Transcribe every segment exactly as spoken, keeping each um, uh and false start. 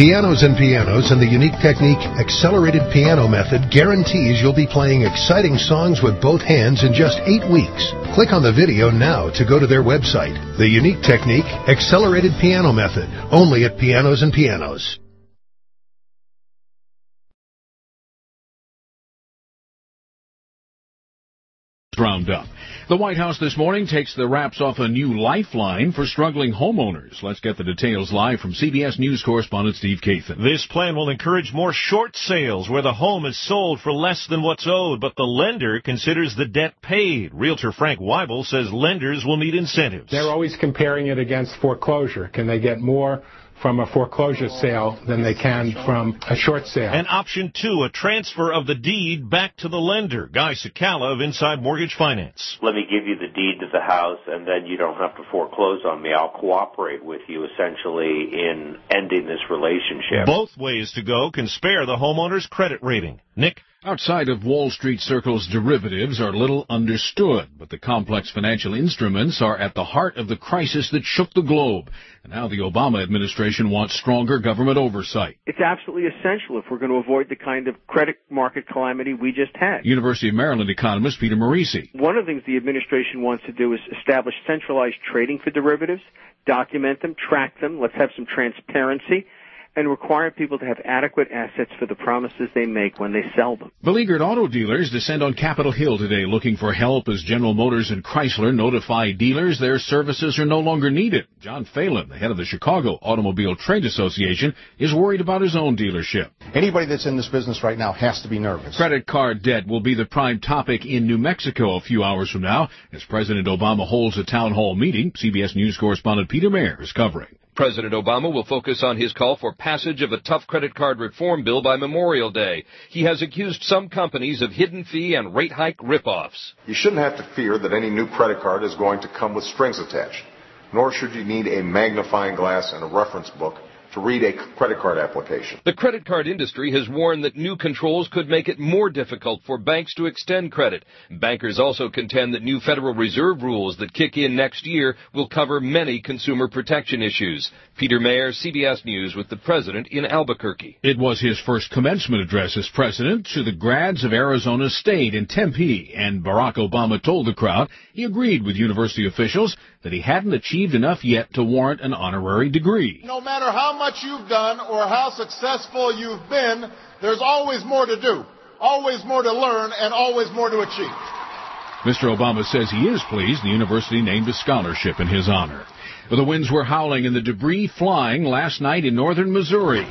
Pianos and Pianos and the unique technique Accelerated Piano Method guarantees you'll be playing exciting songs with both hands in just eight weeks. Click on the video now to go to their website. The unique technique Accelerated Piano Method, only at Pianos and Pianos. Roundup. The White House this morning takes the wraps off a new lifeline for struggling homeowners. Let's get the details live from C B S News correspondent Steve Kathan. This plan will encourage more short sales where the home is sold for less than what's owed, but the lender considers the debt paid. Realtor Frank Weibel says lenders will need incentives. They're always comparing it against foreclosure. Can they get more from a foreclosure sale than they can from a short sale? And option two, a transfer of the deed back to the lender. Guy Sakala of Inside Mortgage Finance. Let me give you the deed to the house, and then you don't have to foreclose on me. I'll cooperate with you, essentially, in ending this relationship. Both ways to go can spare the homeowner's credit rating. Nick? Outside of Wall Street circles, derivatives are little understood, but the complex financial instruments are at the heart of the crisis that shook the globe. And now the Obama administration wants stronger government oversight. It's absolutely essential if we're going to avoid the kind of credit market calamity we just had. University of Maryland economist Peter Marisi. One of the things the administration wants to do is establish centralized trading for derivatives, document them, track them, let's have some transparency, and require people to have adequate assets for the promises they make when they sell them. Beleaguered auto dealers descend on Capitol Hill today looking for help as General Motors and Chrysler notify dealers their services are no longer needed. John Phelan, the head of the Chicago Automobile Trade Association, is worried about his own dealership. Anybody that's in this business right now has to be nervous. Credit card debt will be the prime topic in New Mexico a few hours from now as President Obama holds a town hall meeting. C B S News correspondent Peter Mayer is covering. President Obama will focus on his call for passage of a tough credit card reform bill by Memorial Day. He has accused some companies of hidden fee and rate hike ripoffs. You shouldn't have to fear that any new credit card is going to come with strings attached, nor should you need a magnifying glass and a reference book to read a credit card application. The credit card industry has warned that new controls could make it more difficult for banks to extend credit. Bankers also contend that new Federal Reserve rules that kick in next year will cover many consumer protection issues. Peter Mayer, C B S News, with the president in Albuquerque. It was his first commencement address as president to the grads of Arizona State in Tempe, and Barack Obama told the crowd he agreed with university officials that he hadn't achieved enough yet to warrant an honorary degree. No matter how much you've done or how successful you've been, there's always more to do, always more to learn, and always more to achieve. Mister Obama says he is pleased the university named a scholarship in his honor. The winds were howling and the debris flying last night in northern Missouri.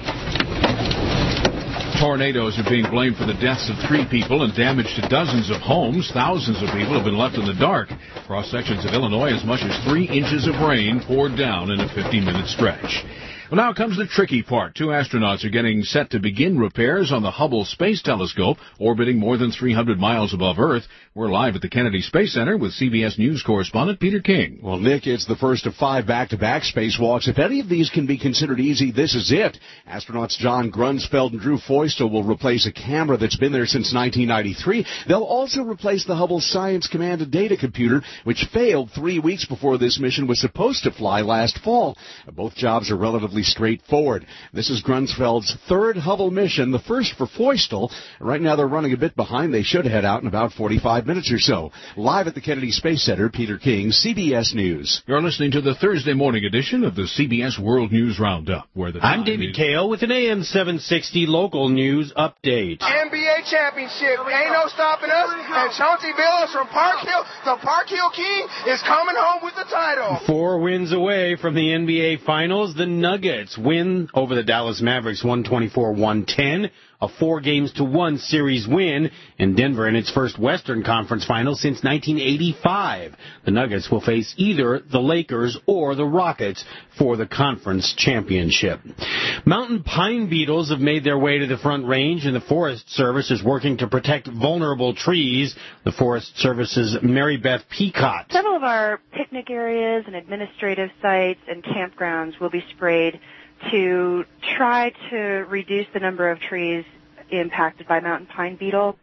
Tornadoes are being blamed for the deaths of three people and damage to dozens of homes. Thousands of people have been left in the dark. Cross sections of Illinois, as much as three inches of rain poured down in a fifteen-minute stretch. Well, now comes the tricky part. Two astronauts are getting set to begin repairs on the Hubble Space Telescope, orbiting more than three hundred miles above Earth. We're live at the Kennedy Space Center with C B S News correspondent Peter King. Well, Nick, it's the first of five back-to-back spacewalks. If any of these can be considered easy, this is it. Astronauts John Grunsfeld and Drew Feustel will replace a camera that's been there since nineteen ninety-three. They'll also replace the Hubble Science Command and Data Computer, which failed three weeks before this mission was supposed to fly last fall. Both jobs are relatively straightforward. This is Grunsfeld's third Hubble mission, the first for Feustel. Right now they're running a bit behind. They should head out in about forty-five minutes or so. Live at the Kennedy Space Center, Peter King, C B S News. You're listening to the Thursday morning edition of the C B S World News Roundup, where the I'm David Kale with an A M seven sixty local news update. N B A championship, ain't no stopping us. And Chauncey Billups from Park Hill, the Park Hill King, is coming home with the title. Four wins away from the N B A Finals, the Nuggets win over the Dallas Mavericks one twenty-four one ten. A four games to one series win in Denver in its first Western Conference Final since nineteen eighty-five. The Nuggets will face either the Lakers or the Rockets for the conference championship. Mountain pine beetles have made their way to the Front Range, and the Forest Service is working to protect vulnerable trees. The Forest Service's Mary Beth Peacock. Several of our picnic areas and administrative sites and campgrounds will be sprayed to try to reduce the number of trees impacted by mountain pine beetle.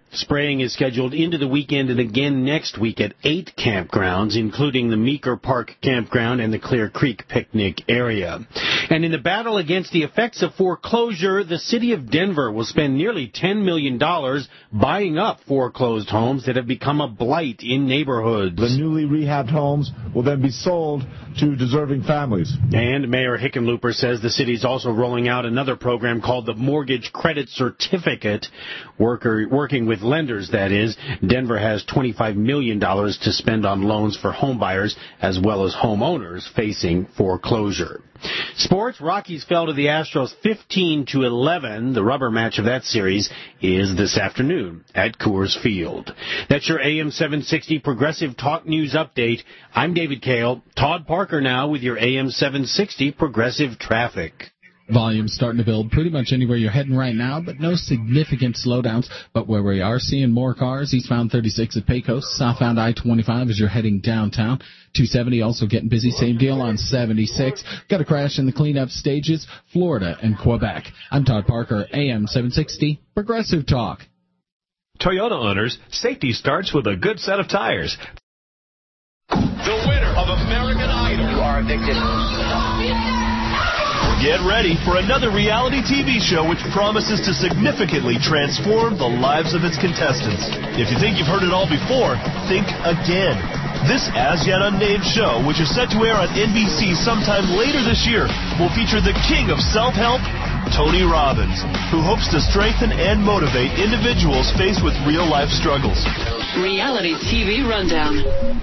Spraying is scheduled into the weekend and again next week at eight campgrounds, including the Meeker Park Campground and the Clear Creek Picnic area. And in the battle against the effects of foreclosure, the city of Denver will spend nearly ten million dollars buying up foreclosed homes that have become a blight in neighborhoods. The newly rehabbed homes will then be sold to deserving families. And Mayor Hickenlooper says the city is also rolling out another program called the Mortgage Credit Certificate, worker, working with lenders, that is. Denver has twenty-five million dollars to spend on loans for home buyers as well as homeowners facing foreclosure. Sports, Rockies fell to the Astros fifteen to eleven. The rubber match of that series is this afternoon at Coors Field. That's your A M seven sixty Progressive Talk News update. I'm David Kale. Todd Parker now with your A M seven sixty Progressive Traffic. Volume starting to build pretty much anywhere you're heading right now, but no significant slowdowns. But where we are seeing more cars, eastbound thirty-six at Pecos, southbound I twenty-five as you're heading downtown. two seventy also getting busy, same deal on seventy-six. Got a crash in the cleanup stages, Florida and Quebec. I'm Todd Parker, A M seven sixty, Progressive Talk. Toyota owners, safety starts with a good set of tires. The winner of American Idol. You are a victim. Get ready for another reality T V show which promises to significantly transform the lives of its contestants. If you think you've heard it all before, think again. This as yet unnamed show, which is set to air on N B C sometime later this year, will feature the king of self-help, Tony Robbins, who hopes to strengthen and motivate individuals faced with real-life struggles. Reality T V Rundown.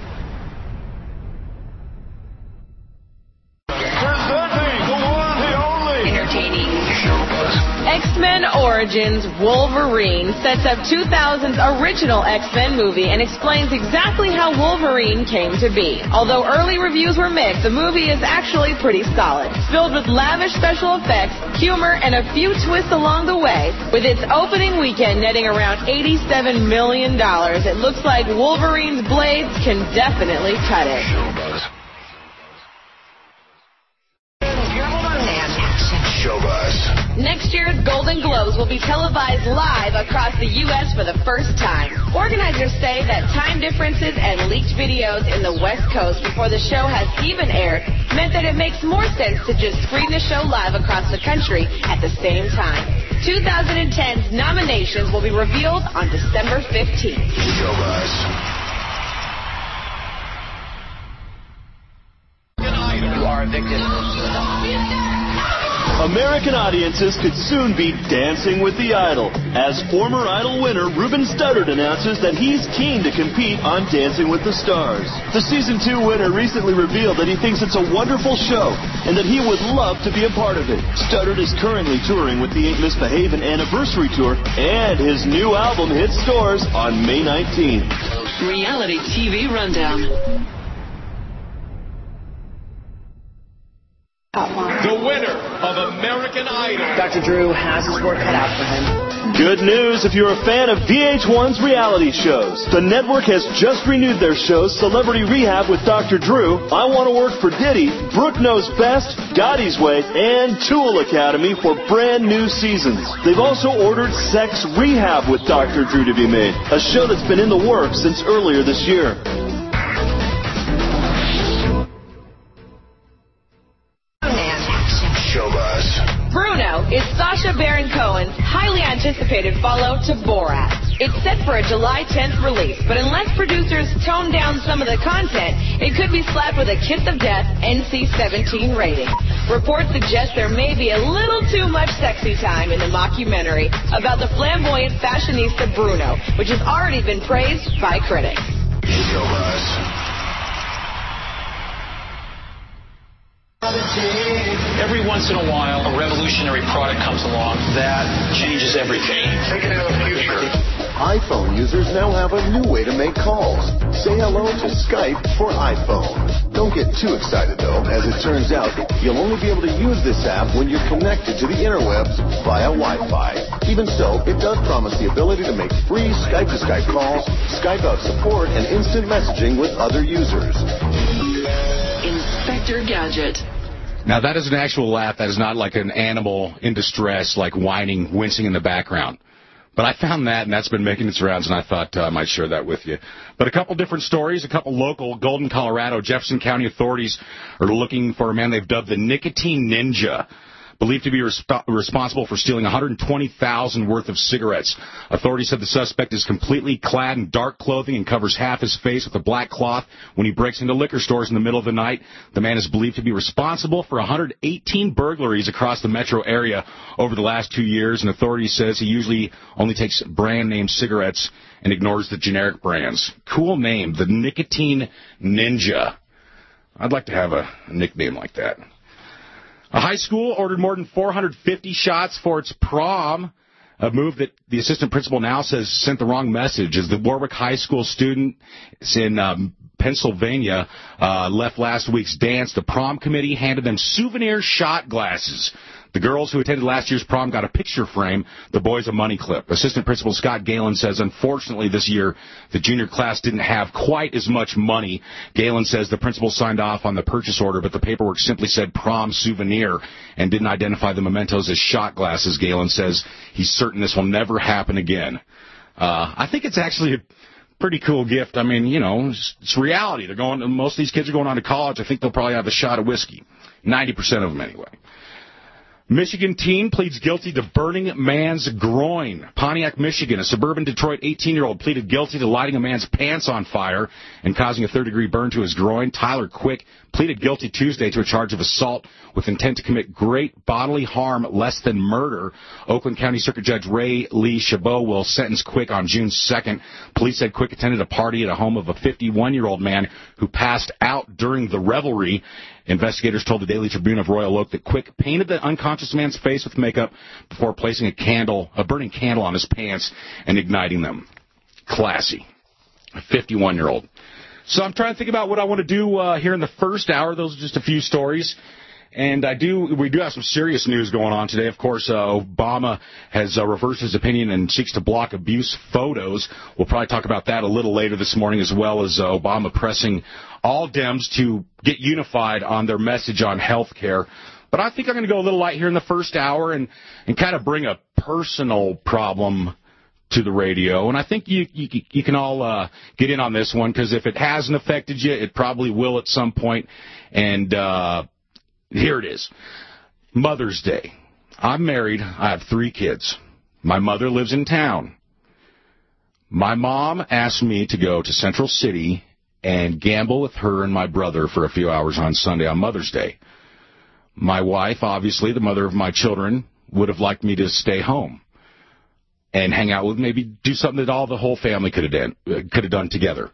X-Men Origins Wolverine sets up two thousand's original X-Men movie and explains exactly how Wolverine came to be. Although early reviews were mixed, the movie is actually pretty solid. Filled with lavish special effects, humor, and a few twists along the way, with its opening weekend netting around eighty-seven million dollars, it looks like Wolverine's blades can definitely cut it. Next year's Golden Globes will be televised live across the U S for the first time. Organizers say that time differences and leaked videos in the West Coast before the show has even aired meant that it makes more sense to just screen the show live across the country at the same time. twenty ten's nominations will be revealed on December fifteenth. Show us. You are a victim. American audiences could soon be dancing with the Idol, as former Idol winner Ruben Studdard announces that he's keen to compete on Dancing with the Stars. The season two winner recently revealed that he thinks it's a wonderful show and that he would love to be a part of it. Studdard is currently touring with the Ain't Misbehavin' Anniversary Tour, and his new album hits stores on May nineteenth. Reality T V Rundown. The winner of American Idol. Doctor Drew has his work cut out for him. Good news if you're a fan of V H one's reality shows. The network has just renewed their shows Celebrity Rehab with Doctor Drew, I Want to Work for Diddy, Brooke Knows Best, Gotti's Way, and Tool Academy for brand new seasons. They've also ordered Sex Rehab with Doctor Drew to be made, a show that's been in the works since earlier this year. Bruno is Sacha Baron Cohen's highly anticipated follow to Borat. It's set for a July tenth release, but unless producers tone down some of the content, it could be slapped with a kiss of death N C seventeen rating. Reports suggest there may be a little too much sexy time in the mockumentary about the flamboyant fashionista Bruno, which has already been praised by critics. Show us. Every once in a while, a revolutionary product comes along that changes everything. Thinking of the future. iPhone users now have a new way to make calls. Say hello to Skype for iPhone. Don't get too excited, though, as it turns out you'll only be able to use this app when you're connected to the interwebs via Wi-Fi. Even so, it does promise the ability to make free Skype-to-Skype calls, Skype out support, and instant messaging with other users. Inspector Gadget. Now, that is an actual laugh. That is not like an animal in distress, like whining, wincing in the background. But I found that, and that's been making its rounds, and I thought uh, I might share that with you. But a couple different stories, a couple local. Golden, Colorado, Jefferson County authorities are looking for a man they've dubbed the Nicotine Ninja, believed to be resp- responsible for stealing one hundred twenty thousand dollars worth of cigarettes. Authorities said the suspect is completely clad in dark clothing and covers half his face with a black cloth when he breaks into liquor stores in the middle of the night. The man is believed to be responsible for one hundred eighteen burglaries across the metro area over the last two years, and authorities says he usually only takes brand-name cigarettes and ignores the generic brands. Cool name, the Nicotine Ninja. I'd like to have a, a nickname like that. A high school ordered more than four hundred fifty shots for its prom, a move that the assistant principal now says sent the wrong message. As the Warwick High School student in um, Pennsylvania uh, left last week's dance, the prom committee handed them souvenir shot glasses. The girls who attended last year's prom got a picture frame, the boys a money clip. Assistant Principal Scott Galen says, unfortunately, this year, the junior class didn't have quite as much money. Galen says the principal signed off on the purchase order, but the paperwork simply said prom souvenir and didn't identify the mementos as shot glasses. Galen says he's certain this will never happen again. Uh, I think it's actually a pretty cool gift. I mean, you know, it's, it's reality. They're going. Most of these kids are going on to college. I think they'll probably have a shot of whiskey. ninety percent of them anyway. Michigan teen pleads guilty to burning man's groin. Pontiac, Michigan, a suburban Detroit eighteen-year-old pleaded guilty to lighting a man's pants on fire and causing a third-degree burn to his groin. Tyler Quick pleaded guilty Tuesday to a charge of assault with intent to commit great bodily harm less than murder. Oakland County Circuit Judge Ray Lee Chabot will sentence Quick on June second. Police said Quick attended a party at a home of a fifty-one-year-old man who passed out during the revelry. Investigators told the Daily Tribune of Royal Oak that Quick painted the unconscious man's face with makeup before placing a candle, a burning candle on his pants and igniting them. Classy. A fifty-one-year-old. So I'm trying to think about what I want to do uh, here in the first hour. Those are just a few stories. And I do, we do have some serious news going on today. Of course, uh, Obama has uh, reversed his opinion and seeks to block abuse photos. We'll probably talk about that a little later this morning, as well as uh, Obama pressing all Dems to get unified on their message on health care. But I think I'm going to go a little light here in the first hour and, and kind of bring a personal problem to the radio. And I think you you, you can all uh, get in on this one, because if it hasn't affected you, it probably will at some point. And uh, here it is. Mother's Day. I'm married. I have three kids. My mother lives in town. My mom asked me to go to Central City and gamble with her and my brother for a few hours on Sunday on Mother's Day. My wife, obviously, the mother of my children, would have liked me to stay home and hang out with, maybe do something that all the whole family could have done, could have done together.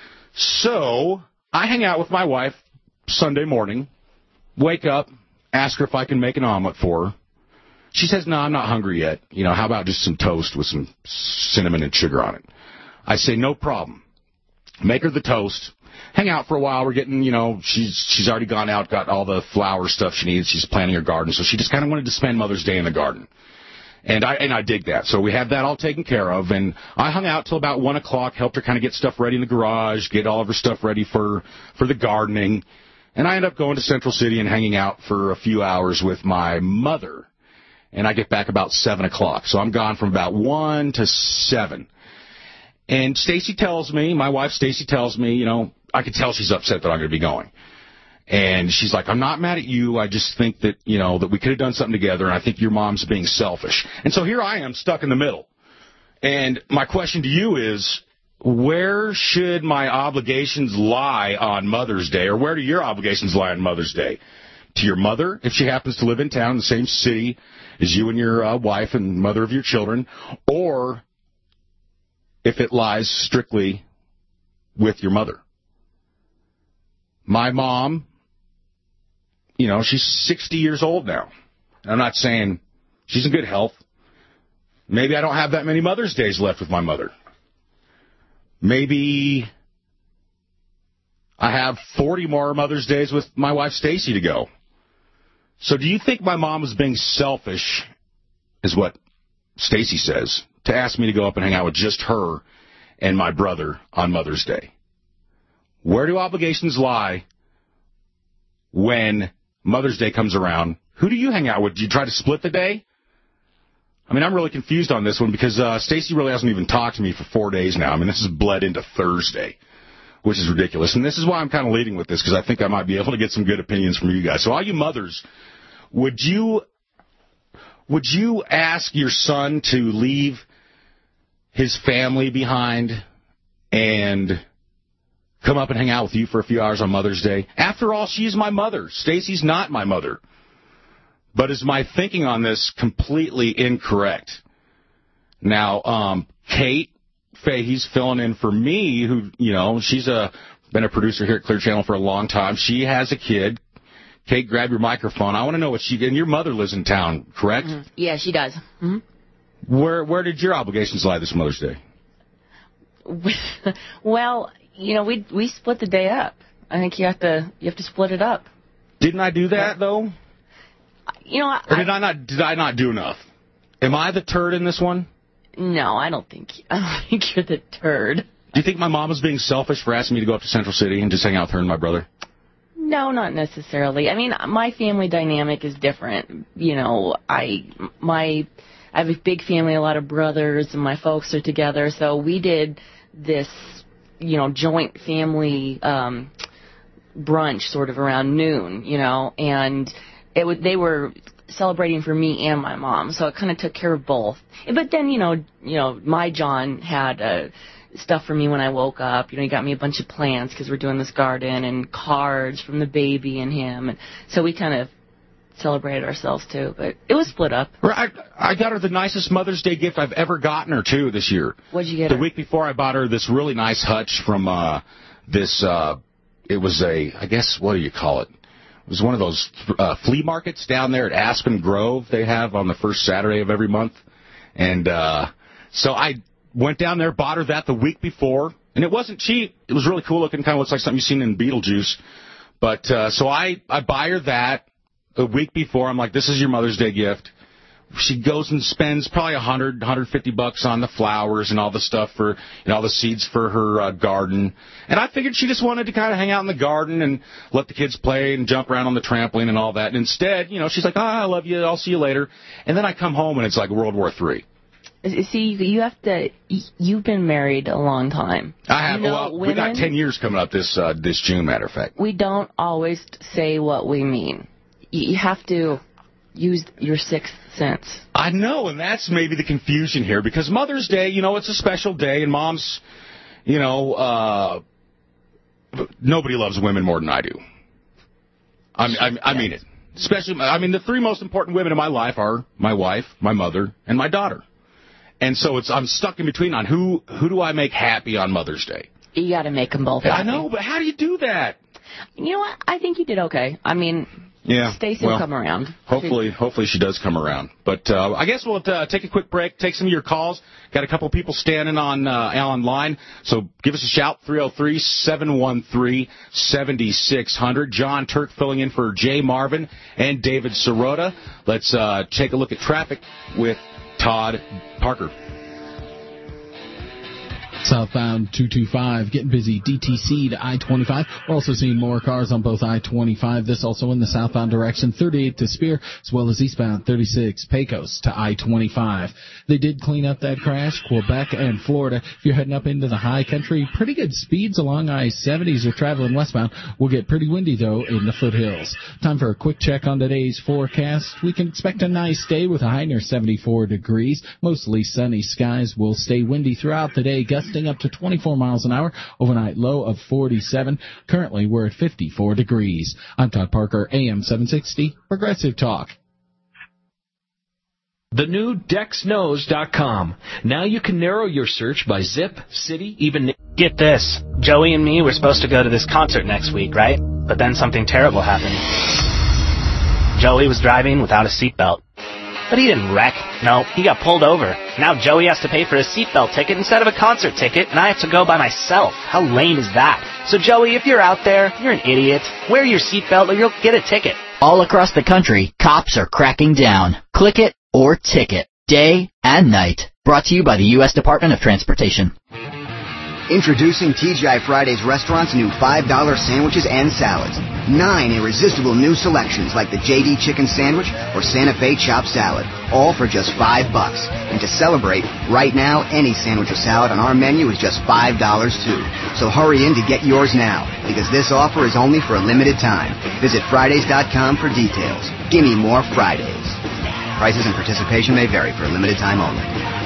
So I hang out with my wife Sunday morning, wake up, ask her if I can make an omelet for her. She says, no, I'm not hungry yet. You know, how about just some toast with some cinnamon and sugar on it? I say, no problem. Make her the toast. Hang out for a while. We're getting, you know, she's she's already gone out, got all the flower stuff she needs. She's planting her garden. So she just kind of wanted to spend Mother's Day in the garden. And I and I dig that. So we had that all taken care of. And I hung out till about one o'clock, helped her kind of get stuff ready in the garage, get all of her stuff ready for, for the gardening. And I end up going to Central City and hanging out for a few hours with my mother. And I get back about seven o'clock. So I'm gone from about one to seven. And Stacy tells me, my wife Stacy tells me, you know, I could tell she's upset that I'm going to be going. And she's like, I'm not mad at you. I just think that, you know, that we could have done something together, and I think your mom's being selfish. And so here I am stuck in the middle. And my question to you is, where should my obligations lie on Mother's Day, or where do your obligations lie on Mother's Day? To your mother, if she happens to live in town in the same city as you and your uh, wife and mother of your children, or if it lies strictly with your mother. My mom, you know, she's sixty years old now. I'm not saying she's in good health. Maybe I don't have that many Mother's Days left with my mother. Maybe I have forty more Mother's Days with my wife Stacy to go. So do you think my mom was being selfish, is what Stacy says, to ask me to go up and hang out with just her and my brother on Mother's Day? Where do obligations lie when Mother's Day comes around? Who do you hang out with? Do you try to split the day? I mean, I'm really confused on this one because uh, Stacy really hasn't even talked to me for four days now. I mean, this has bled into Thursday, which is ridiculous. And this is why I'm kind of leading with this, because I think I might be able to get some good opinions from you guys. So all you mothers, would you would you ask your son to leave his family behind and come up and hang out with you for a few hours on Mother's Day? After all, she's my mother. Stacy's not my mother. But is my thinking on this completely incorrect? Now, um, Kate Fahey's filling in for me, who, you know, she's a been a producer here at Clear Channel for a long time. She has a kid. Kate, grab your microphone. I want to know what she... And your mother lives in town, correct? Mm-hmm. Yeah, she does. Mm-hmm. Where Where did your obligations lie this Mother's Day? Well, you know, we we split the day up. I think you have to you have to split it up. Didn't I do that, though? You know, I, or did I not? Did I not do enough? Am I the turd in this one? No, I don't think. I don't think you're the turd. Do you think my mom was being selfish for asking me to go up to Central City and just hang out with her and my brother? No, not necessarily. I mean, my family dynamic is different. You know, I my I have a big family, a lot of brothers, and my folks are together. So we did this, you know, joint family um, brunch sort of around noon. You know, and it would they were celebrating for me and my mom, so it kind of took care of both. But then, you know, you know, my John had uh, stuff for me when I woke up. You know, he got me a bunch of plants because we're doing this garden, and cards from the baby and him, and so we kind of celebrated ourselves too. But it was split up. I, I got her the nicest Mother's Day gift I've ever gotten her too this year. What'd you get the her? The week before, I bought her this really nice hutch from uh, this. Uh, it was a, I guess, what do you call it? It was one of those uh, flea markets down there at Aspen Grove they have on the first Saturday of every month. And uh, so I went down there, bought her that the week before. And it wasn't cheap. It was really cool looking, kind of looks like something you've seen in Beetlejuice. But uh, so I, I buy her that a week before. I'm like, this is your Mother's Day gift. She goes and spends probably a hundred, hundred fifty bucks on the flowers and all the stuff for, you know, all the seeds for her uh, garden. And I figured she just wanted to kind of hang out in the garden and let the kids play and jump around on the trampoline and all that. And instead, you know, she's like, oh, I love you. I'll see you later. And then I come home and it's like World War Three. See, you have to. You've been married a long time. I have. You know, well, women, we got ten years coming up this uh, this June. Matter of fact, we don't always say what we mean. You have to use your sixth sense. I know, and that's maybe the confusion here, because Mother's Day, you know, it's a special day, and moms, you know, uh, nobody loves women more than I do. I mean, I, I mean it. Especially, I mean, the three most important women in my life are my wife, my mother, and my daughter. And so it's I'm stuck in between on who who do I make happy on Mother's Day. You got to make them both happy. I know, but how do you do that? You know what? I think you did okay. I mean, yeah, Stacy well, will come around. Hopefully, hopefully she does come around. But uh, I guess we'll uh, take a quick break, take some of your calls. Got a couple of people standing on uh, online, so give us a shout, three oh three, seven one three, seven six zero zero. John Turk filling in for Jay Marvin and David Sirota. Let's uh, take a look at traffic with Todd Parker. Southbound two two five, getting busy. D T C to I twenty-five. We're also seeing more cars on both I twenty-five. This also in the southbound direction, thirty-eight to Spear, as well as eastbound thirty-six, Pecos to I twenty-five. They did clean up that crash, Quebec and Florida. If you're heading up into the high country, pretty good speeds along I seventy as you're traveling westbound. We'll get pretty windy, though, in the foothills. Time for a quick check on today's forecast. We can expect a nice day with a high near seventy-four degrees. Mostly sunny skies will stay windy throughout the day, gusting up to twenty-four miles an hour, overnight low of forty-seven. Currently, we're at fifty-four degrees. I'm Todd Parker, A M seven sixty, Progressive Talk. The new Dex Knows dot com. Now you can narrow your search by zip, city, even... Get this. Joey and me were supposed to go to this concert next week, right? But then something terrible happened. Joey was driving without a seatbelt. But he didn't wreck. No, he got pulled over. Now Joey has to pay for a seatbelt ticket instead of a concert ticket, and I have to go by myself. How lame is that? So Joey, if you're out there, you're an idiot. Wear your seatbelt or you'll get a ticket. All across the country, cops are cracking down. Click it or ticket. Day and night. Brought to you by the U S Department of Transportation. Introducing T G I Fridays Restaurant's new five dollar sandwiches and salads. Nine irresistible new selections like the J D Chicken Sandwich or Santa Fe Chopped Salad, all for just five bucks. And to celebrate, right now, any sandwich or salad on our menu is just five dollars too. So hurry in to get yours now, because this offer is only for a limited time. Visit Fridays dot com for details. Gimme more Fridays. Prices and participation may vary for a limited time only.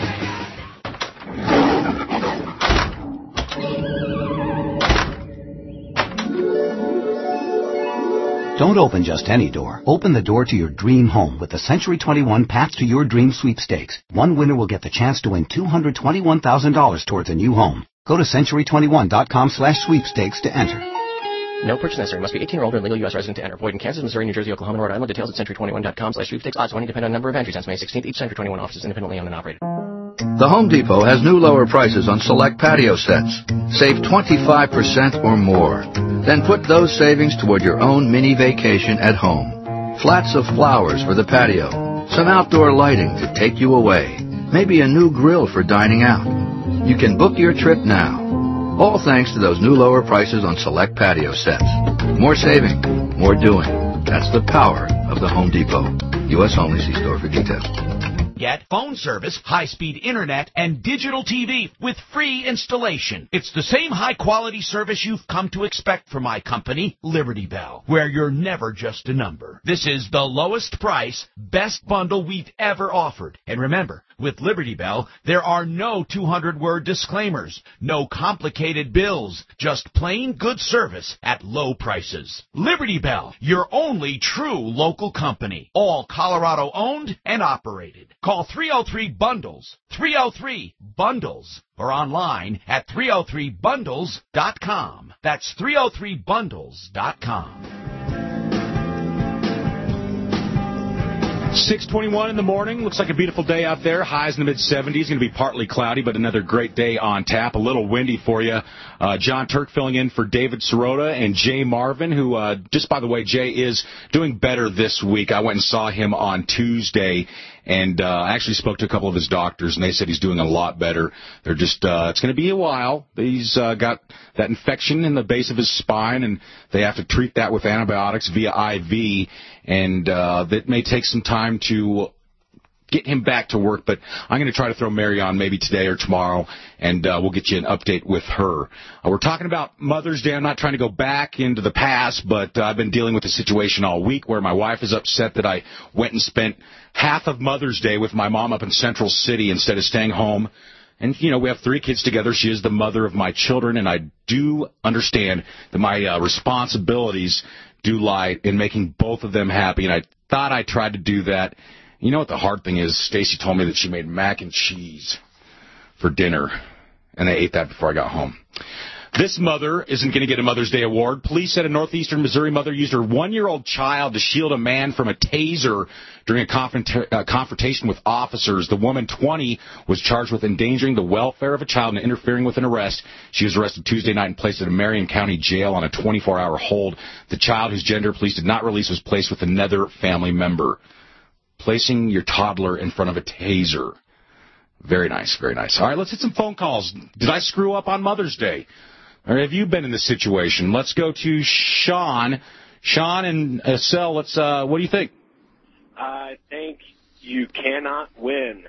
Don't open just any door. Open the door to your dream home with the Century twenty-one Path to Your Dream Sweepstakes. One winner will get the chance to win two hundred twenty-one thousand dollars towards a new home. Go to century twenty-one dot com slash sweepstakes to enter. No purchase necessary. Must be eighteen or older and legal U S resident to enter. Void in Kansas, Missouri, New Jersey, Oklahoma, and Rhode Island. Details at century twenty-one dot com slash sweepstakes. Odds winning depend on number of entries. Since May sixteenth, each Century twenty-one office is independently owned and operated. The Home Depot has new lower prices on select patio sets. Save twenty-five percent or more. Then put those savings toward your own mini vacation at home. Flats of flowers for the patio. Some outdoor lighting to take you away. Maybe a new grill for dining out. You can book your trip now. All thanks to those new lower prices on select patio sets. More saving, more doing. That's the power of the Home Depot. U S only. See store for details. Get phone service, high-speed internet, and digital T V with free installation. It's the same high-quality service you've come to expect from my company, Liberty Bell, where you're never just a number. This is the lowest price, best bundle we've ever offered. And remember, with Liberty Bell, there are no two hundred word disclaimers, no complicated bills, just plain good service at low prices. Liberty Bell, your only true local company, all Colorado owned and operated. Call three oh three bundles, three oh three bundles, or online at three oh three bundles dot com. That's three oh three bundles dot com. six twenty-one in the morning. Looks like a beautiful day out there. Highs in the mid seventies. Going to be partly cloudy, but another great day on tap. A little windy for you. Uh, John Turk filling in for David Sirota and Jay Marvin, who, uh, just by the way, Jay is doing better this week. I went and saw him on Tuesday, and uh, I actually spoke to a couple of his doctors, and they said he's doing a lot better. They're just, uh, it's going to be a while. He's uh, got that infection in the base of his spine, and they have to treat that with antibiotics via I V, and uh, that may take some time to get him back to work, but I'm going to try to throw Mary on maybe today or tomorrow, and uh, we'll get you an update with her. Uh, we're talking about Mother's Day. I'm not trying to go back into the past, but uh, I've been dealing with a situation all week where my wife is upset that I went and spent half of Mother's Day with my mom up in Central City instead of staying home. And, you know, we have three kids together. She is the mother of my children, and I do understand that my uh, responsibilities do lie in making both of them happy, and I thought I tried to do that. You know what the hard thing is? Stacy told me that she made mac and cheese for dinner, and I ate that before I got home. This mother isn't going to get a Mother's Day award. Police said a northeastern Missouri mother used her one-year-old child to shield a man from a taser during a confront- uh, confrontation with officers. The woman, twenty, was charged with endangering the welfare of a child and interfering with an arrest. She was arrested Tuesday night and placed at a Marion County jail on a twenty-four hour hold. The child, whose gender police did not release, was placed with another family member. Placing your toddler in front of a taser. Very nice, very nice. All right, let's hit some phone calls. Did I screw up on Mother's Day? Or have you been in this situation? Let's go to Sean. Sean and Estelle, let's, uh, what do you think? I think you cannot win.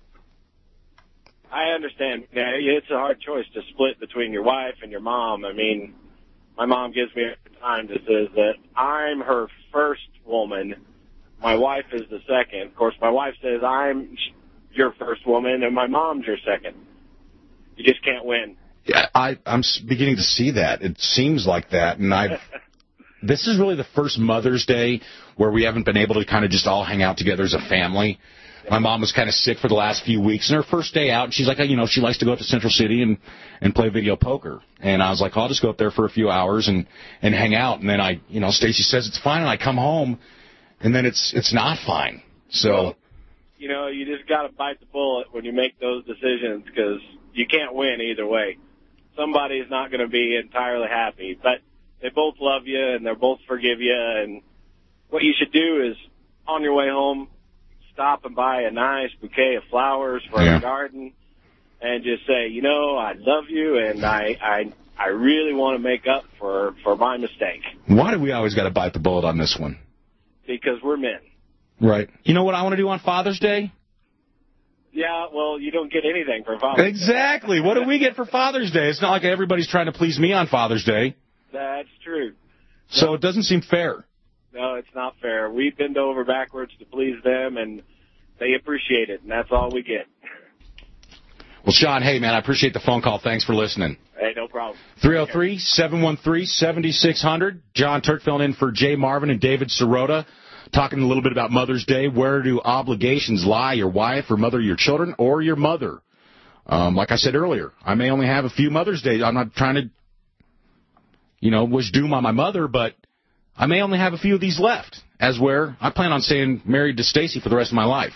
I understand. Yeah, it's a hard choice to split between your wife and your mom. I mean, my mom gives me a time that says that I'm her first woman. My wife is the second. Of course, my wife says I'm your first woman and my mom's your second. You just can't win. Yeah, I, I'm beginning to see that. It seems like that, and I've. This is really the first Mother's Day where we haven't been able to kind of just all hang out together as a family. My mom was kind of sick for the last few weeks, and her first day out, she's like, you know, she likes to go up to Central City and and play video poker. And I was like, I'll just go up there for a few hours and and hang out. And then I, you know, Stacy says it's fine, and I come home, and then it's it's not fine. So. Well, you know, you just got to bite the bullet when you make those decisions because you can't win either way. Somebody's not going to be entirely happy, but they both love you and they both forgive you. And what you should do is, on your way home, stop and buy a nice bouquet of flowers for yeah. your garden. and just say, you know, I love you, and I I, I really want to make up for, for my mistake. Why do we always got to bite the bullet on this one? Because we're men. Right. You know what I want to do on Father's Day? Yeah, well, you don't get anything for Father's Day. Exactly. What do we get for Father's Day? It's not like everybody's trying to please me on Father's Day. That's true. So it doesn't seem fair. No, it's not fair. We bend over backwards to please them, and they appreciate it, and that's all we get. Well, Sean, hey, man, I appreciate the phone call. Thanks for listening. Hey, no problem. three oh three, seven one three, seven six zero zero. John Turk filling in for Jay Marvin and David Sirota. Talking a little bit about Mother's Day. Where do obligations lie? Your wife or mother your children or your mother? Um, like I said earlier, I may only have a few Mother's Days. I'm not trying to, you know, wish doom on my mother, but I may only have a few of these left. As where I plan on staying married to Stacy for the rest of my life.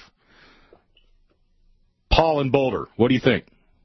Paul in Boulder, what do you think?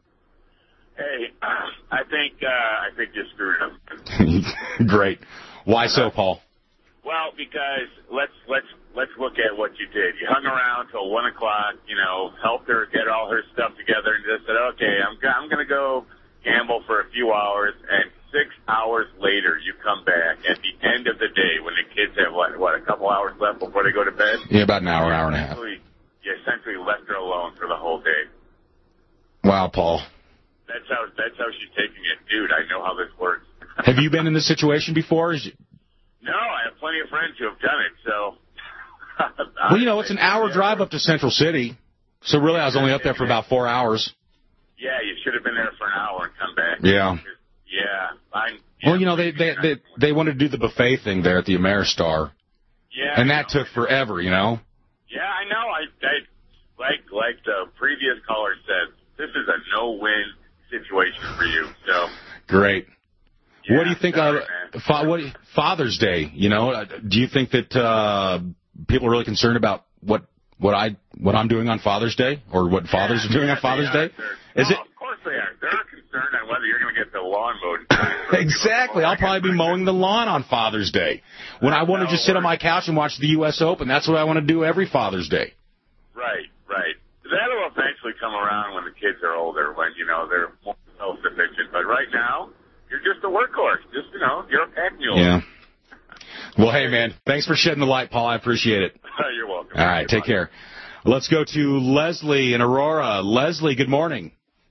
Hey, I think uh, I think you screwed up. Great. Why so, Paul? Well, because let's let's let's look at what you did. You hung around till one o'clock. You know, helped her get all her stuff together, and just said, "Okay, I'm go- I'm going to go gamble for a few hours." And six hours later, you come back at the end of the day when the kids have what what a couple hours left before they go to bed. Yeah, about an hour, hour and a half. You essentially left her alone for the whole day. Wow, Paul. That's how that's how she's taking it, dude. I know how this works. Have you been in this situation before? Is you... No, I have plenty of friends who have done it, so... Well, you know, it's an hour drive up to Central City, so really I was only up there for about four hours. Yeah, you should have been there for an hour and come back. Yeah. Yeah. I, yeah well, you know, they, they they they wanted to do the buffet thing there at the Ameristar. Yeah. And that took forever, you know? Yeah, I know. I, I like like the previous caller said, this is a no-win situation for you, so... Great. Yeah, what do you think of fa- what, Father's Day? You know, do you think that uh, people are really concerned about what what I what I'm doing on Father's Day, or what fathers yeah, are doing yeah, on Father's Day? Are. Is well, it? Of course they are. They're concerned on whether you're going to get the lawn mowed. Exactly. I'll probably be mowing the lawn on Father's Day when I want to just sit on my couch and watch the U S Open. That's what I want to do every Father's Day. Right, right. That'll eventually come around when the kids are older, when you know they're more self-sufficient. But right now, you're just a workhorse. Just, you know, you're a pack mule. Yeah. Well, hey, man, thanks for shedding the light, Paul. I appreciate it. You're welcome. All right, take care. Let's go to Leslie in Aurora. Leslie, good morning.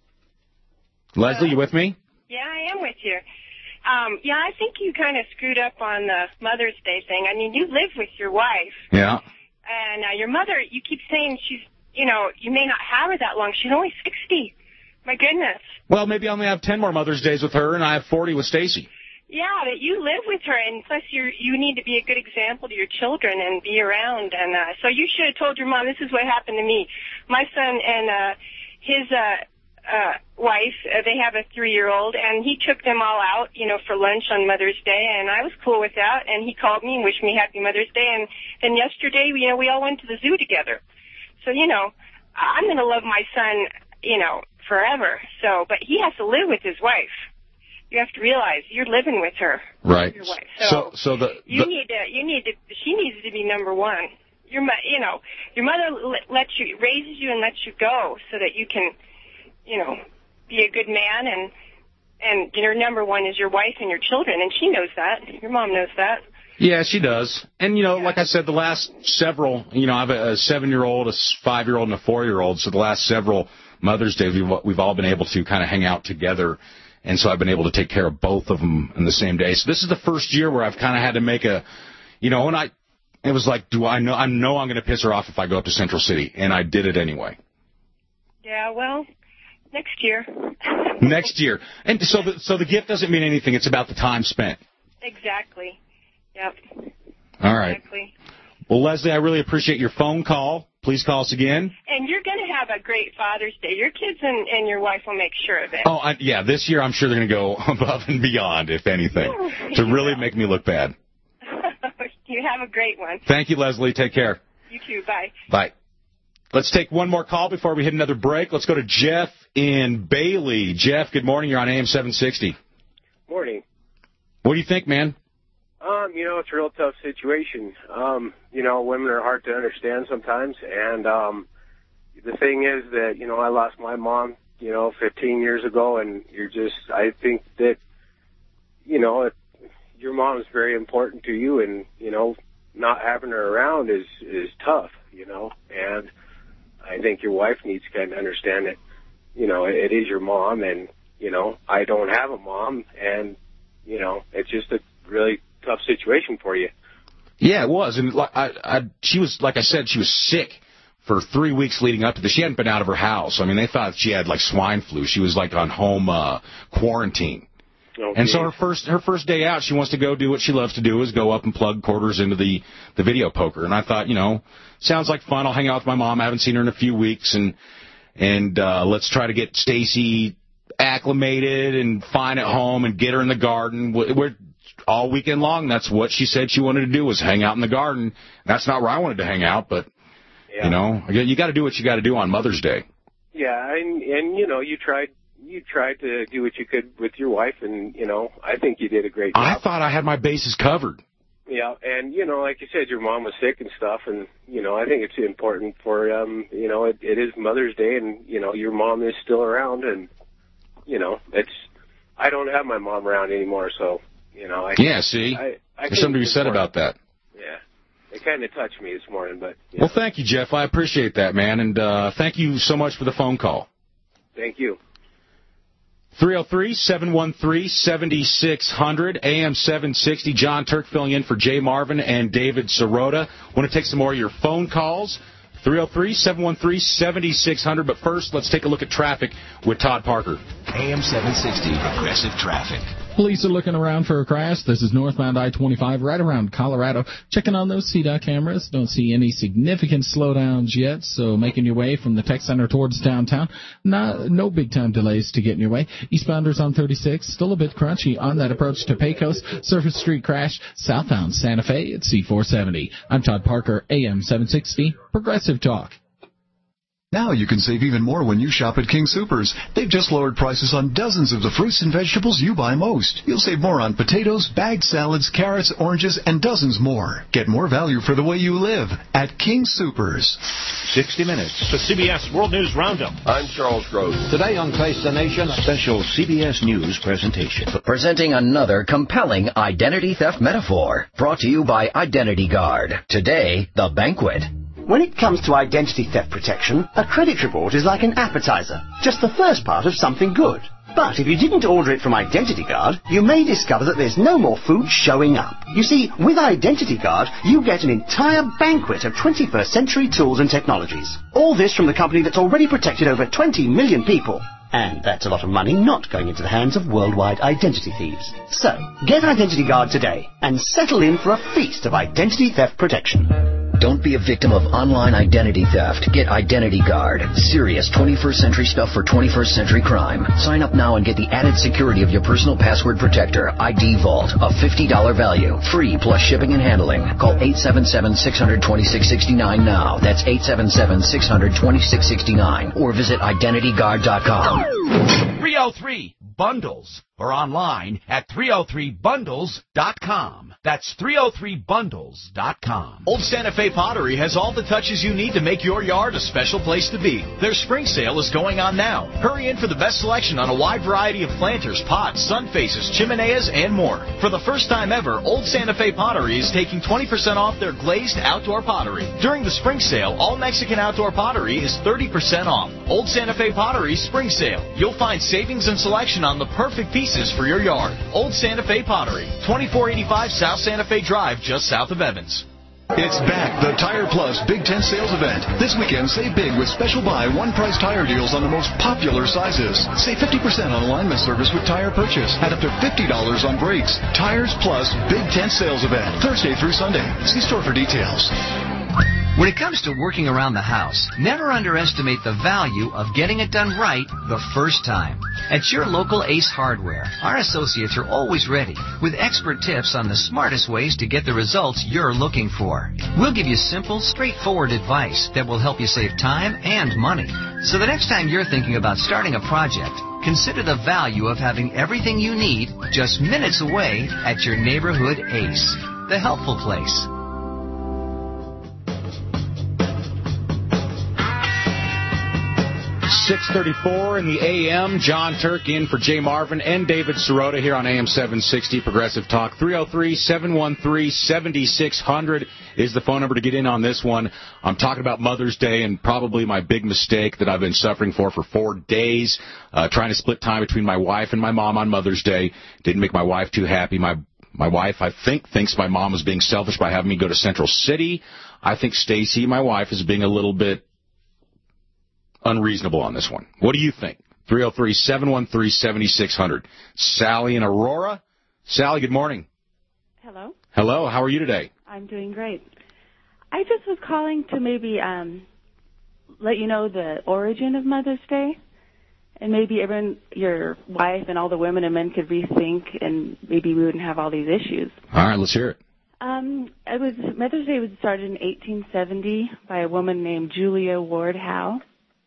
Leslie, you with me? Yeah, I am with you. Um, yeah, I think you kind of screwed up on the Mother's Day thing. I mean, you live with your wife. Yeah. And uh, your mother, you keep saying she's, you know, you may not have her that long. She's only sixty. My goodness. Well, maybe I only have ten more Mother's Days with her, and I have forty with Stacy. Yeah, that you live with her, and plus you you need to be a good example to your children and be around. And uh, so you should have told your mom, this is what happened to me. My son and uh, his uh, uh, wife, uh, they have a three-year-old, and he took them all out, you know, for lunch on Mother's Day, and I was cool with that. And he called me and wished me Happy Mother's Day. And then yesterday, you know, we all went to the zoo together. So, you know, I'm going to love my son, you know, forever. So, but he has to live with his wife. You have to realize you're living with her. Right. Your wife. So, So, so the, you the need to, you need to, she needs to be number one. Your, mo- you know, your mother l- lets you, raises you and lets you go so that you can, you know, be a good man, and, and your number one is your wife and your children, and she knows that. Your mom knows that. Yeah, she does. And, you know, like I said, the last several, you know, I have a, a seven-year-old, a five-year-old, and a four-year-old, so the last several Mother's Days, we've, we've all been able to kind of hang out together, and so I've been able to take care of both of them in the same day. So this is the first year where I've kind of had to make a, you know, and I, it was like, do I know, I know I'm going to piss her off if I go up to Central City, and I did it anyway. Yeah, well, next year. Next year. And so the, so the gift doesn't mean anything. It's about the time spent. Exactly. Yep. All right. Exactly. Well, Leslie, I really appreciate your phone call. Please call us again. And you're going to have a great Father's Day. Your kids and, and your wife will make sure of it. Oh, I, yeah, this year I'm sure they're going to go above and beyond, if anything, to really make me look bad. You have a great one. Thank you, Leslie. Take care. You too. Bye. Bye. Let's take one more call before we hit another break. Let's go to Jeff in Bailey. Jeff, good morning. You're on A M seven sixty. Morning. What do you think, man? Um, you know, it's a real tough situation. Um, you know, women are hard to understand sometimes, and um, the thing is that, you know, I lost my mom you know, fifteen years ago, and you're just, I think that, you know, it, your mom is very important to you, and, you know, not having her around is, is tough, you know, and I think your wife needs to kind of understand that, you know, it, it is your mom, and, you know, I don't have a mom, and, you know, it's just a really tough situation for you. Yeah, it was, and I, I, she was, like I said, she was sick for three weeks leading up to this. She hadn't been out of her house. I mean, they thought she had, like, swine flu. She was, like, on home uh, quarantine. Okay. And so her first her first day out, she wants to go do what she loves to do, is go up and plug quarters into the, the video poker. And I thought, you know, sounds like fun. I'll hang out with my mom. I haven't seen her in a few weeks, and and uh, let's try to get Stacy acclimated and fine at home and get her in the garden. We're all weekend long. That's what she said she wanted to do, was hang out in the garden. That's not where I wanted to hang out, but, yeah. you know, you got to do what you got to do on Mother's Day. Yeah, and, and, you know, you tried you tried to do what you could with your wife, and, you know, I think you did a great job. I thought I had my bases covered. Yeah, and, you know, like you said, your mom was sick and stuff, and, you know, I think it's important for, um, you know, it, it is Mother's Day, and, you know, your mom is still around, and, you know, it's, I don't have my mom around anymore, so, you know. I, yeah, see, I, I there's something to be said about that. Yeah, it kind of touched me this morning, but. Well, know. Thank you, Jeff. I appreciate that, man, and uh, thank you so much for the phone call. Thank you. three oh three, seven one three, seven six zero zero, A M seven sixty. John Turk filling in for Jay Marvin and David Sirota. Want to take some more of your phone calls? three oh three, seven one three, seven six zero zero. But first, let's take a look at traffic with Todd Parker. A M seven sixty, Progressive Traffic. Police are looking around for a crash. This is northbound I twenty-five right around Colorado. Checking on those C DOT cameras. Don't see any significant slowdowns yet, so making your way from the tech center towards downtown. Not, no big-time delays to get in your way. Eastbounders on thirty-six, still a bit crunchy on that approach to Pecos. Surface Street crash, southbound Santa Fe at C four seventy. I'm Todd Parker, A M seven sixty, Progressive Talk. Now you can save even more when you shop at King Soopers. They've just lowered prices on dozens of the fruits and vegetables you buy most. You'll save more on potatoes, bagged salads, carrots, oranges, and dozens more. Get more value for the way you live at King Soopers. sixty minutes, the C B S World News Roundup. I'm Charles Gross. Today on Face the Nation, a special C B S News presentation. Presenting another compelling identity theft metaphor. Brought to you by Identity Guard. Today, the banquet. When it comes to identity theft protection, a credit report is like an appetizer, just the first part of something good. But if you didn't order it from Identity Guard, you may discover that there's no more food showing up. You see, with Identity Guard, you get an entire banquet of twenty-first century tools and technologies. All this from the company that's already protected over twenty million people. And that's a lot of money not going into the hands of worldwide identity thieves. So, get Identity Guard today and settle in for a feast of identity theft protection. Don't be a victim of online identity theft. Get Identity Guard. Serious twenty-first century stuff for twenty-first century crime. Sign up now and get the added security of your personal password protector, I D Vault, a fifty dollars value. Free plus shipping and handling. Call eight seven seven, six hundred, twenty-six sixty-nine now. That's eight seven seven, six hundred, twenty-six sixty-nine. Or visit identity guard dot com. three oh three Bundles, or online at three oh three bundles dot com. That's three oh three bundles dot com. Old Santa Fe Pottery has all the touches you need to make your yard a special place to be. Their spring sale is going on now. Hurry in for the best selection on a wide variety of planters, pots, sun faces, chimeneas, and more. For the first time ever, Old Santa Fe Pottery is taking twenty percent off their glazed outdoor pottery. During the spring sale, all Mexican outdoor pottery is thirty percent off. Old Santa Fe Pottery Spring Sale. You'll find savings and selection on the perfect pieces for your yard. Old Santa Fe Pottery, twenty-four eighty-five South Santa Fe Drive, just south of Evans. It's back, the Tire Plus Big Ten Sales Event. This weekend, save big with special buy, one-price tire deals on the most popular sizes. Save fifty percent on alignment service with tire purchase, and up to fifty dollars on brakes. Tires Plus Big Ten Sales Event, Thursday through Sunday. See store for details. When it comes to working around the house, never underestimate the value of getting it done right the first time. At your local Ace Hardware, our associates are always ready with expert tips on the smartest ways to get the results you're looking for. We'll give you simple, straightforward advice that will help you save time and money. So the next time you're thinking about starting a project, consider the value of having everything you need just minutes away at your neighborhood Ace, the helpful place. six thirty-four in the A M. John Turk in for Jay Marvin and David Sirota here on A M seven sixty Progressive Talk. three oh three, seven one three, seven six zero zero is the phone number to get in on this one. I'm talking about Mother's Day and probably my big mistake that I've been suffering for for four days, uh, trying to split time between my wife and my mom on Mother's Day. Didn't make my wife too happy. My My wife, I think, thinks my mom was being selfish by having me go to Central City. I think Stacy, my wife, is being a little bit unreasonable on this one. What do you think? three oh three, seven one three, seven six zero zero. Sally in Aurora. Sally, good morning. Hello. Hello, how are you today? I'm doing great. I just was calling to maybe um, let you know the origin of Mother's Day, and maybe everyone, your wife and all the women and men could rethink, and maybe we wouldn't have all these issues. All right, let's hear it. Um, it was Mother's Day was started in eighteen seventy by a woman named Julia Ward Howe,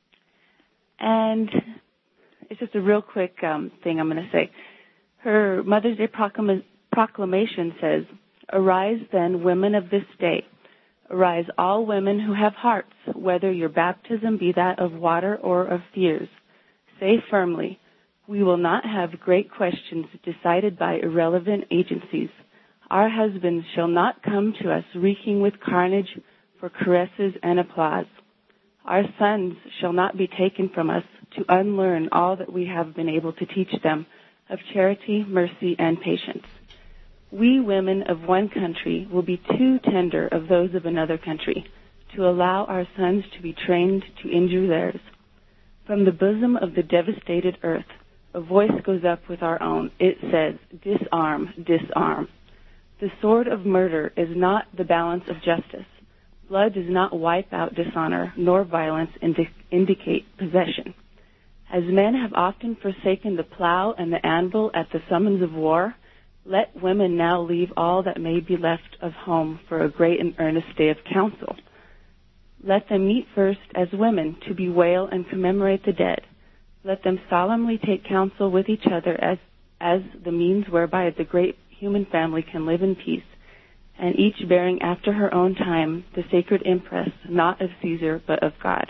and it's just a real quick um, thing I'm going to say. Her Mother's Day proclam- proclamation says, "Arise then, women of this day. Arise, all women who have hearts, whether your baptism be that of water or of tears. Say firmly, we will not have great questions decided by irrelevant agencies. Our husbands shall not come to us reeking with carnage for caresses and applause. Our sons shall not be taken from us to unlearn all that we have been able to teach them of charity, mercy, and patience. We women of one country will be too tender of those of another country to allow our sons to be trained to injure theirs. From the bosom of the devastated earth, a voice goes up with our own. It says, disarm, disarm. The sword of murder is not the balance of justice. Blood does not wipe out dishonor, nor violence indi- indicate possession. As men have often forsaken the plow and the anvil at the summons of war, let women now leave all that may be left of home for a great and earnest day of council. Let them meet first as women to bewail and commemorate the dead. Let them solemnly take counsel with each other as, as the means whereby the great human family can live in peace, and each bearing after her own time the sacred impress, not of Caesar, but of God."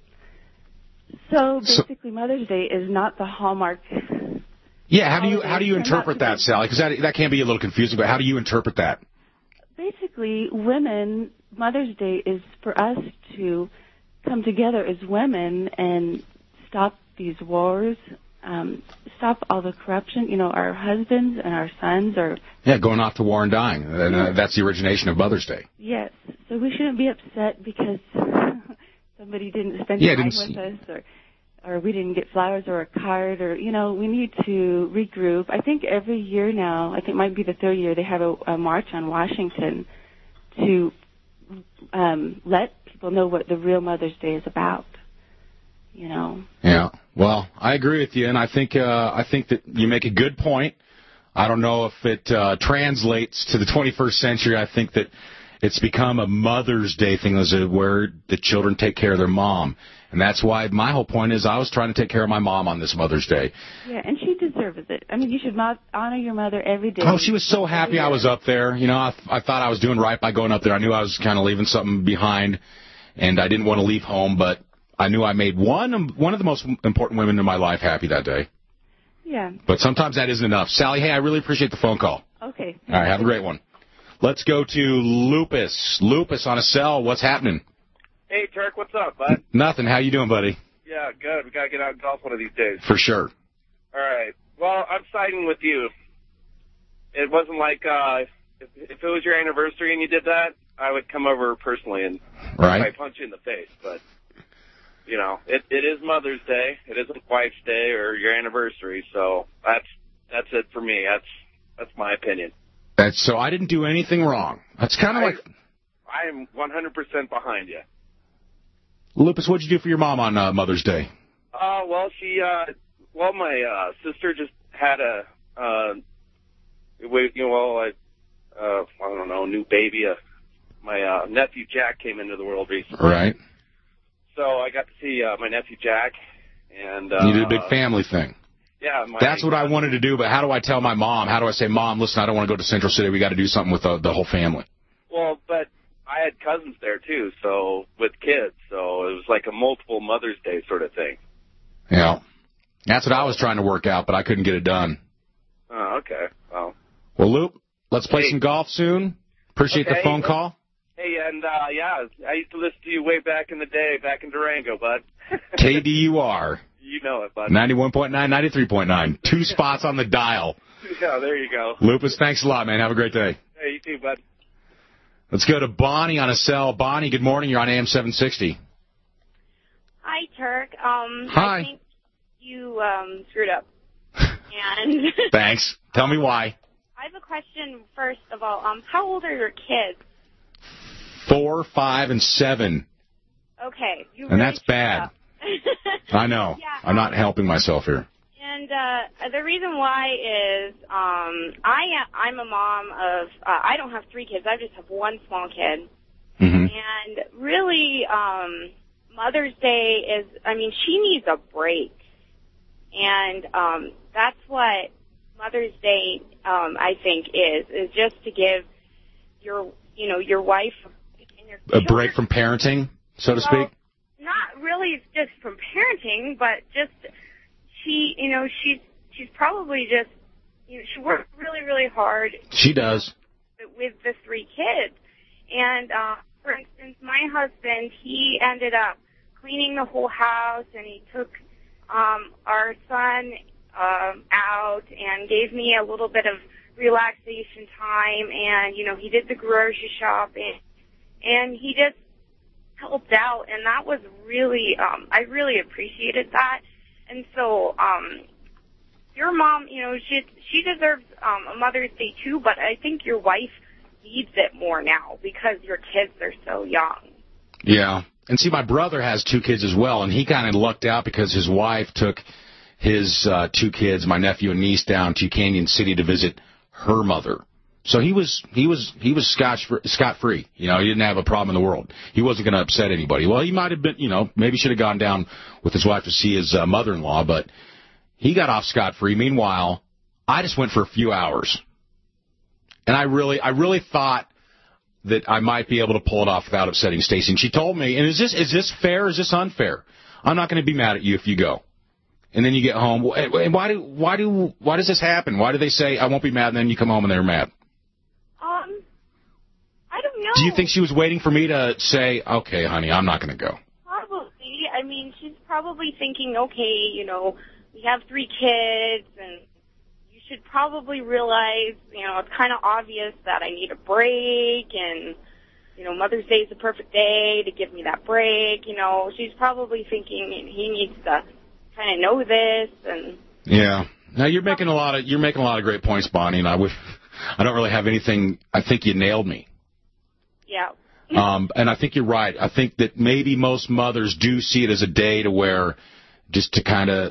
So basically, so, Mother's Day is not the hallmark. Yeah, how do you how do you interpret that, Sally? Because that that can be a little confusing. But how do you interpret that? Basically, women, Mother's Day is for us to come together as women and stop these wars, um, stop all the corruption. You know, our husbands and our sons are... Yeah, going off to war and dying. And uh, that's the origination of Mother's Day. Yes. So we shouldn't be upset because somebody didn't spend yeah, time didn't... with us, or or we didn't get flowers or a card, or, you know, we need to regroup. I think every year now, I think it might be the third year, they have a, a march on Washington to um, let people know what the real Mother's Day is about, you know. Yeah, well, I agree with you, and I think uh, I think that you make a good point. I don't know if it uh, translates to the twenty-first century. I think that it's become a Mother's Day thing, as a word the children take care of their mom. And that's why my whole point is I was trying to take care of my mom on this Mother's Day. Yeah, and she deserves it. I mean, you should not honor your mother every day. Oh, she was so happy I was up there. You know, I, I thought I was doing right by going up there. I knew I was kind of leaving something behind, and I didn't want to leave home, but I knew I made one one of the most important women in my life happy that day. Yeah. But sometimes that isn't enough. Sally, hey, I really appreciate the phone call. Okay. All right, have a great one. Let's go to Lupus. Lupus on a cell. What's happening? Hey, Turk, what's up, bud? Nothing. How you doing, buddy? Yeah, good. We got to get out and golf one of these days. For sure. All right. Well, I'm siding with you. It wasn't like uh, if, if it was your anniversary and you did that, I would come over personally and right. probably punch you in the face. But, you know, it, it is Mother's Day. It isn't Wife's Day or your anniversary, so that's that's it for me. That's that's my opinion. That's so I didn't do anything wrong. That's kind of like... I am one hundred percent behind you. Lupus, what'd you do for your mom on uh, Mother's Day? Uh, well, she, uh, well, my uh, sister just had a, uh, you know, I, uh, I don't know, new baby. Uh, my uh, nephew Jack came into the world recently. Right. So I got to see uh, my nephew Jack, and uh, you did a big family thing. Yeah. My, That's what I wanted to do, but how do I tell my mom? How do I say, Mom, listen, I don't want to go to Central City. We got to do something with the, the whole family. Well, but I had cousins there, too, so with kids, so it was like a multiple Mother's Day sort of thing. Yeah. That's what I was trying to work out, but I couldn't get it done. Oh, okay. Well. Well, Luke, let's play Hey. some golf soon. Appreciate Okay. the phone call. Hey, and, uh, yeah, I used to listen to you way back in the day, back in Durango, bud. K D U R. You know it, bud. ninety-one point nine, ninety-three point nine. Two spots on the dial. Yeah, there you go. Lupus, thanks a lot, man. Have a great day. Hey, you too, bud. Let's go to Bonnie on a cell. Bonnie, good morning. You're on A M seven sixty. Hi, Turk. Um, Hi. I think you um, screwed up. And Thanks. Tell me why. I have a question, first of all. Um, how old are your kids? Four, five, and seven. Okay. You And really that's screwed bad. up. I know. Yeah, I'm not helping myself here. And uh, the reason why is um, I am, I'm a mom of, uh, I don't have three kids. I just have one small kid. Mm-hmm. And really, um, Mother's Day is, I mean, she needs a break. And um, that's what Mother's Day, um, I think, is, is just to give your, you know, your wife and your A break from parenting, so to Well, speak? not really just from parenting, but just she, you know, she's she's probably just, you know, she works really, really hard She does. with the three kids. And uh, for instance, my husband, he ended up cleaning the whole house, and he took um, our son um, out and gave me a little bit of relaxation time. And you know, he did the grocery shopping, and he just helped out, and that was really, um, I really appreciated that. And so, um, your mom, you know, she she deserves um, a Mother's Day too, but I think your wife needs it more now because your kids are so young. Yeah. And see, my brother has two kids as well, and he kind of lucked out because his wife took his uh, two kids, my nephew and niece, down to Canyon City to visit her mother. So he was he was he was scotch scot free. You know, he didn't have a problem in the world. He wasn't going to upset anybody. Well, he might have been, you know, maybe should have gone down with his wife to see his uh, mother-in-law, but he got off scot free. Meanwhile, I just went for a few hours, and I really I really thought that I might be able to pull it off without upsetting Stacy. And she told me, and is this is this fair? Is this unfair? I'm not going to be mad at you if you go. And then you get home. And why do why do why does this happen? Why do they say I won't be mad, and then you come home and they're mad? Um, I don't know. Do you think she was waiting for me to say, okay, honey, I'm not going to go? Probably. I mean, she's probably thinking, okay, you know, we have three kids, and you should probably realize, you know, it's kind of obvious that I need a break, and, you know, Mother's Day is the perfect day to give me that break. You know, she's probably thinking he needs to kind of know this, and yeah. Now you're making a lot of you're making a lot of great points, Bonnie, and I wish I don't really have anything. I think you nailed me. yeah. Um, and I think you're right. I think that maybe most mothers do see it as a day to where just to kind of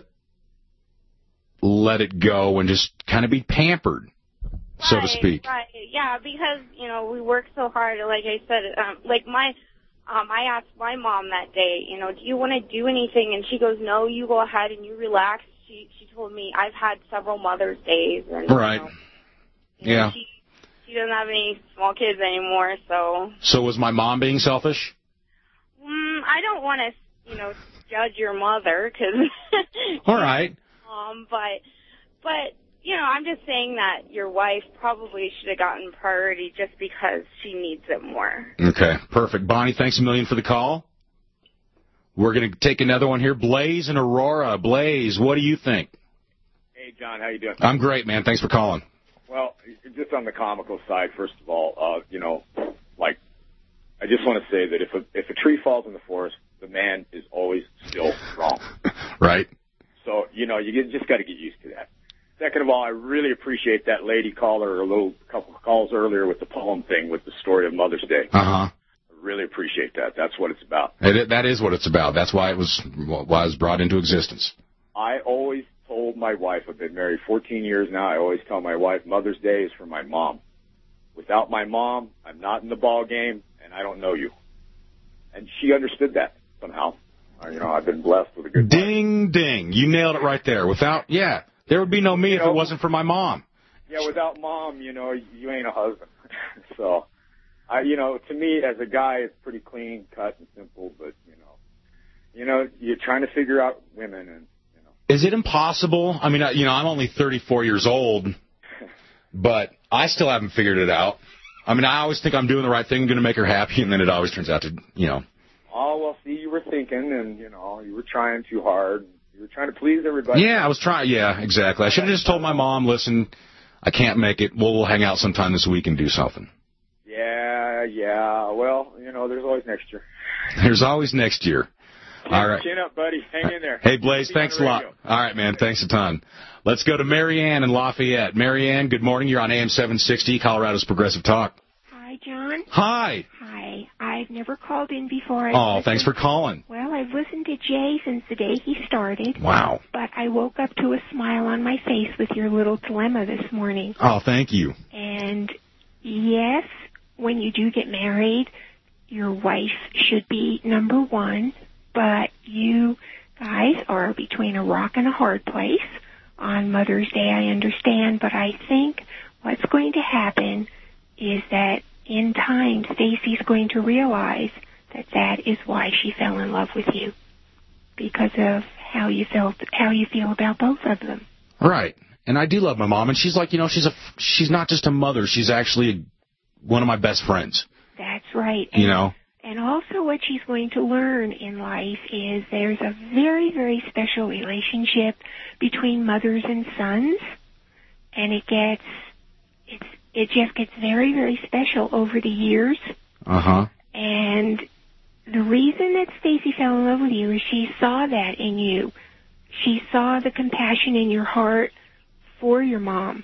let it go and just kind of be pampered, so to speak. Right, yeah, because, you know, we work so hard. Like I said, um, like my, um, I asked my mom that day, you know, do you want to do anything? And she goes, no, you go ahead and you relax. She she told me I've had several Mother's Days. And, Right. You know, you Yeah. know, she, she doesn't have any small kids anymore, so. So was my mom being selfish? Mm, I don't want to, you know, judge your mother, because. All right. Um, but, but, you know, I'm just saying that your wife probably should have gotten priority just because she needs it more. Okay, perfect. Bonnie, thanks a million for the call. We're going to take another one here. Blaze and Aurora. Blaze, what do you think? Hey, John, how you doing? I'm great, man. Thanks for calling. Well, just on the comical side, first of all, uh, you know, like, I just want to say that if a if a tree falls in the forest, the man is always still wrong. Right. So, you know, you get, just got to get used to that. Second of all, I really appreciate that lady caller, a little couple of calls earlier with the poem thing with the story of Mother's Day. Uh-huh. I really appreciate that. That's what it's about. It, that is what it's about. That's why it was why it was brought into existence. I always told my wife, I've been married fourteen years now, I always tell my wife Mother's Day is for my mom. Without my mom, I'm not in the ball game, and I don't know you. And she understood that somehow. You know, I've been blessed with a good Ding, ding. You nailed it right there. Without, yeah, there would be no me if it wasn't for my mom. Yeah, without mom, you know, you ain't a husband. So, I, you know, to me as a guy, it's pretty clean, cut, and simple. But you know, you know, you're trying to figure out women, and Is it impossible? I mean, I- you know, I'm only thirty-four years old, but I still haven't figured it out. I mean, I always think I'm doing the right thing, going to make her happy, and then it always turns out to, you know. Oh, well, see, you were thinking, and, you know, you were trying too hard. You were trying to please everybody. Yeah, I was trying. Yeah, exactly. I should have just told my mom, listen, I can't make it. We'll, we'll hang out sometime this week and do something. Yeah, yeah. Well, you know, there's always next year. There's always next year. All right. Chin up, buddy. Hang in there. Hey, Blaze, thanks a lot. All right, man. Thanks a ton. Let's go to Marianne in Lafayette. Marianne, good morning. You're on A M seven sixty, Colorado's Progressive Talk. Hi, John. Hi. Hi. I've never called in before. I've Oh, listened, thanks for calling. Well, I've listened to Jay since the day he started. Wow. But I woke up to a smile on my face with your little dilemma this morning. Oh, thank you. And yes, when you do get married, your wife should be number one, but you guys are between a rock and a hard place. On Mother's Day, I understand, but I think what's going to happen is that in time, Stacy's going to realize that that is why she fell in love with you, because of how you felt, how you feel about both of them. Right. And I do love my mom, and she's like, you know, she's a, she's not just a mother, she's actually one of my best friends. That's right. And, you know? And also what she's going to learn in life is there's a very, very special relationship between mothers and sons, and it gets, it's, it just gets very, very special over the years. Uh-huh. And the reason that Stacy fell in love with you is she saw that in you. She saw the compassion in your heart for your mom.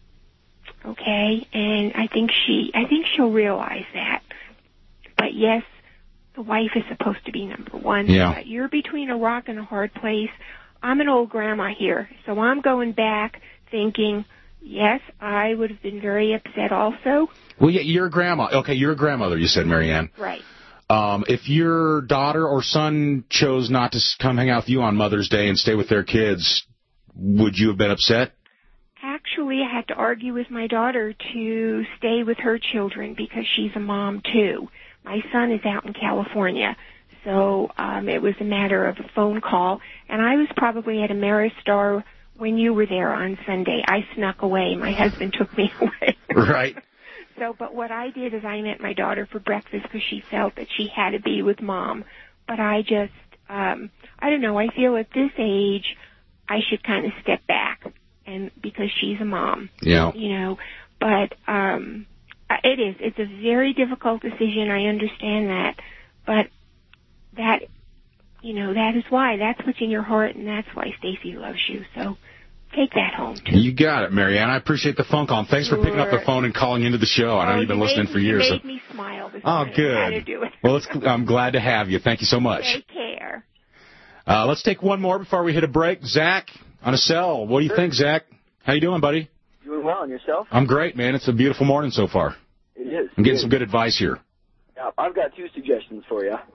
Okay? And I think she, I think she'll realize that. But yes, the wife is supposed to be number one. Yeah. But you're between a rock and a hard place. I'm an old grandma here, so I'm going back thinking, yes, I would have been very upset also. Well, yeah, you're a grandma. Okay, you're a grandmother, you said, Marianne. Right. Um, if your daughter or son chose not to come hang out with you on Mother's Day and stay with their kids, would you have been upset? Actually, I had to argue with my daughter to stay with her children because she's a mom, too. My son is out in California, so um, it was a matter of a phone call. And I was probably at Ameristar when you were there on Sunday. I snuck away. My husband took me away. Right. So, but what I did is I met my daughter for breakfast because she felt that she had to be with Mom. But I just, um, I don't know, I feel at this age I should kind of step back and because she's a mom. Yeah. You know, but um, it is. It's a very difficult decision. I understand that. But that, you know, that is why. That's what's in your heart, and that's why Stacy loves you. So take that home, too. You got it, Marianne. I appreciate the phone call. And thanks Sure. for picking up the phone and calling into the show. I know Oh, you've been you listening made, for years. You so. made me smile this Oh, morning. good. How to do it. Well, it's, I'm glad to have you. Thank you so much. Take care. Uh, let's take one more before we hit a break. Zach on a cell. What do you Sure. think, Zach? How you doing, buddy? Doing well, and yourself? I'm great, man. It's a beautiful morning so far. It is. I'm getting It some is. good advice here. Yeah, I've got two suggestions for you.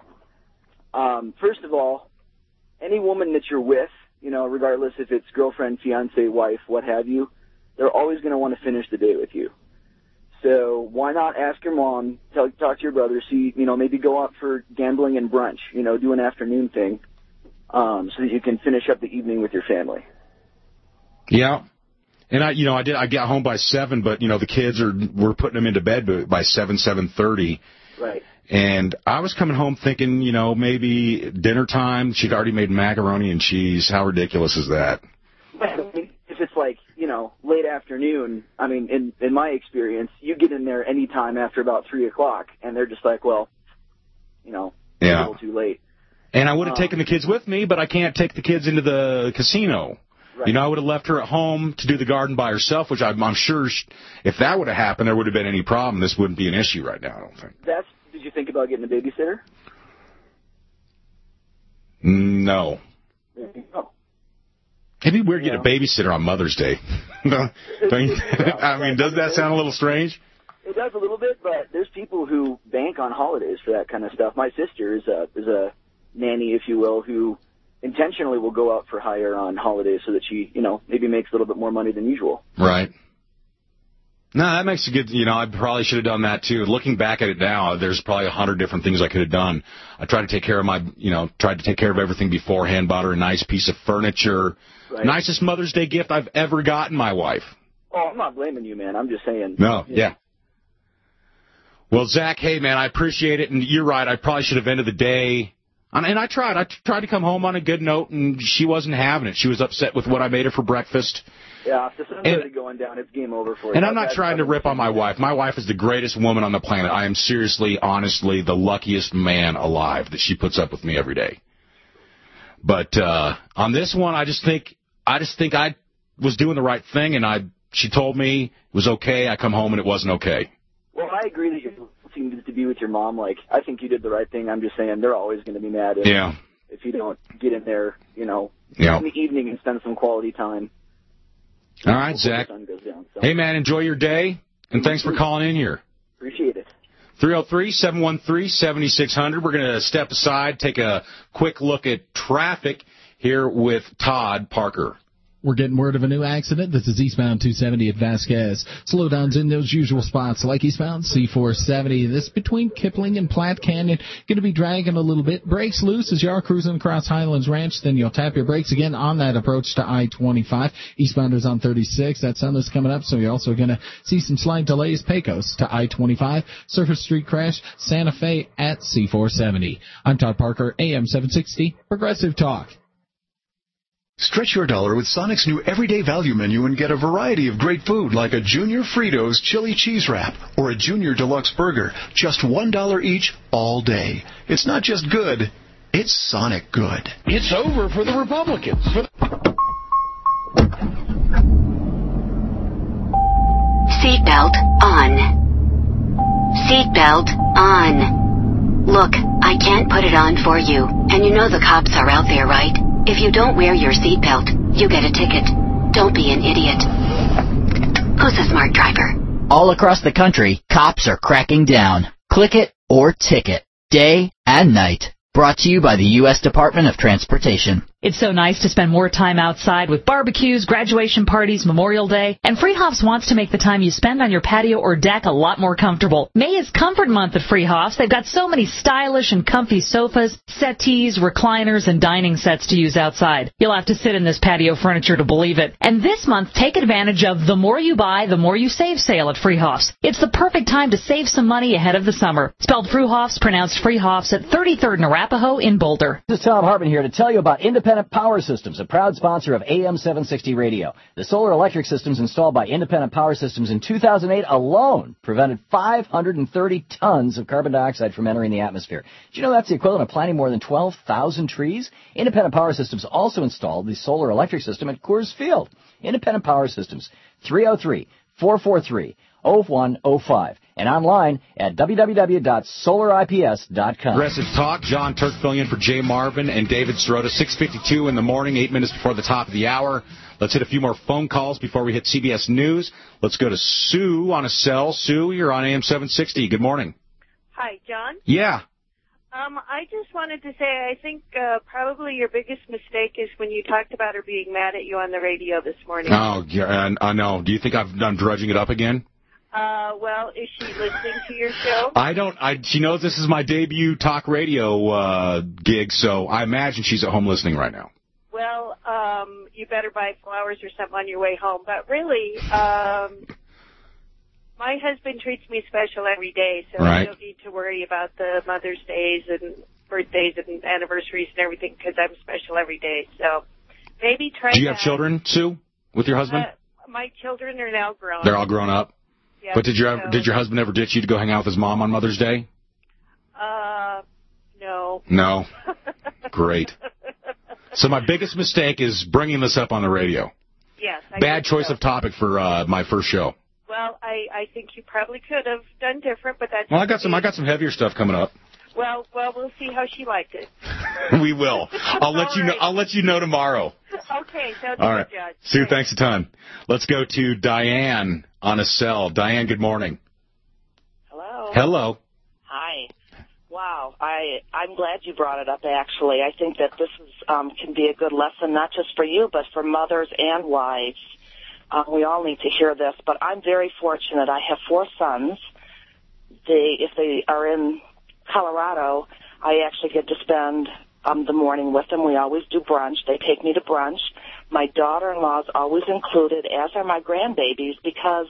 Um, first of all, any woman that you're with, you know, regardless if it's girlfriend, fiance, wife, what have you, they're always going to want to finish the day with you. So why not ask your mom, tell, talk to your brother, see, you know, maybe go out for gambling and brunch, you know, do an afternoon thing, um, so that you can finish up the evening with your family. Yeah. And I, you know, I did. I got home by seven, but you know, the kids are. We're putting them into bed by seven, seven thirty. Right. And I was coming home thinking, you know, maybe dinner time. She'd already made macaroni and cheese. How ridiculous is that? But, I mean, if it's like, you know, late afternoon, I mean, in in my experience, you get in there any time after about three o'clock, and they're just like, well, you know, Yeah. a little too late. And I would have Um, taken the kids with me, but I can't take the kids into the casino. Right. You know, I would have left her at home to do the garden by herself, which I'm, I'm sure sh if that would have happened, there would have been any problem. This wouldn't be an issue right now, I don't think. That's. Did you think about getting a babysitter? No. There you go. It'd be weird to get a babysitter on Mother's Day. Don't you, I mean, does that sound a little strange? It does a little bit, but there's people who bank on holidays for that kind of stuff. My sister is a is a nanny, if you will, who intentionally will go out for hire on holidays so that she, you know, maybe makes a little bit more money than usual. Right. No, that makes a good, you know, I probably should have done that too. Looking back at it now, there's probably a hundred different things I could have done. I tried to take care of my, you know, tried to take care of everything beforehand, bought her a nice piece of furniture. Right. Nicest Mother's Day gift I've ever gotten my wife. Oh, I'm not blaming you, man. I'm just saying. No, yeah. yeah. Well, Zach, hey, man, I appreciate it. And you're right. I probably should have ended the day. And I tried. I tried to come home on a good note, and she wasn't having it. She was upset with what I made her for breakfast. Yeah, if the sun's already going down, it's game over for you. And I'm not trying to rip on my wife. My wife is the greatest woman on the planet. I am seriously, honestly, the luckiest man alive that she puts up with me every day. But uh, on this one, I just think I just think I was doing the right thing, and I she told me it was okay. I come home and it wasn't okay. Well, I agree that you seem to be with your mom. Like, I think you did the right thing. I'm just saying they're always going to be mad if, yeah. if you don't get in there, you know, yeah. in the evening and spend some quality time. All right, Zach. Down, so. Hey, man, enjoy your day, and thanks for calling in here. Appreciate it. three oh three, seven one three, seven six zero zero. We're going to step aside, take a quick look at traffic here with Todd Parker. We're getting word of a new accident. This is eastbound two seventy at Vasquez. Slowdowns in those usual spots like eastbound C four seventy. This between Kipling and Platte Canyon. Going to be dragging a little bit. Brakes loose as you are cruising across Highlands Ranch. Then you'll tap your brakes again on that approach to I twenty-five. Eastbounders on thirty-six. That sun is coming up, so you're also going to see some slight delays. Pecos to I twenty-five. Surface Street crash. Santa Fe at C four seventy. I'm Todd Parker, A M seven sixty, Progressive Talk. Stretch your dollar with Sonic's new everyday value menu and get a variety of great food like a Junior Fritos chili cheese wrap or a Junior Deluxe burger, just one dollar each all day. It's not just good, it's Sonic good. It's over for the Republicans. For the- Seatbelt on. Seatbelt on. Look, I can't put it on for you, and you know the cops are out there, right? If you don't wear your seatbelt, you get a ticket. Don't be an idiot. Who's a smart driver? All across the country, cops are cracking down. Click it or ticket. Day and night. Brought to you by the U S Department of Transportation. It's so nice to spend more time outside with barbecues, graduation parties, Memorial Day. And Friedhoffs wants to make the time you spend on your patio or deck a lot more comfortable. May is Comfort Month at Friedhoffs. They've got so many stylish and comfy sofas, settees, recliners, and dining sets to use outside. You'll have to sit in this patio furniture to believe it. And this month, take advantage of the more you buy, the more you save sale at Friedhoffs. It's the perfect time to save some money ahead of the summer. Spelled Friedhoffs, pronounced Friedhoffs at thirty-third and Arapahoe in Boulder. This is Tom Hartman here to tell you about Independent Power Systems, a proud sponsor of A M seven sixty Radio. The solar electric systems installed by Independent Power Systems in two thousand eight alone prevented five hundred thirty tons of carbon dioxide from entering the atmosphere. Do you know that's the equivalent of planting more than twelve thousand trees? Independent Power Systems also installed the solar electric system at Coors Field. Independent Power Systems, three oh three, four four three, oh one oh five. And online at w w w dot solar i p s dot com. Progressive Talk, John Turk filling in for Jay Marvin and David Sirota, six fifty-two in the morning, eight minutes before the top of the hour. Let's hit a few more phone calls before we hit C B S News. Let's go to Sue on a cell. Sue, you're on A M seven sixty. Good morning. Hi, John. Yeah. Um, I just wanted to say I think uh, probably your biggest mistake is when you talked about her being mad at you on the radio this morning. Oh, yeah, I know. Do you think I've, I'm drudging it up again? Uh, well, is she listening to your show? I don't. I. She knows this is my debut talk radio uh, gig, so I imagine she's at home listening right now. Well, um, you better buy flowers or something on your way home. But really, um, my husband treats me special every day, so right. I don't need to worry about the Mother's Days and birthdays and anniversaries and everything because I'm special every day. So maybe try. Do you that. have children, Sue, with your husband? Uh, my children are now grown. They're all grown up. Yeah, but did your so. did your husband ever ditch you to go hang out with his mom on Mother's Day? Uh, no. No. Great. So my biggest mistake is bringing this up on the radio. Yes. I Bad choice so. of topic for uh, my first show. Well, I, I think you probably could have done different, but that's. Well, I got some I got some heavier stuff coming up. Well, well, we'll see how she liked it. We will. I'll let you know. I'll let you know tomorrow. Okay. So all right, Judge. Sue. Right. Thanks a ton. Let's go to Diane on a cell. Diane, good morning. Hello. Hello. Hi. Wow. I I'm glad you brought it up. Actually, I think that this is um, can be a good lesson, not just for you, but for mothers and wives. Uh, we all need to hear this, but I'm very fortunate. I have four sons. They, if they are in Colorado, I actually get to spend um, the morning with them. We always do brunch. They take me to brunch. My daughter-in-law is always included, as are my grandbabies, because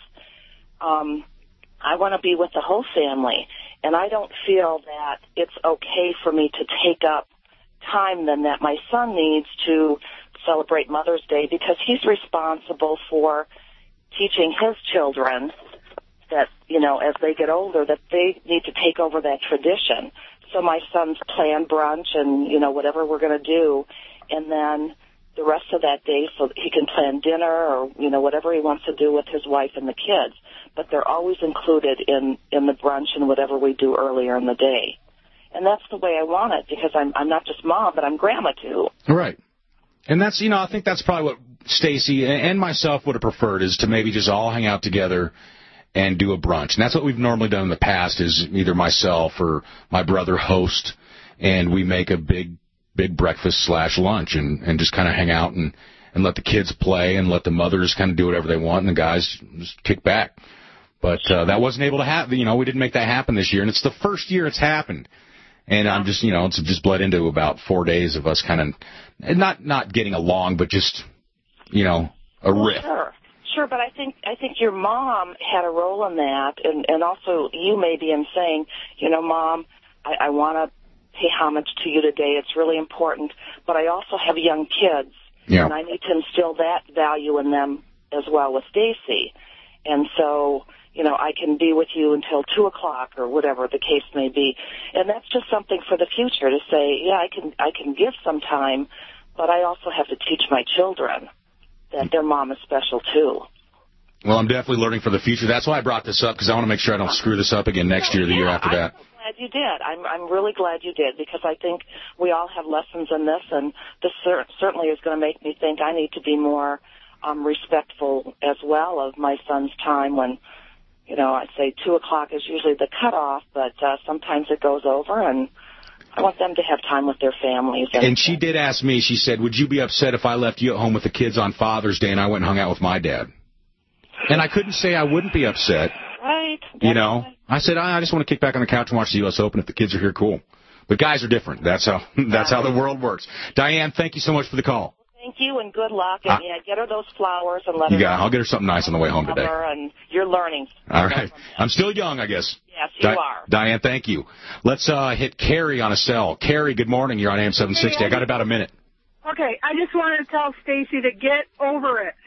um, I want to be with the whole family. And I don't feel that it's okay for me to take up time then that my son needs to celebrate Mother's Day, because he's responsible for teaching his children that, you know, as they get older, that they need to take over that tradition. So my sons plan brunch and, you know, whatever we're going to do, and then the rest of that day so that he can plan dinner or, you know, whatever he wants to do with his wife and the kids. But they're always included in, in the brunch and whatever we do earlier in the day. And that's the way I want it, because I'm I'm not just mom, but I'm grandma too. Right. And that's, you know, I think that's probably what Stacy and myself would have preferred, is to maybe just all hang out together and do a brunch. And that's what we've normally done in the past, is either myself or my brother host, and we make a big, big breakfast slash lunch and, and just kind of hang out and, and let the kids play and let the mothers kind of do whatever they want and the guys just kick back. But uh, that wasn't able to happen. You know, we didn't make that happen this year, and it's the first year it's happened. And I'm just, you know, it's just bled into about four days of us kind of not not getting along, but just, you know, a well, riff. Sure, sure. But I think I think your mom had a role in that, and and also you maybe in saying, you know, Mom, I, I want to pay homage to you today. It's really important. But I also have young kids, yeah. and I need to instill that value in them as well with Stacy. And so, you know, I can be with you until two o'clock or whatever the case may be. And that's just something for the future to say, yeah, I can I can give some time, but I also have to teach my children that their mom is special too. Well, I'm definitely learning for the future. That's why I brought this up, because I want to make sure I don't screw this up again next year or the yeah, year after that. I'm glad you did. I'm I'm really glad you did, because I think we all have lessons in this, and this cer- certainly is going to make me think I need to be more um, respectful as well of my son's time when, you know, I'd say two o'clock is usually the cutoff, but uh, sometimes it goes over, and I want them to have time with their families. And, and she did ask me, she said, would you be upset if I left you at home with the kids on Father's Day and I went and hung out with my dad? And I couldn't say I wouldn't be upset. Right. You know, I said, I just want to kick back on the couch and watch the U S Open. If the kids are here, cool. But guys are different. That's how that's how the world works. Diane, thank you so much for the call. Thank you, and good luck. And, uh, yeah, get her those flowers and let you her got, know. I'll get her something nice on the way home today. And you're learning. All right. I'm still young, I guess. Yes, you Di- are. Diane, thank you. Let's uh, hit Carrie on a cell. Carrie, good morning. You're on A M seven sixty. I got about a minute. Okay, I just wanted to tell Stacy to get over it.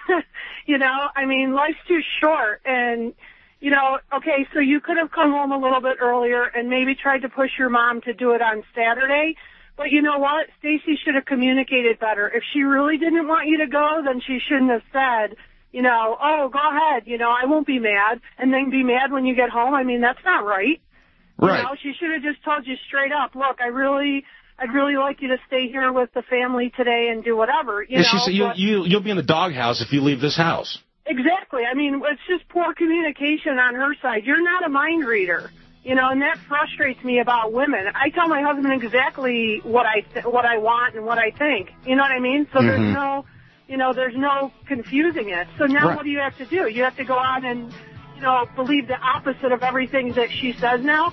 You know, I mean, life's too short, and, you know, okay, so you could have come home a little bit earlier and maybe tried to push your mom to do it on Saturday. But you know what? Stacy should have communicated better. If she really didn't want you to go, then she shouldn't have said, you know, oh, go ahead, you know, I won't be mad, and then be mad when you get home. I mean, that's not right. Right. You know, she should have just told you straight up, look, I really, I'd really like you to stay here with the family today and do whatever, you yeah, know. She said, you, you, you'll be in the doghouse if you leave this house. Exactly. I mean, it's just poor communication on her side. You're not a mind reader. You know, and that frustrates me about women. I tell my husband exactly what I th- what I want and what I think. You know what I mean? So mm-hmm. there's no, you know, there's no confusing it. So now right. what do you have to do? You have to go on and, you know, believe the opposite of everything that she says now?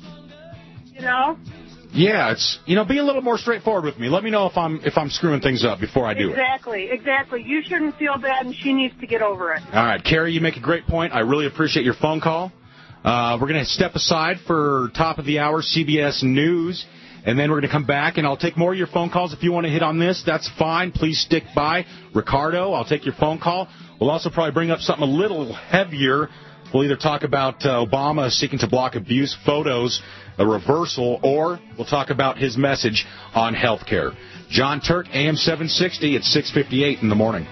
You know? Yeah, it's, you know, be a little more straightforward with me. Let me know if I'm if I'm screwing things up before I do exactly, it. Exactly, exactly. You shouldn't feel bad, and she needs to get over it. All right, Carrie, you make a great point. I really appreciate your phone call. Uh, we're going to step aside for top of the hour C B S News, and then we're going to come back, and I'll take more of your phone calls. If you want to hit on this, that's fine. Please stick by. Ricardo, I'll take your phone call. We'll also probably bring up something a little heavier. We'll either talk about uh, Obama seeking to block abuse photos, a reversal, or we'll talk about his message on health care. John Turk, A M seven sixty at six fifty-eight in the morning.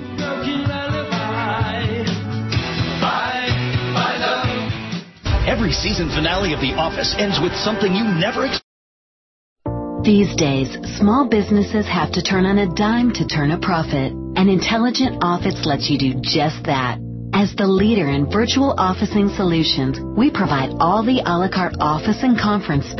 Every season finale of The Office ends with something you never expected. These days, small businesses have to turn on a dime to turn a profit. And Intelligent Office lets you do just that. As the leader in virtual officing solutions, we provide all the a la carte office and conference space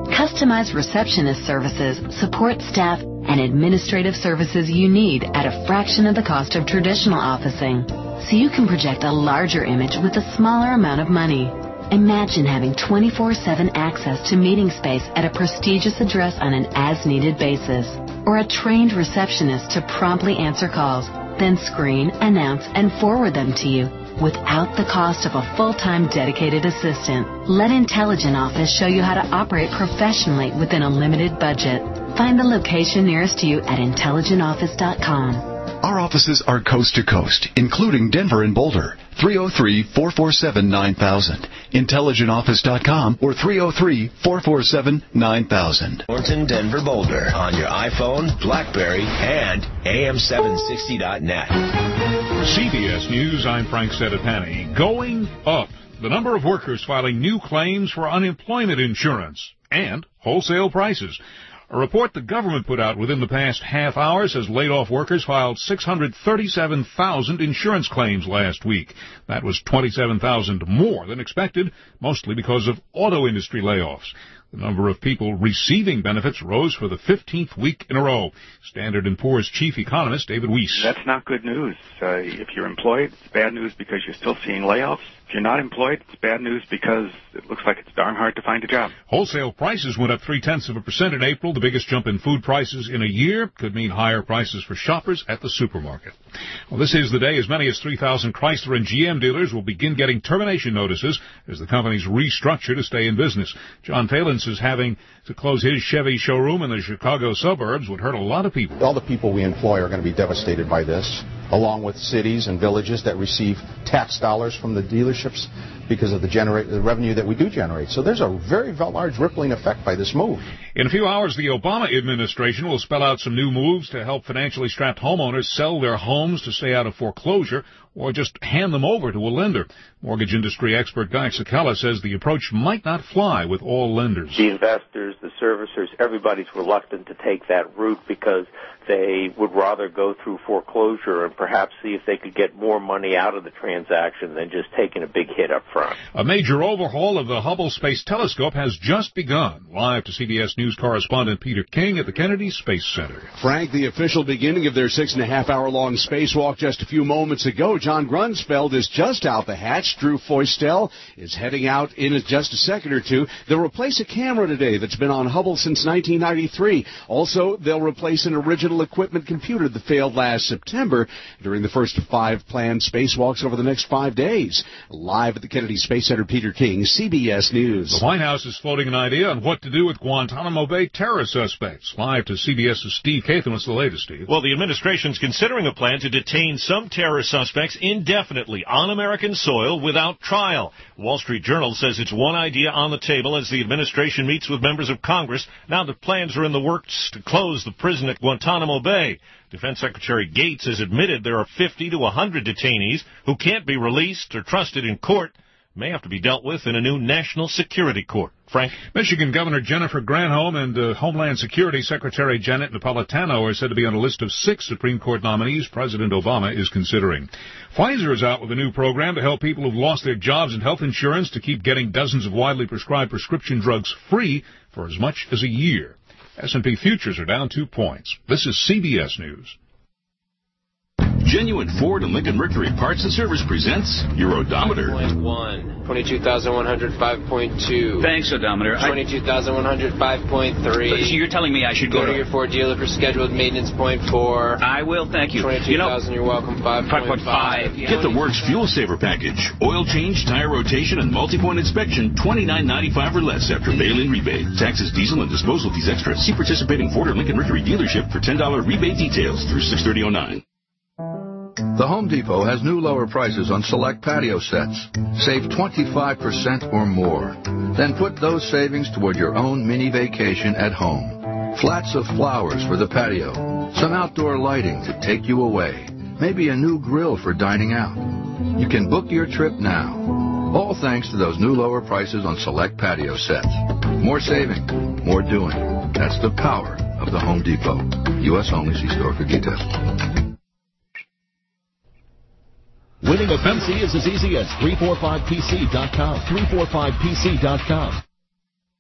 Customized receptionist services, support staff, and administrative services you need at a fraction of the cost of traditional officing. So you can project a larger image with a smaller amount of money. Imagine having twenty-four seven access to meeting space at a prestigious address on an as-needed basis. Or a trained receptionist to promptly answer calls, then screen, announce, and forward them to you without the cost of a full-time dedicated assistant. Let Intelligent Office show you how to operate professionally within a limited budget. Find the location nearest you at intelligent office dot com. Our offices are coast to coast, including Denver and Boulder. three oh three, four four seven, nine thousand. intelligent office dot com or three oh three, four four seven, nine thousand. Thornton, Denver, Boulder on your iPhone, BlackBerry, and A M seven sixty dot net. For C B S News, I'm Frank Sedapani. Going up. The number of workers filing new claims for unemployment insurance and wholesale prices. A report the government put out within the past half hour says laid-off workers filed six hundred thirty-seven thousand insurance claims last week. That was twenty-seven thousand more than expected, mostly because of auto industry layoffs. The number of people receiving benefits rose for the fifteenth week in a row. Standard and Poor's chief economist David Weiss. That's not good news. Uh, if you're employed, it's bad news because you're still seeing layoffs. If you're not employed, it's bad news because it looks like it's darn hard to find a job. Wholesale prices went up three-tenths of a percent in April. The biggest jump in food prices in a year could mean higher prices for shoppers at the supermarket. Well, this is the day as many as three thousand Chrysler and G M dealers will begin getting termination notices as the companies restructure to stay in business. John Phelan says having to close his Chevy showroom in the Chicago suburbs would hurt a lot of people. All the people we employ are going to be devastated by this, along with cities and villages that receive tax dollars from the dealerships because of the, generate, the revenue that we do generate. So there's a very large rippling effect by this move. In a few hours, the Obama administration will spell out some new moves to help financially strapped homeowners sell their homes to stay out of foreclosure or just hand them over to a lender. Mortgage industry expert Guy Sakala says the approach might not fly with all lenders. The investors, the servicers, everybody's reluctant to take that route because they would rather go through foreclosure and perhaps see if they could get more money out of the transaction than just taking a big hit up front. A major overhaul of the Hubble Space Telescope has just begun. Live to C B S News correspondent Peter King at the Kennedy Space Center. Frank, the official beginning of their six and a half hour long spacewalk just a few moments ago. John Grunsfeld is just out the hatch. Drew Feustel is heading out in just a second or two. They'll replace a camera today that's been on Hubble since nineteen ninety-three. Also, they'll replace an original equipment computer that failed last September during the first of five planned spacewalks over the next five days. Live at the Kennedy Space Center, Peter King, C B S News. The White House is floating an idea on what to do with Guantanamo Bay terror suspects. Live to C B S's Steve Kathan. What's the latest, Steve? Well, the administration's considering a plan to detain some terror suspects indefinitely on American soil without trial. Wall Street Journal says it's one idea on the table as the administration meets with members of Congress now that plans are in the works to close the prison at Guantanamo Bay. Defense Secretary Gates has admitted there are fifty to one hundred detainees who can't be released or trusted in court, may have to be dealt with in a new national security court. Frank? Michigan Governor Jennifer Granholm and uh, Homeland Security Secretary Janet Napolitano are said to be on a list of six Supreme Court nominees President Obama is considering. Pfizer is out with a new program to help people who've lost their jobs and health insurance to keep getting dozens of widely prescribed prescription drugs free for as much as a year. S and P futures are down two points. This is C B S News. Genuine Ford and Lincoln Mercury Parts and Service presents your odometer. one. twenty-two thousand one hundred five point two. Thanks, odometer. twenty-two thousand one hundred five point three. So you're telling me I should go, go to, to your Ford dealer for scheduled maintenance point four. I will, thank you. twenty-two thousand, you know, you're welcome, five point five. Get the Works Fuel Saver Package. Oil change, tire rotation, and multi-point inspection, twenty-nine ninety-five or less after mail-in rebate. Taxes, diesel, and disposal fees extra. See participating Ford or Lincoln Mercury dealership for ten dollars rebate details through six thirty oh nine. The Home Depot has new lower prices on select patio sets. Save twenty-five percent or more. Then put those savings toward your own mini vacation at home. Flats of flowers for the patio. Some outdoor lighting to take you away. Maybe a new grill for dining out. You can book your trip now. All thanks to those new lower prices on select patio sets. More saving, more doing. That's the power of the Home Depot. U S only. See store for details. Winning a P C is as easy as three four five P C dot com. three four five P C dot com.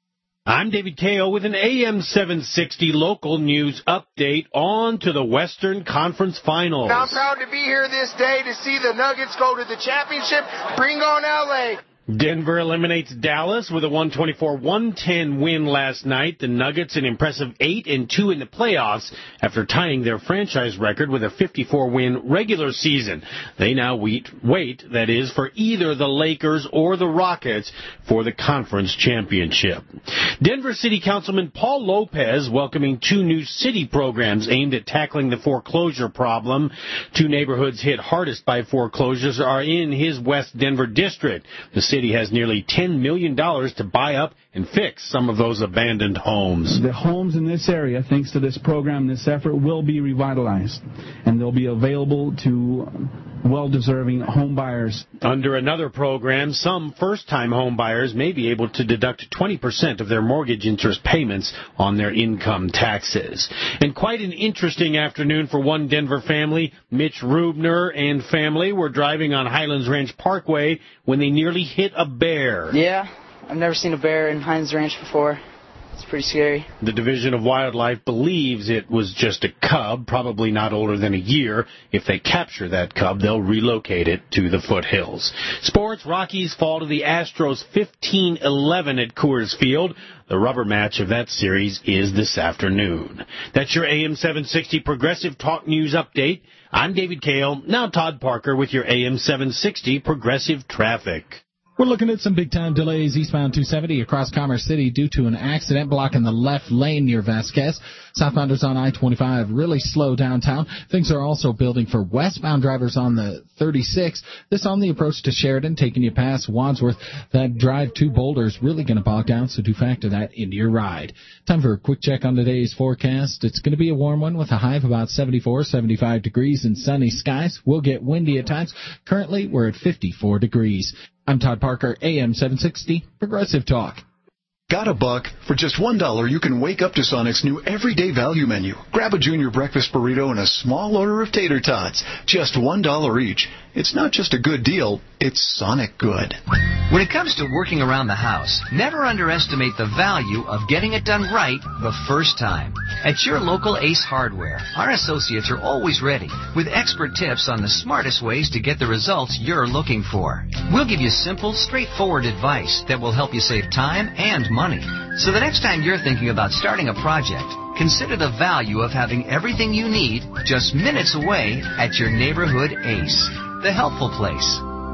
I'm David Kayo with an A M seven sixty local news update. On to the Western Conference Finals. I'm proud to be here this day to see the Nuggets go to the championship. Bring on L A. Denver eliminates Dallas with a one twenty-four one ten win last night. The Nuggets an impressive eight and two in the playoffs after tying their franchise record with a fifty-four win regular season. They now wait, wait, that is, for either the Lakers or the Rockets for the conference championship. Denver City Councilman Paul Lopez welcoming two new city programs aimed at tackling the foreclosure problem. Two neighborhoods hit hardest by foreclosures are in his West Denver district. The city has nearly ten million dollars to buy up and fix some of those abandoned homes. The homes in this area, thanks to this program, this effort, will be revitalized, and they'll be available to well-deserving home buyers. Under another program, some first-time home buyers may be able to deduct twenty percent of their mortgage interest payments on their income taxes. And quite an interesting afternoon for one Denver family. Mitch Rubner and family were driving on Highlands Ranch Parkway when they nearly hit a bear. Yeah, I've never seen a bear in Highlands Ranch before. It's pretty scary. The Division of Wildlife believes it was just a cub, probably not older than a year. If they capture that cub, they'll relocate it to the foothills. Sports, Rockies fall to the Astros fifteen eleven at Coors Field. The rubber match of that series is this afternoon. That's your A M seven sixty Progressive Talk News Update. I'm David Kale. Now Todd Parker with your A M seven sixty Progressive Traffic. We're looking at some big-time delays eastbound two seventy across Commerce City due to an accident blocking the left lane near Vasquez. Southbounders on I twenty-five really slow downtown. Things are also building for westbound drivers on the thirty-six. This on the approach to Sheridan, taking you past Wadsworth. That drive to Boulder is really going to bog down, so do factor that into your ride. Time for a quick check on today's forecast. It's going to be a warm one with a high of about seventy-four, seventy-five degrees and sunny skies. We'll get windy at times. Currently, we're at fifty-four degrees. I'm Todd Parker, A M seven sixty, Progressive Talk. Got a buck? For just one dollar, you can wake up to Sonic's new everyday value menu. Grab a junior breakfast burrito and a small order of tater tots. Just one dollar each. It's not just a good deal, it's Sonic good. When it comes to working around the house, never underestimate the value of getting it done right the first time. At your local Ace Hardware, our associates are always ready with expert tips on the smartest ways to get the results you're looking for. We'll give you simple, straightforward advice that will help you save time and money. So the next time you're thinking about starting a project, consider the value of having everything you need just minutes away at your neighborhood Ace, the helpful place.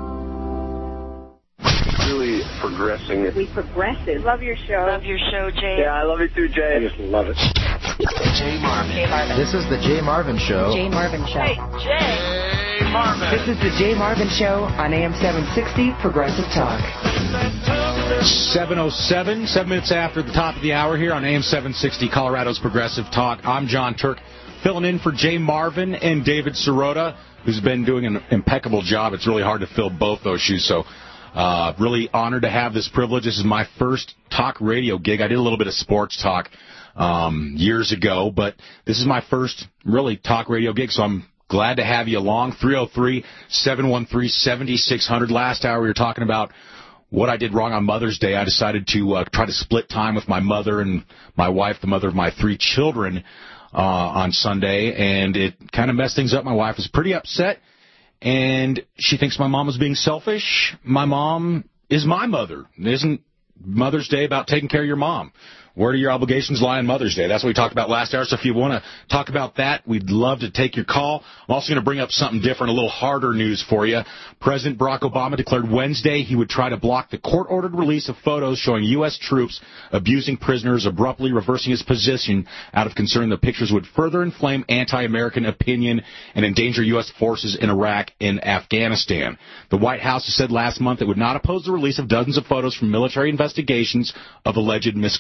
Really progressing. We progressive. Love your show. Love your show, Jay. Yeah, I love you too, Jay. I just love it. Jay Marvin. Jay Marvin. This is the Jay Marvin Show. Jay Marvin Show. Hey, Jay. Marvin. This is the Jay Marvin Show on A M seven sixty Progressive Talk. seven oh seven, seven minutes after the top of the hour here on A M seven sixty Colorado's Progressive Talk. I'm John Turk, filling in for Jay Marvin and David Sirota, who's been doing an impeccable job. It's really hard to fill both those shoes, so uh, really honored to have this privilege. This is my first talk radio gig. I did a little bit of sports talk um, years ago, but this is my first really talk radio gig, so I'm glad to have you along. three oh three, seven one three, seven six zero zero. Last hour we were talking about what I did wrong on Mother's Day. I decided to uh, try to split time with my mother and my wife, the mother of my three children, uh, on Sunday, and it kind of messed things up. My wife was pretty upset, and she thinks my mom was being selfish. My mom is my mother. Isn't Mother's Day about taking care of your mom? Where do your obligations lie on Mother's Day? That's what we talked about last hour. So if you want to talk about that, we'd love to take your call. I'm also going to bring up something different, a little harder news for you. President Barack Obama declared Wednesday he would try to block the court-ordered release of photos showing U S troops abusing prisoners, abruptly reversing his position out of concern the pictures would further inflame anti-American opinion and endanger U S forces in Iraq and Afghanistan. The White House has said last month it would not oppose the release of dozens of photos from military investigations of alleged misconduct.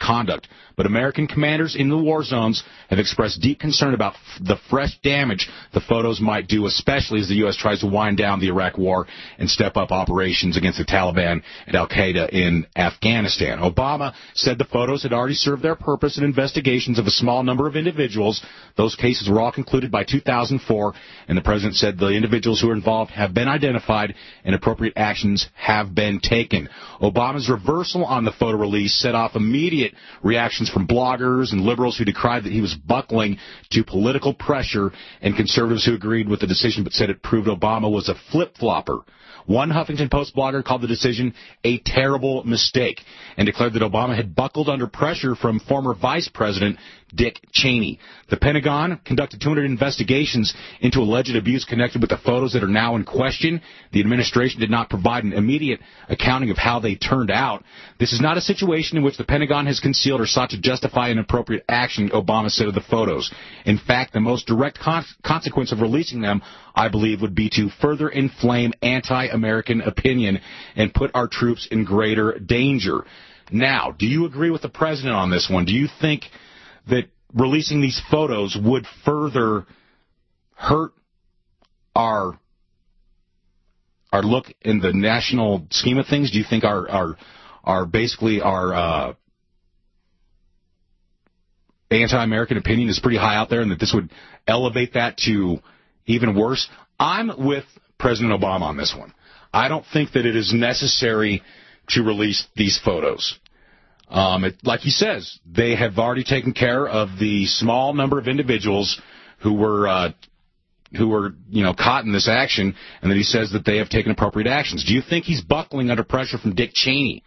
conflict, but American commanders in the war zones have expressed deep concern about f- the fresh damage the photos might do, especially as the U S tries to wind down the Iraq war and step up operations against the Taliban and al-Qaeda in Afghanistan. Obama said the photos had already served their purpose in investigations of a small number of individuals. Those cases were all concluded by two thousand four, and the president said the individuals who are involved have been identified and appropriate actions have been taken. Obama's reversal on the photo release set off immediate reactions from bloggers and liberals who decried that he was buckling to political pressure, and conservatives who agreed with the decision but said it proved Obama was a flip-flopper. One Huffington Post blogger called the decision a terrible mistake and declared that Obama had buckled under pressure from former Vice President Dick Cheney. The Pentagon conducted two hundred investigations into alleged abuse connected with the photos that are now in question. The administration did not provide an immediate accounting of how they turned out. This is not a situation in which the Pentagon has concealed or sought to justify inappropriate action, Obama said of the photos. In fact, the most direct con- consequence of releasing them, I believe, would be to further inflame anti-American opinion and put our troops in greater danger. Now, do you agree with the president on this one? Do you think that releasing these photos would further hurt our our look in the national scheme of things? Do you think our our, our basically our uh, anti-American opinion is pretty high out there, and that this would elevate that to even worse? I'm with President Obama on this one. I don't think that it is necessary to release these photos. Um, it, like he says, they have already taken care of the small number of individuals who were, uh, who were, you know, caught in this action, and that he says that they have taken appropriate actions. Do you think he's buckling under pressure from Dick Cheney?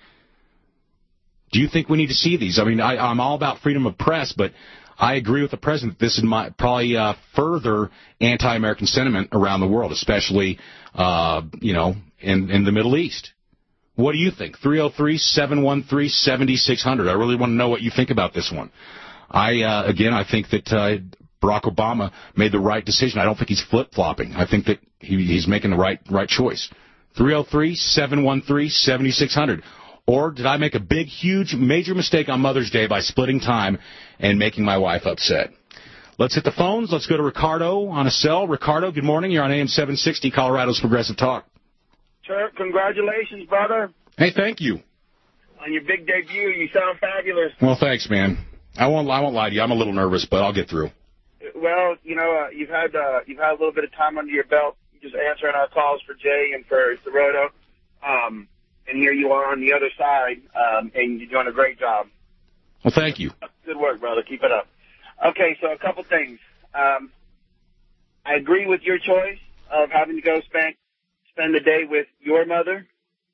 Do you think we need to see these? I mean, I, I'm all about freedom of press, but I agree with the president that this might probably uh, further anti-American sentiment around the world, especially, uh, you know, in, in the Middle East. What do you think? three oh three, seven one three, seven six zero zero. I really want to know what you think about this one. I, uh, again, I think that uh, Barack Obama made the right decision. I don't think he's flip-flopping. I think that he, he's making the right right choice. three oh three, seven one three, seven six zero zero. Or did I make a big, huge, major mistake on Mother's Day by splitting time and making my wife upset? Let's hit the phones. Let's go to Ricardo on a cell. Ricardo, good morning. You're on A M seven sixty, Colorado's Progressive Talk. Sir, congratulations, brother. Hey, thank you. On your big debut, you sound fabulous. Well, thanks, man. I won't. I won't lie to you. I'm a little nervous, but I'll get through. Well, you know, uh, you've had uh, you've had a little bit of time under your belt, just answering our calls for Jay and for Ceroto, um, and here you are on the other side, um, and you're doing a great job. Well, thank you. Good work, brother. Keep it up. Okay, so a couple things. Um, I agree with your choice of having to go spend spend the day with your mother.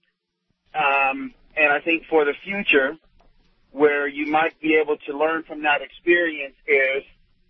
Um, and I think for the future, where you might be able to learn from that experience is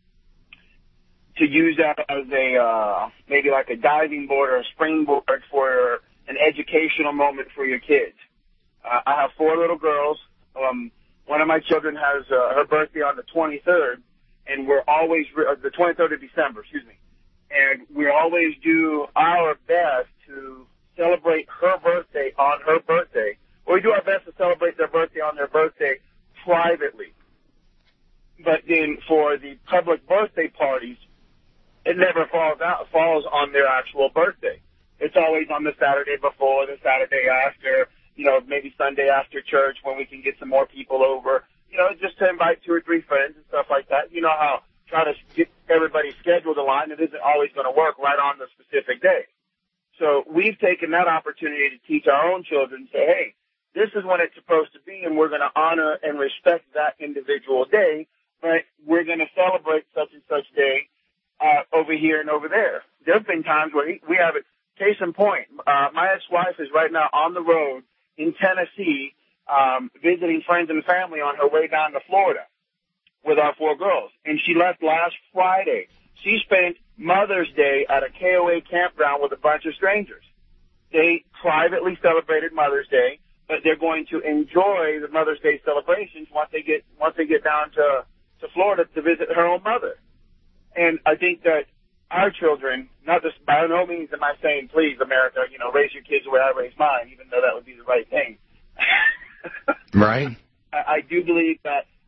to use that as a, uh, maybe like a diving board or a springboard for an educational moment for your kids. Uh, I have four little girls. Um, one of my children has uh, her birthday on the twenty-third, and we're always, re- uh, the twenty-third of December, excuse me. And we always do our best to celebrate her birthday on her birthday, or we do our best to celebrate their birthday on their birthday privately. But then for the public birthday parties, it never falls out falls on their actual birthday. It's always on the Saturday before, the Saturday after, you know, maybe Sunday after church when we can get some more people over, you know, just to invite two or three friends and stuff like that. You know how try to get everybody's schedule aligned. It isn't always going to work right on the specific day. So we've taken that opportunity to teach our own children, say, hey, this is when it's supposed to be, and we're going to honor and respect that individual day, but we're going to celebrate such and such day uh, over here and over there. There have been times where he, we have it. Case in point, uh, my ex-wife is right now on the road in Tennessee um, visiting friends and family on her way down to Florida with our four girls, and she left last Friday. She spent Mother's Day at a K O A campground with a bunch of strangers. They privately celebrated Mother's Day, but they're going to enjoy the Mother's Day celebrations once they get once they get down to to Florida to visit her own mother. And I think that our children, not just by no means am I saying, please, America, you know, raise your kids the way I raised mine, even though that would be the right thing. Right. I, I do believe that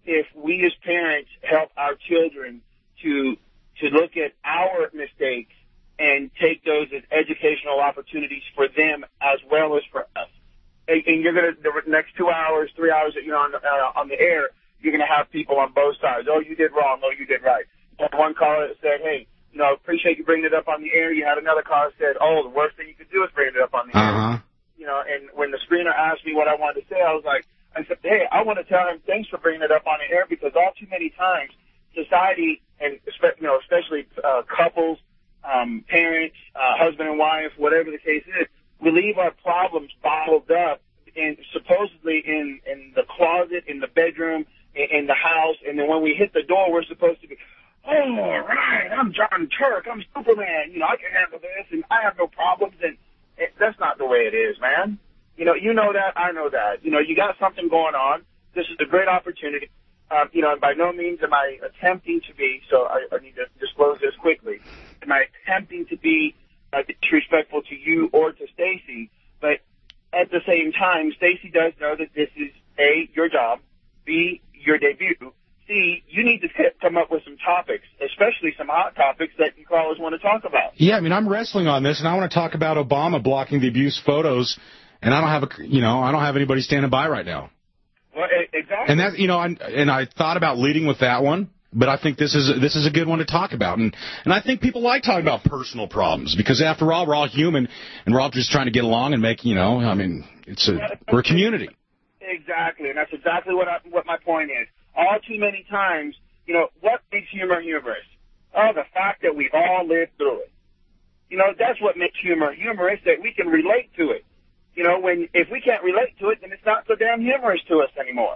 if we as parents help our children to to look at our mistakes and take those as educational opportunities for them as well as for us. And, and you're going to, the next two hours, three hours that you're on, uh, on the air, you're going to have people on both sides. Oh, you did wrong. Oh, you did right. And one caller that said, hey, you know, appreciate you bringing it up on the air. You had another caller that said, oh, the worst thing you could do is bring it up on the uh-huh. air. You know, and when the screener asked me what I wanted to say, I was like, I said, hey, I want to tell him thanks for bringing it up on the air, because all too many times society, and you know, especially uh, couples, um, parents, uh, husband and wife, whatever the case is, we leave our problems bottled up in supposedly in, in the closet, in the bedroom, in, in the house, and then when we hit the door, we're supposed to be, oh, all right, I'm John Turk, I'm Superman, you know, I can handle this, and I have no problems, and it, that's not the way it is, man. You know, you know that, I know that. You know, you got something going on. This is a great opportunity. Um, you know, and by no means am I attempting to be, so I, I need to disclose this quickly, am I attempting to be uh, disrespectful to you or to Stacy, but at the same time, Stacy does know that this is, A, your job, B, your debut, C, you need to come up with some topics, especially some hot topics that you callers want to talk about. Yeah, I mean, I'm wrestling on this, and I want to talk about Obama blocking the abuse photos, and I don't have a, you know, I don't have anybody standing by right now. Well, exactly. And that, you know, and, and I thought about leading with that one, but I think this is this is a good one to talk about, and and I think people like talking about personal problems, because after all, we're all human, and we're all just trying to get along and make, you know, I mean, it's a we're a community. Exactly, and that's exactly what I, what my point is. All too many times, you know, what makes humor humorous? Oh, the fact that we've all lived through it. You know, that's what makes humor humorous, that we can relate to it. You know, when if we can't relate to it, then it's not so damn humorous to us anymore.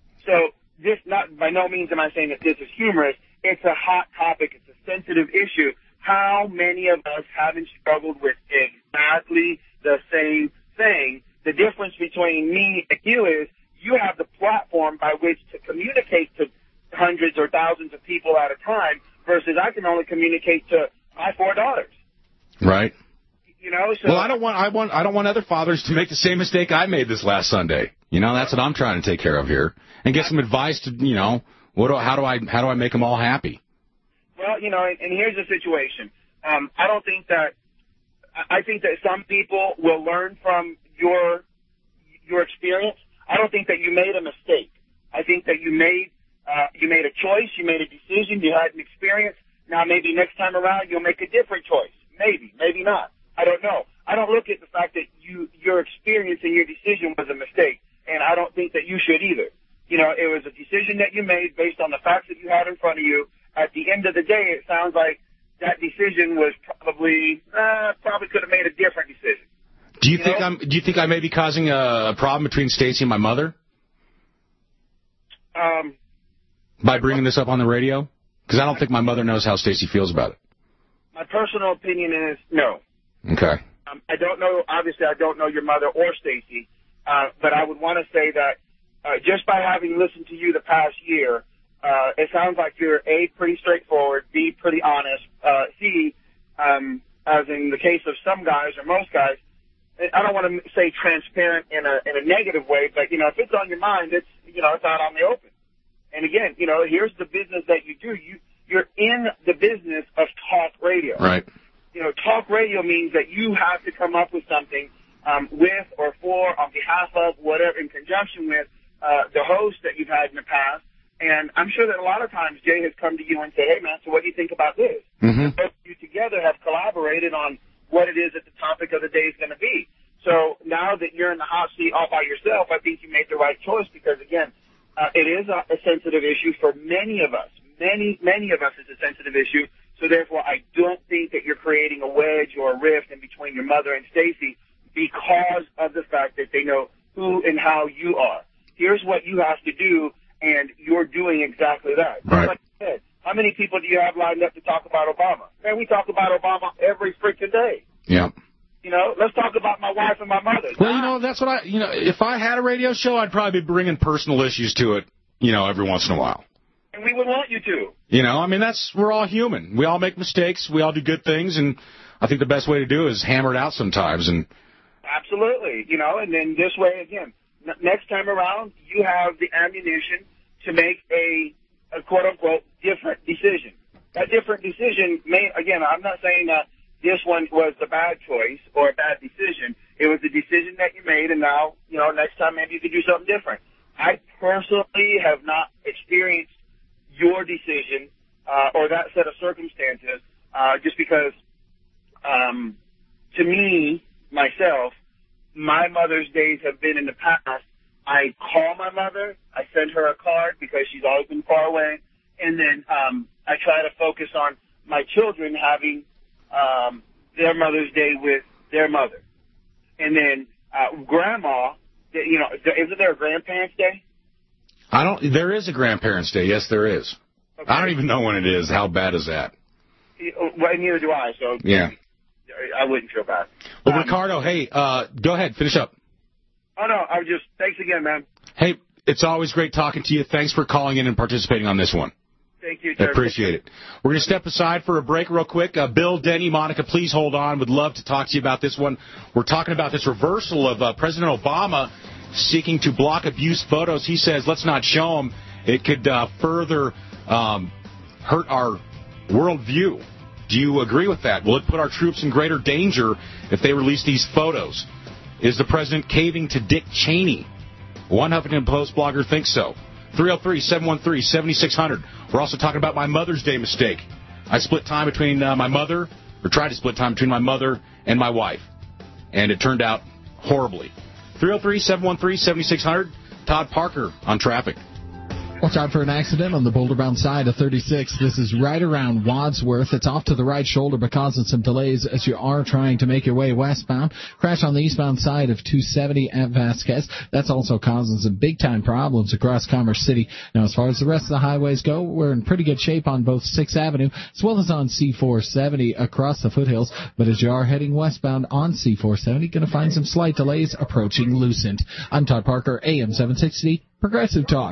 So this, not by no means am I saying that this is humorous. It's a hot topic. It's a sensitive issue. How many of us haven't struggled with exactly the same thing? The difference between me and you is you have the platform by which to communicate to hundreds or thousands of people at a time, versus I can only communicate to my four daughters. Right. You know, so well, I don't want I want I don't want other fathers to make the same mistake I made this last Sunday. You know, that's what I'm trying to take care of here, and get some advice to, you know, what do, how do I how do I make them all happy? Well, you know, and, and here's the situation. Um, I don't think that I think that some people will learn from your your experience. I don't think that you made a mistake. I think that you made uh, you made a choice, you made a decision, you had an experience. Now maybe next time around you'll make a different choice. Maybe, maybe not. I don't know. I don't look at the fact that you your experience and your decision was a mistake, and I don't think that you should either. You know, it was a decision that you made based on the facts that you had in front of you. At the end of the day, it sounds like that decision was probably uh, probably could have made a different decision. Do you, you think know? I'm? Do you think I may be causing a, a problem between Stacy and my mother? Um, by bringing this up on the radio? Because I don't think my mother knows how Stacy feels about it. My personal opinion is no. Okay. Um, I don't know. Obviously, I don't know your mother or Stacy, uh, but I would want to say that uh, just by having listened to you the past year, uh, it sounds like you're A, pretty straightforward, B, pretty honest, uh, C, um, as in the case of some guys or most guys, I don't want to say transparent in a in a negative way, but, you know, if it's on your mind, it's, you know, it's out on the open. And again, you know, here's the business that you do. You, you're in the business of talk radio. Right. You know, talk radio means that you have to come up with something um, with or for, on behalf of, whatever, in conjunction with uh, the host that you've had in the past. And I'm sure that a lot of times Jay has come to you and said, hey, man, so what do you think about this? Mm-hmm. Both of you together have collaborated on what it is that the topic of the day is going to be. So now that you're in the hot seat all by yourself, I think you made the right choice, because, again, uh, it is a, a sensitive issue for many of us. Many, many of us is a sensitive issue. So therefore, I don't think that you're creating a wedge or a rift in between your mother and Stacy because of the fact that they know who and how you are. Here's what you have to do, and you're doing exactly that. Right. Like I said, how many people do you have lined up to talk about Obama? Man, we talk about Obama every freaking day. Yeah. You know, let's talk about my wife and my mother. Well, you know, that's what I, you know, if I had a radio show, I'd probably be bringing personal issues to it, you know, every once in a while. And we would want you to. You know, I mean, that's, we're all human. We all make mistakes. We all do good things. And I think the best way to do it is hammer it out sometimes. And absolutely. You know, and then this way, again, n- next time around, you have the ammunition to make a, a quote-unquote different decision. That different decision may, again, I'm not saying that this one was the bad choice or a bad decision. It was the decision that you made, and now, you know, next time maybe you could do something different. I personally have not experienced your decision uh, or that set of circumstances uh, just because, um, to me, myself, my Mother's Days have been in the past. I call my mother. I send her a card because she's always been far away. And then um, I try to focus on my children having um, their Mother's Day with their mother. And then uh, Grandma, you know, isn't there a Grandparents' Day? I don't. There is a Grandparents' Day. Yes, there is. Okay. I don't even know when it is. How bad is that? Well, neither do I. So yeah, I wouldn't feel bad. Well, um, Ricardo, hey, uh, go ahead, finish up. Oh no, I was just thanks again, man. Hey, it's always great talking to you. Thanks for calling in and participating on this one. Thank you, I appreciate it. We're going to step aside for a break real quick. Uh, Bill, Denny, Monica, please hold on. Would love to talk to you about this one. We're talking about this reversal of uh, President Obama seeking to block abuse photos. He says, let's not show them. It could uh, further um, hurt our worldview. Do you agree with that? Will it put our troops in greater danger if they release these photos? Is the president caving to Dick Cheney? One Huffington Post blogger thinks so. three oh three, seven one three, seven six zero zero. We're also talking about my Mother's Day mistake. I split time between uh, my mother, or tried to split time between my mother and my wife, and it turned out horribly. three oh three, seven one three, seven six zero zero. Todd Parker on traffic. Watch out for an accident on the Boulder-bound side of thirty-six. This is right around Wadsworth. It's off to the right shoulder, but causing some delays as you are trying to make your way westbound. Crash on the eastbound side of two seventy at Vasquez. That's also causing some big-time problems across Commerce City. Now, as far as the rest of the highways go, we're in pretty good shape on both sixth Avenue as well as on C four seventy across the foothills. But as you are heading westbound on C four seventy, going to find some slight delays approaching Lucent. I'm Todd Parker, A M seven sixty, Progressive Talk.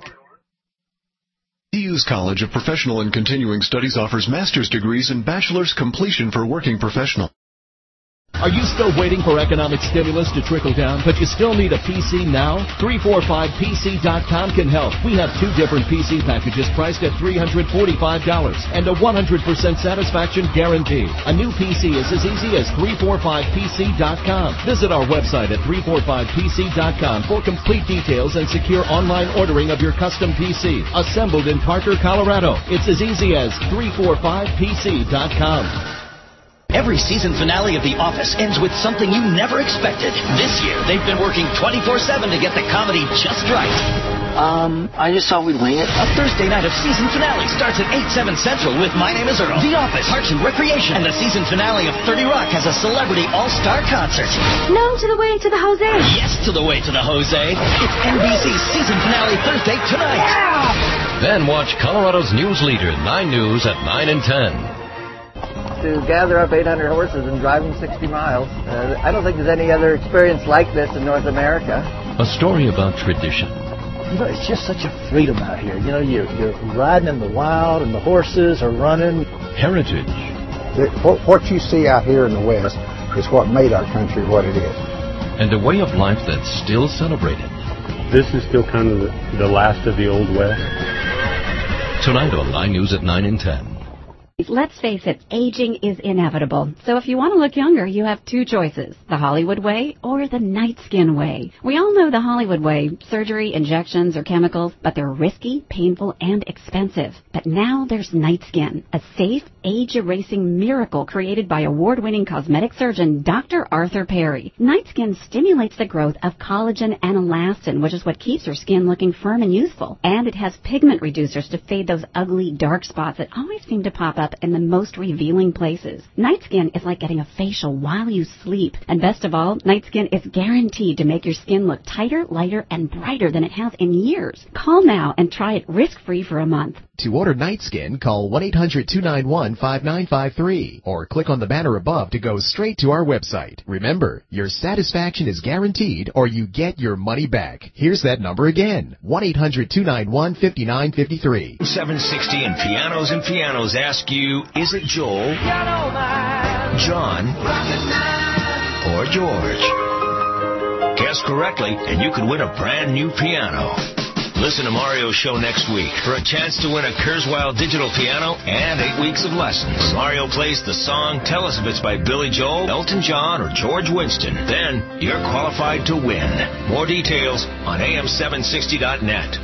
E U's College of Professional and Continuing Studies offers master's degrees and bachelor's completion for working professional. Are you still waiting for economic stimulus to trickle down, but you still need a P C now? three forty-five P C dot com can help. We have two different P C packages priced at three hundred forty-five dollars and a one hundred percent satisfaction guarantee. A new P C is as easy as three forty-five P C dot com. Visit our website at three forty-five P C dot com for complete details and secure online ordering of your custom P C. Assembled in Parker, Colorado. It's as easy as three forty-five P C dot com. Every season finale of The Office ends with something you never expected. This year, they've been working twenty-four seven to get the comedy just right. Um, I just thought we'd wing it. A Thursday night of season finale starts at eight, seven Central with My Name is Earl, The Office, Parks and Recreation, and the season finale of thirty Rock has a celebrity all-star concert. No to the way to the Jose. Yes to the way to the Jose. It's N B C's season finale Thursday tonight. Yeah! Then watch Colorado's news leader, nine News, at nine and ten. To gather up eight hundred horses and drive them sixty miles. Uh, I don't think there's any other experience like this in North America. A story about tradition. You know, it's just such a freedom out here. You know, you're, you're riding in the wild and the horses are running. Heritage. It, what, what you see out here in the West is what made our country what it is. And a way of life that's still celebrated. This is still kind of the, the last of the Old West. Tonight on nine News at nine and ten. Let's face it, aging is inevitable. So if you want to look younger, you have two choices, the Hollywood way or the Night Skin way. We all know the Hollywood way, surgery, injections, or chemicals, but they're risky, painful, and expensive. But now there's Night Skin, a safe, age-erasing miracle created by award-winning cosmetic surgeon Doctor Arthur Perry. Night Skin stimulates the growth of collagen and elastin, which is what keeps your skin looking firm and youthful. And it has pigment reducers to fade those ugly, dark spots that always seem to pop up in the most revealing places. Night Skin is like getting a facial while you sleep. And best of all, Night Skin is guaranteed to make your skin look tighter, lighter, and brighter than it has in years. Call now and try it risk-free for a month. To order Night Skin, call one eight hundred two nine one five nine five three or click on the banner above to go straight to our website. Remember, your satisfaction is guaranteed or you get your money back. Here's that number again, one eight hundred two nine one five nine five three. seven sixty and Pianos and Pianos ask you, is it Joel, John, or George? Guess correctly, and you could win a brand new piano. Listen to Mario's show next week for a chance to win a Kurzweil digital piano and eight weeks of lessons. Mario plays the song. Tell us if it's by Billy Joel, Elton John, or George Winston. Then you're qualified to win. More details on A M seven sixty dot net.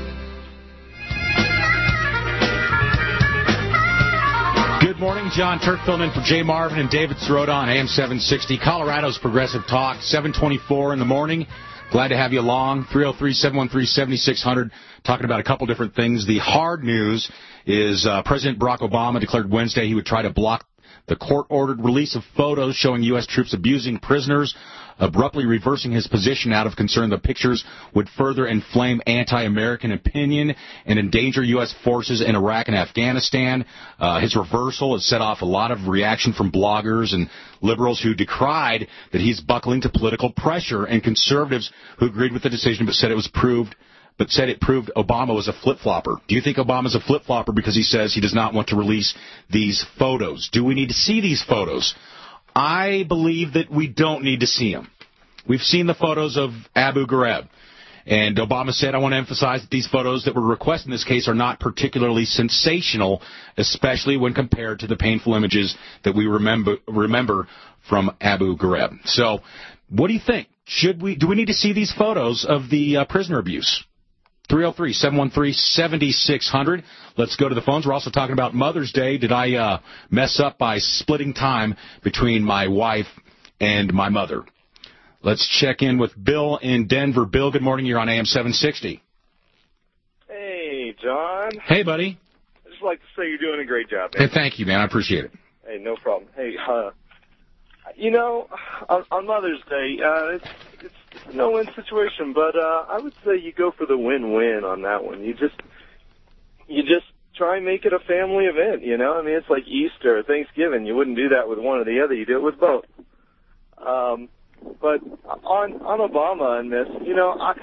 Good morning, John Turk filling in for Jay Marvin and David Sirota on A M seven sixty. Colorado's Progressive Talk, seven twenty-four in the morning. Glad to have you along. three oh three, seven one three, seven six zero zero, talking about a couple different things. The hard news is uh, President Barack Obama declared Wednesday he would try to block the court-ordered release of photos showing U S troops abusing prisoners, abruptly reversing his position out of concern the pictures would further inflame anti-American opinion and endanger U S forces in Iraq and Afghanistan. Uh, his reversal has set off a lot of reaction from bloggers and liberals who decried that he's buckling to political pressure, and conservatives who agreed with the decision but said it was proved but said it proved Obama was a flip-flopper. Do you think Obama's a flip-flopper because he says he does not want to release these photos? Do we need to see these photos? I believe that we don't need to see them. We've seen the photos of Abu Ghraib, and Obama said, I want to emphasize that these photos that were requested in this case are not particularly sensational, especially when compared to the painful images that we remember remember from Abu Ghraib. So, what do you think? Should we do we need to see these photos of the uh, prisoner abuse? three oh three, seven one three, seven six zero zero. Let's go to the phones. We're also talking about Mother's Day. Did I uh, mess up by splitting time between my wife and my mother? Let's check in with Bill in Denver. Bill, good morning. You're on A M seven sixty. Hey, John. Hey, buddy. I'd just like to say you're doing a great job, man. Hey, thank you, man. I appreciate it. Hey, no problem. Hey, uh, you know, on, on Mother's Day, uh, it's, it's a no-win situation, but uh, I would say you go for the win-win on that one. You just, you just try and make it a family event, you know? I mean, it's like Easter or Thanksgiving. You wouldn't do that with one or the other. You do it with both. Um, but on on Obama and this, you know, I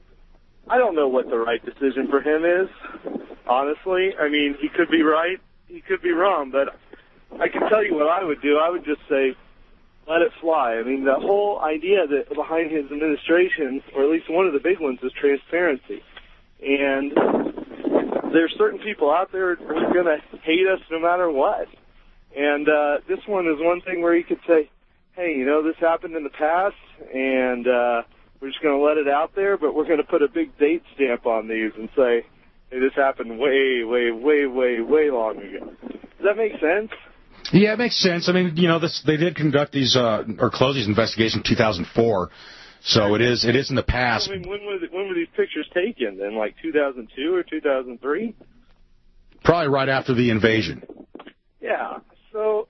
I don't know what the right decision for him is, honestly. I mean, he could be right, he could be wrong, but I can tell you what I would do. I would just say, let it fly. I mean, the whole idea that behind his administration, or at least one of the big ones, is transparency. And there's certain people out there who are going to hate us no matter what. And uh, this one is one thing where you could say, hey, you know, this happened in the past, and uh, we're just going to let it out there, but we're going to put a big date stamp on these and say, hey, this happened way, way, way, way, way long ago. Does that make sense? Yeah, it makes sense. I mean, you know, this, they did conduct these, uh, or close these investigations in two thousand four, so it is it is in the past. I mean, when were, the, when were these pictures taken then, like two thousand two or two thousand three? Probably right after the invasion. Yeah, so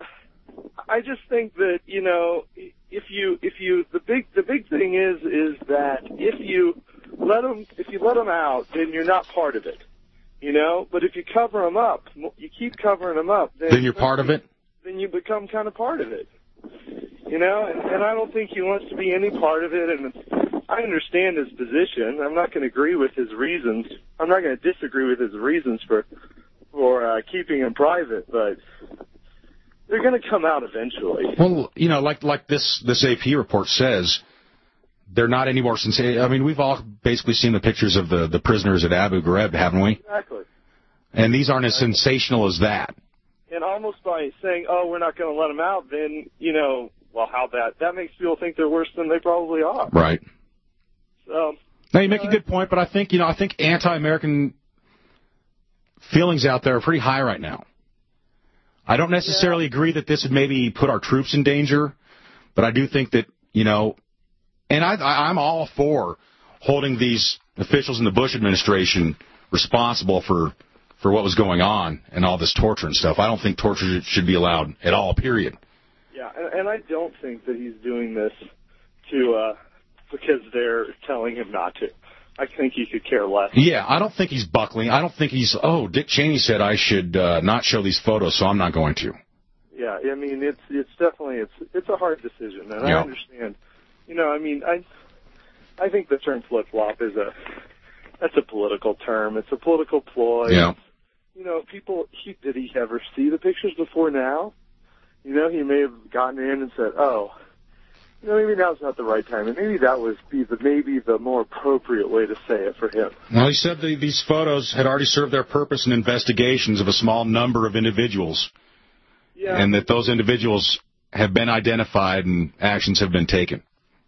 I just think that, you know, if you, if you, the big, the big thing is, is that if you let them, if you let them out, then you're not part of it, you know, but if you cover them up, you keep covering them up, then, then you're part of it? Then you become kind of part of it, you know, and, and I don't think he wants to be any part of it, and I understand his position. I'm not going to agree with his reasons. I'm not going to disagree with his reasons for, for uh, keeping him private, but they're going to come out eventually. Well, you know, like like this this A P report says, they're not any more sensational. I mean, we've all basically seen the pictures of the, the prisoners at Abu Ghraib, haven't we? Exactly. And these aren't as sensational as that. And almost by saying, oh, we're not going to let them out, then, you know, well, how bad? That makes people think they're worse than they probably are. Right. So. Now, you make a good point, but I think, you know, I think anti-American feelings out there are pretty high right now. I don't necessarily yeah. agree that this would maybe put our troops in danger, but I do think that, you know, and I, I'm all for holding these officials in the Bush administration responsible for, for what was going on and all this torture and stuff. I don't think torture should be allowed at all, period. Yeah, and, and I don't think that he's doing this to uh, because they're telling him not to. I think he could care less. Yeah, I don't think he's buckling. I don't think he's, oh, Dick Cheney said I should uh, not show these photos, so I'm not going to. Yeah, I mean, it's it's definitely, it's it's a hard decision, and yeah. I understand. You know, I mean, I I think the term flip-flop is a, that's a political term. It's a political ploy. Yeah. You know, people, he, did he ever see the pictures before now? You know, he may have gotten in and said, oh, you know, maybe now's not the right time, and maybe that was be the maybe the more appropriate way to say it for him. Well, he said the, these photos had already served their purpose in investigations of a small number of individuals, yeah. and that those individuals have been identified and actions have been taken.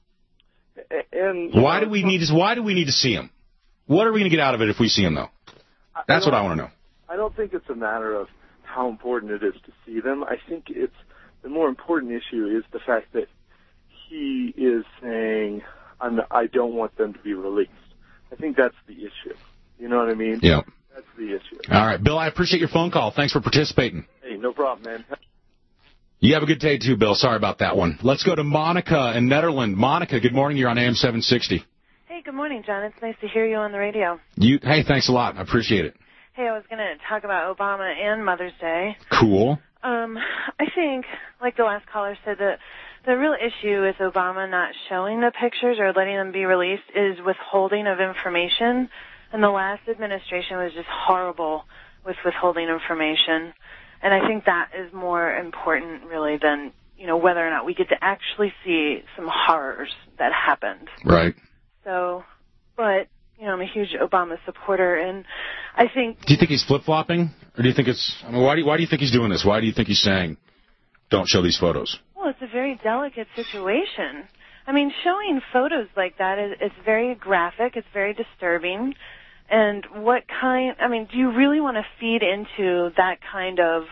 And why know, do we need to? Why do we need to see him? What are we going to get out of it if we see him, though? That's I what I want to know. I don't think it's a matter of how important it is to see them. I think it's the more important issue is the fact that he is saying, I'm, I don't want them to be released. I think that's the issue. You know what I mean? Yeah. That's the issue. All right, Bill, I appreciate your phone call. Thanks for participating. Hey, no problem, man. You have a good day, too, Bill. Sorry about that one. Let's go to Monica in Netherlands. Monica, good morning. You're on A M seven sixty. Hey, good morning, John. It's nice to hear you on the radio. You, hey, thanks a lot. I appreciate it. Hey, I was going to talk about Obama and Mother's Day. Cool. Um, I think, like the last caller said, that the real issue with Obama not showing the pictures or letting them be released is withholding of information. And the last administration was just horrible with withholding information. And I think that is more important, really, than, you know, whether or not we get to actually see some horrors that happened. Right. So, but, you know, I'm a huge Obama supporter, and I think... Do you think he's flip-flopping? Or do you think it's... I mean, why do you, why do you think he's doing this? Why do you think he's saying, don't show these photos? Well, it's a very delicate situation. I mean, showing photos like that is it's very graphic, it's very disturbing. And what kind... I mean, do you really want to feed into that kind of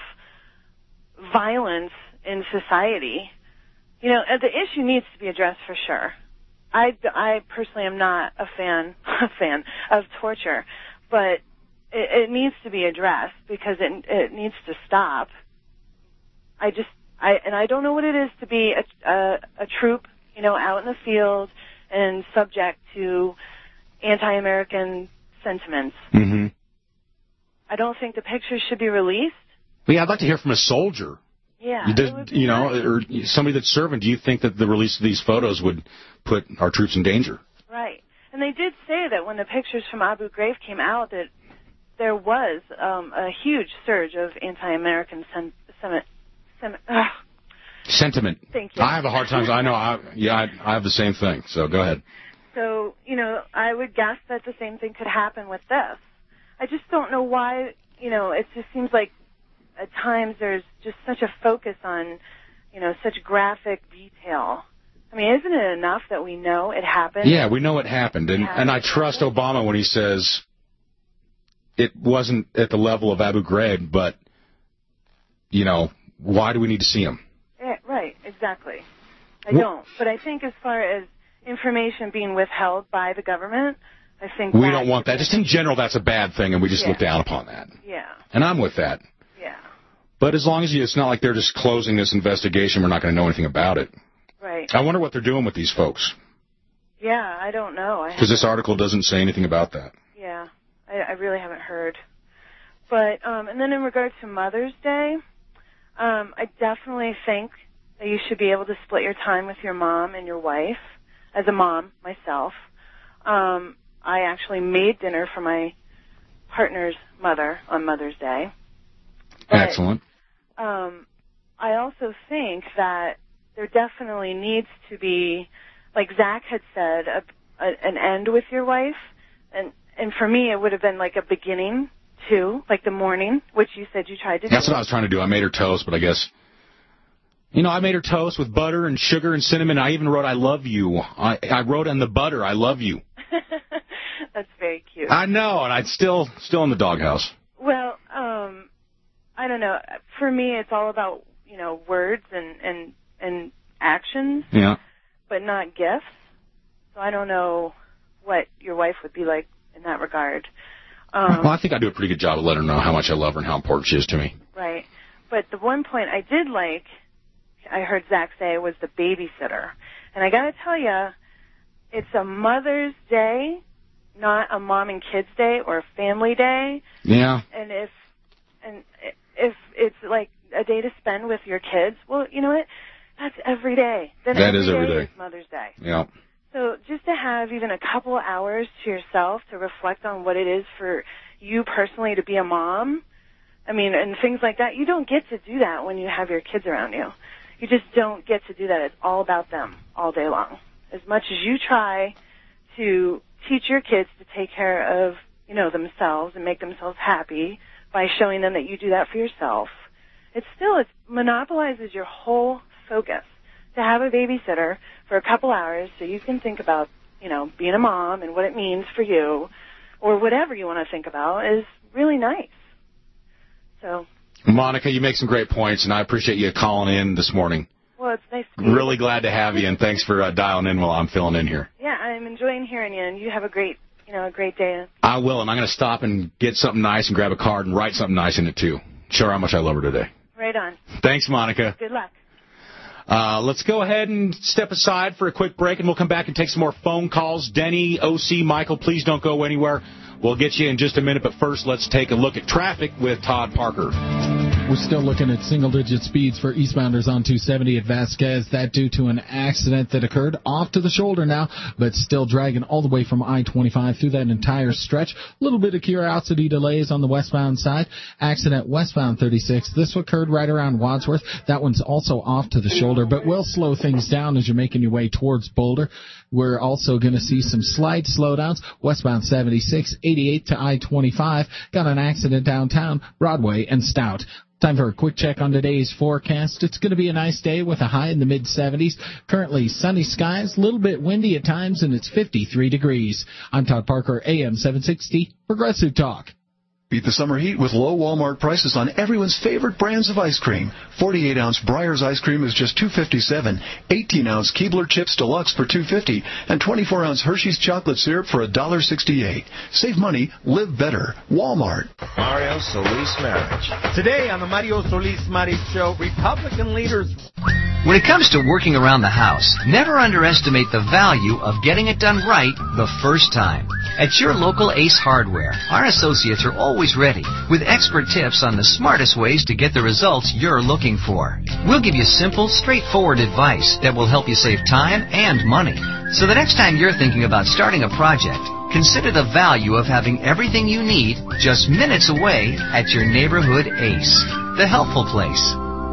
violence in society? You know, the issue needs to be addressed for sure. I, I personally am not a fan a fan of torture, but it, it needs to be addressed because it it needs to stop. I just I and I don't know what it is to be a, a, a troop, you know, out in the field and subject to anti-American sentiments. Mm-hmm. I don't think the pictures should be released. Well, yeah, I'd like to hear from a soldier. Yeah. You, did, you know, nice. Or somebody that's serving. Do you think that the release of these photos would put our troops in danger? Right. And they did say that when the pictures from Abu Ghraib came out that there was um, a huge surge of anti-American sen- sem- sem- uh, sentiment. Thank you. I have a hard time. I know. I, yeah, I, I have the same thing. So go ahead. So, you know, I would guess that the same thing could happen with this. I just don't know why, you know, it just seems like at times there's just such a focus on, you know, such graphic detail. I mean, isn't it enough that we know it happened? Yeah, we know it happened. And, yeah. and I trust Obama when he says it wasn't at the level of Abu Ghraib, but, you know, why do we need to see him? Yeah, right, exactly. I well, don't. But I think as far as information being withheld by the government, I think we don't want that. Just in general, that's a bad thing, and we just yeah. look down upon that. Yeah. And I'm with that. Yeah. But as long as you, it's not like they're just closing this investigation, we're not going to know anything about it. Right. I wonder what they're doing with these folks. Yeah, I don't know. Because this article doesn't say anything about that. Yeah, I, I really haven't heard. But, um, and then in regard to Mother's Day, um, I definitely think that you should be able to split your time with your mom and your wife. As a mom myself, um, I actually made dinner for my partner's mother on Mother's Day. But, excellent. Um, I also think that there definitely needs to be, like Zach had said, a, a, an end with your wife. And, and for me, it would have been like a beginning, too, like the morning, which you said you tried to do. That's what I was trying to do. I made her toast, but I guess, you know, I made her toast with butter and sugar and cinnamon. I even wrote, I love you. I, I wrote on the butter, I love you. That's very cute. I know, and I'm still, still in the doghouse. Well, um, I don't know. For me, it's all about, you know, words and, and, and actions, yeah, but not gifts. So I don't know what your wife would be like in that regard. Um, well, I think I do a pretty good job of letting her know how much I love her and how important she is to me. Right. But the one point I did like, I heard Zach say, was the babysitter. And I got to tell you, it's a Mother's Day, not a mom and kids day or a family day. Yeah. And if and if it's like a day to spend with your kids, well, you know what? That's every day. Then that every is every day. day. Is Mother's Day. Yeah. So just to have even a couple hours to yourself to reflect on what it is for you personally to be a mom, I mean, and things like that, you don't get to do that when you have your kids around you. you just don't get to do that. It's all about them all day long. As much as you try to teach your kids to take care of, you know, themselves and make themselves happy by showing them that you do that for yourself, it still it monopolizes your whole focus. To have a babysitter for a couple hours so you can think about, you know, being a mom and what it means for you, or whatever you want to think about, is really nice. So, Monica, you make some great points, and I appreciate you calling in this morning. Well, it's nice to meet you. Really glad to have you, and thanks for uh, dialing in while I'm filling in here. Yeah, I'm enjoying hearing you, and you have a great, you know, a great day. I will, and I'm going to stop and get something nice and grab a card and write something nice in it, too. Show her how much I love her today. Right on. Thanks, Monica. Good luck. Uh, let's go ahead and step aside for a quick break, and we'll come back and take some more phone calls. Denny, O C, Michael, please don't go anywhere. We'll get you in just a minute, but first let's take a look at traffic with Todd Parker. We're still looking at single-digit speeds for eastbounders on two seventy at Vasquez. That due to an accident that occurred off to the shoulder now, but still dragging all the way from I twenty-five through that entire stretch. A little bit of curiosity delays on the westbound side. Accident westbound thirty-six. This occurred right around Wadsworth. That one's also off to the shoulder, but will slow things down as you're making your way towards Boulder. We're also going to see some slight slowdowns. Westbound seventy-six, eighty-eight to I twenty-five. Got an accident downtown, Broadway and Stout. Time for a quick check on today's forecast. It's going to be a nice day with a high in the mid-seventies. Currently sunny skies, a little bit windy at times, and it's fifty-three degrees. I'm Todd Parker, A M seven sixty, Progressive Talk. Beat the summer heat with low Walmart prices on everyone's favorite brands of ice cream. forty-eight ounce Breyers ice cream is just two fifty-seven. eighteen ounce Keebler Chips Deluxe for two fifty. And twenty-four ounce Hershey's chocolate syrup for one dollar sixty-eight. Save money, live better. Walmart. Mario Solis Marriage. Today on the Mario Solis Marriage Show, Republican leaders. When it comes to working around the house, never underestimate the value of getting it done right the first time. At your local Ace Hardware, our associates are always ready with expert tips on the smartest ways to get the results you're looking for. We'll give you simple, straightforward advice that will help you save time and money. So the next time you're thinking about starting a project, consider the value of having everything you need just minutes away at your neighborhood Ace, the helpful place.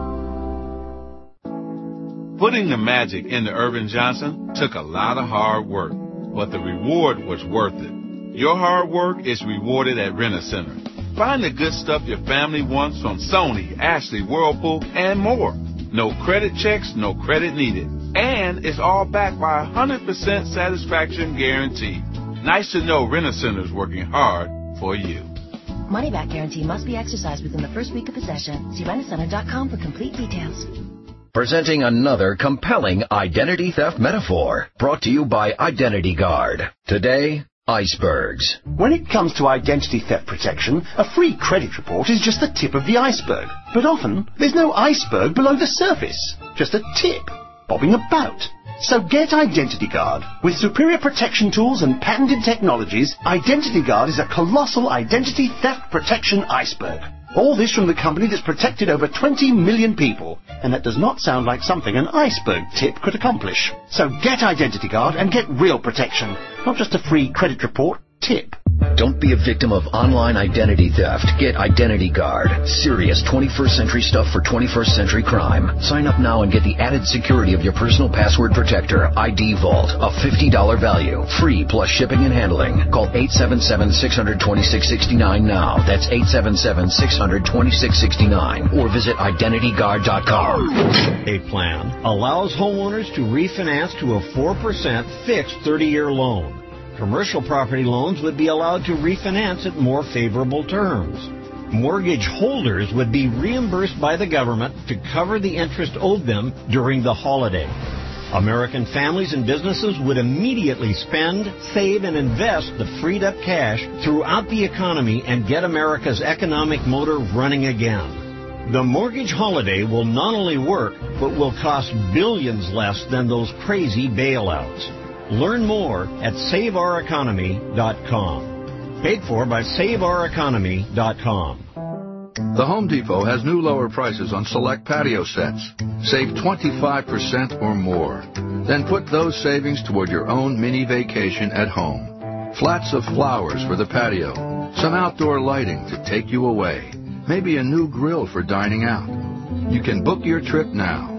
Putting the magic into Irvin Johnson took a lot of hard work, but the reward was worth it. Your hard work is rewarded at Rent-A-Center. Find the good stuff your family wants from Sony, Ashley, Whirlpool, and more. No credit checks, no credit needed. And it's all backed by a one hundred percent satisfaction guarantee. Nice to know Rent-A-Center is working hard for you. Money back guarantee must be exercised within the first week of possession. See rent a center dot com for complete details. Presenting another compelling identity theft metaphor, brought to you by Identity Guard. Today, icebergs. When it comes to identity theft protection, a free credit report is just the tip of the iceberg. But often, there's no iceberg below the surface, just a tip bobbing about. So get Identity Guard. With superior protection tools and patented technologies, Identity Guard is a colossal identity theft protection iceberg. All this from the company that's protected over twenty million people. And that does not sound like something an iceberg tip could accomplish. So get Identity Guard and get real protection, not just a free credit report tip. Don't be a victim of online identity theft. Get Identity Guard. Serious twenty-first century stuff for twenty-first century crime. Sign up now and get the added security of your personal password protector, I D Vault, a fifty dollars value. Free plus shipping and handling. Call eight seven seven, six hundred, twenty-six sixty-nine now. That's eight seven seven, six hundred, twenty-six sixty-nine. Or visit identity guard dot com. A plan allows homeowners to refinance to a four percent fixed thirty-year loan. Commercial property loans would be allowed to refinance at more favorable terms. Mortgage holders would be reimbursed by the government to cover the interest owed them during the holiday. American families and businesses would immediately spend, save, and invest the freed up cash throughout the economy and get America's economic motor running again. The mortgage holiday will not only work, but will cost billions less than those crazy bailouts. Learn more at save our economy dot com. Paid for by save our economy dot com. The Home Depot has new lower prices on select patio sets. Save twenty-five percent or more. Then put those savings toward your own mini vacation at home. Flats of flowers for the patio. Some outdoor lighting to take you away. Maybe a new grill for dining out. You can book your trip now.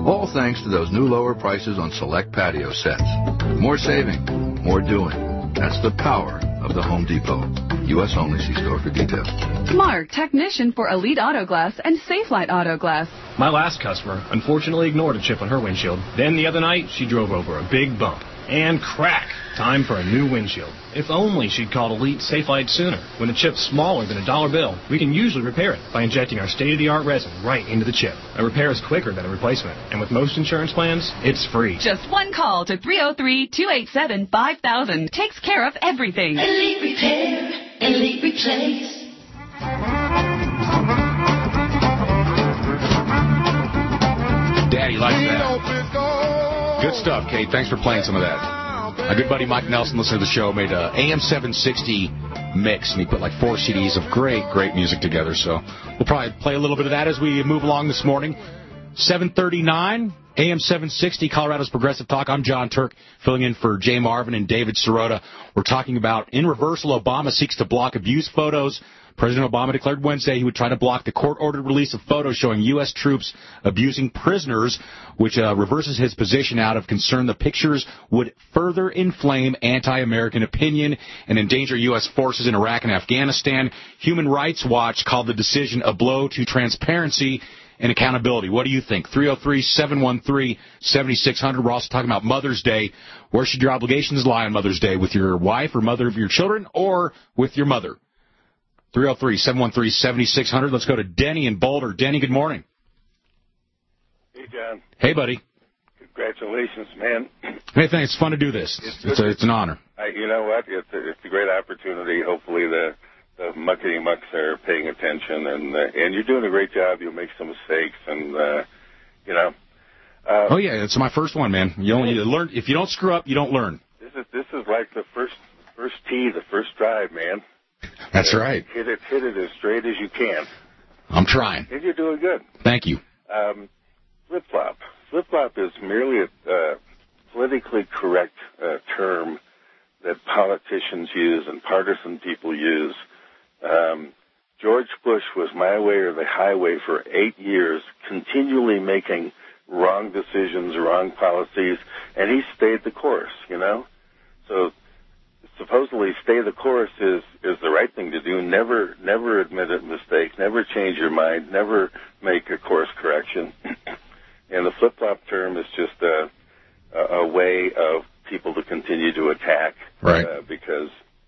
All thanks to those new lower prices on select patio sets. More saving, more doing. That's the power of the Home Depot. U S only. See store for details. Mark, technician for Elite Auto Glass and Safelite Auto Glass. My last customer unfortunately ignored a chip on her windshield. Then the other night, she drove over a big bump. And crack! Time for a new windshield. If only she'd called Elite Safelite sooner. When a chip's smaller than a dollar bill, we can usually repair it by injecting our state-of-the-art resin right into the chip. A repair is quicker than a replacement. And with most insurance plans, it's free. Just one call to three oh three, two eight seven, five thousand. Takes care of everything. Elite Repair, Elite Replace. Daddy likes that. Good stuff, Kate. Thanks for playing some of that. My good buddy Mike Nelson, listener to the show, made a A M seven sixty mix, and he put like four C Ds of great, great music together. So we'll probably play a little bit of that as we move along this morning. seven thirty-nine, A M seven sixty, Colorado's Progressive Talk. I'm John Turk, filling in for Jay Marvin and David Sirota. We're talking about in reversal, Obama seeks to block abuse photos. President Obama declared Wednesday he would try to block the court-ordered release of photos showing U S troops abusing prisoners, which uh, reverses his position out of concern the pictures would further inflame anti-American opinion and endanger U S forces in Iraq and Afghanistan. Human Rights Watch called the decision a blow to transparency and accountability. What do you think? three oh three, seven one three, seven six zero zero. We're also talking about Mother's Day. Where should your obligations lie on Mother's Day? With your wife or mother of your children, or with your mother? three oh three, seven one three, seven six zero zero. Let's go to Denny in Boulder. Denny, good morning. Hey, John. Hey, buddy. Congratulations, man. Hey, thanks. It's fun to do this. It's, it's, a, it's an honor. I, you know what? It's a, it's a great opportunity. Hopefully the, the muckety mucks are paying attention, and uh, and you're doing a great job. You'll make some mistakes, and, uh, you know. Uh, oh, yeah. It's my first one, man. You only you learn. If you don't screw up, you don't learn. This is this is like the first first tee, the first drive, man. That's right. Hit it, hit it as straight as you can. I'm trying. And you're doing good. Thank you. Um, flip-flop. Flip-flop is merely a uh, politically correct uh, term that politicians use and partisan people use. Um, George Bush was my way or the highway for eight years, continually making wrong decisions, wrong policies, and he stayed the course, you know? So supposedly stay the course is, is the right thing to do. Never never admit a mistake. Never change your mind. Never make a course correction. And the flip-flop term is just a, a, a way of people to continue to attack. Right. Uh, because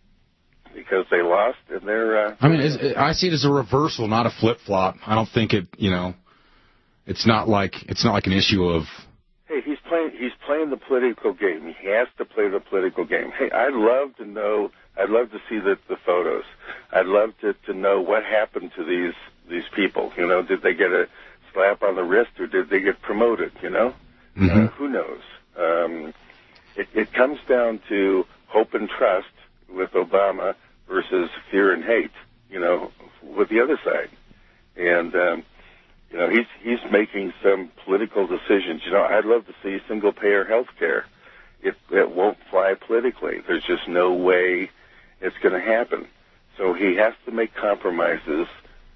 because they lost and they're... Uh, I mean, it's, I see it as a reversal, not a flip-flop. I don't think it, you know, it's not like it's not like an issue of... Hey, he's playing. He's playing the political game. He has to play the political game. Hey, I'd love to know. I'd love to see the, the photos. I'd love to, to know what happened to these these people. You know, did they get a slap on the wrist or did they get promoted? You know, mm-hmm. uh, who knows? Um, it, it comes down to hope and trust with Obama versus fear and hate. You know, with the other side, and. Um, You know, he's he's making some political decisions. You know, I'd love to see single-payer health care. It, it won't fly politically. There's just no way it's going to happen. So he has to make compromises,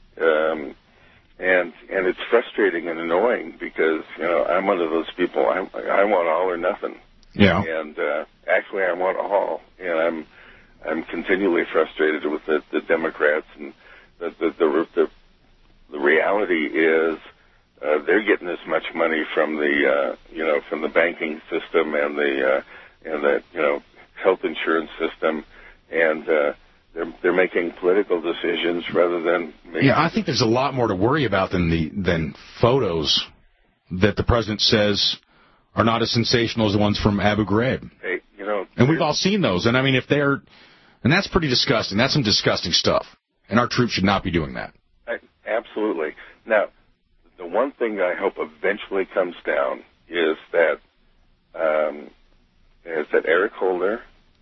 um, and and it's frustrating and annoying because, you know, I'm one of those people. I I want all or nothing. Yeah. And uh, actually, I want all. And I'm I'm continually frustrated with the, the Democrats and the the the, the The reality is uh, they're getting as much money from the uh, you know from the banking system and the uh, and the you know health insurance system, and uh, they're they're making political decisions rather than making yeah. I think there's a lot more to worry about than the than photos that the president says are not as sensational as the ones from Abu Ghraib. Hey, you know, and we've all seen those, and I mean if they're and that's pretty disgusting. That's some disgusting stuff, and our troops should not be doing that. Absolutely. Now, the one thing I hope eventually comes down is that um, is that Eric Holder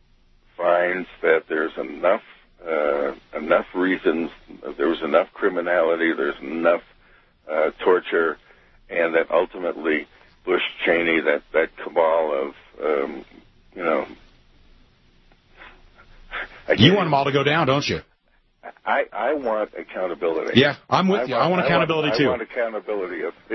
finds that there's enough uh, enough reasons, there was enough criminality, there's enough uh, torture, and that ultimately Bush Cheney, that that cabal of um, you know, you want them all to go down, don't you? I, I want accountability. Yeah, I'm with I you. Want, I want accountability, I want, too. I want accountability. If, if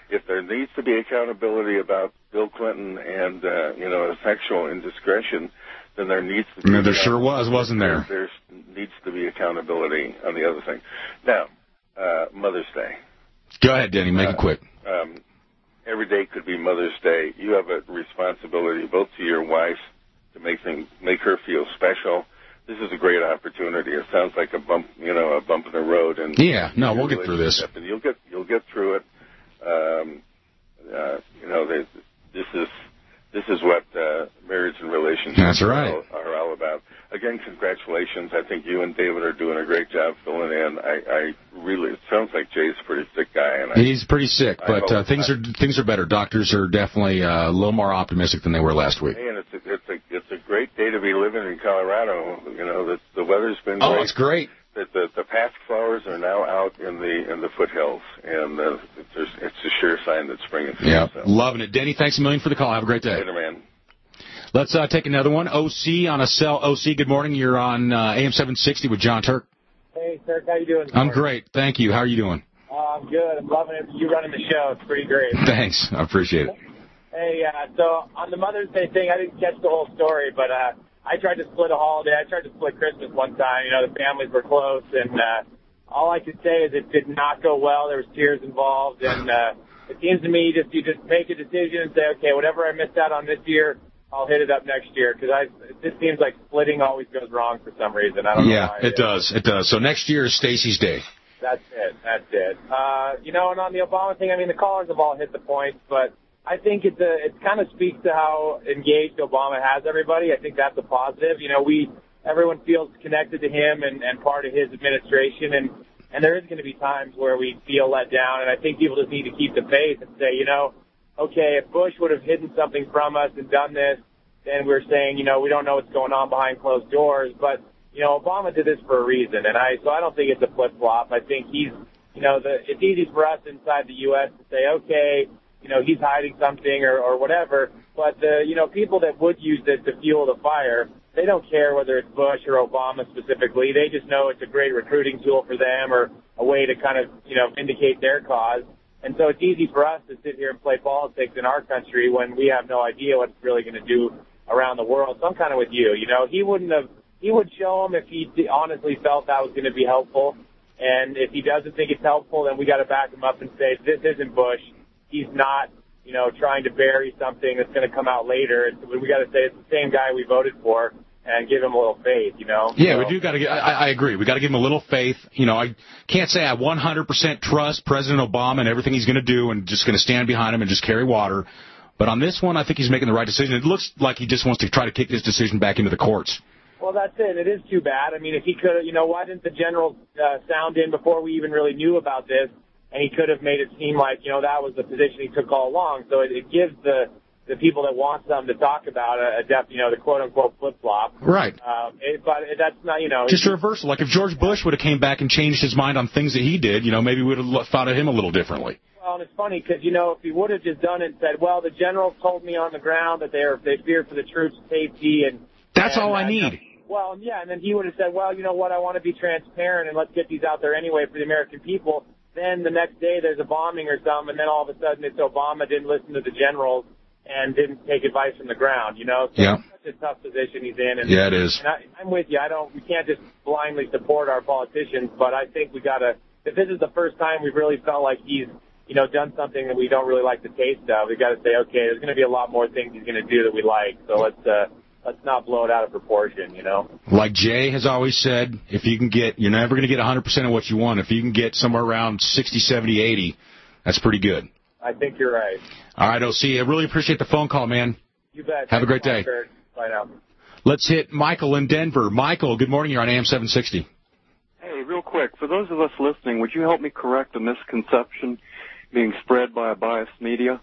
if there needs to be accountability about Bill Clinton and, uh, you know, a sexual indiscretion, then there needs to be... No, there sure was, wasn't there? There needs to be accountability on the other thing. Now, uh, Mother's Day. Go ahead, Denny. Make uh, it quick. Um, every day could be Mother's Day. You have a responsibility both to your wife to make things, make her feel special. This is a great opportunity. It sounds like a bump, you know, a bump in the road. And yeah, no, we'll get through this. And you'll get, you'll get through it. Um, uh, you know, they, this is, this is what uh, marriage and relationships That's right. are, all, are all about. Again, congratulations. I think you and David are doing a great job filling in. I, I really, it sounds like Jay's a pretty sick guy. And I, He's pretty sick, but uh, things I, are things are better. Doctors are definitely uh, a little more optimistic than they were last week. And it's a, it's a it's a great day to be living in Colorado. You know, the, the weather's been oh, great. it's great. The, the, the pasque flowers are now out in the in the foothills, and uh, it's, it's a sure sign that spring is here. Yeah, so. Loving it. Denny, thanks a million for the call. Have a great day. Later, man. Let's uh, take another one. O C on a cell. O C, good morning. You're on uh, A M seven sixty with John Turk. Hey, Turk, how you doing? I'm great. Thank you. How are you doing? Uh, I'm good. I'm loving it. You running the show. It's pretty great. Thanks. I appreciate it. Hey, uh, so on the Mother's Day thing, I didn't catch the whole story, but uh, I tried to split a holiday. I tried to split Christmas one time. You know, the families were close, and uh, all I could say is it did not go well. There was tears involved, and uh, it seems to me just you just make a decision and say, okay, whatever I missed out on this year, I'll hit it up next year, because I it just seems like splitting always goes wrong for some reason. I don't yeah, know why. Yeah, it does. It does. So next year is Stacey's Day. That's it. That's it. Uh, you know, and on the Obama thing, I mean, the callers have all hit the points, but I think it's a, it kind of speaks to how engaged Obama has everybody. I think that's a positive. You know, we everyone feels connected to him and, and part of his administration, and, and there is going to be times where we feel let down, and I think people just need to keep the faith and say, you know, okay, if Bush would have hidden something from us and done this, then we're saying, you know, we don't know what's going on behind closed doors. But, you know, Obama did this for a reason. And I, so I don't think it's a flip-flop. I think he's, you know, the, it's easy for us inside the U S to say, okay, you know, he's hiding something or, or whatever. But the, you know, people that would use this to fuel the fire, they don't care whether it's Bush or Obama specifically. They just know it's a great recruiting tool for them or a way to kind of, you know, vindicate their cause. And so it's easy for us to sit here and play politics in our country when we have no idea what it's really going to do around the world. So I'm kind of with you. You know, he wouldn't have, he would show them if he honestly felt that was going to be helpful. And if he doesn't think it's helpful, then we got to back him up and say, this isn't Bush. He's not, you know, trying to bury something that's going to come out later. It's, we got to say it's the same guy we voted for and give him a little faith, you know? Yeah, so, we do got to get, I, I agree. We got to give him a little faith. You know, I can't say I one hundred percent trust President Obama and everything he's going to do and just going to stand behind him and just carry water. But on this one, I think he's making the right decision. It looks like he just wants to try to kick this decision back into the courts. Well, that's it. It is too bad. I mean, if he could, you know, why didn't the general uh, sound in before we even really knew about this? And he could have made it seem like, you know, that was the position he took all along. So it, it gives the the people that want something to talk about a, a def, you know, the quote-unquote flip-flop. Right. Um, it, but it, that's not, you know. Just a reversal. Like if George Bush would have came back and changed his mind on things that he did, you know, maybe we would have thought of him a little differently. Well, and it's funny because, you know, if he would have just done it and said, well, the generals told me on the ground that they are, they feared for the troops' safety and... That's and, all I uh, need. Well, yeah, and then he would have said, well, you know what, I want to be transparent and let's get these out there anyway for the American people. Then the next day there's a bombing or something, and then all of a sudden it's Obama didn't listen to the generals and didn't take advice from the ground, you know? So yeah. It's such a tough position he's in. And, yeah, it is. And I, I'm with you. I don't, we can't just blindly support our politicians, but I think we got to, if this is the first time we've really felt like he's, you know, done something that we don't really like the taste of, we've got to say, okay, there's going to be a lot more things he's going to do that we like, so let's, uh, let's not blow it out of proportion, you know? Like Jay has always said, if you can get, you're never going to get one hundred percent of what you want. If you can get somewhere around sixty, seventy, eighty, that's pretty good. I think you're right. All right, O C, I really appreciate the phone call, man. You bet. Have a great day. Bye now. Let's hit Michael in Denver. Michael, good morning. You're on A M seven sixty. Hey, real quick, for those of us listening, would you help me correct a misconception being spread by a biased media?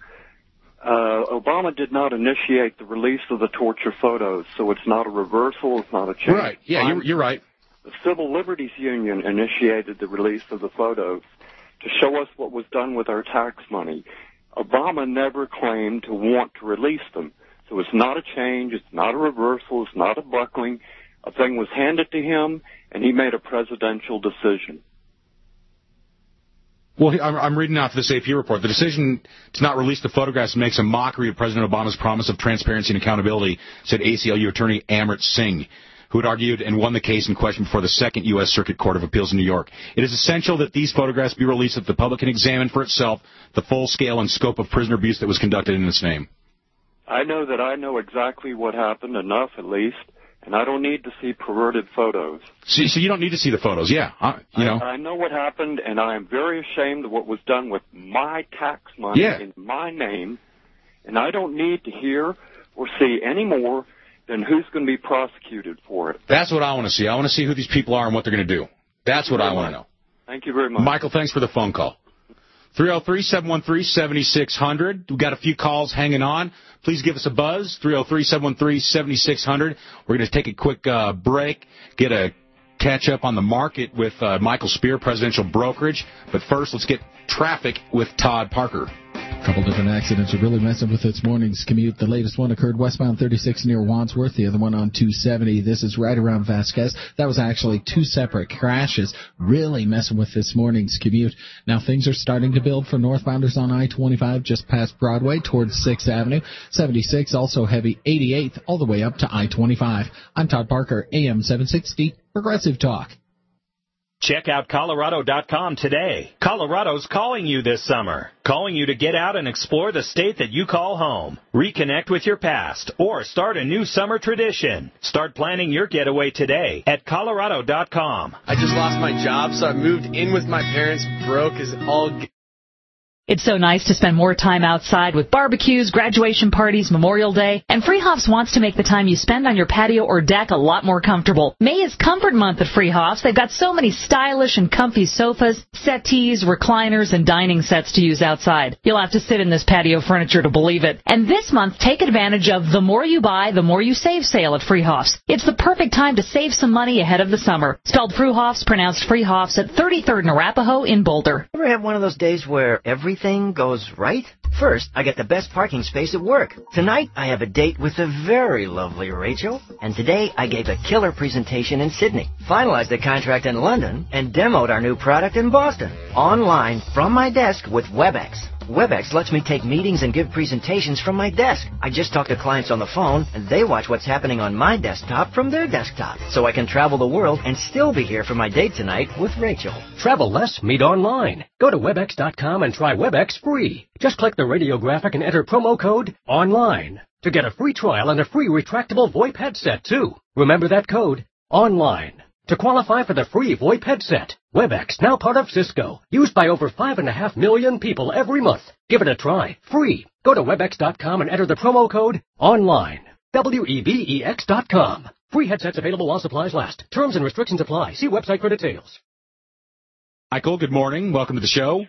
Uh, Obama did not initiate the release of the torture photos, so it's not a reversal, it's not a change. Right, yeah, you're, you're right. The Civil Liberties Union initiated the release of the photos to show us what was done with our tax money. Obama never claimed to want to release them. So it's not a change, it's not a reversal, it's not a buckling. A thing was handed to him, and he made a presidential decision. Well, I'm, I'm reading off this A P report. The decision to not release the photographs makes a mockery of President Obama's promise of transparency and accountability, said A C L U attorney Amrit Singh, who had argued and won the case in question before the Second U S Circuit Court of Appeals in New York. It is essential that these photographs be released so that the public can examine for itself the full scale and scope of prisoner abuse that was conducted in its name. I know that I know exactly what happened, enough at least, and I don't need to see perverted photos. So, so you don't need to see the photos, yeah. Uh, you know. I, I know what happened, and I am very ashamed of what was done with my tax money yeah. in my name, and I don't need to hear or see any more than who's going to be prosecuted for it. That's what I want to see. I want to see who these people are and what they're going to do. That's what I want to know. Thank you very much. Michael, thanks for the phone call. three oh three, seven one three, seven six zero zero. We've got a few calls hanging on. Please give us a buzz, three oh three, seven one three, seven six zero zero. We're going to take a quick uh, break, get a catch-up on the market with uh, Michael Spear, Presidential Brokerage. But first, let's get traffic with Todd Parker. A couple different accidents are really messing with this morning's commute. The latest one occurred westbound thirty-six near Wandsworth, the other one on two seventy. This is right around Vasquez. That was actually two separate crashes, really messing with this morning's commute. Now things are starting to build for northbounders on I twenty-five just past Broadway towards sixth Avenue. seventy-six also heavy, eighty-eighth all the way up to I twenty-five. I'm Todd Parker, A M seven sixty, Progressive Talk. Check out Colorado dot com today. Colorado's calling you this summer, calling you to get out and explore the state that you call home. Reconnect with your past or start a new summer tradition. Start planning your getaway today at Colorado dot com. I just lost my job, so I moved in with my parents, broke as all g- It's so nice to spend more time outside with barbecues, graduation parties, Memorial Day, and Freehofs wants to make the time you spend on your patio or deck a lot more comfortable. May is Comfort Month at Freehofs. They've got so many stylish and comfy sofas, settees, recliners, and dining sets to use outside. You'll have to sit in this patio furniture to believe it. And this month, take advantage of the more you buy, the more you save sale at Freehofs. It's the perfect time to save some money ahead of the summer. Spelled Fruhofs, pronounced Freehofs at thirty-third and Arapahoe in Boulder. Ever have one of those days where everything Everything goes right? First, I get the best parking space at work. Tonight, I have a date with the very lovely Rachel. And today, I gave a killer presentation in Sydney, finalized the contract in London, and demoed our new product in Boston. Online, from my desk with WebEx. WebEx lets me take meetings and give presentations from my desk. I just talk to clients on the phone, and they watch what's happening on my desktop from their desktop. So I can travel the world and still be here for my date tonight with Rachel. Travel less, meet online. Go to WebEx dot com and try WebEx free. Just click the radio graphic and enter promo code ONLINE to get a free trial and a free retractable VoIP headset, too. Remember that code, ONLINE. To qualify for the free VoIP headset, WebEx, now part of Cisco, used by over five and a half million people every month. Give it a try, free. Go to WebEx dot com and enter the promo code ONLINE. W E B E X dot com. Free headsets available while supplies last. Terms and restrictions apply. See website for details. Michael, good morning. Welcome to the show.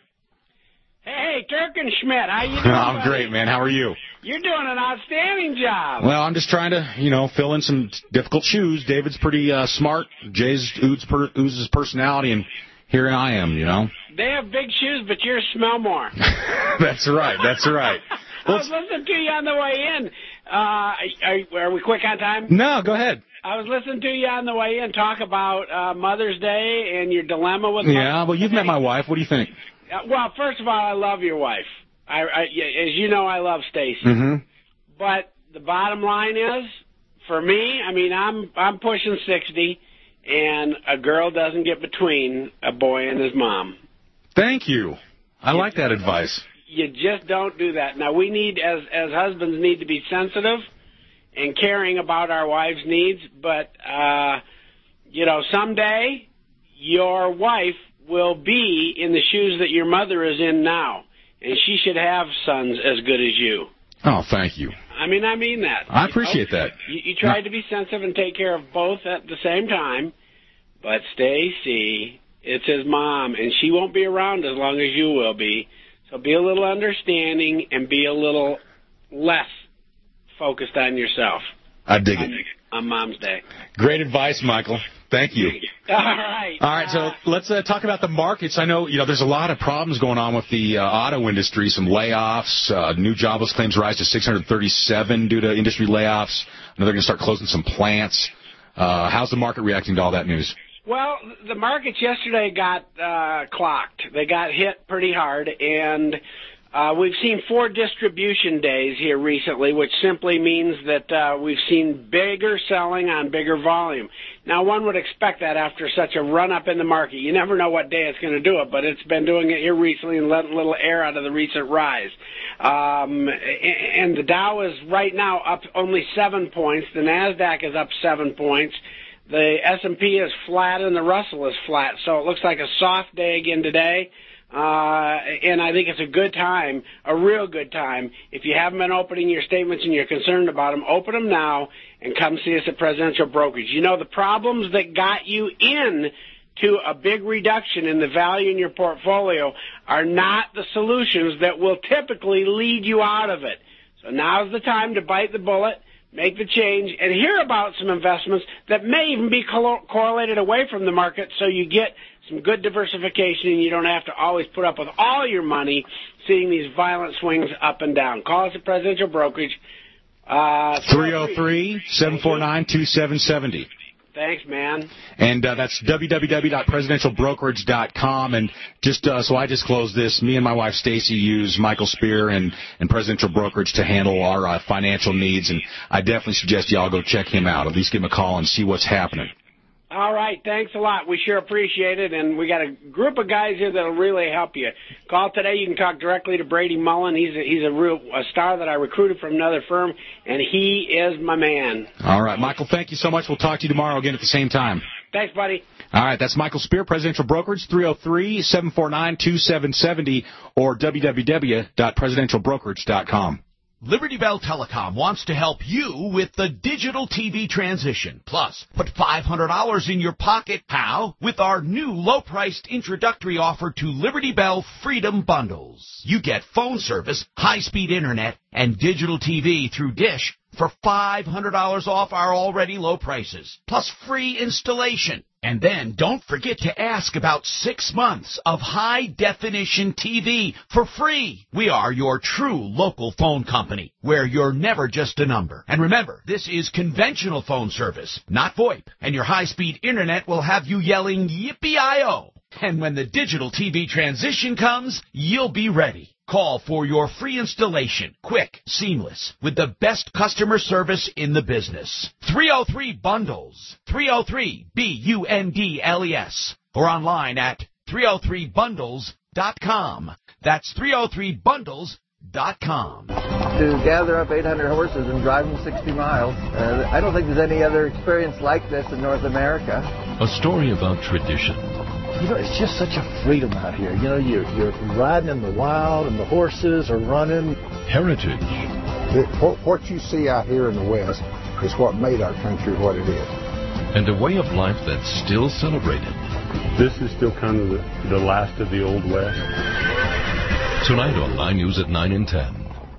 Hey, Turkenschmidt, how you doing? I'm great, man. How are you? You're doing an outstanding job. Well, I'm just trying to, you know, fill in some difficult shoes. David's pretty uh, smart. Jay's oozes, per, oozes personality, and here I am, you know. They have big shoes, but yours smell more. That's right. That's right. I was listening to you on the way in. Uh, are, are we quick on time? No, go ahead. I was listening to you on the way in talk about uh, Mother's Day and your dilemma with Yeah, Mother's well, you've Day. met my wife. What do you think? Uh, well, first of all, I love your wife. I, I, as you know, I love Stacy. Mm-hmm. But the bottom line is, for me, I mean, I'm I'm pushing sixty, and a girl doesn't get between a boy and his mom. Thank you. I you, like that advice. You just don't do that. Now, we need, as as husbands, need to be sensitive and caring about our wives' needs. But, uh, you know, someday your wife will be in the shoes that your mother is in now. And she should have sons as good as you. Oh, thank you. I mean, I mean that. I appreciate you know? that. You, you tried no. to be sensitive and take care of both at the same time. But Stacy, it's his mom, and she won't be around as long as you will be. So be a little understanding and be a little less focused on yourself. I dig on, it. On Mom's Day. Great advice, Michael. Thank you. All right. All right, so let's uh, talk about the markets. I know, you know, there's a lot of problems going on with the uh, auto industry, some layoffs, uh, new jobless claims rise to six hundred thirty-seven due to industry layoffs. I know they're going to start closing some plants. Uh, how's the market reacting to all that news? Well, the markets yesterday got uh, clocked. They got hit pretty hard, and uh, we've seen four distribution days here recently, which simply means that uh, we've seen bigger selling on bigger volume. Now, one would expect that after such a run-up in the market. You never know what day it's going to do it, but it's been doing it here recently and letting a little air out of the recent rise. Um, and the Dow is right now up only seven points. The NASDAQ is up seven points. The S and P is flat and the Russell is flat. So it looks like a soft day again today. Uh, and I think it's a good time, a real good time. If you haven't been opening your statements and you're concerned about them, open them now and come see us at Presidential Brokerage. You know, the problems that got you in to a big reduction in the value in your portfolio are not the solutions that will typically lead you out of it. So now's the time to bite the bullet, make the change, and hear about some investments that may even be co- correlated away from the market so you get some good diversification and you don't have to always put up with all your money seeing these violent swings up and down. Call us at Presidential Brokerage. Uh, three oh three, seven four nine, two seven seven oh. Thanks, man. And uh, that's w w w dot presidential brokerage dot com. And just uh, so I disclose this, me and my wife Stacy use Michael Spear and, and Presidential Brokerage to handle our uh, financial needs. And I definitely suggest y'all go check him out. At least give him a call and see what's happening. All right, thanks a lot. We sure appreciate it, and we got a group of guys here that'll really help you. Call today. You can talk directly to Brady Mullen. He's a, he's a real a star that I recruited from another firm, and he is my man. All right, Michael, thank you so much. We'll talk to you tomorrow again at the same time. Thanks, buddy. All right, that's Michael Spear, Presidential Brokerage, three oh three, seven four nine, two seven seven oh or w w w dot presidential brokerage dot com. Liberty Bell Telecom wants to help you with the digital T V transition. Plus, put five hundred dollars in your pocket. How? With our new low-priced introductory offer to Liberty Bell Freedom Bundles. You get phone service, high-speed internet, and digital T V through Dish for five hundred dollars off our already low prices, plus free installation. And then don't forget to ask about six months of high-definition T V for free. We are your true local phone company, where you're never just a number. And remember, this is conventional phone service, not VoIP. And your high-speed internet will have you yelling yippee-I-O. And when the digital T V transition comes, you'll be ready. Call for your free installation, quick, seamless, with the best customer service in the business. three oh three bundles, three oh three B U N D L E S, or online at three oh three bundles dot com. That's three oh three bundles dot com. To gather up eight hundred horses and drive them sixty miles, uh, I don't think there's any other experience like this in North America. A story about tradition. You know, it's just such a freedom out here. You know, you're, you're riding in the wild and the horses are running. Heritage. The, what, what you see out here in the West is what made our country what it is. And a way of life that's still celebrated. This is still kind of the, the last of the Old West. Tonight on nine News at nine and ten.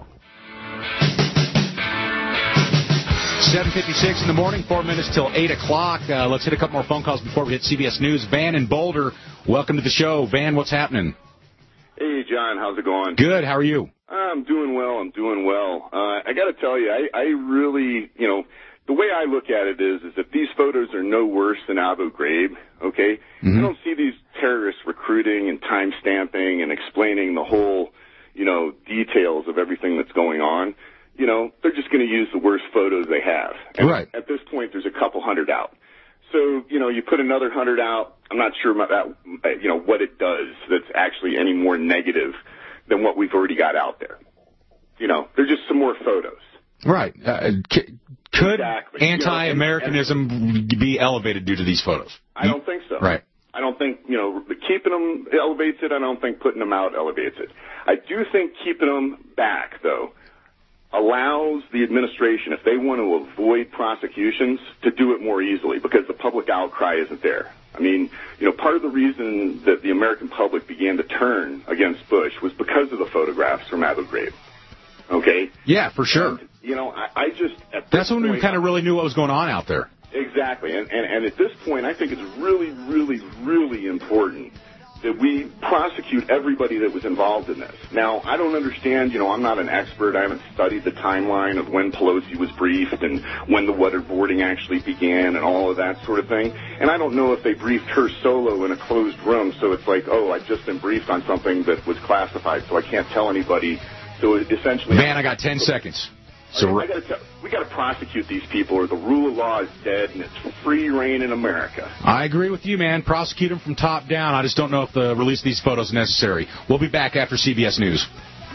seven fifty-six in the morning, four minutes till eight o'clock. Uh, let's hit a couple more phone calls before we hit C B S News. Van in Boulder, welcome to the show. Van, what's happening? Hey, John, how's it going? Good, how are you? I'm doing well, I'm doing well. Uh, I got to tell you, I, I really, you know, the way I look at it is, is that these photos are no worse than Abu Ghraib, okay? Mm-hmm. I don't see these terrorists recruiting and time stamping and explaining the whole, you know, details of everything that's going on. You know, they're just going to use the worst photos they have. And right. At this point, there's a couple hundred out. So, you know, you put another hundred out. I'm not sure about that, you know, what it does that's actually any more negative than what we've already got out there. You know, they're just some more photos. Right. Uh, c- could exactly. anti-Americanism you know, and, and, be elevated due to these photos? I don't think so. Right. I don't think, you know, keeping them elevates it. I don't think putting them out elevates it. I do think keeping them back, though, allows the administration, if they want to avoid prosecutions, to do it more easily because the public outcry isn't there. I mean, you know, part of the reason that the American public began to turn against Bush was because of the photographs from Abu Ghraib. Okay? Yeah, for sure. And, you know, I, I just... At That's when we kind of really knew what was going on out there. Exactly. And, and, and at this point, I think it's really, really, really important that we prosecute everybody that was involved in this. Now, I don't understand, you know, I'm not an expert. I haven't studied the timeline of when Pelosi was briefed and when the waterboarding actually began and all of that sort of thing. And I don't know if they briefed her solo in a closed room, so it's like, oh, I've just been briefed on something that was classified, so I can't tell anybody. So essentially... Man, I got ten seconds. So I gotta tell, we got to prosecute these people, or the rule of law is dead, and it's free reign in America. I agree with you, man. Prosecute them from top down. I just don't know if the release of these photos is necessary. We'll be back after C B S News.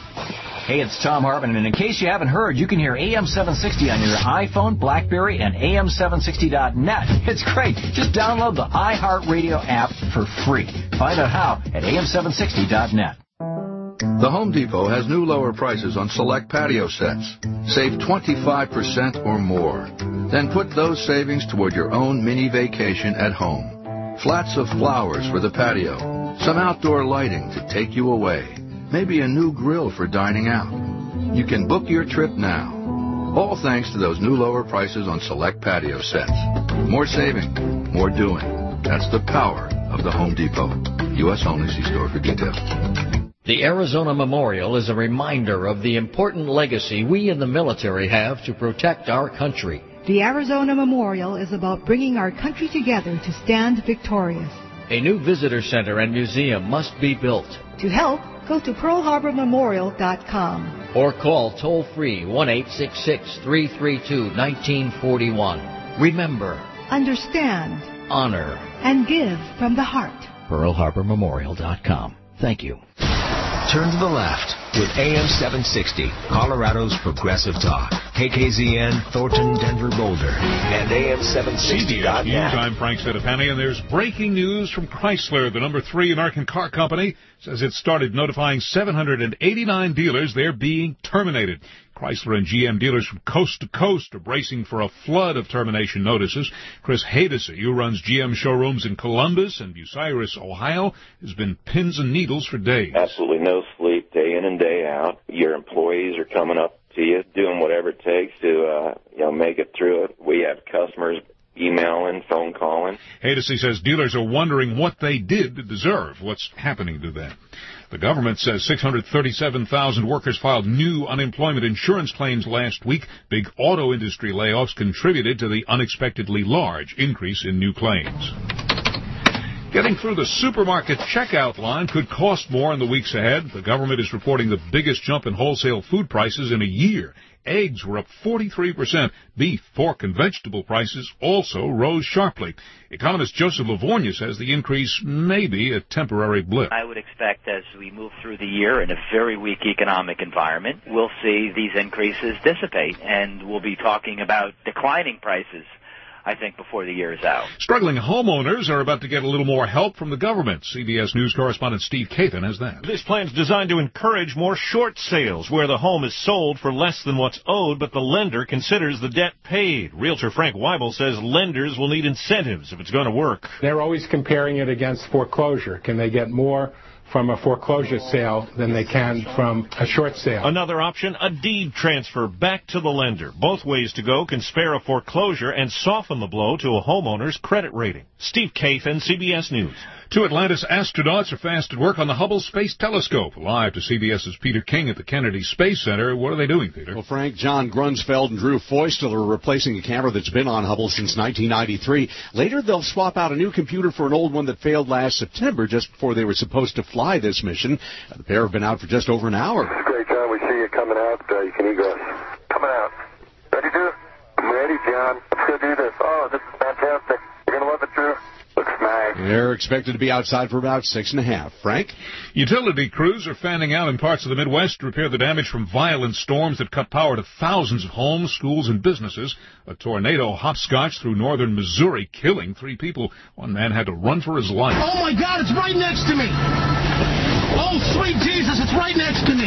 Hey, it's Tom Hartman, and in case you haven't heard, you can hear A M seven sixty on your iPhone, BlackBerry, and A M seven sixty dot net. It's great. Just download the iHeartRadio app for free. Find out how at A M seven sixty dot net. The Home Depot has new lower prices on select patio sets. Save twenty-five percent or more. Then put those savings toward your own mini vacation at home. Flats of flowers for the patio. Some outdoor lighting to take you away. Maybe a new grill for dining out. You can book your trip now. All thanks to those new lower prices on select patio sets. More saving, more doing. That's the power of the Home Depot. U S only. See store for details. The Arizona Memorial is a reminder of the important legacy we in the military have to protect our country. The Arizona Memorial is about bringing our country together to stand victorious. A new visitor center and museum must be built. To help, go to Pearl Harbor Memorial dot com. Or call toll-free one eight six six, three three two, one nine four one. Remember, understand, honor, and give from the heart. Pearl Harbor Memorial dot com. Thank you. Turn to the left with A M seven sixty, Colorado's Progressive Talk. K K Z N, Thornton, Denver, Boulder, and A M seven sixty dot net. I'm Frank Sedapani, and there's breaking news from Chrysler. The number three American car company says it started notifying seven hundred eighty-nine dealers they're being terminated. Chrysler and G M dealers from coast to coast are bracing for a flood of termination notices. Chris Hadesy, who runs G M showrooms in Columbus and Bucyrus, Ohio, has been pins and needles for days. Absolutely no sleep, day in and day out. Your employees are coming up to you, doing whatever it takes to, uh, you know, make it through it. We have customers emailing, phone calling. Hadesy says dealers are wondering what they did to deserve what's happening to them. The government says six hundred thirty-seven thousand workers filed new unemployment insurance claims last week. Big auto industry layoffs contributed to the unexpectedly large increase in new claims. Getting through the supermarket checkout line could cost more in the weeks ahead. The government is reporting the biggest jump in wholesale food prices in a year. Eggs were up forty-three percent. Beef, pork, and vegetable prices also rose sharply. Economist Joseph Lavorgna says the increase may be a temporary blip. I would expect as we move through the year in a very weak economic environment, we'll see these increases dissipate, and we'll be talking about declining prices, I think, before the year is out. Struggling homeowners are about to get a little more help from the government. C B S News correspondent Steve Kathan has that. This plan is designed to encourage more short sales where the home is sold for less than what's owed, but the lender considers the debt paid. Realtor Frank Weibel says lenders will need incentives if it's going to work. They're always comparing it against foreclosure. Can they get more from a foreclosure sale than they can from a short sale? Another option, a deed transfer back to the lender. Both ways to go can spare a foreclosure and soften the blow to a homeowner's credit rating. Steve Kathan, C B S News. Two Atlantis astronauts are fast at work on the Hubble Space Telescope. Live to CBS's Peter King at the Kennedy Space Center. What are they doing, Peter? Well, Frank, John Grunsfeld and Drew Feustel are replacing a camera that's been on Hubble since nineteen ninety-three. Later, they'll swap out a new computer for an old one that failed last September, just before they were supposed to fly this mission. The pair have been out for just over an hour. Great, John. We see you coming out. Uh, you can egress. Coming out. Ready, Drew? I'm ready, John. Let's go do this. Oh, this is fantastic. You're going to love it, Drew. Looks nice. They're expected to be outside for about six and a half. Frank? Utility crews are fanning out in parts of the Midwest to repair the damage from violent storms that cut power to thousands of homes, schools, and businesses. A tornado hopscotched through northern Missouri, killing three people. One man had to run for his life. Oh, my God, it's right next to me. Oh, sweet Jesus, it's right next to me.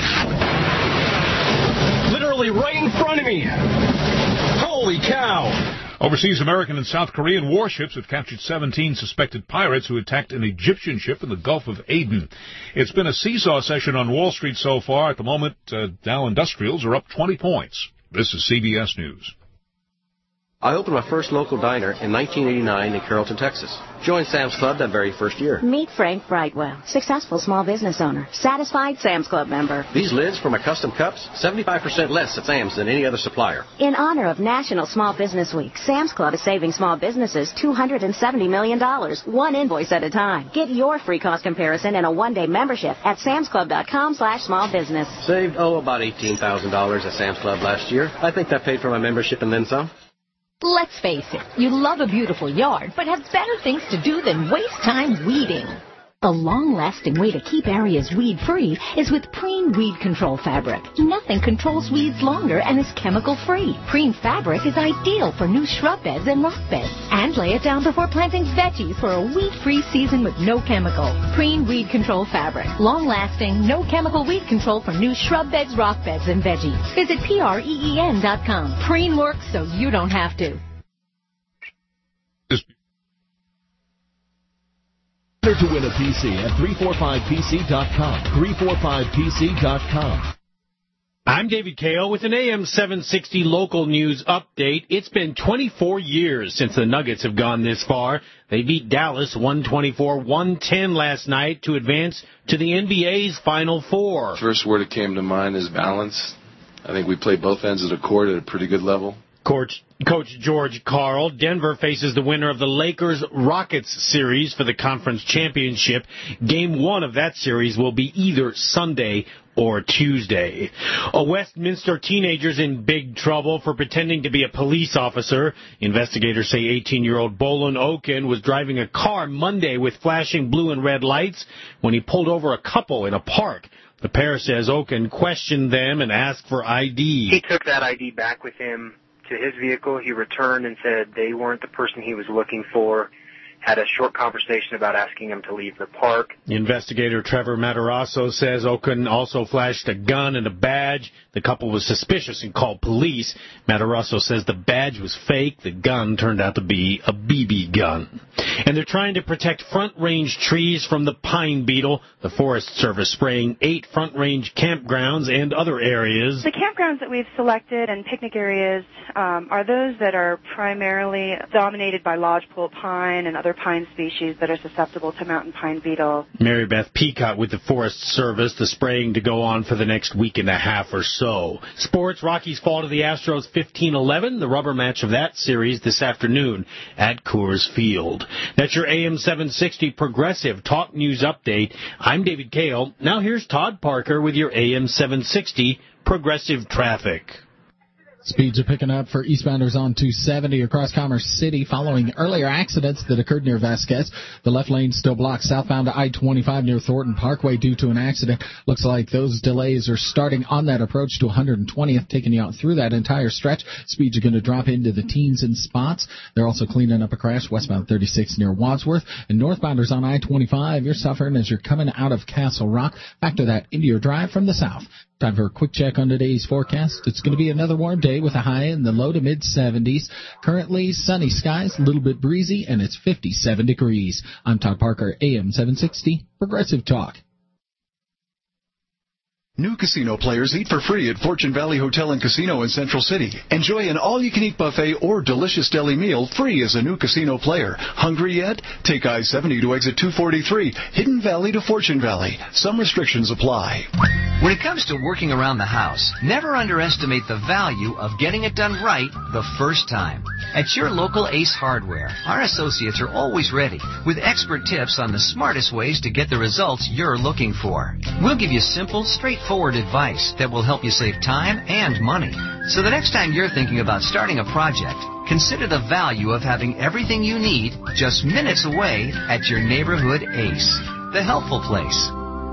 Literally right in front of me. Holy cow. Overseas, American and South Korean warships have captured seventeen suspected pirates who attacked an Egyptian ship in the Gulf of Aden. It's been a seesaw session on Wall Street so far. At the moment, uh, Dow Industrials are up twenty points. This is C B S News. I opened my first local diner in nineteen eighty-nine in Carrollton, Texas. Joined Sam's Club that very first year. Meet Frank Brightwell, successful small business owner, satisfied Sam's Club member. These lids for my custom cups, seventy-five percent less at Sam's than any other supplier. In honor of National Small Business Week, Sam's Club is saving small businesses two hundred seventy million dollars, one invoice at a time. Get your free cost comparison and a one-day membership at samsclub.com slash small business. Saved, oh, about eighteen thousand dollars at Sam's Club last year. I think that paid for my membership and then some. Let's face it, you love a beautiful yard, but have better things to do than waste time weeding. The long-lasting way to keep areas weed-free is with Preen Weed Control Fabric. Nothing controls weeds longer and is chemical-free. Preen Fabric is ideal for new shrub beds and rock beds. And lay it down before planting veggies for a weed-free season with no chemical. Preen Weed Control Fabric. Long-lasting, no-chemical weed control for new shrub beds, rock beds, and veggies. Visit preen dot com. Preen works so you don't have to. To win a P C at three forty-five P C dot com. three forty-five P C dot com. I'm David Kale with an A M seven sixty local news update. It's been twenty-four years since the Nuggets have gone this far. They beat Dallas one twenty-four one ten last night to advance to the N B A's Final Four. First word that came to mind is balance. I think we played both ends of the court at a pretty good level. Coach, Coach George Karl. Denver faces the winner of the Lakers-Rockets series for the conference championship. Game one of that series will be either Sunday or Tuesday. A Westminster teenager's in big trouble for pretending to be a police officer. Investigators say eighteen-year-old Bolin Oken was driving a car Monday with flashing blue and red lights when he pulled over a couple in a park. The pair says Oken questioned them and asked for I D. He took that I D back with him to his vehicle. He returned and said they weren't the person he was looking for. Had a short conversation about asking him to leave the park. Investigator Trevor Matarazzo says Oken also flashed a gun and a badge. The couple was suspicious and called police. Matarazzo says the badge was fake. The gun turned out to be a B B gun. And they're trying to protect front-range trees from the pine beetle. The Forest Service spraying eight front-range campgrounds and other areas. The campgrounds that we've selected and picnic areas um, are those that are primarily dominated by lodgepole pine and other pine species that are susceptible to mountain pine beetle. Mary Beth Peacock with the Forest Service. The spraying to go on for the next week and a half or so. Sports, Rockies fall to the Astros fifteen eleven. The rubber match of that series this afternoon at Coors Field. That's your A M seven sixty Progressive Talk News Update. I'm David Kale. Now here's Todd Parker with your A M seven sixty Progressive Traffic. Speeds are picking up for eastbounders on two seventy across Commerce City following earlier accidents that occurred near Vasquez. The left lane still blocked southbound to I twenty-five near Thornton Parkway due to an accident. Looks like those delays are starting on that approach to one hundred twentieth, taking you out through that entire stretch. Speeds are going to drop into the teens in spots. They're also cleaning up a crash westbound thirty-six near Wadsworth. And northbounders on I twenty-five, you're suffering as you're coming out of Castle Rock. Factor that into your drive from the south. Time for a quick check on today's forecast. It's going to be another warm day with a high in the low to mid seventies. Currently sunny skies, a little bit breezy, and it's fifty-seven degrees. I'm Todd Parker, A M seven sixty, Progressive Talk. New casino players eat for free at Fortune Valley Hotel and Casino in Central City. Enjoy an all-you-can-eat buffet or delicious deli meal free as a new casino player. Hungry yet? Take I seventy to exit two forty-three, Hidden Valley to Fortune Valley. Some restrictions apply. When it comes to working around the house, never underestimate the value of getting it done right the first time. At your local Ace Hardware, our associates are always ready with expert tips on the smartest ways to get the results you're looking for. We'll give you simple, straightforward advice that will help you save time and money. So the next time you're thinking about starting a project, consider the value of having everything you need just minutes away at your neighborhood Ace, the helpful place.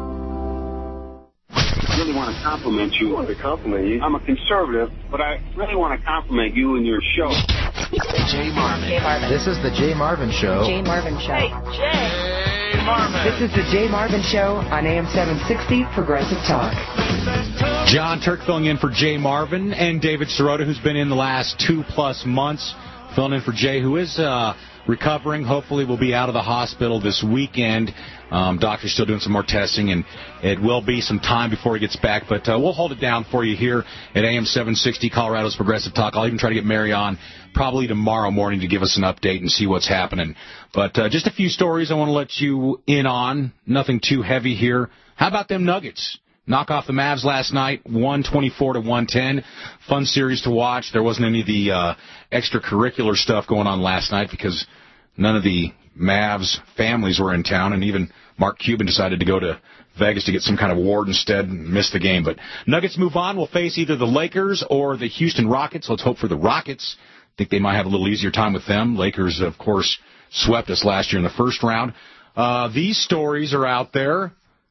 I really want to compliment you. I want to compliment you. I'm a conservative, but I really want to compliment you and your show. Jay Marvin. Jay Marvin. This is the Jay Marvin Show. Jay Marvin Show. Hey, Jay Marvin. This is the Jay Marvin Show on A M seven sixty Progressive Talk. John Turk filling in for Jay Marvin and David Sirota, who's been in the last two-plus months, filling in for Jay, who is uh, recovering. Hopefully will be out of the hospital this weekend. Um, doctor's still doing some more testing, and it will be some time before he gets back. But uh, we'll hold it down for you here at A M seven sixty, Colorado's Progressive Talk. I'll even try to get Mary on probably tomorrow morning to give us an update and see what's happening. But uh, just a few stories I want to let you in on. Nothing too heavy here. How about them Nuggets? Knock off the Mavs last night, one twenty-four to one ten. Fun series to watch. There wasn't any of the uh, extracurricular stuff going on last night because none of the Mavs families were in town, and even Mark Cuban decided to go to Vegas to get some kind of award instead and miss the game. But Nuggets move on. Will face either the Lakers or the Houston Rockets. Let's hope for the Rockets. I think they might have a little easier time with them. Lakers, of course, swept us last year in the first round. Uh, these stories are out there.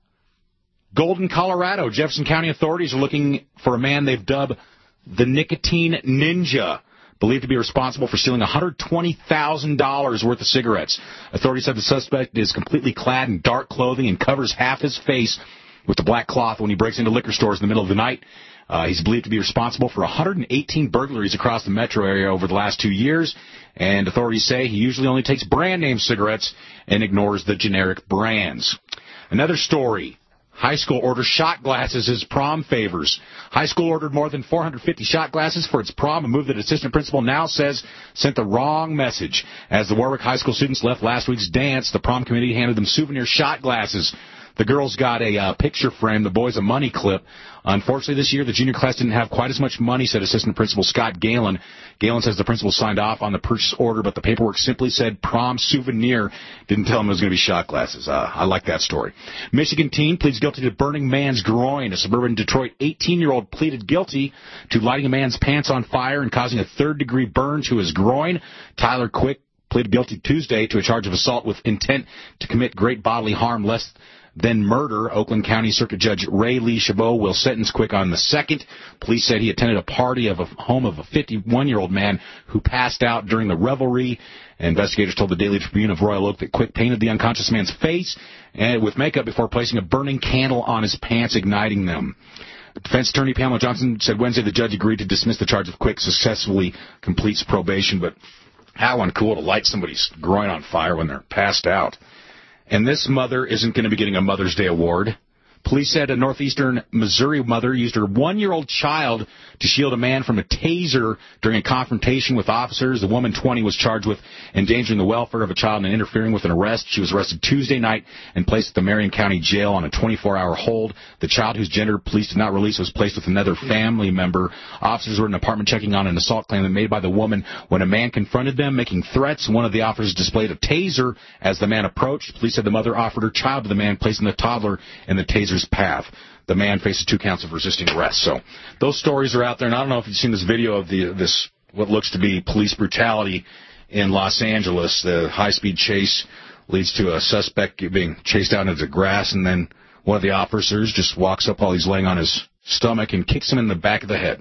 Golden, Colorado. Jefferson County authorities are looking for a man they've dubbed the Nicotine Ninja, believed to be responsible for stealing one hundred twenty thousand dollars worth of cigarettes. Authorities said the suspect is completely clad in dark clothing and covers half his face with the black cloth when he breaks into liquor stores in the middle of the night. Uh, he's believed to be responsible for one hundred eighteen burglaries across the metro area over the last two years, and authorities say he usually only takes brand-name cigarettes and ignores the generic brands. Another story. High school orders shot glasses as prom favors. High school ordered more than four hundred fifty shot glasses for its prom, a move that assistant principal now says sent the wrong message. As the Warwick High School students left last week's dance, the prom committee handed them souvenir shot glasses. The girls got a uh, picture frame, the boys a money clip. Unfortunately, this year, the junior class didn't have quite as much money, said Assistant Principal Scott Galen. Galen says the principal signed off on the purchase order, but the paperwork simply said prom souvenir. Didn't tell him it was going to be shot glasses. Uh, I like that story. Michigan teen pleads guilty to burning man's groin. A suburban Detroit eighteen-year-old pleaded guilty to lighting a man's pants on fire and causing a third-degree burn to his groin. Tyler Quick pleaded guilty Tuesday to a charge of assault with intent to commit great bodily harm less then murder. Oakland County Circuit Judge Ray Lee Chabot will sentence Quick on the second. Police said he attended a party of a home of a fifty-one-year-old man who passed out during the revelry. Investigators told the Daily Tribune of Royal Oak that Quick painted the unconscious man's face and with makeup before placing a burning candle on his pants, igniting them. Defense attorney Pamela Johnson said Wednesday the judge agreed to dismiss the charge if Quick successfully completes probation, but how uncool to light somebody's groin on fire when they're passed out. And this mother isn't going to be getting a Mother's Day award. Police said a northeastern Missouri mother used her one-year-old child to shield a man from a taser during a confrontation with officers. The woman, twenty, was charged with endangering the welfare of a child and interfering with an arrest. She was arrested Tuesday night and placed at the Marion County Jail on a twenty-four hour hold. The child, whose gender police did not release, was placed with another family member. Officers were in an apartment checking on an assault claim made by the woman when a man confronted them, making threats. One of the officers displayed a taser as the man approached. Police said the mother offered her child to the man, placing the toddler in the taser path. The man faces two counts of resisting arrest. So those stories are out there, and I don't know if you've seen this video of the this what looks to be police brutality in Los Angeles. The high-speed chase leads to a suspect being chased out into the grass, and then one of the officers just walks up while he's laying on his stomach and kicks him in the back of the head.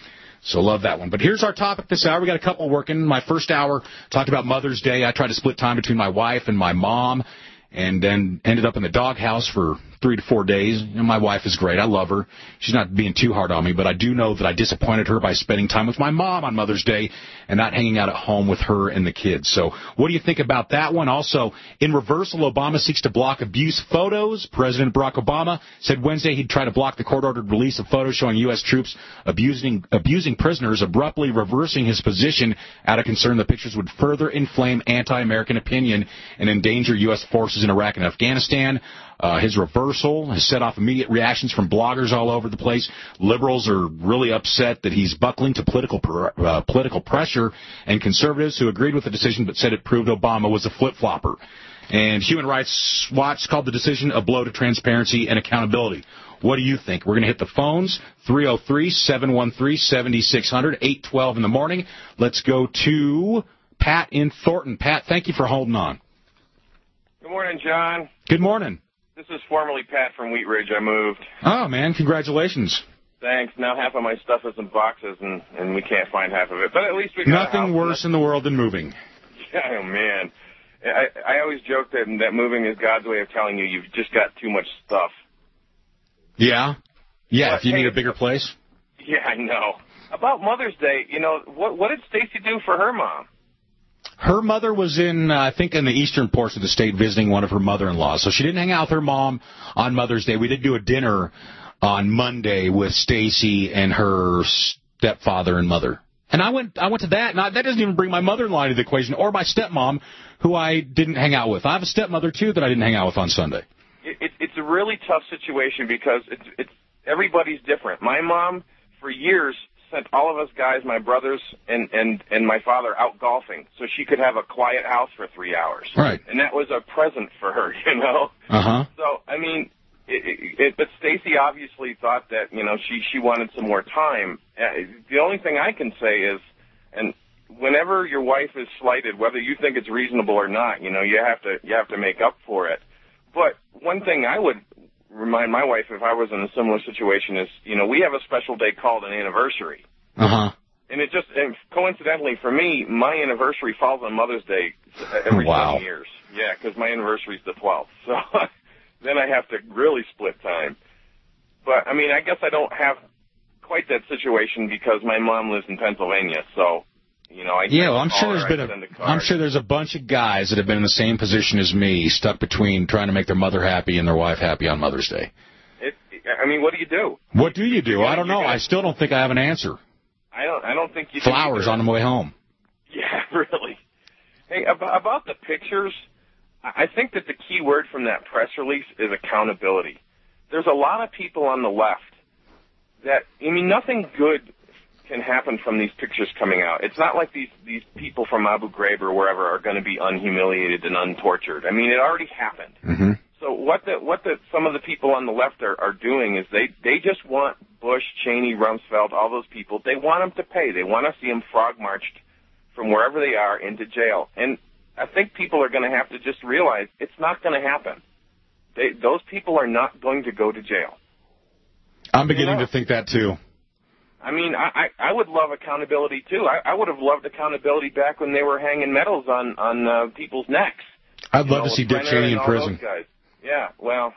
So love that one. But here's our topic this hour. We got a couple working. My first hour talked about Mother's Day. I tried to split time between my wife and my mom, and then ended up in the doghouse for three to four days. And my wife is great. I love her. She's not being too hard on me, but I do know that I disappointed her by spending time with my mom on Mother's Day and not hanging out at home with her and the kids. So what do you think about that one? Also, in reversal, Obama seeks to block abuse photos. President Barack Obama said Wednesday he'd try to block the court-ordered release of photos showing U S troops abusing abusing prisoners, abruptly reversing his position out of concern the pictures would further inflame anti-American opinion and endanger U S forces in Iraq and Afghanistan. Uh, his reversal has set off immediate reactions from bloggers all over the place. Liberals are really upset that he's buckling to political pr- uh, political pressure, and conservatives who agreed with the decision but said it proved Obama was a flip-flopper. And Human Rights Watch called the decision a blow to transparency and accountability. What do you think? We're going to hit the phones, three oh three, seven one three, seven six zero zero, eight twelve in the morning. Let's go to Pat in Thornton. Pat, thank you for holding on. Good morning, John. Good morning. This is formerly Pat from Wheat Ridge. I moved. Oh, man, congratulations. Thanks. Now half of my stuff is in boxes, and, and we can't find half of it. But at least we got Nothing worse in the world than moving. Yeah, oh, man. I, I always joke that, that moving is God's way of telling you you've just got too much stuff. Yeah? Yeah, but, if you hey, need a bigger place? Yeah, I know. About Mother's Day, you know, what, what did Stacy do for her mom? Her mother was in, uh, I think, in the eastern portion of the state visiting one of her mother-in-laws. So she didn't hang out with her mom on Mother's Day. We did do a dinner on Monday with Stacy and her stepfather and mother. And I went I went to that, and I, that doesn't even bring my mother-in-law into the equation, or my stepmom, who I didn't hang out with. I have a stepmother, too, that I didn't hang out with on Sunday. It, it, it's a really tough situation because it's, it's everybody's different. My mom, for years, sent all of us guys, my brothers and, and, and my father, out golfing so she could have a quiet house for three hours. Right. And that was a present for her, you know? Uh-huh. So, I mean, it, it, it, but Stacy obviously thought that, you know, she, she wanted some more time. Uh, the only thing I can say is, and whenever your wife is slighted, whether you think it's reasonable or not, you know, you have to, you have to make up for it. But one thing I would remind my wife if I was in a similar situation is, you know, we have a special day called an anniversary. Uh-huh. And it just, and coincidentally for me, my anniversary falls on Mother's Day every wow. seven years. Yeah, because my anniversary is the twelfth. So then I have to really split time. But, I mean, I guess I don't have quite that situation because my mom lives in Pennsylvania, so... You know, I yeah, well, I'm sure there's her, been a, I'm sure there's a bunch of guys that have been in the same position as me, stuck between trying to make their mother happy and their wife happy on Mother's Day. It, I mean, what do you do? What do you do? Gonna, I don't know. Gonna, I still don't think I have an answer. I don't. I don't think you. Flowers do on the way home. Yeah, really. Hey, about, about the pictures, I think that the key word from that press release is accountability. There's a lot of people on the left that, I mean, nothing good can happen from these pictures coming out. It's not like these these people from Abu Ghraib or wherever are going to be unhumiliated and untortured. I mean, it already happened. Mm-hmm. So what the what the some of the people on the left are, are doing is they they just want Bush, Cheney, Rumsfeld, all those people. They want them to pay. They want to see them frog marched from wherever they are into jail. And I think people are going to have to just realize it's not going to happen. They, those people are not going to go to jail. I'm beginning you know? to think that too. I mean, I, I would love accountability, too. I, I would have loved accountability back when they were hanging medals on, on uh, people's necks. I'd you love know, to see Dick Brenner Cheney in all prison. Those guys. Yeah, well,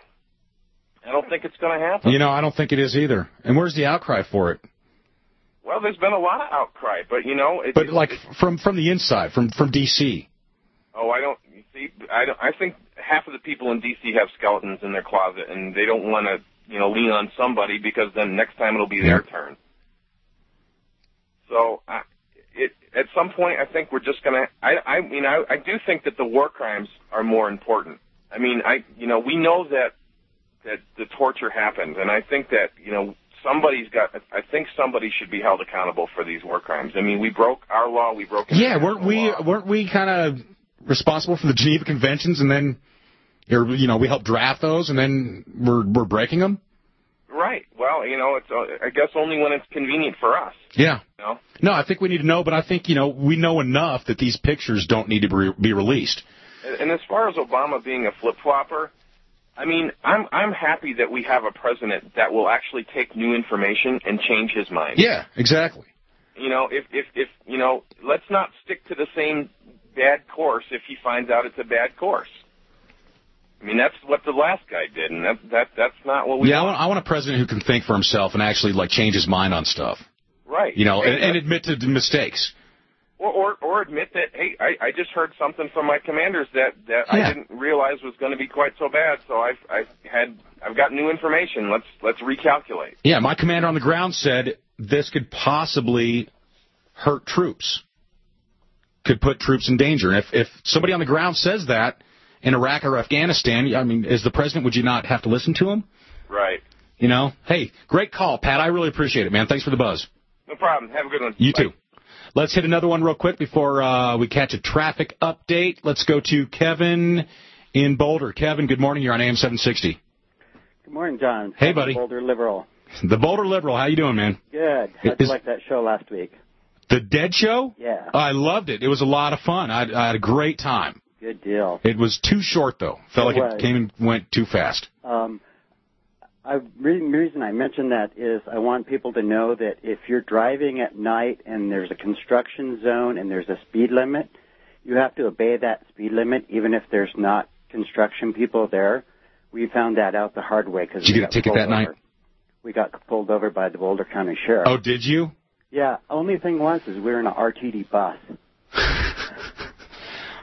I don't think it's going to happen. You know, I don't think it is either. And where's the outcry for it? Well, there's been a lot of outcry, but, you know... It, but, it, like, it, from from the inside, from, from D C Oh, I don't... You see, I, don't, I think half of the people in D C have skeletons in their closet, and they don't want to, you know, lean on somebody because then next time it'll be yeah. their turn. So, I, it, at some point, I think we're just going to... I, I mean, I, I do think that the war crimes are more important. I mean, I, you know, we know that that the torture happened, and I think that, you know, somebody's got... I think somebody should be held accountable for these war crimes. I mean, we broke our law, we broke... Yeah, weren't we, law. weren't we kind of responsible for the Geneva Conventions, and then, or, you know, we helped draft those, and then we're we're breaking them? Right. Well, you know, it's uh, I guess only when it's convenient for us. Yeah. You know? No, I think we need to know, but I think, you know, we know enough that these pictures don't need to be, be released. And, and as far as Obama being a flip-flopper, I mean, I'm I'm happy that we have a president that will actually take new information and change his mind. Yeah, exactly. You know, if, if, if you know, let's not stick to the same bad course if he finds out it's a bad course. I mean, that's what the last guy did, and that that that's not what we Yeah, want. I want, I want a president who can think for himself and actually, like, change his mind on stuff. Right. You know, and, and admit to mistakes. Or, or or admit that, hey, I, I just heard something from my commanders that, that Yeah. I didn't realize was going to be quite so bad, so I've I had I've got new information. Let's let's recalculate. Yeah, my commander on the ground said this could possibly hurt troops, could put troops in danger. And if if somebody on the ground says that in Iraq or Afghanistan, I mean, as the president, would you not have to listen to him? Right. You know? Hey, great call, Pat. I really appreciate it, man. Thanks for the buzz. No problem. Have a good one. You Bye. too. Let's hit another one real quick before uh, we catch a traffic update. Let's go to Kevin in Boulder. Kevin, good morning. You're on A M seven sixty. Good morning, John. Hey, buddy. Boulder Liberal. The Boulder Liberal. How you doing, man? Good. How'd you like that show last week? The Dead Show? Yeah. I loved it. It was a lot of fun. I, I had a great time. Good deal. It was too short, though. Felt It like was. it came and went too fast. Um, I, re- reason I mention that is I want people to know that if you're driving at night and there's a construction zone and there's a speed limit, you have to obey that speed limit even if there's not construction people there. We found that out the hard way. Cause Did you get a ticket that over. night? We got pulled over by the Boulder County Sheriff. Oh, did you? Yeah. Only thing was is we were in an R T D bus.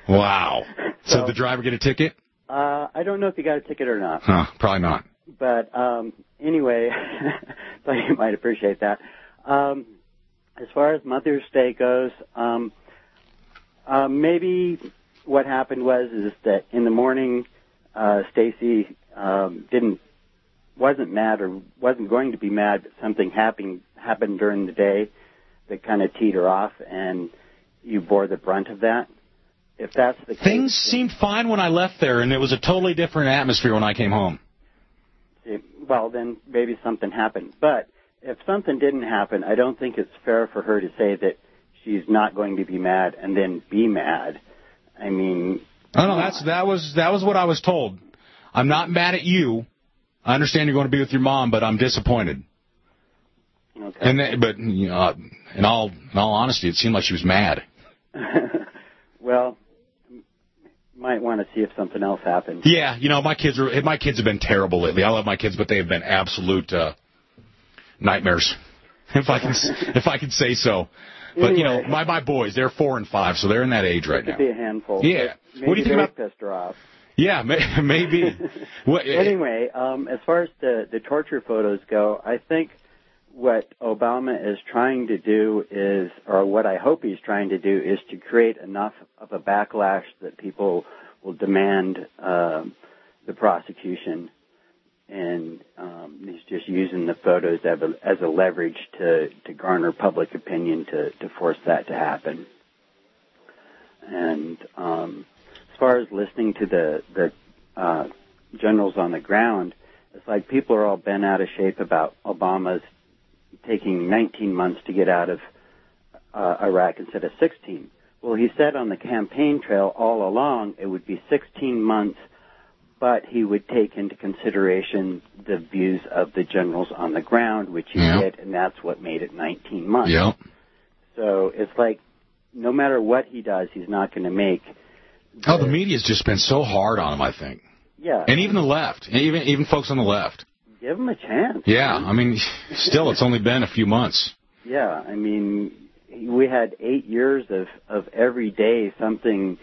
Wow. So, So- did the driver get a ticket? Uh, I don't know if he got a ticket or not. Huh, probably not. But um, anyway, thought you might appreciate that. Um, as far as Mother's Day goes, um, uh, maybe what happened was is that in the morning, uh, Stacy um, didn't wasn't mad or wasn't going to be mad, but something happened happened during the day that kind of teed her off, and you bore the brunt of that. If that's the case, Things seemed fine when I left there, and it was a totally different atmosphere when I came home. well, then maybe something happened. But if something didn't happen, I don't think it's fair for her to say that she's not going to be mad and then be mad. I mean, Oh, no, that's that was that was what I was told. I'm not mad at you. I understand you're going to be with your mom, but I'm disappointed. Okay. And that, but you know, in all in all honesty, it seemed like she was mad. well, might want to see if something else happens. Yeah, you know, my kids are my kids have been terrible lately. I love my kids, but they have been absolute uh, nightmares, if I can if I can say so. But you know, my my boys, they're four and five, so they're in that age right It now. could be a handful. Yeah. Maybe What do you think they about? pissed her off. Yeah, may, maybe. what, Anyway, um, as far as the, the torture photos go, I think what Obama is trying to do is, or what I hope he's trying to do, is to create enough of a backlash that people will demand um, the prosecution. And um, he's just using the photos as a, as a leverage to, to garner public opinion to, to force that to happen. And um, as far as listening to the, the uh, generals on the ground, it's like people are all bent out of shape about Obama's taking nineteen months to get out of uh, Iraq instead of sixteen. Well, he said on the campaign trail all along it would be sixteen months, but he would take into consideration the views of the generals on the ground, which he Yeah. did, and that's what made it nineteen months. Yeah. So it's like no matter what he does, he's not going to make. Oh, the media's just been so hard on him, I think. Yeah. And even the left, even even folks on the left. Give him a chance. Yeah, I mean, still, it's only been a few months. Yeah, I mean, we had eight years of, of every day something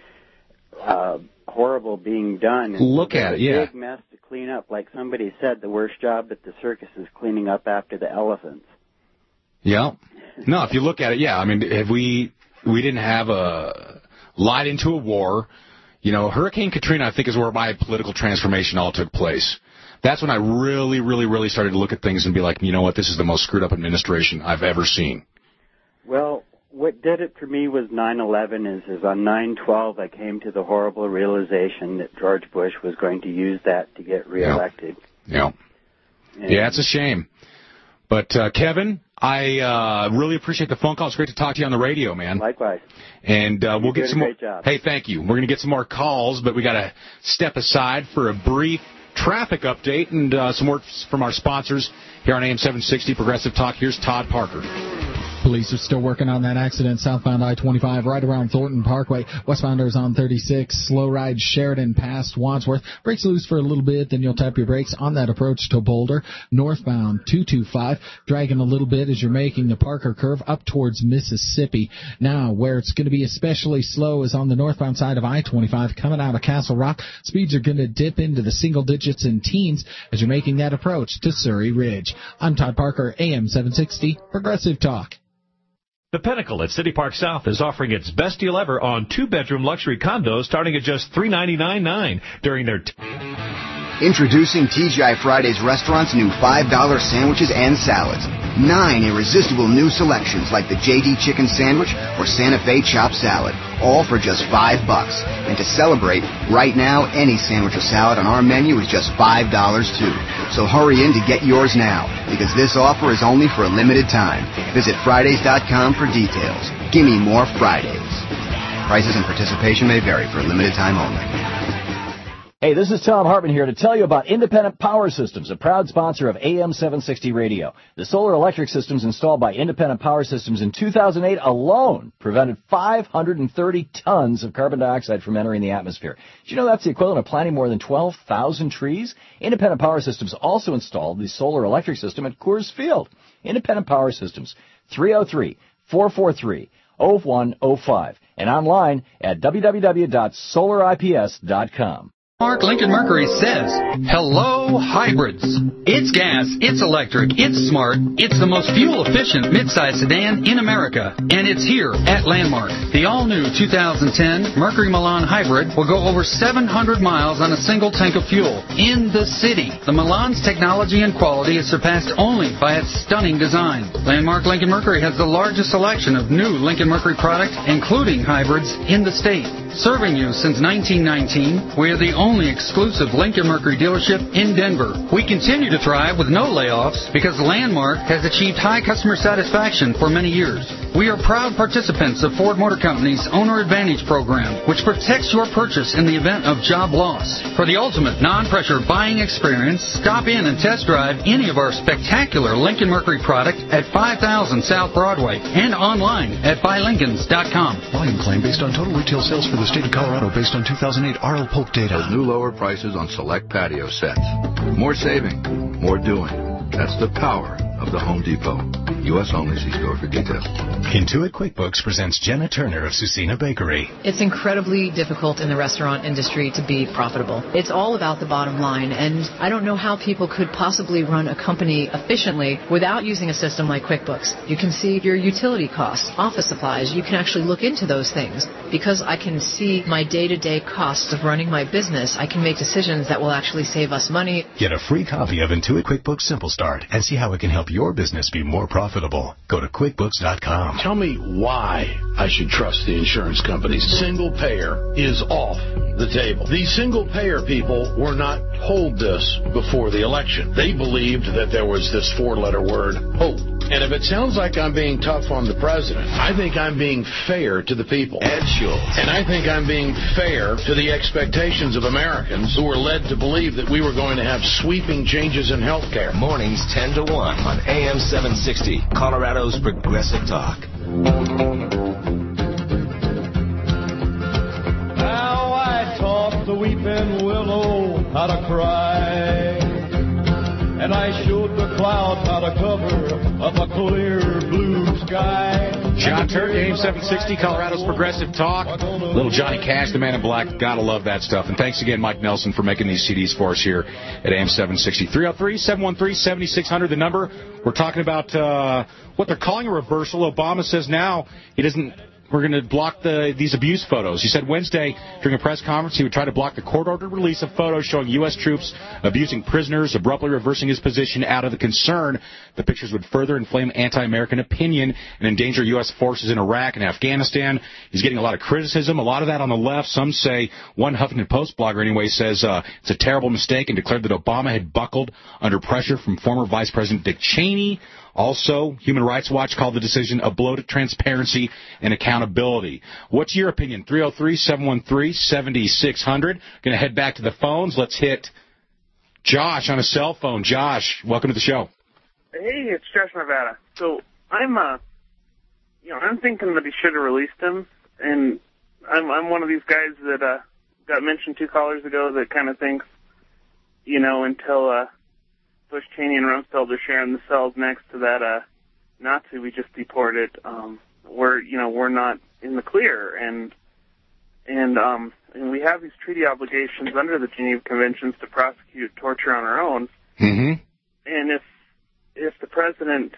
uh, horrible being done. And Look at it, yeah. A big mess to clean up. Like somebody said, the worst job at the circus is cleaning up after the elephants. Yeah. No, if you look at it, yeah. I mean, if we we didn't have a light into a war, you know, Hurricane Katrina, I think, is where my political transformation all took place. That's when I really, really, really started to look at things and be like, you know what, this is the most screwed up administration I've ever seen. Well, what did it for me was nine eleven. Is, is on nine twelve I came to the horrible realization that George Bush was going to use that to get reelected. Yeah. And Yeah, it's a shame. But, uh, Kevin, I uh, really appreciate the phone call. It's great to talk to you on the radio, man. Likewise. And uh, we'll You're get doing some a more. great job. Hey, thank you. We're going to get some more calls, but we got to step aside for a brief traffic update and uh, some words from our sponsors here on A M seven sixty Progressive Talk. Here's Todd Parker. Police are still working on that accident southbound I twenty-five right around Thornton Parkway. Westbounders on thirty-six. Slow ride Sheridan past Wadsworth. Brakes loose for a little bit, then you'll tap your brakes on that approach to Boulder. Northbound two twenty-five, dragging a little bit as you're making the Parker curve up towards Mississippi. Now, where it's going to be especially slow is on the northbound side of I twenty-five coming out of Castle Rock. Speeds are going to dip into the single digits and teens as you're making that approach to Surrey Ridge. I'm Todd Parker, A M seven sixty Progressive Talk. The Pinnacle at City Park South is offering its best deal ever on two-bedroom luxury condos starting at just three hundred ninety-nine dollars during their... T- Introducing T G I Fridays Restaurant's new five dollar sandwiches and salads. Nine irresistible new selections like the J D Chicken Sandwich or Santa Fe Chopped Salad, all for just five bucks. And to celebrate, right now, any sandwich or salad on our menu is just five dollars too. So hurry in to get yours now, because this offer is only for a limited time. Visit Fridays dot com for details. Gimme more Fridays. Prices and participation may vary for a limited time only. Hey, this is Tom Hartman here to tell you about Independent Power Systems, a proud sponsor of A M seven sixty Radio. The solar electric systems installed by Independent Power Systems in two thousand eight alone prevented five hundred thirty tons of carbon dioxide from entering the atmosphere. Did you know that's the equivalent of planting more than twelve thousand trees? Independent Power Systems also installed the solar electric system at Coors Field. Independent Power Systems, three oh three, four four three, oh one oh five and online at w w w dot solar i p s dot com. Mark Lincoln Mercury says, hello, hybrids. It's gas, it's electric, it's smart, it's the most fuel-efficient midsize sedan in America, and it's here at Landmark. The all-new two thousand ten Mercury Milan Hybrid will go over seven hundred miles on a single tank of fuel in the city. The Milan's technology and quality is surpassed only by its stunning design. Landmark Lincoln Mercury has the largest selection of new Lincoln Mercury products, including hybrids, in the state. Serving you since nineteen nineteen, we are the only exclusive Lincoln Mercury dealership in Denver. We continue to thrive with no layoffs because Landmark has achieved high customer satisfaction for many years. We are proud participants of Ford Motor Company's Owner Advantage program, which protects your purchase in the event of job loss. For the ultimate non-pressure buying experience, stop in and test drive any of our spectacular Lincoln Mercury product at five thousand South Broadway and online at buy lincolns dot com. Volume claim based on total retail sales for the state of Colorado based on two thousand eight R L Polk data. New lower prices on select patio sets. More saving, more doing. That's the power of the Home Depot. U S only. See store for details. Intuit QuickBooks presents Jenna Turner of Susina Bakery. It's incredibly difficult in the restaurant industry to be profitable. It's all about the bottom line, and I don't know how people could possibly run a company efficiently without using a system like QuickBooks. You can see your utility costs, office supplies. You can actually look into those things. Because I can see my day-to-day costs of running my business, I can make decisions that will actually save us money. Get a free copy of Intuit QuickBooks Simple Start and see how it can help your business be more profitable. Go to quickbooks dot com. Tell me why I should trust the insurance companies. Single payer is off the table. These single payer people were not told this before the election. They believed that there was this four-letter word, hope. And if it sounds like I'm being tough on the president, I think I'm being fair to the people. Ed Schultz. And I think I'm being fair to the expectations of Americans who were led to believe that we were going to have sweeping changes in health care. Mornings ten to one on A M seven sixty, Colorado's Progressive Talk. Now I taught the weeping willow how to cry, and I showed the clouds how to cover up a clear blue sky. John Turk, A M seven sixty, Colorado's Progressive Talk. Little Johnny Cash, the Man in Black. Gotta love that stuff. And thanks again, Mike Nelson, for making these C Ds for us here at A M seven sixty. three oh three, seven one three, seven six zero zero, the number. We're talking about uh, what they're calling a reversal. Obama says now he doesn't... We're going to block the these abuse photos. He said Wednesday during a press conference he would try to block the court-ordered release of photos showing U S troops abusing prisoners, abruptly reversing his position out of the concern the pictures would further inflame anti-American opinion and endanger U S forces in Iraq and Afghanistan. He's getting a lot of criticism, a lot of that on the left. Some say, one Huffington Post blogger anyway says uh, it's a terrible mistake and declared that Obama had buckled under pressure from former Vice President Dick Cheney. Also, Human Rights Watch called the decision a blow to transparency and accountability. What's your opinion? three oh three, seven one three, seven six zero zero. Going to head back to the phones. Let's hit Josh on a cell phone. Josh, welcome to the show. Hey, it's Josh Nevada. So I'm, uh, you know, I'm thinking that he should have released him, and I'm, I'm one of these guys that uh, got mentioned two callers ago that kind of thinks, you know, until uh, Bush, Cheney, and Rumsfeld are sharing the cells next to that uh, Nazi we just deported, um, we're, you know, we're not in the clear, and and um, and we have these treaty obligations under the Geneva Conventions to prosecute torture on our own. Mm-hmm. And if if the president,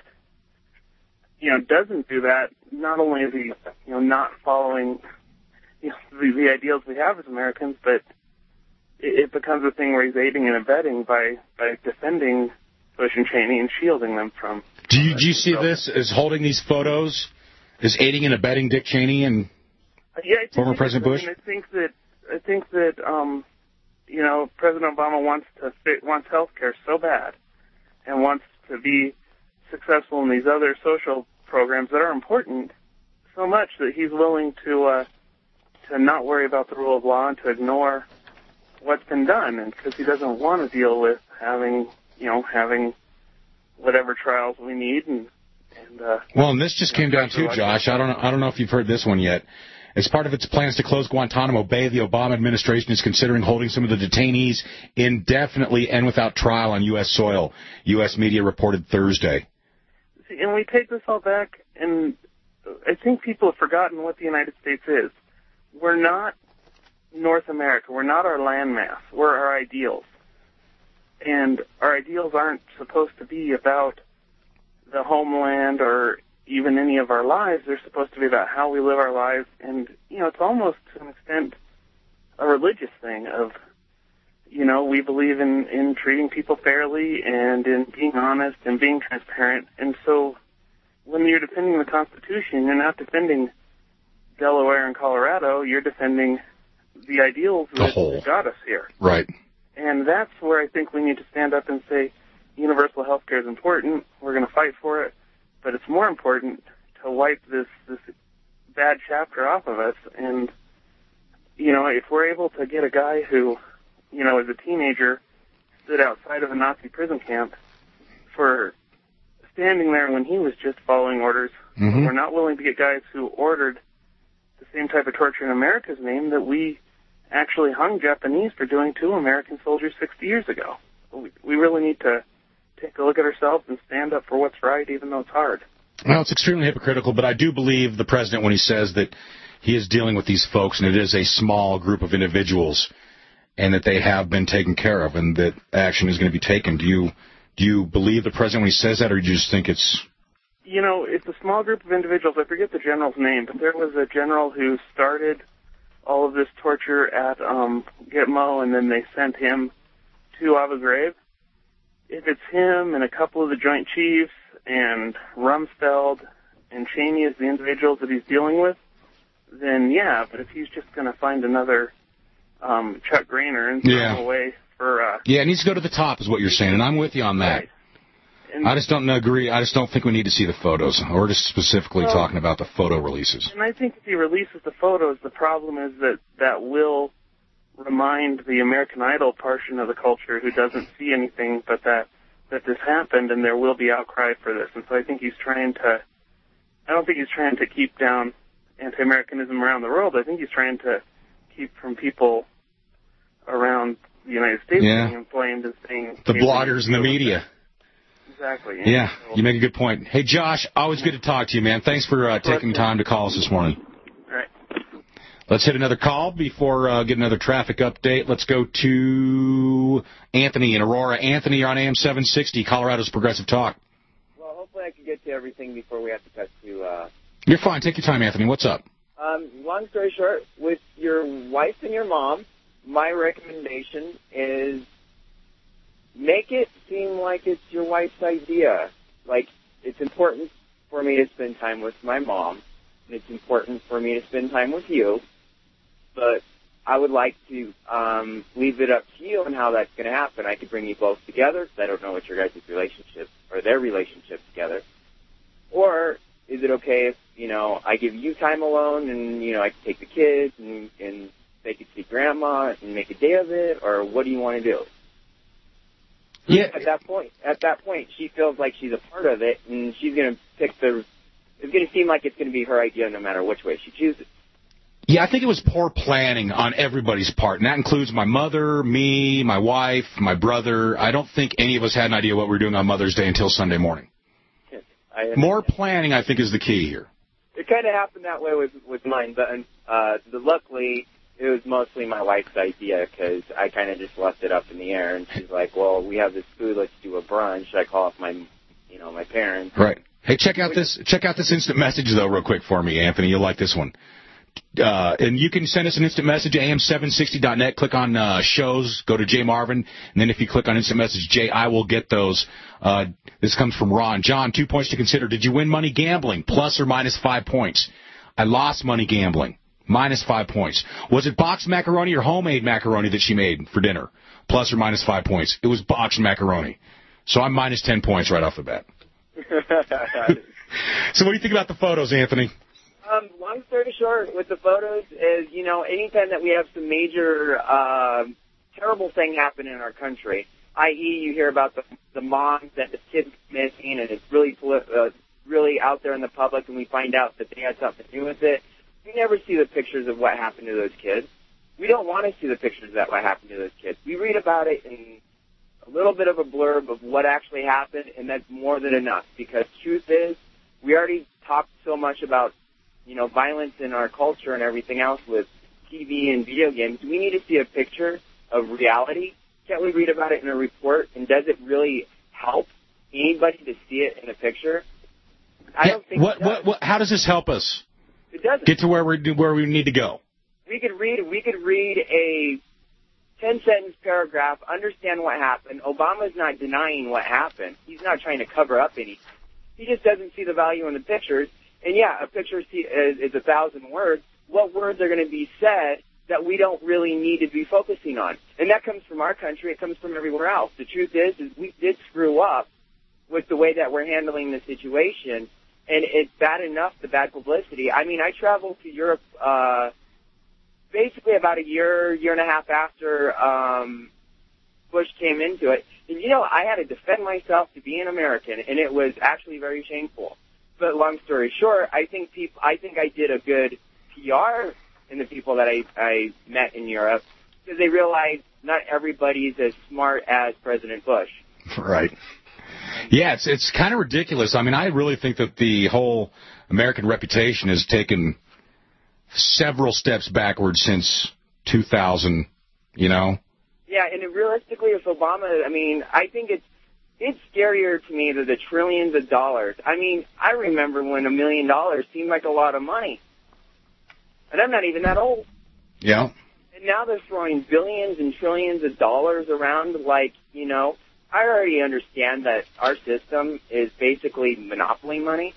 you know, doesn't do that, not only is he, you know, not following, you know, the, the ideals we have as Americans, but it, it becomes a thing where he's aiding and abetting by, by defending Bush and Cheney and shielding them from. Do you, do you see this as holding these photos as aiding and abetting Dick Cheney and yeah, I former President Bush? I, mean, I think that I think that um, you know, President Obama wants to fit, wants health care so bad, and wants to be successful in these other social programs that are important so much that he's willing to uh, to not worry about the rule of law and to ignore what's been done, and because he doesn't want to deal with having you know having whatever trials we need and. and uh, well, and this just came down too, Josh. I don't know, I don't know if you've heard this one yet. As part of its plans to close Guantanamo Bay, the Obama administration is considering holding some of the detainees indefinitely and without trial on U S soil, U S media reported Thursday. See, and we take this all back, and I think people have forgotten what the United States is. We're not North America. We're not our landmass. We're our ideals. And our ideals aren't supposed to be about the homeland or even any of our lives. They're supposed to be about how we live our lives. And, you know, it's almost to an extent a religious thing of, you know, we believe in, in treating people fairly and in being honest and being transparent. And so when you're defending the Constitution, you're not defending Delaware and Colorado. You're defending the ideals that whole. got us here. Right. And that's where I think we need to stand up and say universal health care is important. We're going to fight for it. But it's more important to wipe this, this bad chapter off of us. And, you know, if we're able to get a guy who, you know, as a teenager stood outside of a Nazi prison camp for standing there when he was just following orders, mm-hmm. we're not willing to get guys who ordered the same type of torture in America's name that we actually hung Japanese for doing to American soldiers sixty years ago. We, we really need to take a look at ourselves and stand up for what's right, even though it's hard. Well, it's extremely hypocritical, but I do believe the president when he says that he is dealing with these folks and it is a small group of individuals and that they have been taken care of and that action is going to be taken. Do you do you believe the president when he says that, or do you just think it's... You know, it's a small group of individuals. I forget the general's name, but there was a general who started all of this torture at um, Gitmo, and then they sent him to Abu Ghraib. If it's him and a couple of the Joint Chiefs and Rumsfeld and Cheney as the individuals that he's dealing with, then yeah, but if he's just going to find another um, Chuck Grainer and throw Yeah. him away for... Uh, Yeah, it needs to go to the top is what you're saying, and I'm with you on that. Right. And, I just don't agree. I just don't think we need to see the photos. We're just specifically Well- talking about the photo releases. And I think if he releases the photos, the problem is that that will remind the American Idol portion of the culture who doesn't see anything but that that this happened, and there will be outcry for this. And so I think he's trying to, I don't think he's trying to keep down anti-Americanism around the world. I think he's trying to keep from people around the United States Yeah. being inflamed and saying... The hey, bloggers and the we- media. Exactly. Yeah, you make a good point. Hey, Josh, always good to talk to you, man. Thanks for uh, taking time to call us this morning. All right. Let's hit another call before uh, get another traffic update. Let's go to Anthony in Aurora. Anthony, you're on A M seven sixty, Colorado's Progressive Talk. Well, hopefully I can get to everything before we have to cut to... Uh, You're fine. Take your time, Anthony. What's up? um, long story short, with your wife and your mom, my recommendation is make it seem like it's your wife's idea. Like, it's important for me to spend time with my mom, and it's important for me to spend time with you, but I would like to um, leave it up to you on how that's going to happen. I could bring you both together, because I don't know what your guys' relationship, or their relationship together. Or is it okay if, you know, I give you time alone, and, you know, I can take the kids, and, and they can see Grandma, and make a day of it, or what do you want to do? Yeah. At that point, at that point, she feels like she's a part of it, and she's going to pick the. It's going to seem like it's going to be her idea, no matter which way she chooses. Yeah, I think it was poor planning on everybody's part, and that includes my mother, me, my wife, my brother. I don't think any of us had an idea what we were doing on Mother's Day until Sunday morning. I More planning, I think, is the key here. It kind of happened that way with with mine, but uh, the, luckily it was mostly my wife's idea because I kind of just left it up in the air, and she's like, "Well, we have this food, let's do a brunch." I call off my, you know, my parents. Right. Hey, check out this check out this instant message though, real quick for me, Anthony. You'll like this one. Uh, and you can send us an instant message, A M seven sixty dot net. Click on uh, shows, go to Jay Marvin, and then if you click on instant message, Jay, I will get those. Uh, this comes from Ron. John, two points to consider. Did you win money gambling? Plus or minus five points. I lost money gambling. Minus five points. Was it boxed macaroni or homemade macaroni that she made for dinner? Plus or minus five points. It was boxed macaroni. So I'm minus ten points right off the bat. So what do you think about the photos, Anthony? Um, long story short, with the photos is, you know, anytime that we have some major uh, terrible thing happen in our country, that is you hear about the the moms that the kids missing, and it's really uh, really out there in the public, and we find out that they had something to do with it. We never see the pictures of what happened to those kids. We don't want to see the pictures of what happened to those kids. We read about it in a little bit of a blurb of what actually happened, and that's more than enough, because truth is, We already talked so much about, you know, violence in our culture and everything else with T V and video games. We need to see a picture of reality. Can't we read about it in a report? And does it really help anybody to see it in a picture? I yeah, don't think what, it does. what, what, how does this help us It doesn't. get to where we where we need to go? We could read we could read a ten sentence paragraph, understand what happened. Obama's not denying what happened. He's not trying to cover up anything. He just doesn't see the value in the pictures. And yeah, a picture is, is a thousand words. What words are going to be said that we don't really need to be focusing on? And that comes from our country. It comes from everywhere else. The truth is, is we did screw up with the way that we're handling the situation. And it's bad enough, the bad publicity. I mean, I traveled to Europe, uh, basically about a year, year and a half after, um, Bush came into it. And, you know, I had to defend myself to be an American, and it was actually very shameful. But long story short, I think people, I think I did a good P R in the people that I, I met in Europe, because they realized not everybody's as smart as President Bush. Right. Yeah, it's it's kind of ridiculous. I mean, I really think that the whole American reputation has taken several steps backwards since two thousand, you know? Yeah, and realistically, if Obama, I mean, I think it's it's scarier to me than the trillions of dollars. I mean, I remember when a million dollars seemed like a lot of money. And I'm not even that old. Yeah. And now they're throwing billions and trillions of dollars around like, you know, I already understand that our system is basically monopoly money.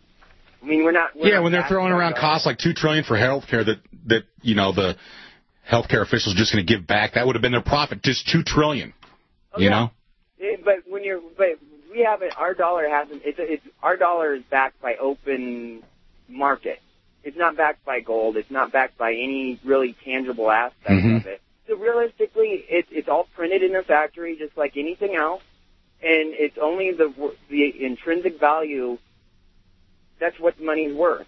I mean, we're not... We're yeah, not when they're throwing around costs like two trillion dollars for health care that, that, you know, the healthcare officials are just going to give back, that would have been their profit, just two trillion dollars, oh, you yeah. know? It, but when you're... But we haven't... Our dollar hasn't... It's, it's Our dollar is backed by open market. It's not backed by gold. It's not backed by any really tangible aspect mm-hmm. of it. So realistically, it's it's all printed in a factory, just like anything else, and it's only the the intrinsic value. That's what the money's worth.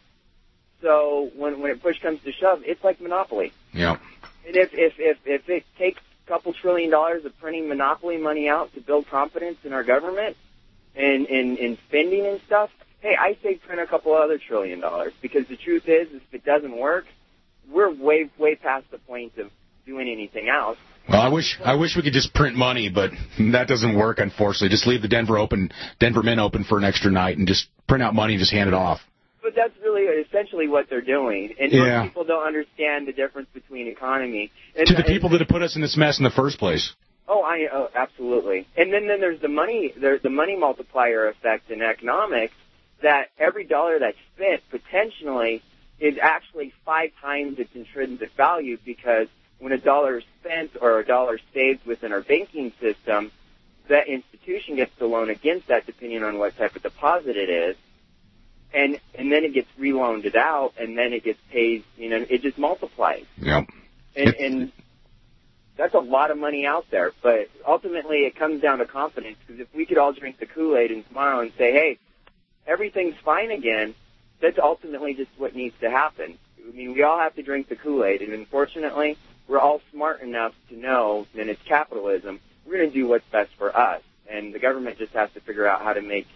So when when it push comes to shove, it's like monopoly. Yeah. And if if if if it takes a couple trillion dollars of printing monopoly money out to build confidence in our government and in in spending and stuff, hey, I say print a couple other trillion dollars, because the truth is, if it doesn't work, we're way way past the point of doing anything else. Well, I wish I wish we could just print money, but that doesn't work, unfortunately. Just leave the Denver open, Denver Mint open for an extra night and just print out money and just hand it off. But that's really essentially what they're doing, and yeah. most people don't understand the difference between economy. And, to the and, people that have put us in this mess in the first place. Oh, I oh, absolutely. And then, then there's the money there's the money multiplier effect in economics, that every dollar that's spent potentially is actually five times its intrinsic value, because when a dollar is spent or a dollar saved within our banking system, that institution gets the loan against that depending on what type of deposit it is. And and then it gets reloaned out, and then it gets paid, you know, it just multiplies. Yep. And, and that's a lot of money out there. But ultimately it comes down to confidence, because if we could all drink the Kool-Aid and tomorrow and say, hey, everything's fine again, that's ultimately just what needs to happen. I mean, we all have to drink the Kool-Aid, and unfortunately, we're all smart enough to know that it's capitalism. We're going to do what's best for us, and the government just has to figure out how to make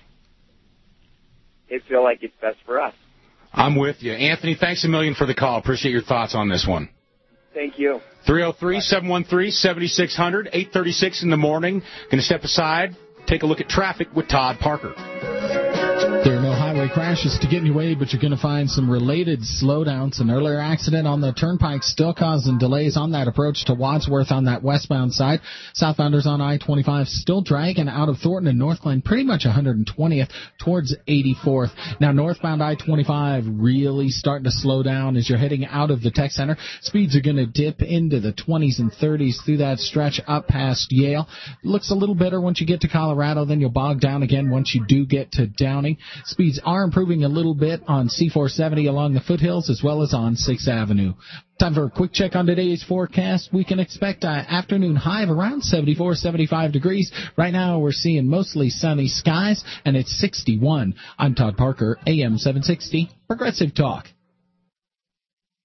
it feel like it's best for us. I'm with you. Anthony, thanks a million for the call. Appreciate your thoughts on this one. Thank you. three oh three, seven one three, seven six zero zero, eight thirty-six in the morning. Going to step aside, take a look at traffic with Todd Parker. There are no highway crashes to get in your way, but you're going to find some related slowdowns. An earlier accident on the turnpike still causing delays on that approach to Wadsworth on that westbound side. Southbounders on I twenty-five still dragging out of Thornton and North Glen, pretty much one hundred twentieth towards eighty-fourth. Now, northbound I twenty-five really starting to slow down as you're heading out of the tech center. Speeds are going to dip into the twenties and thirties through that stretch up past Yale. Looks a little better once you get to Colorado, then you'll bog down again once you do get to Downing. Speeds are improving a little bit on C four seventy along the foothills as well as on sixth Avenue. Time for a quick check on today's forecast. We can expect an afternoon high of around seventy-four, seventy-five degrees. Right now we're seeing mostly sunny skies, and it's sixty-one. I'm Todd Parker, A M seven sixty, Progressive Talk.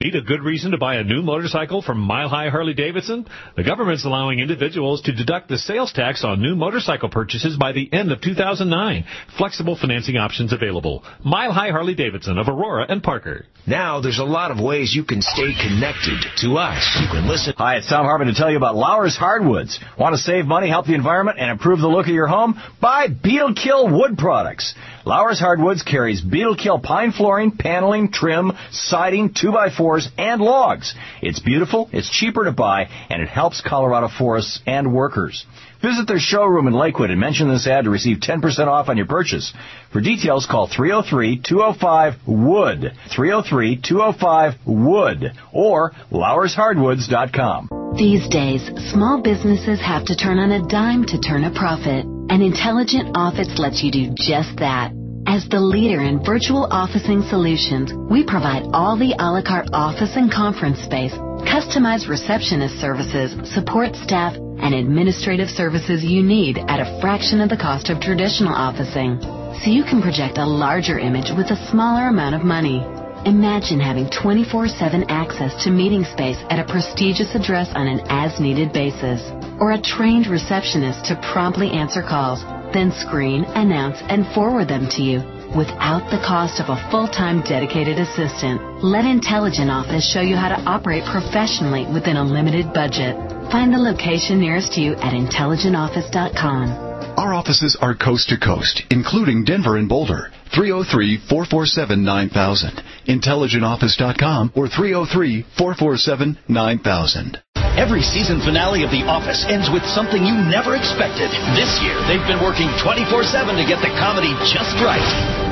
Need a good reason to buy a new motorcycle from Mile High Harley-Davidson? The government's allowing individuals to deduct the sales tax on new motorcycle purchases by the end of two thousand nine. Flexible financing options available. Mile High Harley-Davidson of Aurora and Parker. Now there's a lot of ways you can stay connected to us. You can listen. Hi, it's Tom Hartman to tell you about Lauer's Hardwoods. Want to save money, help the environment, and improve the look of your home? Buy Beetle Kill Wood Products. Lauer's Hardwoods carries Beetle Kill pine flooring, paneling, trim, siding, two by fours, and logs. It's beautiful, it's cheaper to buy, and it helps Colorado forests and workers. Visit their showroom in Lakewood and mention this ad to receive ten percent off on your purchase. For details, call three oh three, two oh five, W O O D, three oh three, two oh five, W O O D, or Lauers Hardwoods dot com. These days, small businesses have to turn on a dime to turn a profit. And Intelligent Office lets you do just that. As the leader in virtual officing solutions, we provide all the a la carte office and conference space, customized receptionist services, support staff, and administrative services you need at a fraction of the cost of traditional officing. So you can project a larger image with a smaller amount of money. Imagine having twenty-four seven access to meeting space at a prestigious address on an as-needed basis, or a trained receptionist to promptly answer calls, then screen, announce, and forward them to you without the cost of a full-time dedicated assistant. Let Intelligent Office show you how to operate professionally within a limited budget. Find the location nearest you at intelligent office dot com. Our offices are coast to coast, including Denver and Boulder. three oh three, four four seven, nine thousand. intelligent office dot com or three oh three, four four seven, nine thousand. Every season finale of The Office ends with something you never expected. This year, they've been working twenty-four seven to get the comedy just right.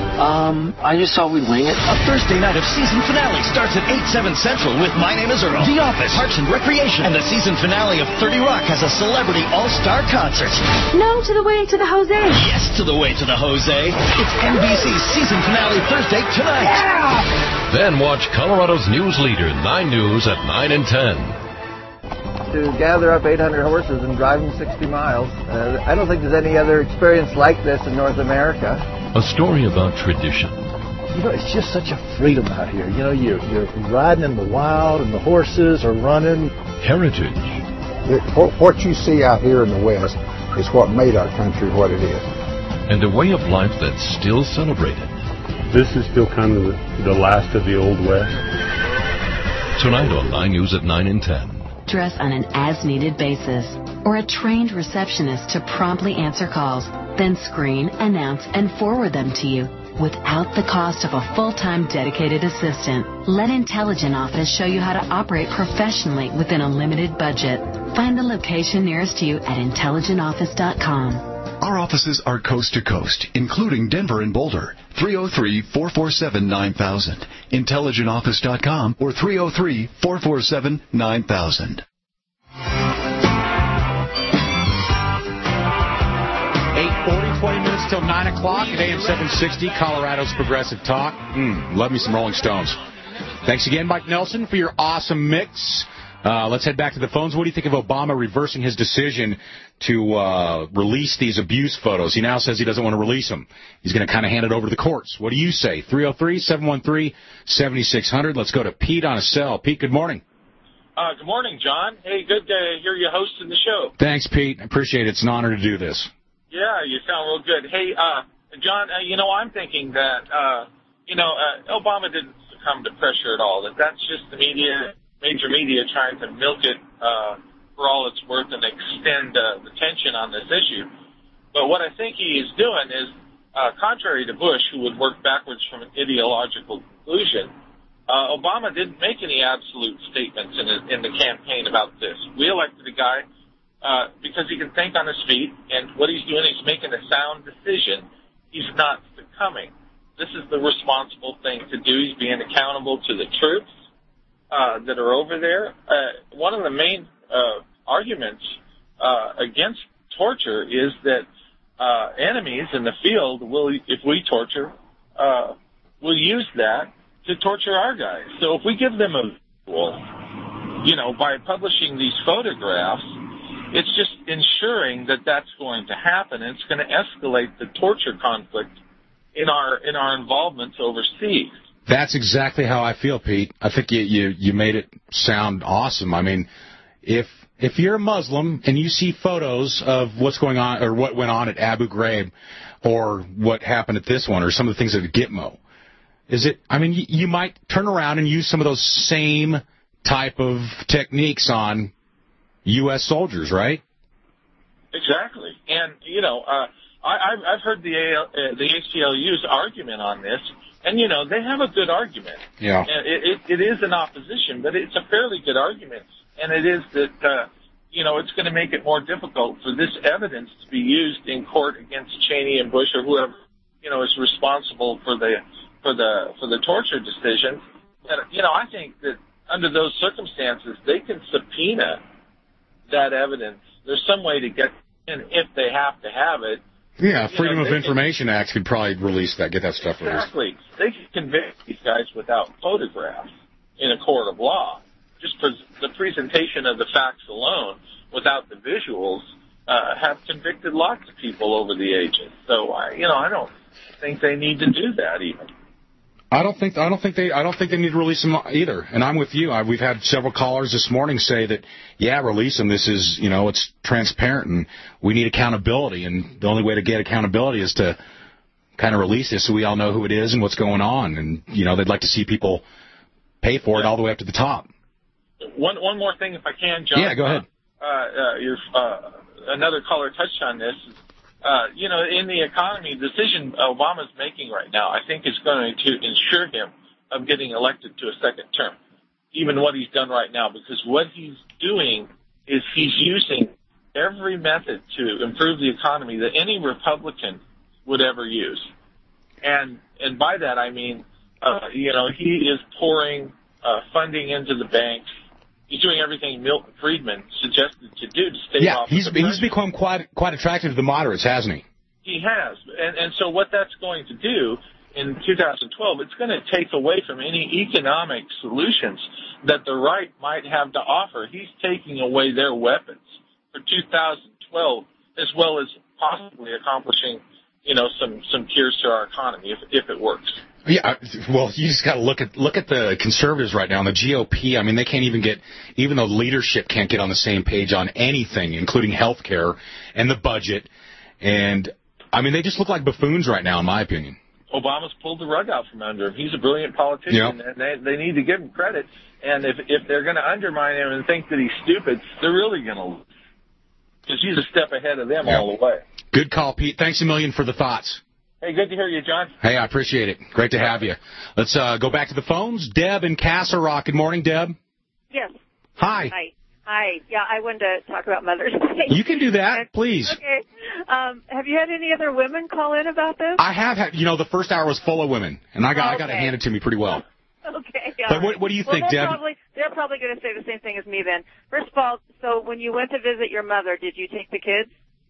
Um, I just thought we'd wing it. A Thursday night of season finale starts at eight, seven Central with My Name is Earl, The Office, Parks and Recreation, and the season finale of thirty Rock has a celebrity all-star concert. No to the way to the Jose. Yes to the way to the Jose. It's N B C's season finale Thursday tonight. Yeah! Then watch Colorado's news leader, nine News, at nine and ten. To gather up eight hundred horses and drive them sixty miles. Uh, I don't think there's any other experience like this in North America. A story about tradition. You know, it's just such a freedom out here. You know, you're, you're riding in the wild and the horses are running. Heritage. What you see out here in the West is what made our country what it is. And a way of life that's still celebrated. This is still kind of the, the last of the Old West. Tonight on nine News at nine and ten. Dress on an as-needed basis, or a trained receptionist to promptly answer calls, then screen, announce, and forward them to you without the cost of a full-time dedicated assistant. Let Intelligent Office show you how to operate professionally within a limited budget. Find the location nearest you at intelligent office dot com. Our offices are coast to coast, including Denver and Boulder. three oh three, four four seven, nine thousand. intelligent office dot com or three oh three, four four seven, nine thousand. eight forty, twenty minutes till nine o'clock at A M seven sixty, Colorado's Progressive Talk. Mm, love me some Rolling Stones. Thanks again, Mike Nelson, for your awesome mix. Uh, let's head back to the phones. What do you think of Obama reversing his decision to uh, release these abuse photos? He now says he doesn't want to release them. He's going to kind of hand it over to the courts. What do you say? three oh three, seven one three, seven six zero zero. Let's go to Pete on a cell. Pete, good morning. Uh, good morning, John. Hey, good to hear you hosting the show. Thanks, Pete. I appreciate it. It's an honor to do this. Yeah, you sound real good. Hey, uh, John, uh, you know, I'm thinking that, uh, you know, uh, Obama didn't succumb to pressure at all, that that's just the media, major media trying to milk it uh, for all it's worth and extend uh, the tension on this issue. But what I think he is doing is, uh, contrary to Bush, who would work backwards from an ideological conclusion, uh, Obama didn't make any absolute statements in, in the campaign about this. We elected a guy Uh, because he can think on his feet, and what he's doing is making a sound decision. He's not succumbing. This is the responsible thing to do. He's being accountable to the troops uh, that are over there. Uh, one of the main uh, arguments uh, against torture is that uh, enemies in the field will, if we torture, uh, will use that to torture our guys. So if we give them a tool, you know, by publishing these photographs, it's just ensuring that that's going to happen, and it's going to escalate the torture conflict in our in our involvements overseas. That's exactly how I feel, Pete. I think you, you, you made it sound awesome. I mean, if if you're a Muslim and you see photos of what's going on or what went on at Abu Ghraib or what happened at this one or some of the things at Gitmo, is it, I mean, you, you might turn around and use some of those same type of techniques on U S soldiers, right? Exactly. And, you know, uh, I, I've, I've heard the, A L, uh, the A C L U's argument on this. And, you know, they have a good argument. Yeah. And it, it, it is an opposition, but it's a fairly good argument. And it is that, uh, you know, it's going to make it more difficult for this evidence to be used in court against Cheney and Bush or whoever, you know, is responsible for the for the for the torture decision. And, you know, I think that under those circumstances, they can subpoena that evidence. There's some way to get in if they have to have it. Yeah, You Freedom know, of they Information Act could probably release that, get that stuff released. Exactly. They can convict these guys without photographs in a court of law. Just for the presentation of the facts alone, without the visuals, uh, have convicted lots of people over the ages. So, I, you know, I don't think they need to do that even. I don't think I don't think they I don't think they need to release them either. And I'm with you. I, we've had several callers this morning say that, yeah, release them. This is, you know, it's transparent and we need accountability. And the only way to get accountability is to kind of release this so we all know who it is and what's going on. And, you know, they'd like to see people pay for it all the way up to the top. One one more thing, if I can, John. Yeah, go ahead. Uh, uh, your, uh, another caller touched on this. Uh, you know, in the economy, the decision Obama's making right now, I think, is going to ensure him of getting elected to a second term, even what he's done right now, because what he's doing is he's using every method to improve the economy that any Republican would ever use. And and by that, I mean, uh, you know, he is pouring uh, funding into the banks. He's doing everything Milton Friedman suggested to do to stay yeah, off he's of the he's become quite quite attractive to the moderates, hasn't he? He has. And, and so what that's going to do in two thousand twelve, it's going to take away from any economic solutions that the right might have to offer. He's taking away their weapons for two thousand twelve, as well as possibly accomplishing, you know, some, some cures to our economy if, if it works. Yeah, well, you just got to look at look at the conservatives right now, and the G O P. I mean, they can't even get, even though leadership can't get on the same page on anything, including health care and the budget. And, I mean, they just look like buffoons right now, in my opinion. Obama's pulled the rug out from under him. He's a brilliant politician, yep. and they, they need to give him credit. And if if they're going to undermine him and think that he's stupid, they're really going to lose. Because he's a step ahead of them yep. all the way. Good call, Pete. Thanks a million for the thoughts. Hey, good to hear you, John. Hey, I appreciate it. Great to have you. Let's uh, go back to the phones. Deb in Castle Rock. Good morning, Deb. Yes. Hi. Hi. Hi. Yeah, I wanted to talk about Mother's Day. You can do that, please. Okay. Um, have you had any other women call in about this? I have had. You know, the first hour was full of women, and I got okay. I got it handed to me pretty well. Okay. But what, what do you well, think, Deb? Probably, they're probably going to say the same thing as me then. First of all, so when you went to visit your mother, did you take the kids?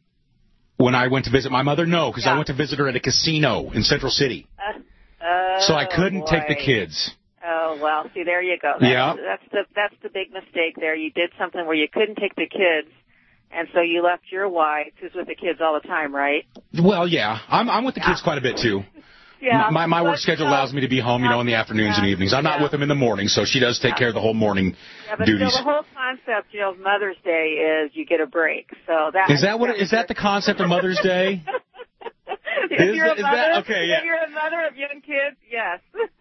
When I went to visit my mother, no, because yeah. I went to visit her at a casino in Central City. Uh, oh, so I couldn't boy. take the kids. Oh, well, see, there you go. That's, yeah. That's the, that's the big mistake there. You did something where you couldn't take the kids, and so you left your wife, who's with the kids all the time, right? Well, yeah. I'm, I'm with the yeah. kids quite a bit, too. Yeah. My, my work but, schedule uh, allows me to be home, you know, in the afternoons yeah. and evenings. I'm not yeah. with them in the morning, so she does take yeah. care of the whole morning yeah, but duties. So the whole concept, you know, of Mother's Day is you get a break. So that is that what is that the concept of Mother's Day? if is, you're a is mother, that okay? Yeah. If you're a mother of young kids, yes.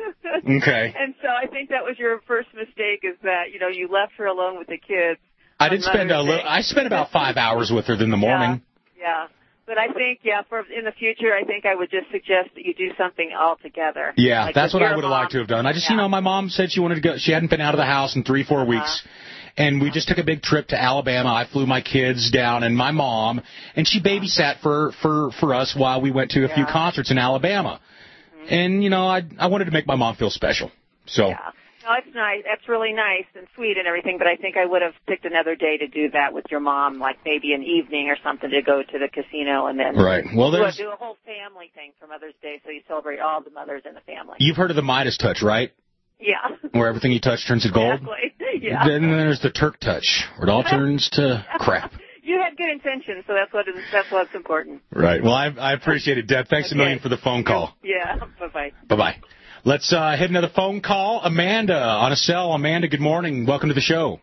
Okay. And so I think that was your first mistake, is that you know you left her alone with the kids. I did spend a little. I spent about five hours with her in the morning. Yeah. yeah. But I think, yeah, for in the future, I think I would just suggest that you do something all together. Yeah, like that's what I would have mom. liked to have done. I just, yeah. you know, my mom said she wanted to go. She hadn't been out of the house in three, four uh-huh. weeks. And we just took a big trip to Alabama. I flew my kids down and my mom, and she babysat for, for, for us while we went to a yeah. few concerts in Alabama. Mm-hmm. And, you know, I I wanted to make my mom feel special. So. Yeah. No, it's nice. That's really nice and sweet and everything, but I think I would have picked another day to do that with your mom, like maybe an evening or something to go to the casino and then right. well, do, a, do a whole family thing for Mother's Day so you celebrate all the mothers in the family. You've heard of the Midas touch, right? Yeah. Where everything you touch turns to gold? Exactly. Yeah. Then there's the Turk touch, where it all turns to crap. You had good intentions, so that's what is, that's what's important. Right. Well, I, I appreciate it, Deb. Thanks okay. a million for the phone call. Yeah. Bye-bye. Bye-bye. Let's uh, hit another phone call. Amanda on a cell. Amanda, good morning. Welcome to the show.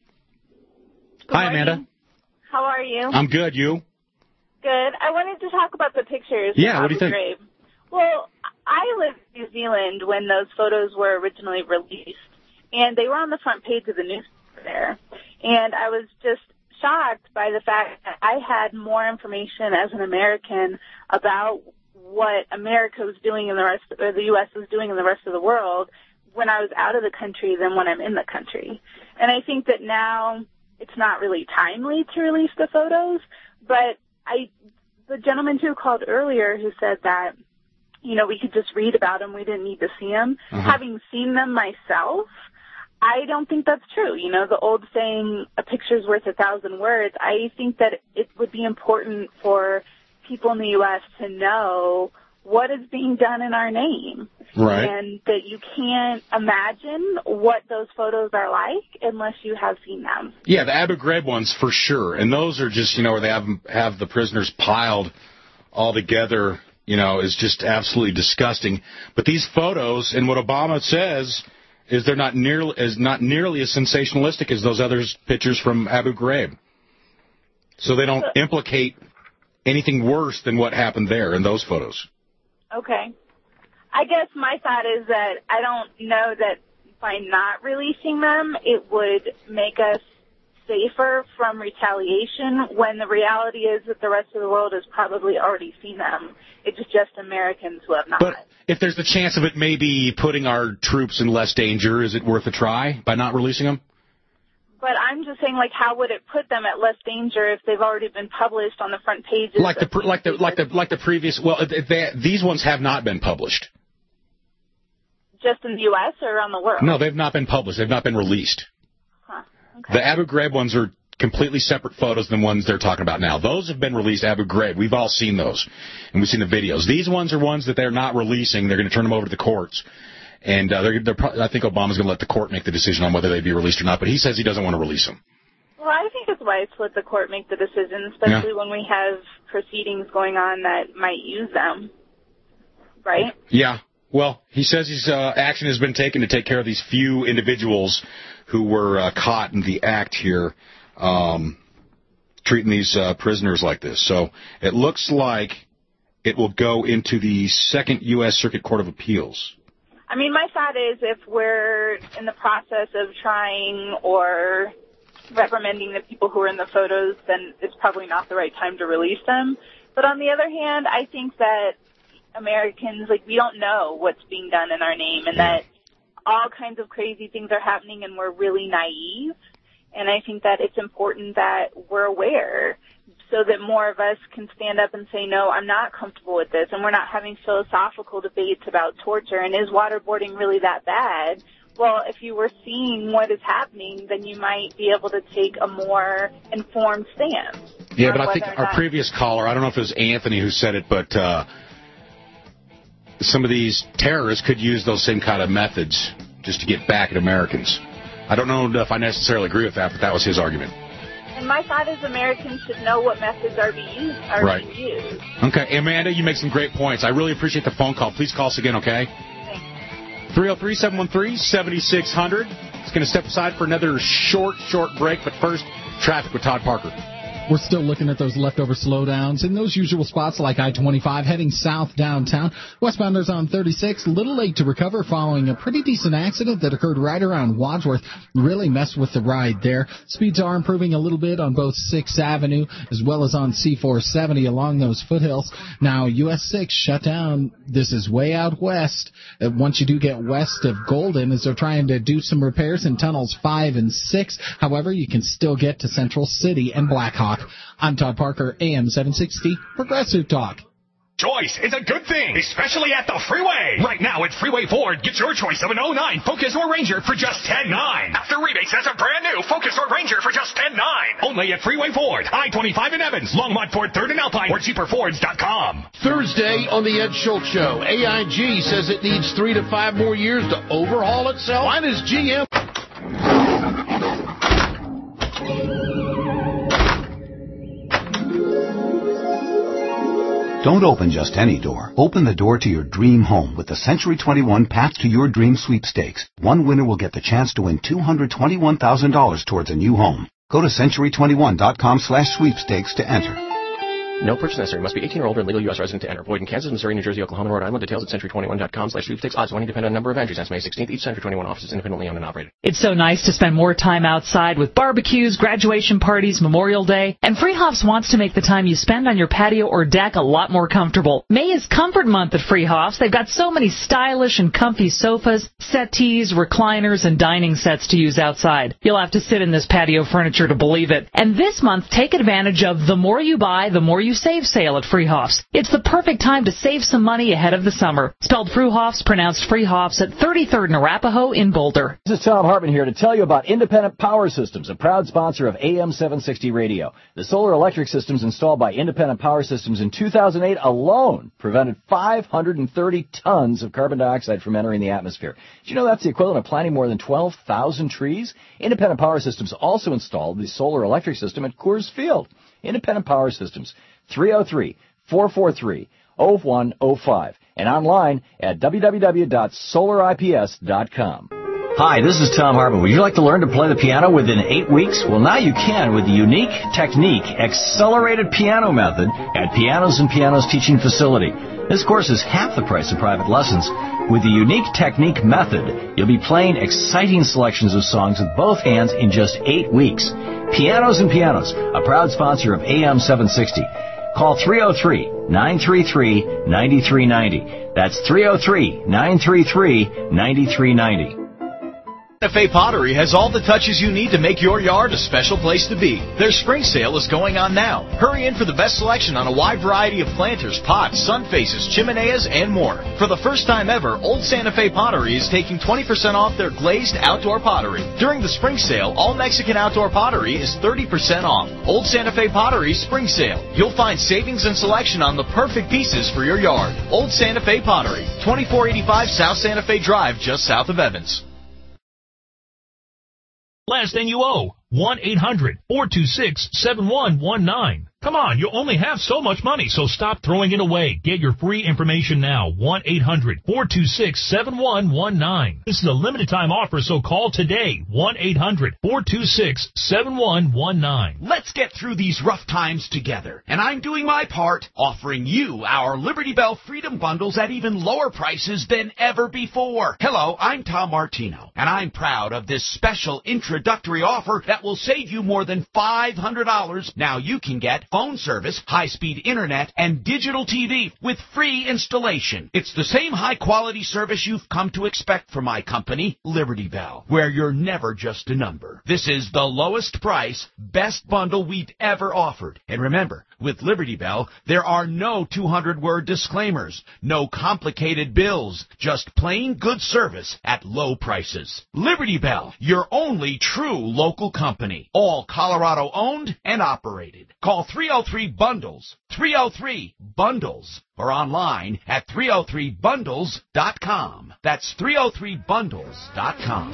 Good Hi, morning. Amanda. How are you? I'm good. You? Good. I wanted to talk about the pictures. Yeah, of what do you Abu think? Ghraib. Well, I lived in New Zealand when those photos were originally released, and they were on the front page of the newspaper there. And I was just shocked by the fact that I had more information as an American about what America was doing in the rest, or the U S was doing in the rest of the world when I was out of the country than when I'm in the country. And I think that now it's not really timely to release the photos, but I, the gentleman who called earlier who said that, you know, we could just read about them, we didn't need to see them. Uh-huh. Having seen them myself, I don't think that's true. You know, the old saying, a picture's worth a thousand words. I think that it would be important for people in the U S to know what is being done in our name. Right. And that you can't imagine what those photos are like unless you have seen them. Yeah, the Abu Ghraib ones for sure. And those are just, you know, where they have, have the prisoners piled all together, you know, is just absolutely disgusting. But these photos, and what Obama says, is they're not nearly, is not nearly as sensationalistic as those other pictures from Abu Ghraib. So they don't implicate anything worse than what happened there in those photos. Okay. I guess my thought is that I don't know that by not releasing them, it would make us safer from retaliation when the reality is that the rest of the world has probably already seen them. It's just Americans who have not. But if there's the chance of it maybe putting our troops in less danger, is it worth a try by not releasing them? But I'm just saying, like, how would it put them at less danger if they've already been published on the front pages? Like the like the like the like the previous. Well, they, these ones have not been published. Just in the U S or around the world? No, they've not been published. They've not been released. Huh. Okay. The Abu Ghraib ones are completely separate photos than ones they're talking about now. Those have been released, Abu Ghraib. We've all seen those, and we've seen the videos. These ones are ones that they're not releasing. They're going to turn them over to the courts. And uh, they're, they're pro- I think Obama's going to let the court make the decision on whether they be released or not, but he says he doesn't want to release them. Well, I think it's wise to let the court make the decision, especially yeah. when we have proceedings going on that might use them, right? Yeah. Well, he says his uh, action has been taken to take care of these few individuals who were uh, caught in the act here, um, treating these uh, prisoners like this. So it looks like it will go into the Second U S Circuit Court of Appeals. I mean, my thought is if we're in the process of trying or reprimanding the people who are in the photos, then it's probably not the right time to release them. But on the other hand, I think that Americans, like, we don't know what's being done in our name and that all kinds of crazy things are happening and we're really naive. And I think that it's important that we're aware so that more of us can stand up and say, no, I'm not comfortable with this, and we're not having philosophical debates about torture, and is waterboarding really that bad? Well, if you were seeing what is happening, then you might be able to take a more informed stance. Yeah, but I think our previous caller, I don't know if it was Anthony who said it, but uh, some of these terrorists could use those same kind of methods just to get back at Americans. I don't know if I necessarily agree with that, but that was his argument. And my thought is Americans should know what methods are being used. Are right. being used. Okay, Amanda, you make some great points. I really appreciate the phone call. Please call us again, okay? Thanks. three oh three, seven one three, seven six zero zero. It's going to step aside for another short, short break, but first, traffic with Todd Parker. We're still looking at those leftover slowdowns in those usual spots like I twenty-five heading south downtown. Westbounders on thirty-six, a little late to recover following a pretty decent accident that occurred right around Wadsworth. Really messed with the ride there. Speeds are improving a little bit on both sixth Avenue as well as on C four seventy along those foothills. Now, U S six shut down. This is way out west. Uh, once you do get west of Golden, as they're trying to do some repairs in tunnels five and six. However, you can still get to Central City and Blackhawk. I'm Todd Parker, A M seven sixty, Progressive Talk. Choice is a good thing, especially at the freeway. Right now at Freeway Ford, get your choice of an oh nine Focus or Ranger for just ten nine. After rebates, that's a brand new Focus or Ranger for just ten nine. Only at Freeway Ford, I twenty-five in Evans, Longmont Ford third and Alpine, or cheaper fords dot com. Thursday on the Ed Schultz Show, A I G says it needs three to five more years to overhaul itself. Why does G M... Don't open just any door. Open the door to your dream home with the Century twenty-one Path to Your Dream sweepstakes. One winner will get the chance to win two hundred twenty-one thousand dollars towards a new home. Go to century twenty-one dot com slash sweepstakes to enter. No purchase necessary. Must be eighteen or older and legal U S resident to enter. Void in Kansas, Missouri, New Jersey, Oklahoma, Rhode Island. Details at century twenty-one dot com slash sweepstakes. Odds winning depend on number of entries. That's May sixteenth. Each Century twenty-one office is independently owned and operated. It's so nice to spend more time outside with barbecues, graduation parties, Memorial Day. And Freehoffs wants to make the time you spend on your patio or deck a lot more comfortable. May is Comfort Month at Freehoffs. They've got so many stylish and comfy sofas, settees, recliners, and dining sets to use outside. You'll have to sit in this patio furniture to believe it. And this month, take advantage of the more you buy, the more you save sale at Freehoffs. It's the perfect time to save some money ahead of the summer. Spelled Fruhoffs, pronounced Freehoffs at thirty-third and Arapahoe in Boulder. This is Tom Hartman here to tell you about Independent Power Systems, a proud sponsor of A M seven sixty Radio. The solar electric systems installed by Independent Power Systems in two thousand eight alone prevented five hundred thirty tons of carbon dioxide from entering the atmosphere. Did you know that's the equivalent of planting more than twelve thousand trees? Independent Power Systems also installed the solar electric system at Coors Field. Independent Power Systems, three oh three, four four three, oh one oh five, and online at w w w dot solar i p s dot com. Hi, this is Tom Hartman. Would you like to learn to play the piano within eight weeks? Well, now you can with the Unique Technique Accelerated Piano Method at Pianos and Pianos Teaching Facility. This course is half the price of private lessons. With the Unique Technique Method, you'll be playing exciting selections of songs with both hands in just eight weeks. Pianos and Pianos, a proud sponsor of A M seven sixty. Call three oh three, nine three three, nine three nine oh. That's three oh three, nine three three, nine three nine oh. Santa Fe Pottery has all the touches you need to make your yard a special place to be. Their spring sale is going on now. Hurry in for the best selection on a wide variety of planters, pots, sun faces, chimeneas, and more. For the first time ever, Old Santa Fe Pottery is taking twenty percent off their glazed outdoor pottery. During the spring sale, all Mexican outdoor pottery is thirty percent off. Old Santa Fe Pottery spring sale. You'll find savings and selection on the perfect pieces for your yard. Old Santa Fe Pottery, twenty-four eighty-five South Santa Fe Drive, just south of Evans. Last N U O, one eight hundred, four two six, seven one one nine. Come on, you only have so much money, so stop throwing it away. Get your free information now, one eight hundred, four two six, seven one one nine. This is a limited time offer, so call today, one eight hundred, four two six, seven one one nine. Let's get through these rough times together, and I'm doing my part, offering you our Liberty Bell Freedom Bundles at even lower prices than ever before. Hello, I'm Tom Martino, and I'm proud of this special introductory offer that will save you more than five hundred dollars. Now you can get phone service, high-speed internet, and digital T V with free installation. It's the same high-quality service you've come to expect from my company, Liberty Bell, where you're never just a number. This is the lowest price, best bundle we've ever offered. And remember, with Liberty Bell, there are no two hundred word disclaimers, no complicated bills, just plain good service at low prices. Liberty Bell, your only true local company, all Colorado owned and operated. Call three oh three bundles, three oh three bundles, or online at three oh three bundles dot com. That's three oh three bundles dot com.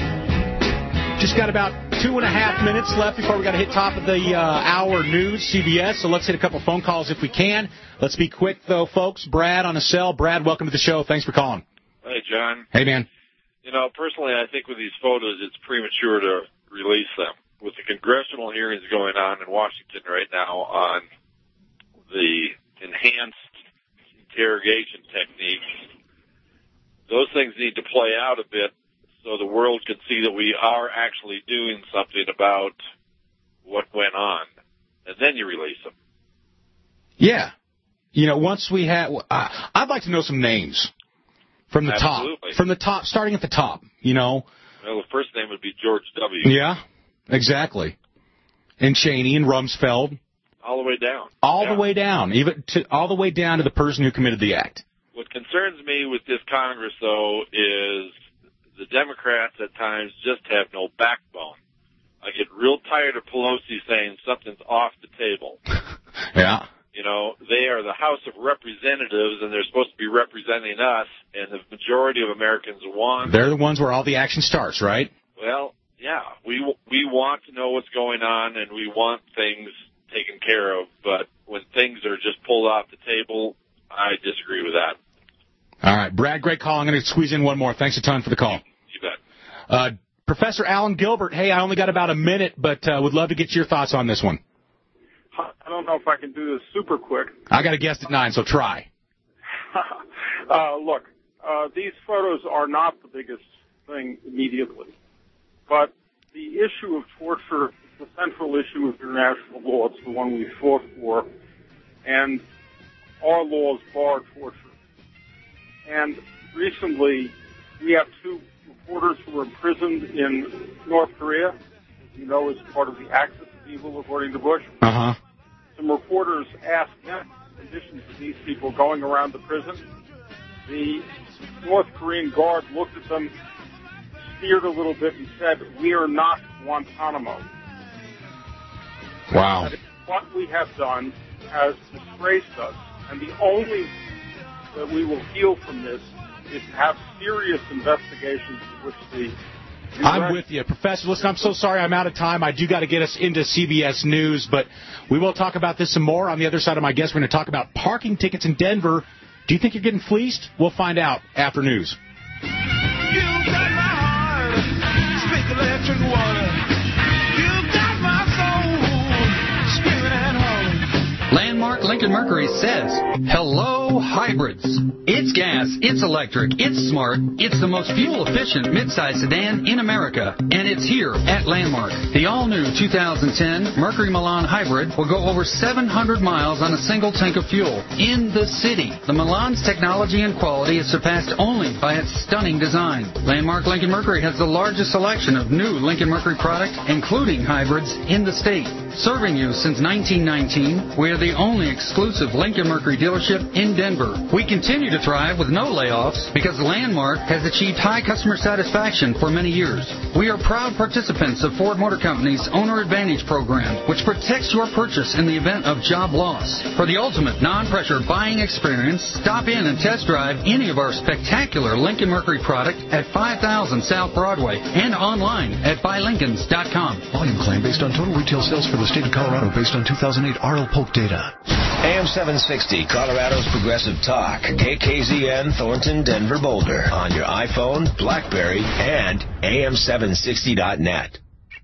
Just got about two and a half minutes left before we got to hit top of the uh, hour news, C B S. So let's hit a couple phone calls if we can. Let's be quick, though, folks. Brad on a cell. Brad, welcome to the show. Thanks for calling. Hey, John. Hey, man. You know, personally, I think with these photos, it's premature to release them. With the congressional hearings going on in Washington right now on the enhanced interrogation techniques, those things need to play out a bit so the world can see that we are actually doing something about what went on, and then you release them. Yeah. You know, once we have, uh, I'd like to know some names from the Absolutely. top. From the top, starting at the top, you know. Well, the first name would be George W. Yeah, exactly. And Cheney and Rumsfeld. All the way down. All yeah. the way down, even to, all the way down to the person who committed the act. What concerns me with this Congress, though, is the Democrats at times just have no backbone. I get real tired of Pelosi saying something's off the table. Yeah. You know, they are the House of Representatives, and they're supposed to be representing us, and the majority of Americans want... They're the ones where all the action starts, right? Well, yeah. We, we want to know what's going on, and we want things taken care of, but when things are just pulled off the table. I disagree with that. All right, Brad, great call. I'm going to squeeze in one more. Thanks a ton for the call. You bet. Uh, Professor Alan Gilbert, hey, I only got about a minute, but uh, would love to get your thoughts on this one. I don't know if I can do this super quick. I got a guest at nine, so try. uh, look, uh, these photos are not the biggest thing immediately, but the issue of torture is the central issue of international law. It's the one we fought for, and our laws bar torture. And recently, we have two reporters who were imprisoned in North Korea, as you know, as part of the axis of evil, according to Bush. Uh-huh. Some reporters asked them the conditions of these people going around the prison. The North Korean guard looked at them, steered a little bit, and said, "We are not Guantanamo." Wow. That is what we have done has disgraced us, and the only that we will heal from this is to have serious investigations in which the I'm with you. Professor, listen, I'm so sorry I'm out of time. I do got to get us into C B S News, but we will talk about this some more. On the other side of my guest, we're going to talk about parking tickets in Denver. Do you think you're getting fleeced? We'll find out after news. You got my heart, speak electric water. You got my soul, screaming and hollering. Landmark Lincoln Mercury says, hello, hybrids. It's gas, it's electric, it's smart, it's the most fuel-efficient midsize sedan in America, and it's here at Landmark. The all-new two thousand ten Mercury Milan Hybrid will go over seven hundred miles on a single tank of fuel in the city. The Milan's technology and quality is surpassed only by its stunning design. Landmark Lincoln Mercury has the largest selection of new Lincoln Mercury products, including hybrids, in the state. Serving you since nineteen nineteen, we are the only exclusive Lincoln Mercury dealership in Denver. We continue to thrive with no layoffs because Landmark has achieved high customer satisfaction for many years. We are proud participants of Ford Motor Company's Owner Advantage program, which protects your purchase in the event of job loss. For the ultimate non-pressure buying experience, stop in and test drive any of our spectacular Lincoln Mercury product at five thousand South Broadway and online at buy lincolns dot com. Volume claim based on total retail sales for the state of Colorado based on two thousand eight R L Polk data. A M seven sixty, Colorado's Progressive Talk. K K Z N, Thornton, Denver, Boulder. On your iPhone, BlackBerry, and A M seven sixty dot net.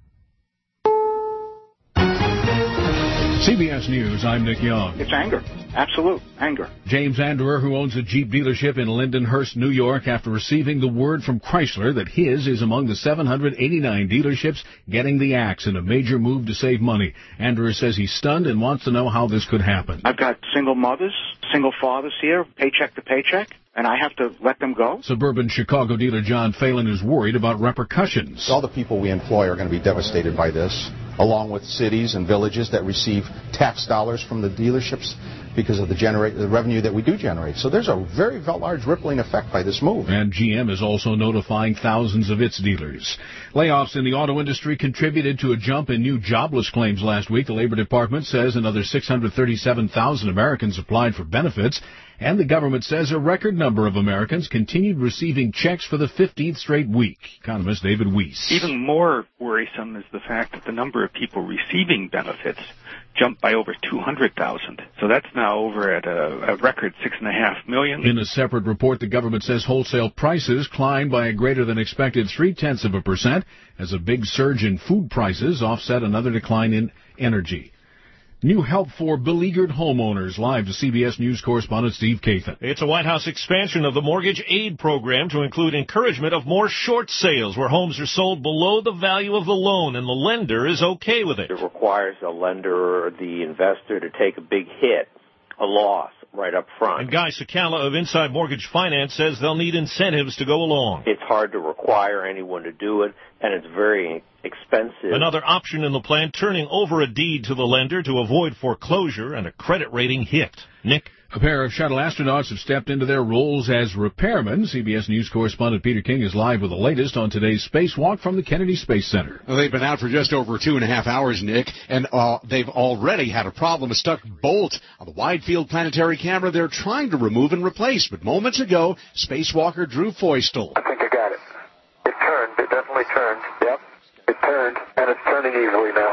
C B S News, I'm Nick Young. It's anger. Absolute anger. James Anderer, who owns a Jeep dealership in Lindenhurst, New York, after receiving the word from Chrysler that his is among the seven hundred eighty-nine dealerships getting the axe in a major move to save money. Anderer says he's stunned and wants to know how this could happen. I've got single mothers, single fathers here, paycheck to paycheck, and I have to let them go? Suburban Chicago dealer John Phelan is worried about repercussions. All the people we employ are going to be devastated by this, along with cities and villages that receive tax dollars from the dealerships because of the generate the revenue that we do generate. So there's a very large rippling effect by this move. And G M is also notifying thousands of its dealers. Layoffs in the auto industry contributed to a jump in new jobless claims last week. The Labor Department says another six hundred thirty-seven thousand Americans applied for benefits. And the government says a record number of Americans continued receiving checks for the fifteenth straight week. Economist David Weiss. Even more worrisome is the fact that the number of people receiving benefits jumped by over two hundred thousand. So that's now over at a, a record six point five million. In a separate report, the government says wholesale prices climbed by a greater than expected three-tenths of a percent as a big surge in food prices offset another decline in energy. New help for beleaguered homeowners. Live to C B S News correspondent Steve Kathan. It's a White House expansion of the mortgage aid program to include encouragement of more short sales where homes are sold below the value of the loan and the lender is okay with it. It requires the lender or the investor to take a big hit, a loss, right up front. And Guy Sakala of Inside Mortgage Finance says they'll need incentives to go along. It's hard to require anyone to do it, and it's very expensive. Another option in the plan, turning over a deed to the lender to avoid foreclosure and a credit rating hit. Nick? A pair of shuttle astronauts have stepped into their roles as repairmen. C B S News correspondent Peter King is live with the latest on today's spacewalk from the Kennedy Space Center. Well, they've been out for just over two and a half hours, Nick, and uh, they've already had a problem, a stuck bolt on the wide-field planetary camera they're trying to remove and replace. But moments ago, spacewalker Drew Feustel. I think I got it. It turned. It definitely turned. Yep. It turned, and it's turning easily now. Very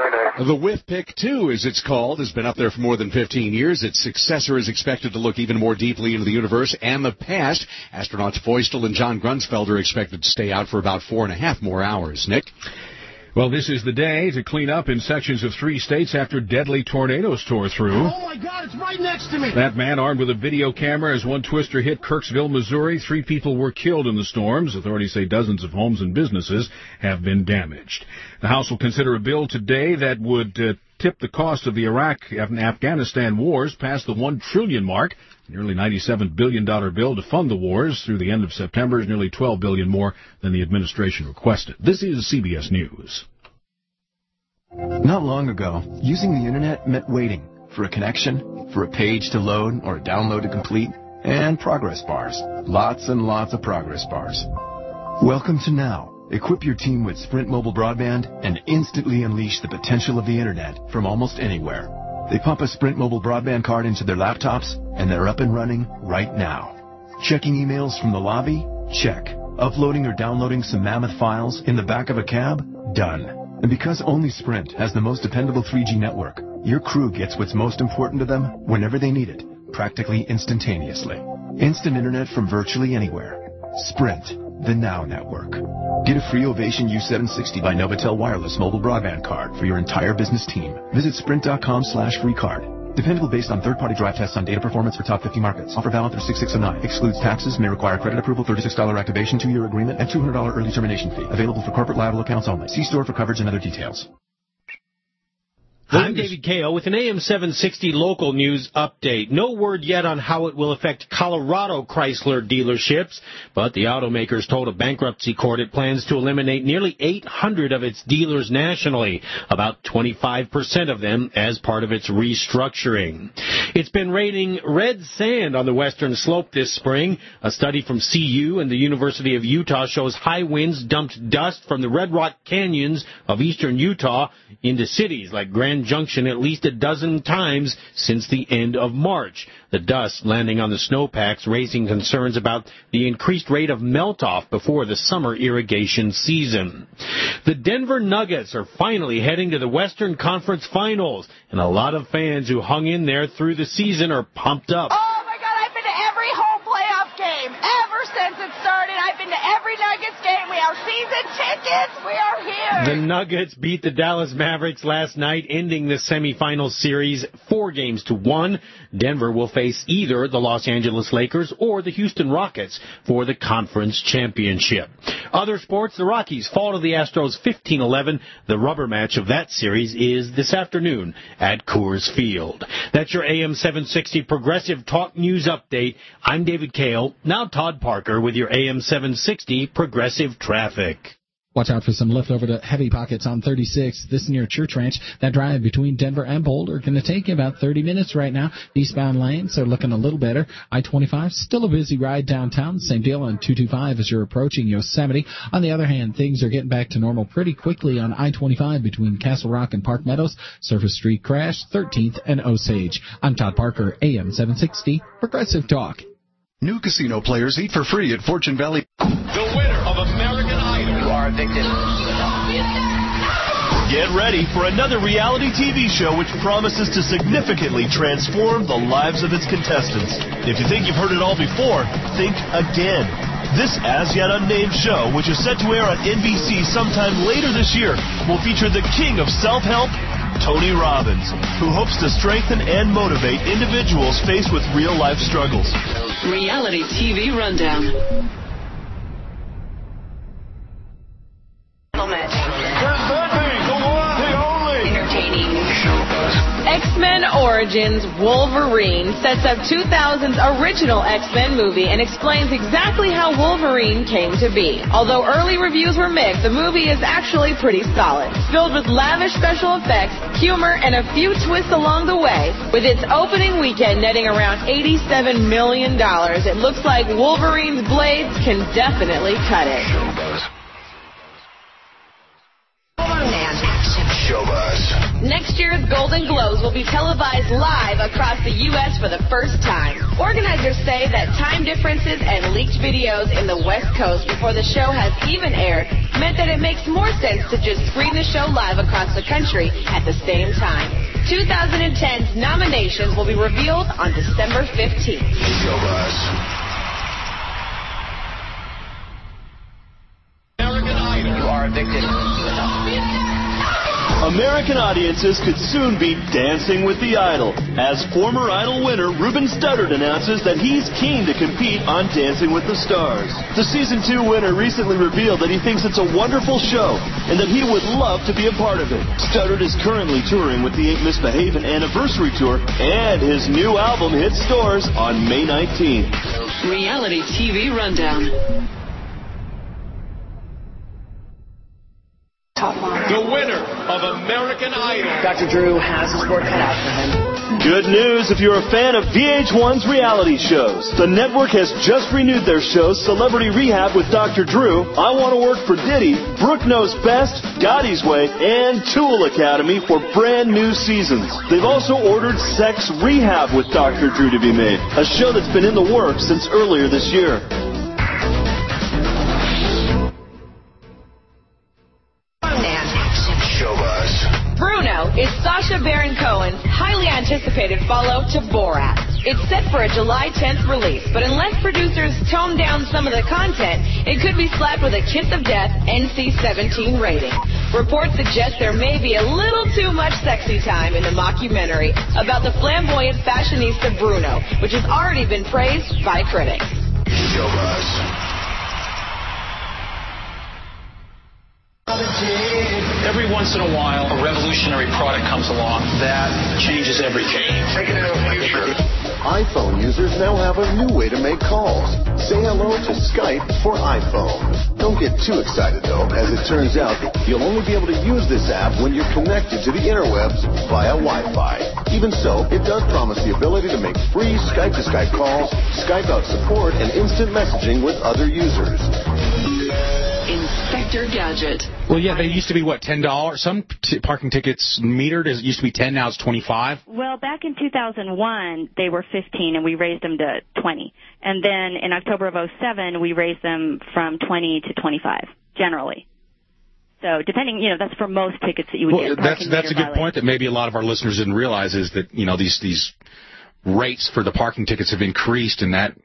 The WIFPIC two, as it's called, has been up there for more than fifteen years. Its successor is expected to look even more deeply into the universe and the past. Astronauts Feustel and John Grunsfeld are expected to stay out for about four and a half more hours. Nick? Well, this is the day to clean up in sections of three states after deadly tornadoes tore through. Oh, my God, it's right next to me. That man armed with a video camera as one twister hit Kirksville, Missouri. Three people were killed in the storms. Authorities say dozens of homes and businesses have been damaged. The House will consider a bill today that would uh, tip the cost of the Iraq and Afghanistan wars past the one trillion mark. Nearly ninety-seven billion dollars bill to fund the wars through the end of September is nearly twelve billion dollars more than the administration requested. This is C B S News. Not long ago, using the internet meant waiting for a connection, for a page to load or a download to complete, and progress bars. Lots and lots of progress bars. Welcome to now. Equip your team with Sprint mobile broadband and instantly unleash the potential of the internet from almost anywhere. They pump a Sprint mobile broadband card into their laptops, and they're up and running right now. Checking emails from the lobby? Check. Uploading or downloading some mammoth files in the back of a cab? Done. And because only Sprint has the most dependable three G network, your crew gets what's most important to them whenever they need it, practically instantaneously. Instant internet from virtually anywhere. Sprint, the Now Network. Get a free Ovation U seven sixty by Novatel wireless mobile broadband card for your entire business team. Visit sprint.com slash free card. Dependable based on third-party drive tests on data performance for top fifty markets. Offer valid through six six oh nine. Excludes taxes. May require credit approval. thirty-six dollars activation, two-year agreement, and two hundred dollars early termination fee. Available for corporate liable accounts only. See store for coverage and other details. I'm David K O with an A M seven sixty local news update. No word yet on how it will affect Colorado Chrysler dealerships, but the automakers told a bankruptcy court it plans to eliminate nearly eight hundred of its dealers nationally, about twenty-five percent of them as part of its restructuring. It's been raining red sand on the western slope this spring. A study from C U and the University of Utah shows high winds dumped dust from the Red Rock Canyons of eastern Utah into cities like Grand Junction at least a dozen times since the end of March. The dust landing on the snowpacks raising concerns about the increased rate of melt-off before the summer irrigation season. The Denver Nuggets are finally heading to the Western Conference Finals, and a lot of fans who hung in there through the season are pumped up. Oh, my God, I've been to every home playoff game ever since it started. I've been to every Nuggets game. We have season tickets. We are here. The Nuggets beat the Dallas Mavericks last night, ending the semifinal series four games to one. Denver will face either the Los Angeles Lakers or the Houston Rockets for the conference championship. Other sports, the Rockies fall to the Astros fifteen eleven. The rubber match of that series is this afternoon at Coors Field. That's your A M seven sixty Progressive Talk News Update. I'm David Kale. Now Todd Parker with your A M seven sixty Progressive Traffic. Watch out for some leftover to heavy pockets on thirty-six. This near Church Ranch. That drive between Denver and Boulder going to take you about thirty minutes right now. Eastbound lanes are looking a little better. I twenty-five, still a busy ride downtown. Same deal on two twenty-five as you're approaching Yosemite. On the other hand, things are getting back to normal pretty quickly on I twenty-five between Castle Rock and Park Meadows. Surface Street crash, thirteenth and Osage. I'm Todd Parker, A M seven sixty, Progressive Talk. New casino players eat for free at Fortune Valley. The winner of American Idol. You are addicted. Get ready for another reality T V show which promises to significantly transform the lives of its contestants. If you think you've heard it all before, think again. This as yet unnamed show, which is set to air on N B C sometime later this year, will feature the king of self-help, Tony Robbins, who hopes to strengthen and motivate individuals faced with real-life struggles. Reality T V Rundown. Presenting the one, the only. Entertaining. X-Men Origins Wolverine sets up two thousand's original X-Men movie and explains exactly how Wolverine came to be. Although early reviews were mixed, the movie is actually pretty solid. Filled with lavish special effects, humor, and a few twists along the way, with its opening weekend netting around eighty-seven million dollars, it looks like Wolverine's blades can definitely cut it. Showbuzz. Next year's Golden Globes will be televised live across the U S for the first time. Organizers say that time differences and leaked videos in the West Coast before the show has even aired meant that it makes more sense to just screen the show live across the country at the same time. twenty ten's nominations will be revealed on December fifteenth. Show us. American Idol. You are addicted. American audiences could soon be dancing with the Idol, as former Idol winner Ruben Studdard announces that he's keen to compete on Dancing with the Stars. The season two winner recently revealed that he thinks it's a wonderful show and that he would love to be a part of it. Studdard is currently touring with the Ain't Misbehavin' anniversary tour, and his new album hits stores on May nineteenth. Reality T V Rundown. The winner of American Idol. Doctor Drew has his work cut out for him. Good news if you're a fan of V H one's reality shows. The network has just renewed their shows Celebrity Rehab with Doctor Drew, I Want to Work for Diddy, Brooke Knows Best, Gotti's Way, and Tool Academy for brand new seasons. They've also ordered Sex Rehab with Doctor Drew to be made, a show that's been in the works since earlier this year. Bruno is Sacha Baron Cohen's highly anticipated follow to Borat. It's set for a July tenth release, but unless producers tone down some of the content, it could be slapped with a Kiss of Death N C seventeen rating. Reports suggest there may be a little too much sexy time in the mockumentary about the flamboyant fashionista Bruno, which has already been praised by critics. Show us. Every once in a while, a revolutionary product comes along that changes everything. Taking out the future. iPhone users now have a new way to make calls. Say hello to Skype for iPhone. Don't get too excited, though, as it turns out you'll only be able to use this app when you're connected to the interwebs via Wi-Fi. Even so, it does promise the ability to make free Skype-to-Skype calls, Skype out support, and instant messaging with other users. Inspector Gadget. Well, yeah, they used to be, what, ten dollars? Some t- parking tickets metered. It used to be ten dollars, now it's twenty-five dollars. Well, back in two thousand one, they were fifteen dollars, and we raised them to twenty dollars. And then in October of oh seven, we raised them from twenty to twenty-five, generally. So depending, you know, that's for most tickets that you would well, get. That's that's a good violation. point that maybe a lot of our listeners didn't realize is that, you know, these these rates for the parking tickets have increased, and that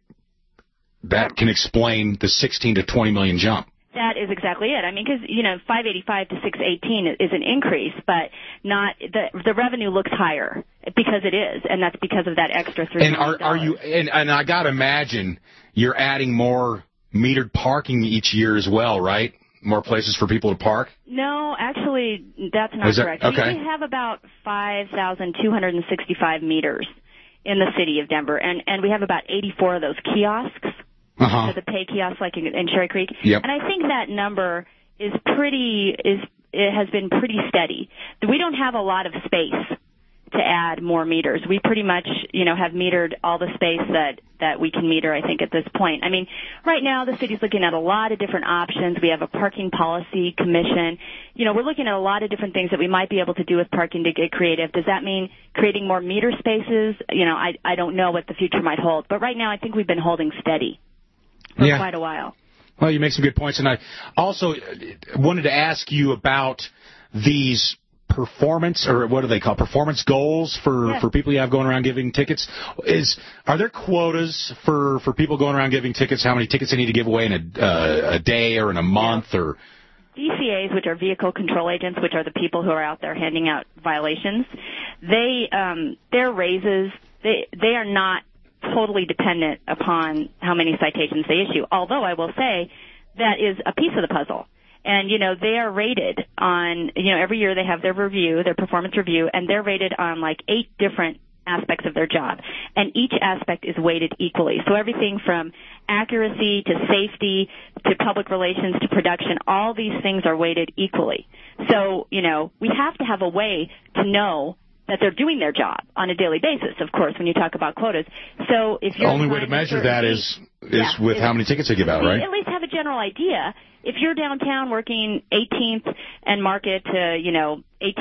that can explain the sixteen to twenty million jump. That is exactly it. I mean, because, you know, five eighty-five to six eighteen is an increase, but not the the revenue looks higher because it is, and that's because of that extra three. And are are you? And, and I got to imagine you're adding more metered parking each year as well, right? More places for people to park. No, actually, that's not that, correct. okay. We have about five thousand two hundred sixty-five meters in the city of Denver, and and we have about eighty-four of those kiosks. Uh-huh. So the pay kiosks like in, in Cherry Creek. Yep. And I think that number is pretty, is it has been pretty steady. We don't have a lot of space to add more meters. We pretty much, you know, have metered all the space that, that we can meter, I think, at this point. I mean, right now the city's looking at a lot of different options. We have a parking policy commission. You know, we're looking at a lot of different things that we might be able to do with parking to get creative. Does that mean creating more meter spaces? You know, I, I don't know what the future might hold. But right now I think we've been holding steady for yeah. quite a while. Well, you make some good points, and I also wanted to ask you about these performance, or what do they call performance goals for, yeah. for people you have going around giving tickets. Is are there quotas for, for people going around giving tickets? How many tickets they need to give away in a uh, a day or in a month yeah. or? D C As, which are vehicle control agents, which are the people who are out there handing out violations, they um, their raises they they are not totally dependent upon how many citations they issue. Although I will say that is a piece of the puzzle. And, you know, they are rated on, you know, every year they have their review, their performance review, and they're rated on like eight different aspects of their job. And each aspect is weighted equally. So everything from accuracy to safety to public relations to production, all these things are weighted equally. So, you know, we have to have a way to know that they're doing their job on a daily basis, of course, when you talk about quotas. So if you're the only way to measure that is is yeah, with how many tickets they give out, right? At least have a general idea. If you're downtown working eighteenth and Market to, you know, eighteenth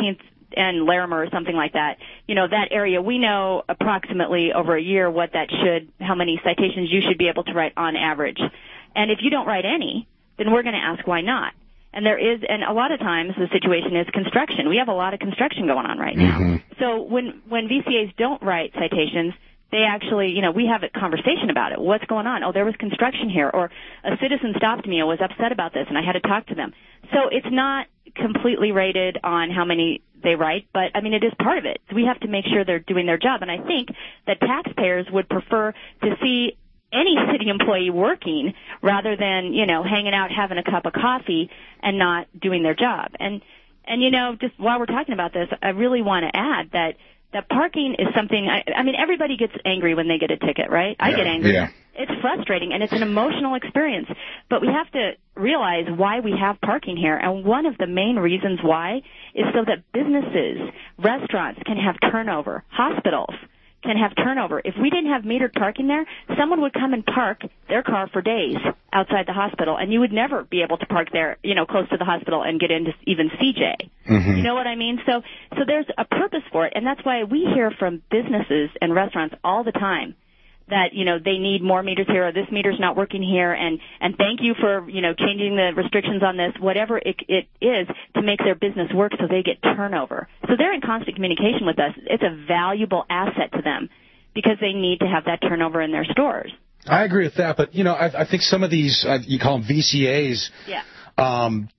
and Larimer or something like that, you know, that area, we know approximately over a year what that should, how many citations you should be able to write on average. And if you don't write any, then we're going to ask why not. And there is, and a lot of times the situation is construction. We have a lot of construction going on right now. Mm-hmm. So when, when V C As don't write citations, they actually, you know, we have a conversation about it. What's going on? Oh, there was construction here. Or a citizen stopped me and was upset about this, and I had to talk to them. So it's not completely rated on how many they write, but, I mean, it is part of it. So we have to make sure they're doing their job. And I think that taxpayers would prefer to see any city employee working rather than, you know, hanging out, having a cup of coffee and not doing their job. And, and you know, just while we're talking about this, I really want to add that that parking is something, I, I mean, everybody gets angry when they get a ticket, right? I yeah, get angry. Yeah. It's frustrating, and it's an emotional experience. But we have to realize why we have parking here. And one of the main reasons why is so that businesses, restaurants can have turnover, hospitals can have turnover. If we didn't have metered parking there, someone would come and park their car for days outside the hospital, and you would never be able to park there, you know, close to the hospital and get into even C J. Mm-hmm. You know what I mean? So, so there's a purpose for it, and that's why we hear from businesses and restaurants all the time that, you know, they need more meters here, or this meter's not working here, and, and thank you for, you know, changing the restrictions on this, whatever it, it is, to make their business work so they get turnover. So they're in constant communication with us. It's a valuable asset to them because they need to have that turnover in their stores. I agree with that, but, you know, I, I think some of these, uh, you call them V C As, yeah. um,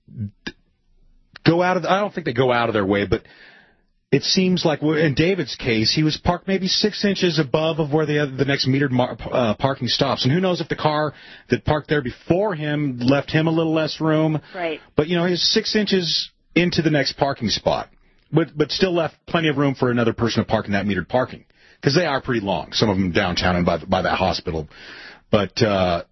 go out of, I don't think they go out of their way, but it seems like in David's case, he was parked maybe six inches above of where the other, the next metered mar- uh, parking stops. And who knows if the car that parked there before him left him a little less room. Right. But, you know, he was six inches into the next parking spot, but but still left plenty of room for another person to park in that metered parking. Because they are pretty long, some of them downtown and by, by that hospital. But uh,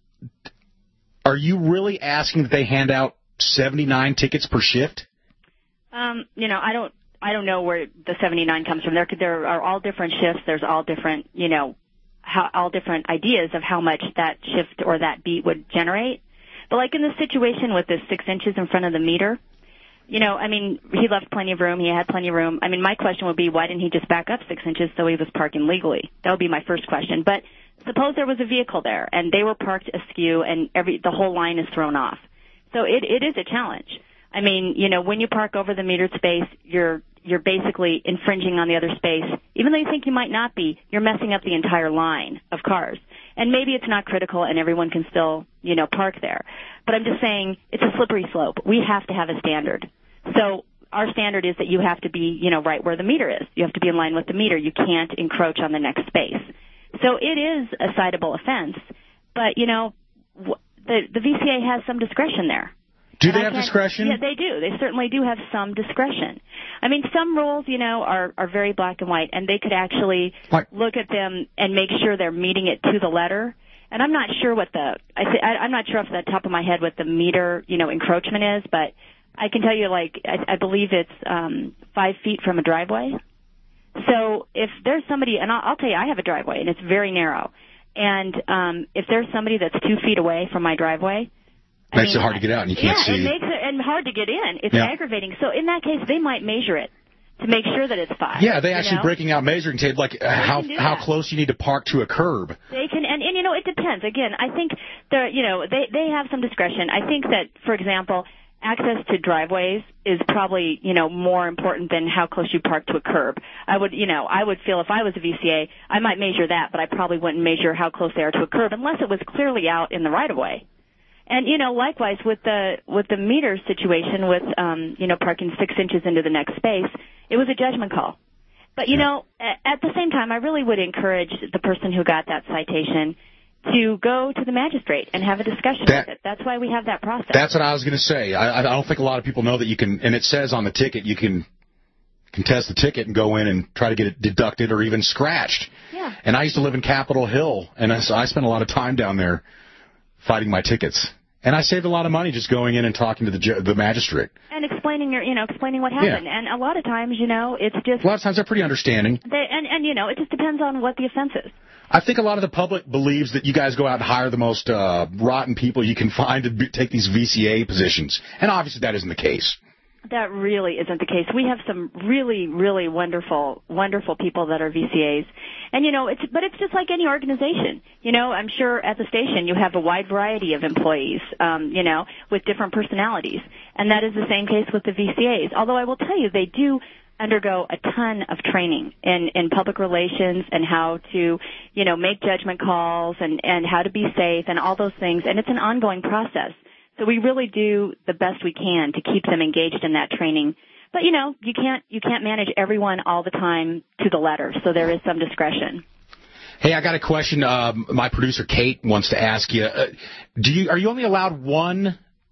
are you really asking that they hand out seventy-nine tickets per shift? Um, you know, I don't. I don't know where the seventy-nine comes from. There, there are all different shifts. There's all different, you know, how, all different ideas of how much that shift or that beat would generate. But like in the situation with the six inches in front of the meter, you know, I mean, he left plenty of room. He had plenty of room. I mean, my question would be, why didn't he just back up six inches so he was parking legally? That would be my first question. But suppose there was a vehicle there and they were parked askew and every the whole line is thrown off. So it, it is a challenge. I mean, you know, when you park over the metered space, you're you're basically infringing on the other space. Even though you think you might not be, you're messing up the entire line of cars. And maybe it's not critical and everyone can still, you know, park there. But I'm just saying it's a slippery slope. We have to have a standard. So our standard is that you have to be, you know, right where the meter is. You have to be in line with the meter. You can't encroach on the next space. So it is a citable offense. But, you know, the, the V C A has some discretion there. Do they have discretion? Yeah, they do. They certainly do have some discretion. I mean, some rules, you know, are, are very black and white, and they could actually like, look at them and make sure they're meeting it to the letter. And I'm not sure what the, I say, I, I'm not sure off the top of my head what the meter, you know, encroachment is, but I can tell you, like, I, I believe it's um, five feet from a driveway. So if there's somebody, and I'll, I'll tell you, I have a driveway, and it's very narrow. And um, if there's somebody that's two feet away from my driveway, Makes I mean, it hard to get out, and you can't yeah, see. Yeah, it makes it and hard to get in. It's yeah. aggravating. So in that case, they might measure it to make sure that it's five. Yeah, they actually know? breaking out measuring tape, like uh, how how that. close you need to park to a curb. They can, and, and you know, it depends. Again, I think they're, you know, they they have some discretion. I think that, for example, access to driveways is probably, you know, more important than how close you park to a curb. I would, you know, I would feel if I was a V C A, I might measure that, but I probably wouldn't measure how close they are to a curb unless it was clearly out in the right of way. And, you know, likewise with the with the meter situation with, um, you know, parking six inches into the next space, it was a judgment call. But, you yeah. know, at the same time, I really would encourage the person who got that citation to go to the magistrate and have a discussion that, with it. That's why we have that process. That's what I was going to say. I, I don't think a lot of people know that you can, and it says on the ticket you can contest the ticket and go in and try to get it deducted or even scratched. Yeah. And I used to live in Capitol Hill, and I, so I spent a lot of time down there fighting my tickets. And I saved a lot of money just going in and talking to the ju- the magistrate. And explaining your, you know, explaining what happened. Yeah. And a lot of times, you know, it's just... A lot of times they're pretty understanding. They, and, and, you know, it just depends on what the offense is. I think a lot of the public believes that you guys go out and hire the most uh, rotten people you can find to be, take these V C A positions. And obviously that isn't the case. That really isn't the case. We have some really, really wonderful, wonderful people that are V C As. And, you know, it's, but it's just like any organization. You know, I'm sure at the station you have a wide variety of employees, um, you know, with different personalities. And that is the same case with the V C As. Although I will tell you, they do undergo a ton of training in, in public relations and how to, you know, make judgment calls and, and how to be safe and all those things. And it's an ongoing process. So we really do the best we can to keep them engaged in that training. But, you know, you can't you can't manage everyone all the time to the letter, so there is some discretion. Hey, I got a question. Um, my producer, Kate, wants to ask you, uh, do you are you only allowed one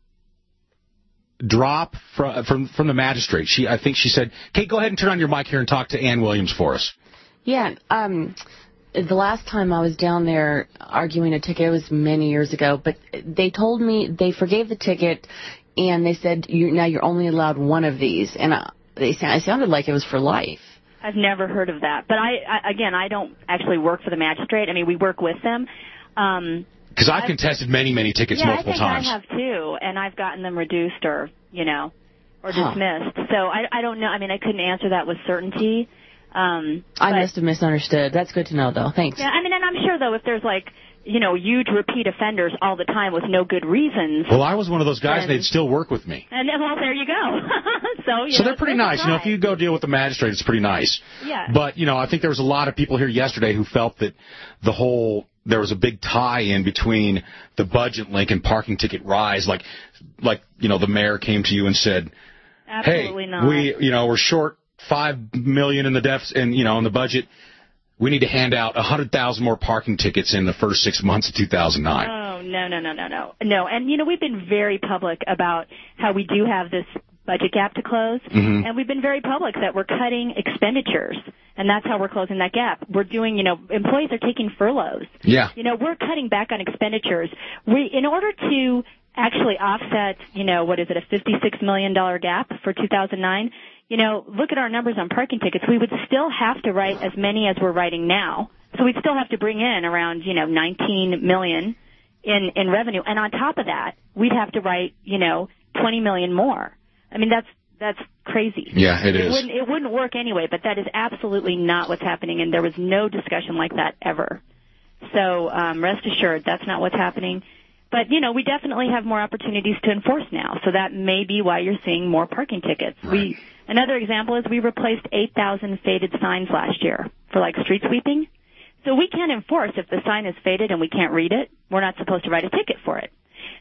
drop from, from, from the magistrate? She, I think she said, Kate, go ahead and turn on your mic here and talk to Ann Williams for us. Yeah, um... the last time I was down there arguing a ticket, it was many years ago, but they told me they forgave the ticket, and they said, you, now you're only allowed one of these. And I, they, it sounded like it was for life. I've never heard of that. But, I, I again, I don't actually work for the magistrate. I mean, we work with them. Um, Because I've, I've contested many, many tickets yeah, multiple I think times. I have, too, and I've gotten them reduced or, you know, or huh. dismissed. So I, I don't know. I mean, I couldn't answer that with certainty. Um, I but, must have misunderstood. That's good to know, though. Thanks. Yeah, I mean, and I'm sure, though, if there's, like, you know, huge repeat offenders all the time with no good reasons. Well, I was one of those guys, and and they'd still work with me. And then, well, there you go. so, you so know, they're pretty nice. You know, if you go deal with the magistrate, it's pretty nice. Yeah. But, you know, I think there was a lot of people here yesterday who felt that the whole, there was a big tie-in between the budget link and parking ticket rise. Like, like you know, the mayor came to you and said, Absolutely hey, not. we, you know, we're short five million in the deficit, and you know, in the budget, we need to hand out a hundred thousand more parking tickets in the first six months of two thousand nine. Oh no, no, no, no, no, no. And you know, we've been very public about how we do have this budget gap to close, mm-hmm. and we've been very public that we're cutting expenditures, and that's how we're closing that gap. We're doing, you know, employees are taking furloughs. Yeah. You know, we're cutting back on expenditures. We, in order to actually offset, you know, what is it, a fifty-six million dollars gap for two thousand nine? You know, look at our numbers on parking tickets. We would still have to write as many as we're writing now. So we'd still have to bring in around, you know, nineteen million in, in revenue. And on top of that, we'd have to write, you know, twenty million more. I mean, that's, that's crazy. Yeah, it, it is. Wouldn't, it wouldn't work anyway, but that is absolutely not what's happening. And there was no discussion like that ever. So, um, rest assured, that's not what's happening. But, you know, we definitely have more opportunities to enforce now. So that may be why you're seeing more parking tickets. Right. We, another example is we replaced eight thousand faded signs last year for, like, street sweeping. So we can't enforce if the sign is faded and we can't read it. We're not supposed to write a ticket for it.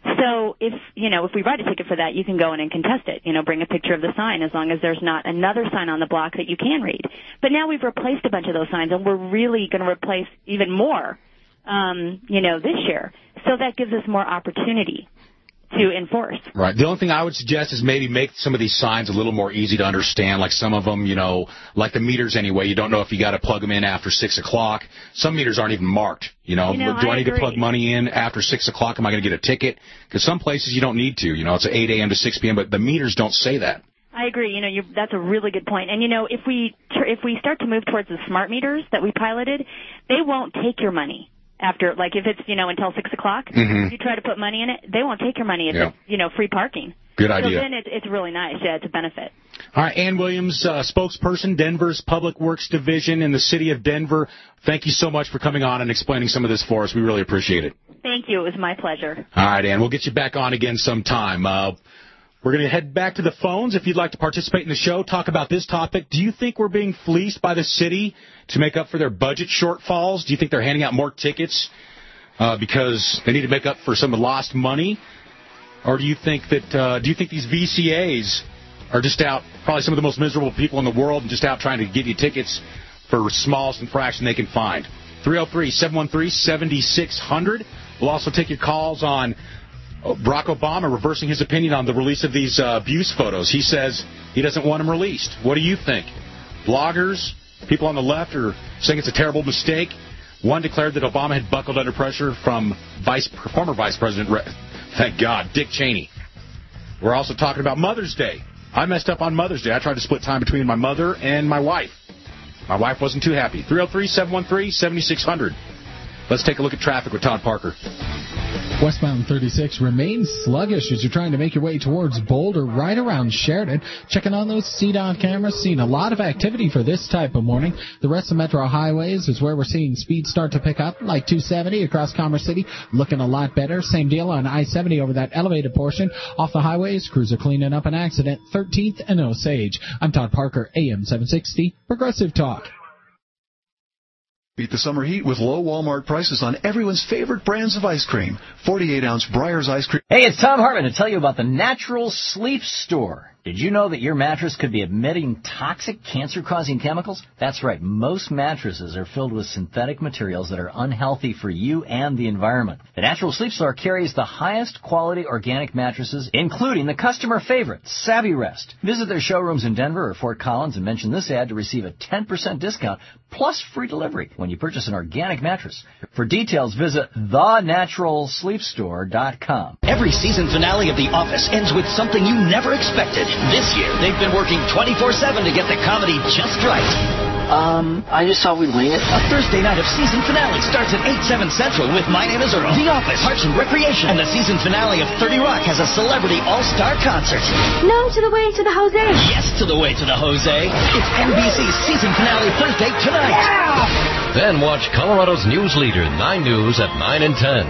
So if, you know, if we write a ticket for that, you can go in and contest it. You know, bring a picture of the sign as long as there's not another sign on the block that you can read. But now we've replaced a bunch of those signs, and we're really going to replace even more, um, you know, this year. So that gives us more opportunity to enforce. Right. The only thing I would suggest is maybe make some of these signs a little more easy to understand. Like some of them, you know, like the meters anyway, you don't know if you got to plug them in after six o'clock. Some meters aren't even marked. You know, you know do I, I need agree. to plug money in after six o'clock? Am I going to get a ticket? Because some places you don't need to. You know, it's eight a.m. to six p.m., but the meters don't say that. I agree. You know, you, that's a really good point. And, you know, if we tr- if we start to move towards the smart meters that we piloted, they won't take your money. After, like, if it's, you know, until six o'clock, mm-hmm. you try to put money in it, they won't take your money if yeah. it's, you know, free parking. Good idea. So then it, it's really nice. Yeah, it's a benefit. All right, Ann Williams, uh, spokesperson, Denver's Public Works Division in the city of Denver. Thank you so much for coming on and explaining some of this for us. We really appreciate it. Thank you. It was my pleasure. All right, Ann, we'll get you back on again sometime. Uh, we're going to head back to the phones. If you'd like to participate in the show, talk about this topic. Do you think we're being fleeced by the city to make up for their budget shortfalls? Do you think they're handing out more tickets Uh, because they need to make up for some of the lost money? Or do you think that uh, do you think these V C As are just out, probably some of the most miserable people in the world, and just out trying to give you tickets for smallest infraction they can find? three oh three, seven one three, seven six zero zero. We'll also take your calls on Barack Obama reversing his opinion on the release of these uh, abuse photos. He says he doesn't want them released. What do you think? Bloggers, people on the left are saying it's a terrible mistake. One declared that Obama had buckled under pressure from vice, former Vice President, thank God, Dick Cheney. We're also talking about Mother's Day. I messed up on Mother's Day. I tried to split time between my mother and my wife. My wife wasn't too happy. three oh three, seven one three, seven six zero zero. Let's take a look at traffic with Todd Parker. Westbound thirty-six remains sluggish as you're trying to make your way towards Boulder, right around Sheridan. Checking on those C DOT cameras, seeing a lot of activity for this type of morning. The rest of Metro highways is where we're seeing speed start to pick up, like two seventy across Commerce City, looking a lot better. Same deal on I seventy over that elevated portion. Off the highways, crews are cleaning up an accident, thirteenth and Osage. I'm Todd Parker, A M seven sixty, Progressive Talk. Beat the summer heat with low Walmart prices on everyone's favorite brands of ice cream. forty-eight ounce Breyers ice cream. Hey, it's Tom Hartman to tell you about the Natural Sleep Store. Did you know that your mattress could be emitting toxic, cancer-causing chemicals? That's right. Most mattresses are filled with synthetic materials that are unhealthy for you and the environment. The Natural Sleep Store carries the highest quality organic mattresses, including the customer favorite, Savvy Rest. Visit their showrooms in Denver or Fort Collins and mention this ad to receive a ten percent discount plus free delivery when you purchase an organic mattress. For details, visit the natural sleep store dot com. Every season finale of The Office ends with something you never expected. This year, they've been working twenty-four seven to get the comedy just right. Um, I just thought we'd wing it. A Thursday night of season finale starts at eight, seven Central with My Name is Earl, The Office, Parks and Recreation, and the season finale of thirty Rock has a celebrity all-star concert. No to the way to the Jose. Yes to the way to the Jose. It's N B C's season finale Thursday tonight. Yeah! Then watch Colorado's news leader, nine News, at nine and ten.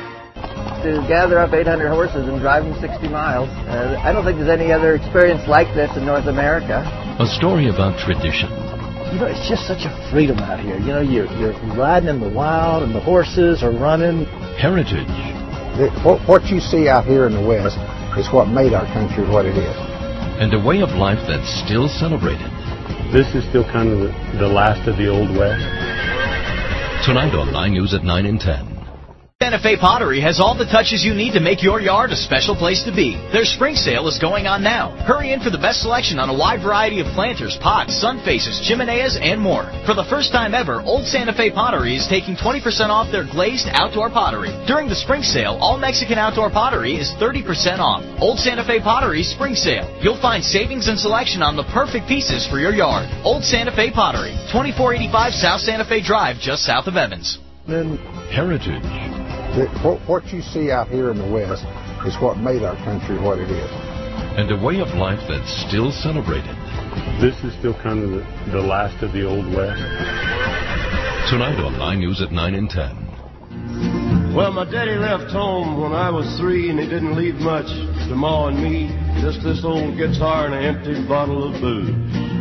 To gather up eight hundred horses and drive them sixty miles. Uh, I don't think there's any other experience like this in North America. A story about tradition. You know, it's just such a freedom out here. You know, you're, you're riding in the wild and the horses are running. Heritage. The, what, what you see out here in the West is what made our country what it is. And a way of life that's still celebrated. This is still kind of the, the last of the Old West. Tonight on nine News at nine and ten. Santa Fe Pottery has all the touches you need to make your yard a special place to be. Their spring sale is going on now. Hurry in for the best selection on a wide variety of planters, pots, sun faces, chimeneas, and more. For the first time ever, Old Santa Fe Pottery is taking twenty percent off their glazed outdoor pottery. During the spring sale, all Mexican outdoor pottery is thirty percent off. Old Santa Fe Pottery Spring Sale. You'll find savings and selection on the perfect pieces for your yard. Old Santa Fe Pottery, twenty-four eighty-five South Santa Fe Drive, just south of Evans. Then Heritage. The, what, what you see out here in the West is what made our country what it is. And a way of life that's still celebrated. This is still kind of the, the last of the Old West. Tonight on nine News at nine and ten. Well, my daddy left home when I was three, and he didn't leave much to Ma and me. Just this old guitar and an empty bottle of booze.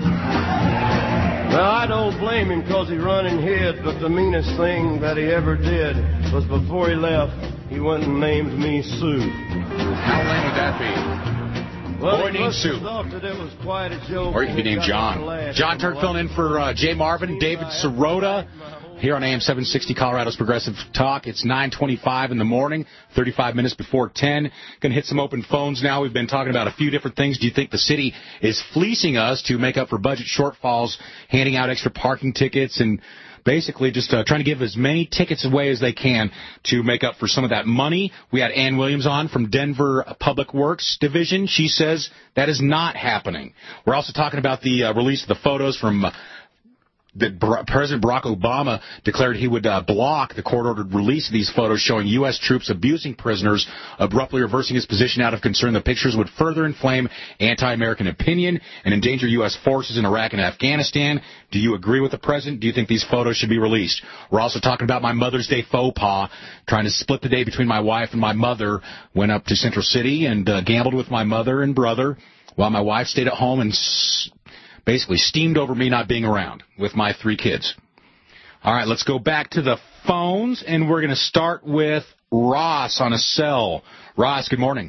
Now, I don't blame him because he run and hid, but the meanest thing that he ever did was before he left, he went and named me Sue. How lame would that be? Well, Boy named Sue. Thought that it was quite a joke. Or you could be named John. John Turk filling in for uh, Jay Marvin, David Sirota. Here on A M seven sixty, Colorado's Progressive Talk. It's nine twenty-five in the morning, thirty-five minutes before ten. Going to hit some open phones now. We've been talking about a few different things. Do you think the city is fleecing us to make up for budget shortfalls, handing out extra parking tickets, and basically just uh, trying to give as many tickets away as they can to make up for some of that money? We had Ann Williams on from Denver Public Works Division. She says that is not happening. We're also talking about the uh, release of the photos from uh, that President Barack Obama declared he would uh, block the court-ordered release of these photos showing U S troops abusing prisoners, abruptly reversing his position out of concern the pictures would further inflame anti-American opinion and endanger U S forces in Iraq and Afghanistan. Do you agree with the president? Do you think these photos should be released? We're also talking about my Mother's Day faux pas, trying to split the day between my wife and my mother. Went up to Central City and uh, gambled with my mother and brother while my wife stayed at home and s- basically steamed over me not being around with my three kids. All right, let's go back to the phones, and we're going to start with Ross on a cell. Ross, good morning.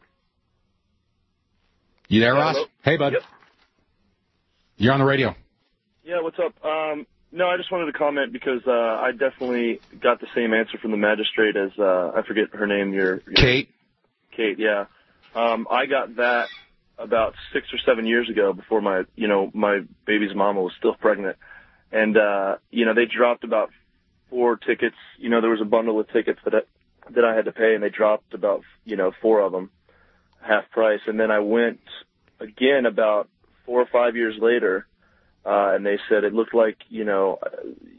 You there, yeah, Ross? Hello. Hey, bud. Yep. You're on the radio. Yeah, what's up? Um, no, I just wanted to comment because uh, I definitely got the same answer from the magistrate as, uh, I forget her name. Your, your Kate? Kate, yeah. Um, I got that about six or seven years ago before my, you know, my baby's mama was still pregnant. And, uh, you know, they dropped about four tickets. You know, there was a bundle of tickets that I, that I had to pay, and they dropped about, you know, four of them, half price. And then I went again about four or five years later, uh, and they said it looked like, you know,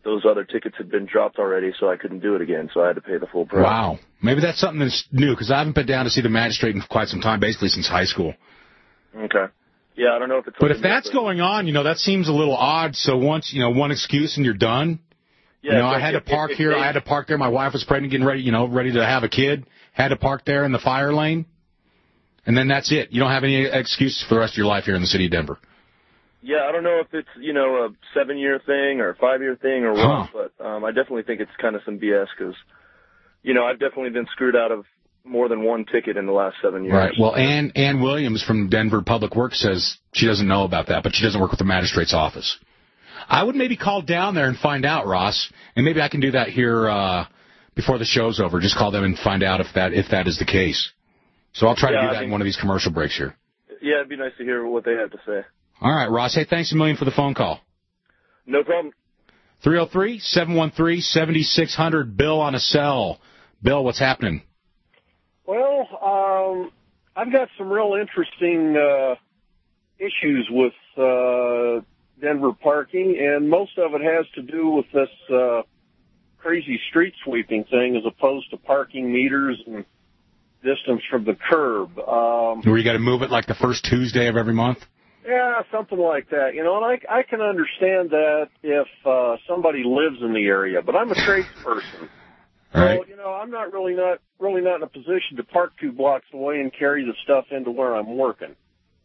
those other tickets had been dropped already, so I couldn't do it again, so I had to pay the full price. Wow. Maybe that's something that's new, because I haven't been down to see the magistrate in quite some time, basically since high school. Okay. Yeah, I don't know if it's... But if that's that, going on, you know, that seems a little odd. So once, you know, one excuse and you're done. Yeah, you know, I had to park here. I had to park there. My wife was pregnant, getting ready, you know, ready to have a kid. Had to park there in the fire lane. And then that's it. You don't have any excuses for the rest of your life here in the city of Denver. Yeah, I don't know if it's, you know, a seven-year thing or a five-year thing or what, huh. but um, I definitely think it's kind of some B S because, you know, I've definitely been screwed out of more than one ticket in the last seven years. Right. Well, Ann, Ann Williams from Denver Public Works says she doesn't know about that, but she doesn't work with the magistrate's office. I would maybe call down there and find out, Ross, and maybe I can do that here uh, before the show's over. Just call them and find out if that if that is the case. So I'll try yeah, to do that I mean, in one of these commercial breaks here. Yeah, it'd be nice to hear what they have to say. All right, Ross. Hey, thanks a million for the phone call. No problem. three oh three, seven one three, seven six zero zero. Bill on a cell. Bill, what's happening? Well, um, I've got some real interesting uh, issues with uh, Denver parking, and most of it has to do with this uh, crazy street sweeping thing as opposed to parking meters and distance from the curb. Um, Where you got to move it like the first Tuesday of every month? Yeah, something like that. You know, and I, I can understand that if uh, somebody lives in the area, but I'm a tradesperson. Right. So, you know, I'm not really not really not in a position to park two blocks away and carry the stuff into where I'm working.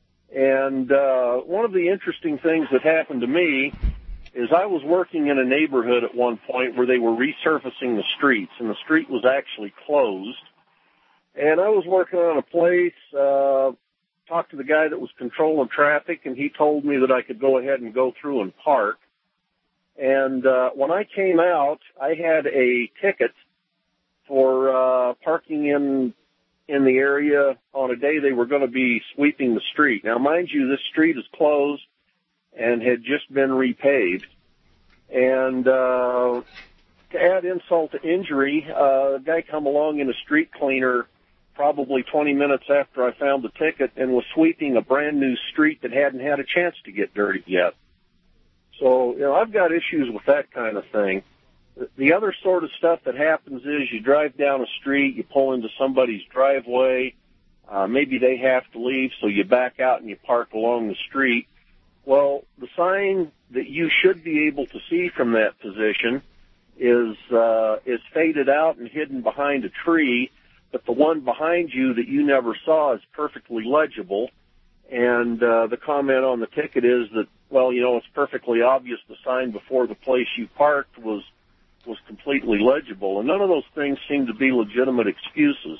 And uh, one of the interesting things that happened to me is I was working in a neighborhood at one point where they were resurfacing the streets, and the street was actually closed. And I was working on a place, uh, talked to the guy that was controlling traffic, and he told me that I could go ahead and go through and park. And uh, when I came out, I had a ticket for uh, parking in in the area on a day they were going to be sweeping the street. Now, mind you, this street is closed and had just been repaved. And uh, to add insult to injury, uh, a guy come along in a street cleaner probably twenty minutes after I found the ticket and was sweeping a brand new street that hadn't had a chance to get dirty yet. So, you know, I've got issues with that kind of thing. The other sort of stuff that happens is you drive down a street, you pull into somebody's driveway, uh, maybe they have to leave, so you back out and you park along the street. Well, the sign that you should be able to see from that position is, uh, is faded out and hidden behind a tree, but the one behind you that you never saw is perfectly legible. And uh, the comment on the ticket is that, well, you know, it's perfectly obvious the sign before the place you parked was was completely legible. And none of those things seem to be legitimate excuses.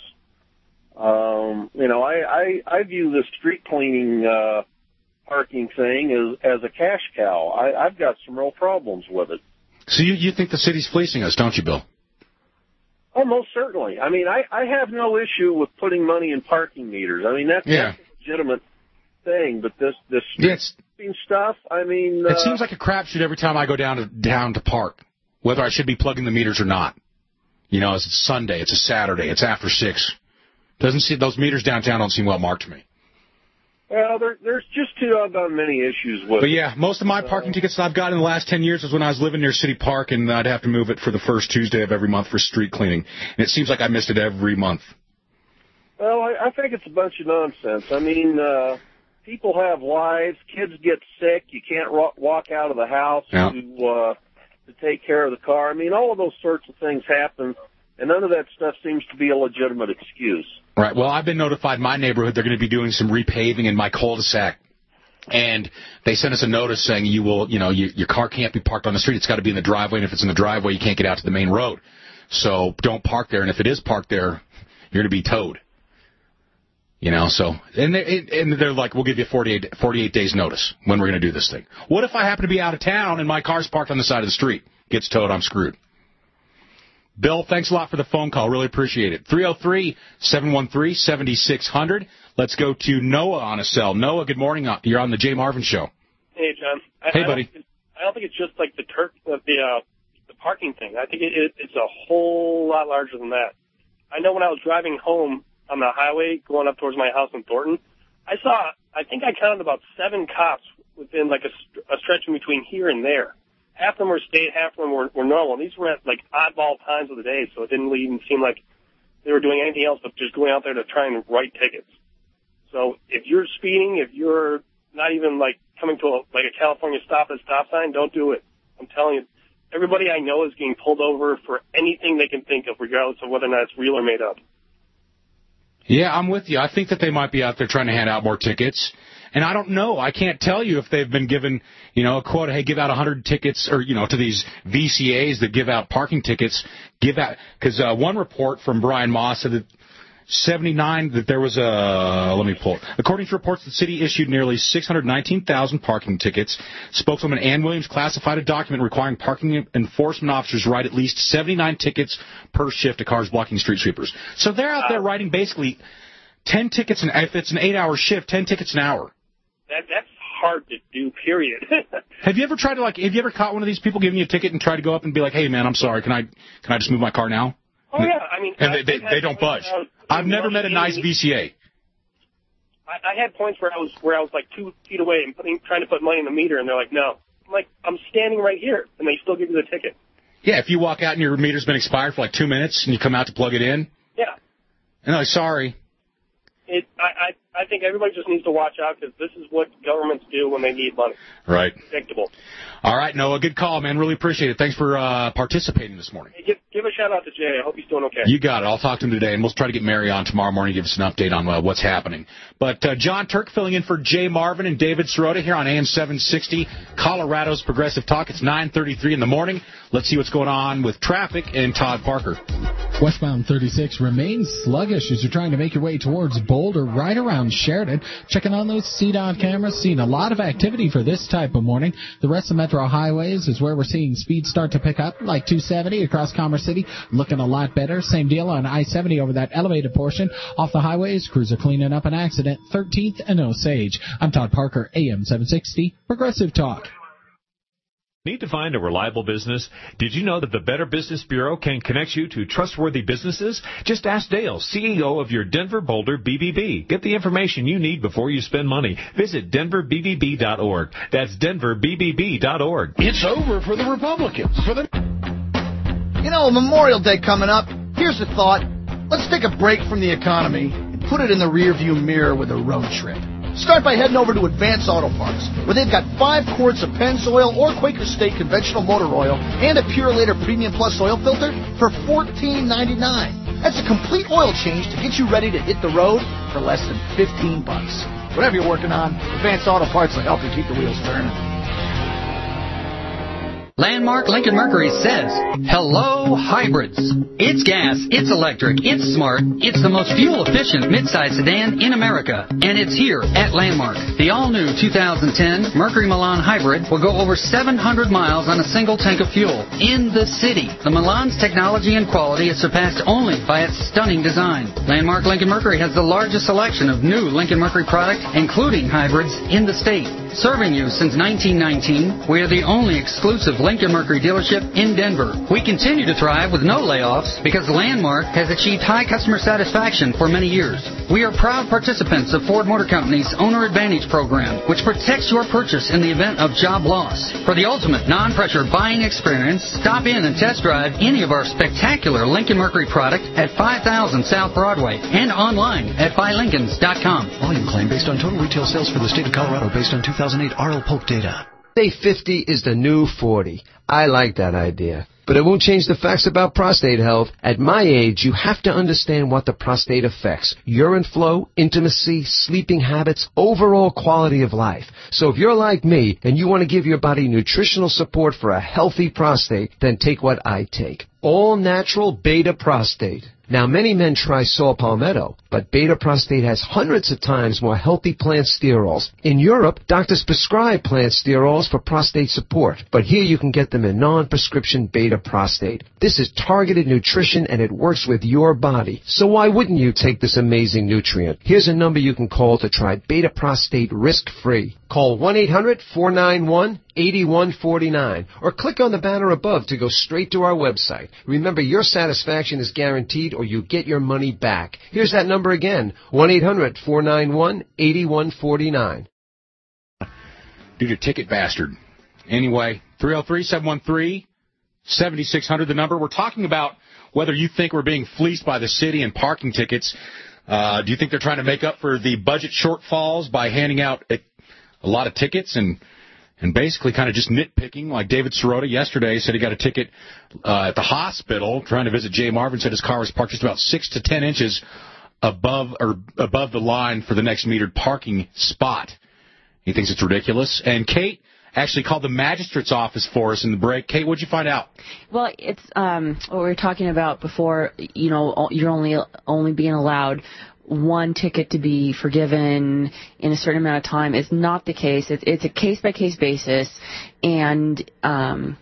Um, you know, I, I, I view this street cleaning uh, parking thing as, as a cash cow. I, I've got some real problems with it. So you, you think the city's fleecing us, don't you, Bill? Oh, most certainly. I mean, I, I have no issue with putting money in parking meters. I mean, that's, yeah. that's a legitimate thing, but this this yes. stuff, I mean... It uh, seems like a crapshoot every time I go down to down to park, whether I should be plugging the meters or not. You know, it's Sunday, it's a Saturday, it's after six. Doesn't see those meters downtown don't seem well marked to me. Well, there, there's just too doggone many issues with But it. yeah, most of my parking uh, tickets that I've got in the last ten years was when I was living near City Park, and I'd have to move it for the first Tuesday of every month for street cleaning. And it seems like I missed it every month. Well, I, I think it's a bunch of nonsense. I mean, uh, people have lives, kids get sick, you can't ro- walk out of the house yeah. to uh, to take care of the car. I mean, all of those sorts of things happen, and none of that stuff seems to be a legitimate excuse. Right. Well, I've been notified in my neighborhood they're going to be doing some repaving in my cul-de-sac. And they sent us a notice saying you will, you know, you, your car can't be parked on the street. It's got to be in the driveway. And if it's in the driveway, you can't get out to the main road. So don't park there. And if it is parked there, you're going to be towed. You know, so, and they're, and they're like, we'll give you forty-eight, forty-eight days notice when we're going to do this thing. What if I happen to be out of town and my car's parked on the side of the street? Gets towed, I'm screwed. Bill, thanks a lot for the phone call. Really appreciate it. three oh three, seven one three, seven six zero zero. Let's go to Noah on a cell. Noah, good morning. You're on the Jay Marvin Show. Hey, John. I, hey, I buddy. Don't, I don't think it's just like the Turk, the uh, the parking thing. I think it, it, it's a whole lot larger than that. I know when I was driving home on the highway going up towards my house in Thornton, I saw, I think I counted about seven cops within like a, a stretch in between here and there. half of them were state, half of them were, were normal. These were at, like, oddball times of the day, so it didn't even seem like they were doing anything else but just going out there to try and write tickets. So if you're speeding, if you're not even, like, coming to, a, like, a California stop at a stop sign, don't do it. I'm telling you, everybody I know is getting pulled over for anything they can think of, regardless of whether or not it's real or made up. Yeah, I'm with you. I think that they might be out there trying to hand out more tickets. And I don't know. I can't tell you if they've been given, you know, a quota, hey, give out one hundred tickets, or, you know, to these V C As that give out parking tickets, give out, because uh, one report from Brian Moss said that seventy-nine, that there was a, let me pull it. According to reports, the city issued nearly six hundred nineteen thousand parking tickets. Spokeswoman Ann Williams classified a document requiring parking enforcement officers write at least seventy-nine tickets per shift to cars blocking street sweepers. So they're out there writing basically ten tickets, an, if it's an eight-hour shift, ten tickets an hour. That That's hard to do, period. Have you ever tried to, like, have you ever caught one of these people giving you a ticket and tried to go up and be like, hey, man, I'm sorry, can I can I just move my car now? Oh, yeah, I mean... And they, they, they don't budge. I've never met a nice V C A. I, I had points where I was where I was like two feet away and putting, trying to put money in the meter, and they're like, no. I'm like, I'm standing right here, and they still give you the ticket. Yeah, if you walk out and your meter's been expired for like two minutes and you come out to plug it in. Yeah. And they're like, sorry. It, I, I, I think everybody just needs to watch out, because this is what governments do when they need money. Right. Predictable. All right, Noah, good call, man. Really appreciate it. Thanks for uh, participating this morning. Hey, give, give a shout-out to Jay. I hope he's doing okay. You got it. I'll talk to him today, and we'll try to get Mary on tomorrow morning to give us an update on uh, what's happening. But uh, John Turk filling in for Jay Marvin and David Sirota here on A M seven sixty, Colorado's Progressive Talk. It's nine thirty-three in the morning. Let's see what's going on with traffic and Todd Parker. Westbound thirty-six remains sluggish as you're trying to make your way towards Boulder, right around Sheridan. Checking on those C DOT cameras, seeing a lot of activity for this type of morning. The rest of Metro highways is where we're seeing speed start to pick up, like two seventy across Commerce City, looking a lot better. Same deal on I seventy over that elevated portion. Off the highways, crews are cleaning up an accident, thirteenth and Osage. I'm Todd Parker, A M seven sixty, Progressive Talk. Need to find a reliable business? Did you know that the Better Business Bureau can connect you to trustworthy businesses? Just ask Dale, C E O of your Denver Boulder B B B. Get the information you need before you spend money. Visit denver b b b dot org. That's denver b b b dot org. It's over for the Republicans. For the You know, Memorial Day coming up. Here's a thought. Let's take a break from the economy and put it in the rearview mirror with a road trip. Start by heading over to Advance Auto Parts, where they've got five quarts of Pennzoil or Quaker State conventional motor oil and a Purelator Premium Plus oil filter for fourteen ninety-nine. That's a complete oil change to get you ready to hit the road for less than fifteen bucks. Whatever you're working on, Advance Auto Parts will help you keep the wheels turning. Landmark Lincoln Mercury says, hello, hybrids. It's gas, it's electric, it's smart, it's the most fuel-efficient midsize sedan in America, and it's here at Landmark. The all-new two thousand ten Mercury Milan Hybrid will go over seven hundred miles on a single tank of fuel in the city. The Milan's technology and quality is surpassed only by its stunning design. Landmark Lincoln Mercury has the largest selection of new Lincoln Mercury products, including hybrids, in the state. Serving you since nineteen nineteen, we are the only exclusive Lincoln Mercury dealership in Denver. We continue to thrive with no layoffs because Landmark has achieved high customer satisfaction for many years. We are proud participants of Ford Motor Company's Owner Advantage program, which protects your purchase in the event of job loss. For the ultimate non-pressure buying experience, stop in and test drive any of our spectacular Lincoln Mercury product at five thousand South Broadway and online at buy lincolns dot com. Volume claim based on total retail sales for the state of Colorado based on two thousand eight R L Polk data. Say fifty is the new forty. I like that idea. But it won't change the facts about prostate health. At my age, you have to understand what the prostate affects. Urine flow, intimacy, sleeping habits, overall quality of life. So if you're like me and you want to give your body nutritional support for a healthy prostate, then take what I take. All natural beta prostate. Now, many men try saw palmetto, but beta prostate has hundreds of times more healthy plant sterols. In Europe, doctors prescribe plant sterols for prostate support, but here you can get them in non-prescription beta prostate. This is targeted nutrition and it works with your body. So why wouldn't you take this amazing nutrient? Here's a number you can call to try beta prostate risk-free. Call one eight hundred four nine one eight one four nine or click on the banner above to go straight to our website. Remember, your satisfaction is guaranteed or you get your money back. Here's that number again, one eight hundred four nine one eight one four nine. Dude, a ticket bastard. Anyway, three oh three, seven one three, seven six zero zero, the number. We're talking about whether you think we're being fleeced by the city in parking tickets. Uh, do you think they're trying to make up for the budget shortfalls by handing out a, a lot of tickets and and basically kind of just nitpicking? Like David Sirota yesterday said he got a ticket uh, at the hospital trying to visit Jay Marvin, said his car was parked just about six to ten inches above or above the line for the next metered parking spot. He thinks it's ridiculous. And Kate actually called the magistrate's office for us in the break. Kate, what'd you find out? Well, it's um, what we were talking about before. You know, you're only only being allowed one ticket to be forgiven in a certain amount of time. Is not the case. It's, it's a case-by-case basis, and um,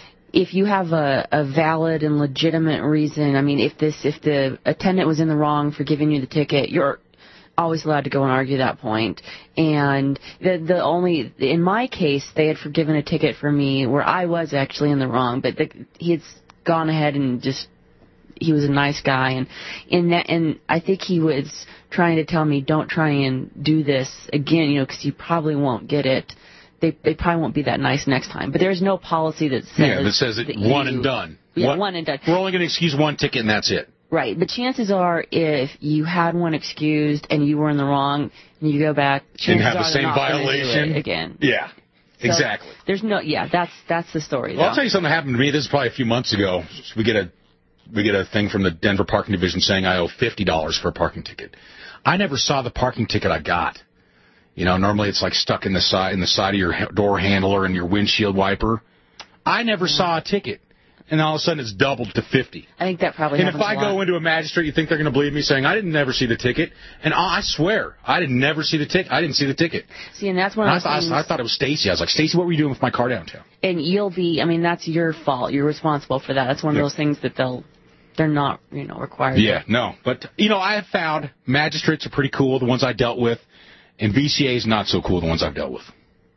if you have a, a valid and legitimate reason, I mean, if this if the attendant was in the wrong for giving you the ticket, you're always allowed to go and argue that point. And the the only in my case, they had forgiven a ticket for me where I was actually in the wrong, but the, he had gone ahead and just. He was a nice guy, and in that, and I think he was trying to tell me, don't try and do this again, you know, because you probably won't get it. They they probably won't be that nice next time. But there's no policy that says yeah, that says it that one you, and done. Yeah, one, one and done. We're only going to excuse one ticket, and that's it. Right, but chances are, if you had one excused and you were in the wrong, and you go back, chances and have are the same not violation do it again. Yeah, So exactly. There's no, yeah, that's that's the story. Well, though. I'll tell you something that happened to me. This is probably a few months ago. We get a we get a thing from the Denver Parking Division saying I owe fifty dollars for a parking ticket. I never saw the parking ticket I got. You know, normally it's like stuck in the side in the side of your door handle or in your windshield wiper. I never mm-hmm. saw a ticket. And all of a sudden it's doubled to fifty. I think that probably and happens if I a lot. go into a magistrate, you think they're going to believe me saying, I didn't never see the ticket? And I swear, I didn't never see the ticket. I didn't see the ticket. See, and that's one and of I, those thought, things, I thought it was Stacy. I was like, Stacy, what were you doing with my car downtown? And you'll be, I mean, that's your fault. You're responsible for that. That's one of yeah. those things that they'll, they're not, you know, required. Yeah, to. no. But, you know, I have found magistrates are pretty cool, the ones I dealt with, and V C A's not so cool, the ones I've dealt with.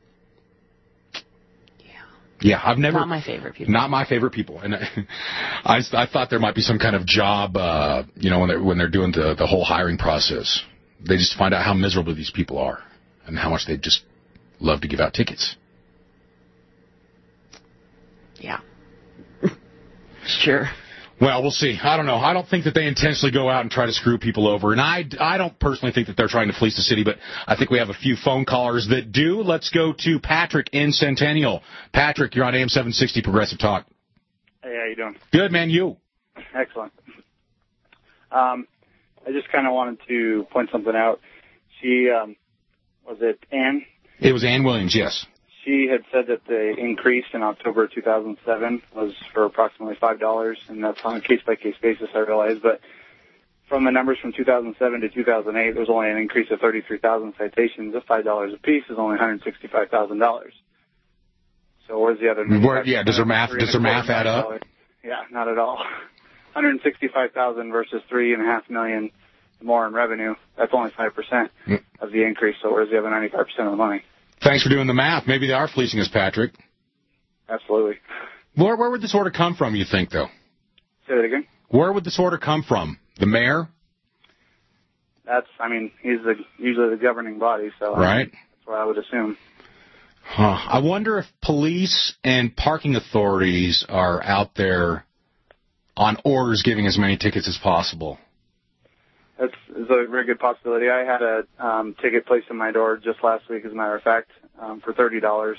Yeah, I've never... Not my favorite people. Not my favorite people. And I, I thought there might be some kind of job, uh, you know, when they're, when they're doing the, the whole hiring process. They just find out how miserable these people are and how much they just love to give out tickets. Yeah. Sure. Well, we'll see. I don't know. I don't think that they intentionally go out and try to screw people over. And I, I don't personally think that they're trying to fleece the city, but I think we have a few phone callers that do. Let's go to Patrick in Centennial. Patrick, you're on A M seven sixty Progressive Talk. Hey, how you doing? Good, man. You? Excellent. Um, I just kind of wanted to point something out. She, um, was it Ann? It was Ann Williams, yes. She had said that the increase in October two thousand seven was for approximately five dollars, and that's on a case-by-case basis, I realize. But from the numbers from two thousand seven to two thousand eight, there was only an increase of thirty-three thousand citations. At five dollars apiece is only one hundred sixty-five thousand dollars. So where's the other? Where, yeah, does her math does her math add up? Yeah, not at all. one hundred sixty-five thousand versus three and a half million more in revenue. That's only five percent mm. of the increase. So where's the other ninety-five percent of the money? Thanks for doing the math. Maybe they are fleecing us, Patrick. Absolutely. Where where would this order come from, you think, though? Say that again? Where would this order come from? The mayor? That's, I mean, he's the usually the governing body, so right. I mean, that's what I would assume. Huh. I wonder if police and parking authorities are out there on orders giving as many tickets as possible. That's, that's a very good possibility. I had a um, ticket placed in my door just last week, as a matter of fact, um, for thirty dollars.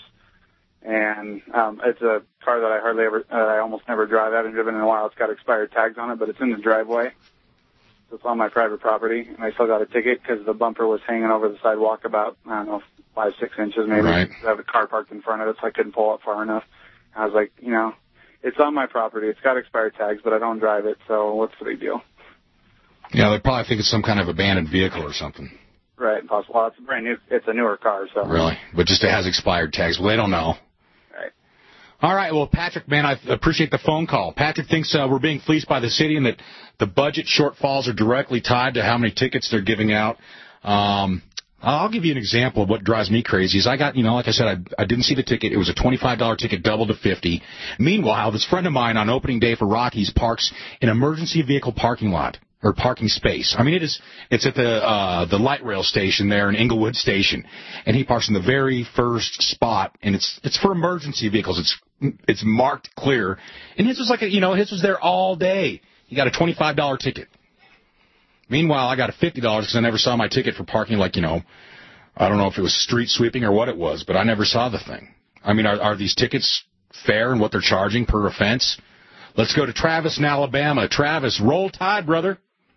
And um, it's a car that I hardly ever, uh, I almost never drive. I haven't driven in a while. It's got expired tags on it, but it's in the driveway. So it's on my private property. And I still got a ticket because the bumper was hanging over the sidewalk about, I don't know, five, six inches maybe. Right. I have a car parked in front of it, so I couldn't pull up far enough. I was like, you know, it's on my property. It's got expired tags, but I don't drive it, so what's the big deal? Yeah, they probably think it's some kind of abandoned vehicle or something. Right, possible. Well, it's a brand new, it's a newer car, so. Really? But just it has expired tags. Well, they don't know. Right. All right, well, Patrick, man, I appreciate the phone call. Patrick thinks uh, we're being fleeced by the city and that the budget shortfalls are directly tied to how many tickets they're giving out. Um, I'll give you an example of what drives me crazy. Is I got, you know, like I said, I, I didn't see the ticket. It was a twenty-five dollars ticket, doubled to fifty dollars. Meanwhile, this friend of mine on opening day for Rockies parks an emergency vehicle parking lot. or parking space. I mean, it is. It's at the uh, the light rail station there in Inglewood Station, and he parks in the very first spot, and it's it's for emergency vehicles. It's it's marked clear, and his was like a, you know his was there all day. He got a twenty-five dollar ticket. Meanwhile, I got a fifty dollars because I never saw my ticket for parking. Like you know, I don't know if it was street sweeping or what it was, but I never saw the thing. I mean, are are these tickets fair in what they're charging per offense? Let's go to Travis in Alabama. Travis, roll tide, brother.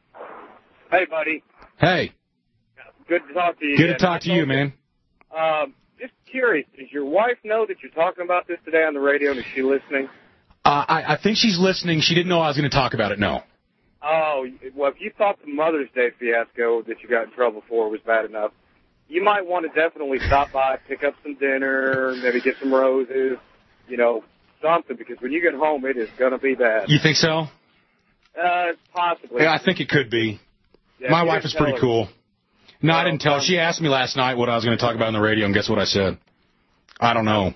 Hey, buddy. Hey. Good to talk to you. Good to talk to you, man. Um, just curious, does your wife know that you're talking about this today on the radio, and is she listening? Uh, I, I think she's listening. She didn't know I was going to talk about it, no. Oh, well, if you thought the Mother's Day fiasco that you got in trouble for was bad enough, you might want to definitely stop by, pick up some dinner, maybe get some roses, you know, something, because when you get home, it is going to be bad. You think so? Uh, possibly. Yeah, I think it could be. Yeah, My wife is pretty her. cool. No, well, I didn't tell her. She asked me last night what I was going to talk about on the radio, and guess what I said? I don't know.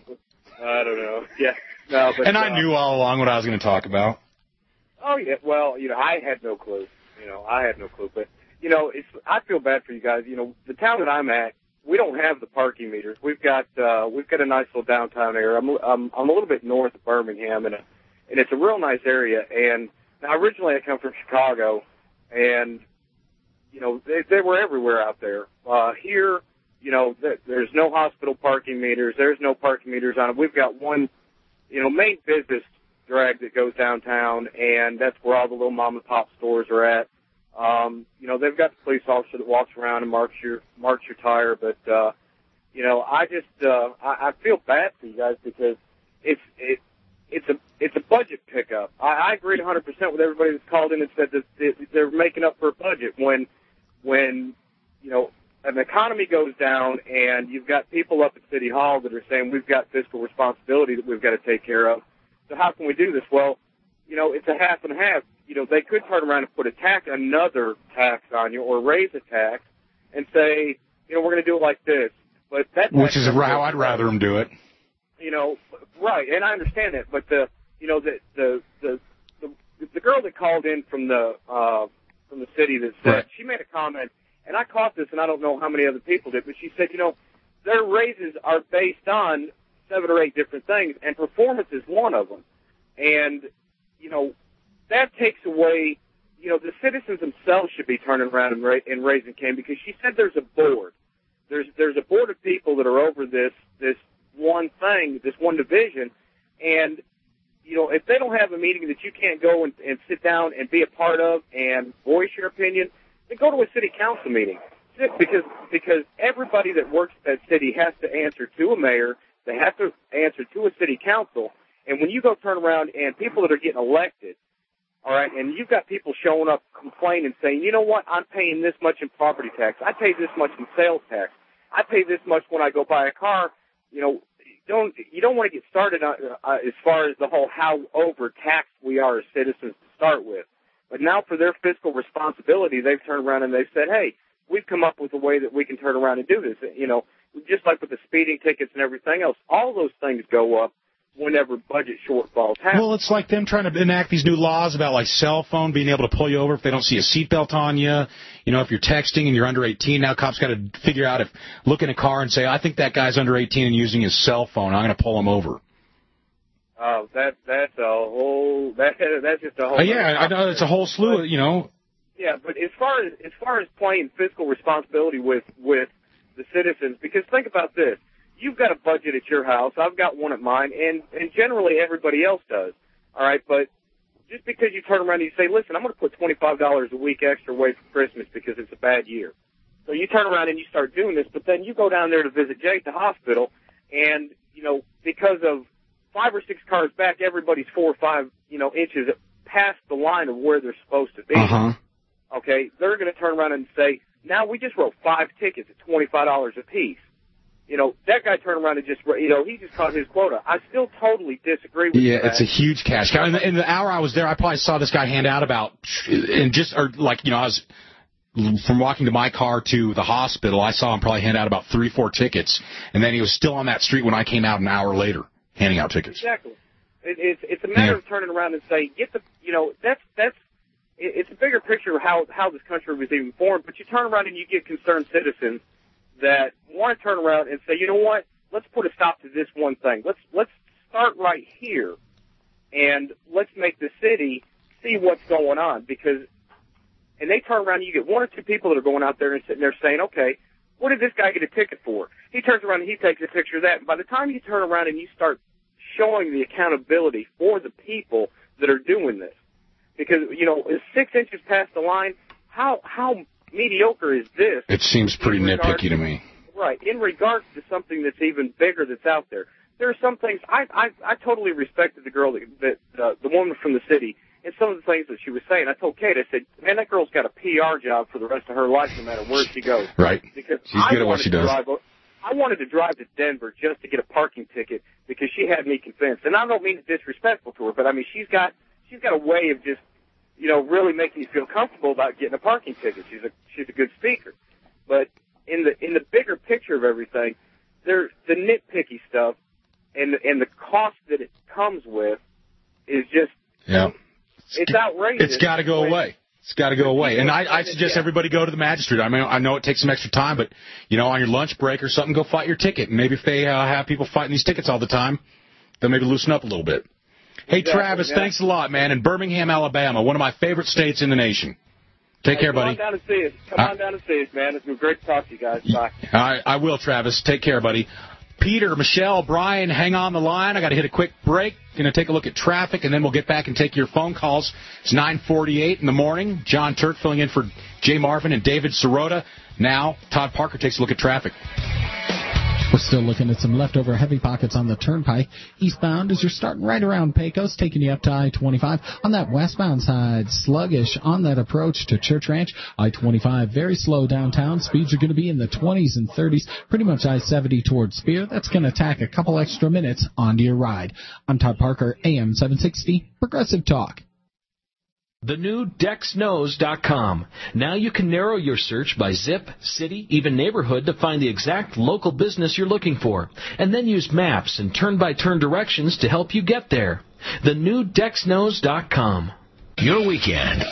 I don't know. Yeah. No, but, and I uh, knew all along what I was going to talk about. Oh, yeah. Well, you know, I had no clue. You know, I had no clue. But, you know, it's I feel bad for you guys. You know, the town that I'm at, we don't have the parking meters. We've got uh, we've got a nice little downtown area. I'm I'm, I'm a little bit north of Birmingham, and, a, and it's a real nice area. And now, originally, I come from Chicago, and you know, they, they were everywhere out there. Uh, here, you know, th- there's no hospital parking meters. There's no parking meters on it. We've got one, you know, main business drag that goes downtown, and that's where all the little mom and pop stores are at. Um, you know, they've got the police officer that walks around and marks your marks your tire. But uh, you know, I just uh, I, I feel bad for you guys because it's it. It's a it's a budget pickup. I, I agree one hundred percent with everybody that's called in and said that they're making up for a budget when when you know an economy goes down and you've got people up at City Hall that are saying we've got fiscal responsibility that we've got to take care of. So how can we do this? Well, you know it's a half and half. You know they could turn around and put a tax, another tax on you, or raise a tax and say you know we're going to do it like this. But that which is how I'd rather them do it. You know, right, and I understand that, but the, you know, the the the the, the girl that called in from the uh, from the city that said right. She made a comment, and I caught this, and I don't know how many other people did, but she said, you know, their raises are based on seven or eight different things, and performance is one of them, and you know, that takes away, you know, the citizens themselves should be turning around and, ra- and raising Cane because she said there's a board, there's there's a board of people that are over this this. one thing, this one division, and, you know, if they don't have a meeting that you can't go and, and sit down and be a part of and voice your opinion, then go to a city council meeting. Because, because everybody that works at that city has to answer to a mayor, they have to answer to a city council, and when you go turn around and people that are getting elected, all right, and you've got people showing up complaining, saying, you know what, I'm paying this much in property tax, I pay this much in sales tax, I pay this much when I go buy a car. You know, don't you don't want to get started on, uh, as far as the whole how overtaxed we are as citizens to start with. But now for their fiscal responsibility, they've turned around and they've said, hey, we've come up with a way that we can turn around and do this. You know, just like with the speeding tickets and everything else, all those things go up whenever budget shortfalls happen. Well, it's like them trying to enact these new laws about, like, cell phone being able to pull you over if they don't see a seatbelt on you. You know, if you're texting and you're under eighteen, now cops got to figure out if, look in a car and say, I think that guy's under eighteen and using his cell phone. I'm going to pull him over. Oh, that that's a whole, that that's just a whole. Uh, yeah, I know, it's a whole slew, you know. Yeah, but as far as, as far as playing fiscal responsibility with, with the citizens, because think about this. You've got a budget at your house. I've got one at mine, and, and generally everybody else does. All right, but just because you turn around and you say, listen, I'm going to put twenty-five dollars a week extra away for Christmas because it's a bad year. So you turn around and you start doing this, but then you go down there to visit Jay at the hospital, and, you know, because of five or six cars back, everybody's four or five, you know, inches past the line of where they're supposed to be. Uh-huh. Okay, they're going to turn around and say, now we just wrote five tickets at twenty-five dollars a piece. You know, that guy turned around and just, you know, he just caught his quota. I still totally disagree with yeah, that. Yeah, it's a huge cash cow. In the, in the hour I was there, I probably saw this guy hand out about, and just, or like, you know, I was, from walking to my car to the hospital, I saw him probably hand out about three, four tickets, and then he was still on that street when I came out an hour later, handing out tickets. Exactly. It, it's, it's a matter yeah. of turning around and saying, get the, you know, that's, that's, it, it's a bigger picture of how, how this country was even formed, but you turn around and you get concerned citizens that want to turn around and say, you know what, let's put a stop to this one thing. Let's, let's start right here, and let's make the city see what's going on, because, and they turn around and you get one or two people that are going out there and sitting there saying, okay, what did this guy get a ticket for? He turns around and he takes a picture of that, and by the time you turn around and you start showing the accountability for the people that are doing this, because, you know, is six inches past the line, how, how mediocre is this? It seems pretty nitpicky to me. Right, in regards to something that's even bigger that's out there. There are some things, I, I, I totally respected the girl, that, that uh, the woman from the city, and some of the things that she was saying. I told Kate, I said, man, that girl's got a P R job for the rest of her life, no matter where she goes. Right. Because She's good at what she does. Drive, I wanted to drive to Denver just to get a parking ticket because she had me convinced. And I don't mean it disrespectful to her, but I mean, she's got, she's got a way of just, you know, really making you feel comfortable about getting a parking ticket. She's a, she's a good speaker. But in the, in the bigger picture of everything, there's the nitpicky stuff and, and the cost that it comes with is just, yeah. It's outrageous. It's got to go away. It's got to go away. And I, I suggest everybody go to the magistrate. I mean, I know it takes some extra time, but, you know, on your lunch break or something, go fight your ticket. And maybe if they uh, have people fighting these tickets all the time, they'll maybe loosen up a little bit. Hey, exactly, Travis, yeah. thanks a lot, man. In Birmingham, Alabama, one of my favorite states in the nation. Take hey, care, buddy. Come on down and see us. Come I, on down and see us, man. It's been great to talk to you guys. Bye. I, I will, Travis. Take care, buddy. Peter, Michelle, Brian, hang on the line. I got to hit a quick break. Going to take a look at traffic, and then we'll get back and take your phone calls. It's nine forty-eight in the morning. John Turk filling in for Jay Marvin and David Sirota. Now, Todd Parker takes a look at traffic. We're still looking at some leftover heavy pockets on the turnpike. Eastbound as you're starting right around Pecos, taking you up to I twenty-five. On that westbound side, sluggish on that approach to Church Ranch. I twenty-five, very slow downtown. Speeds are going to be in the twenties and thirties. Pretty much I seventy towards Spear. That's going to tack a couple extra minutes onto your ride. I'm Todd Parker, A M seven sixty, Progressive Talk. The new Dex Knows dot com. Now you can narrow your search by zip, city, even neighborhood to find the exact local business you're looking for, and then use maps and turn-by-turn directions to help you get there. The new Dex Knows dot com. Your weekend.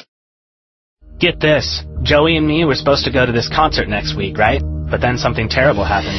Get this. Joey and me were supposed to go to this concert next week, right? But then something terrible happened.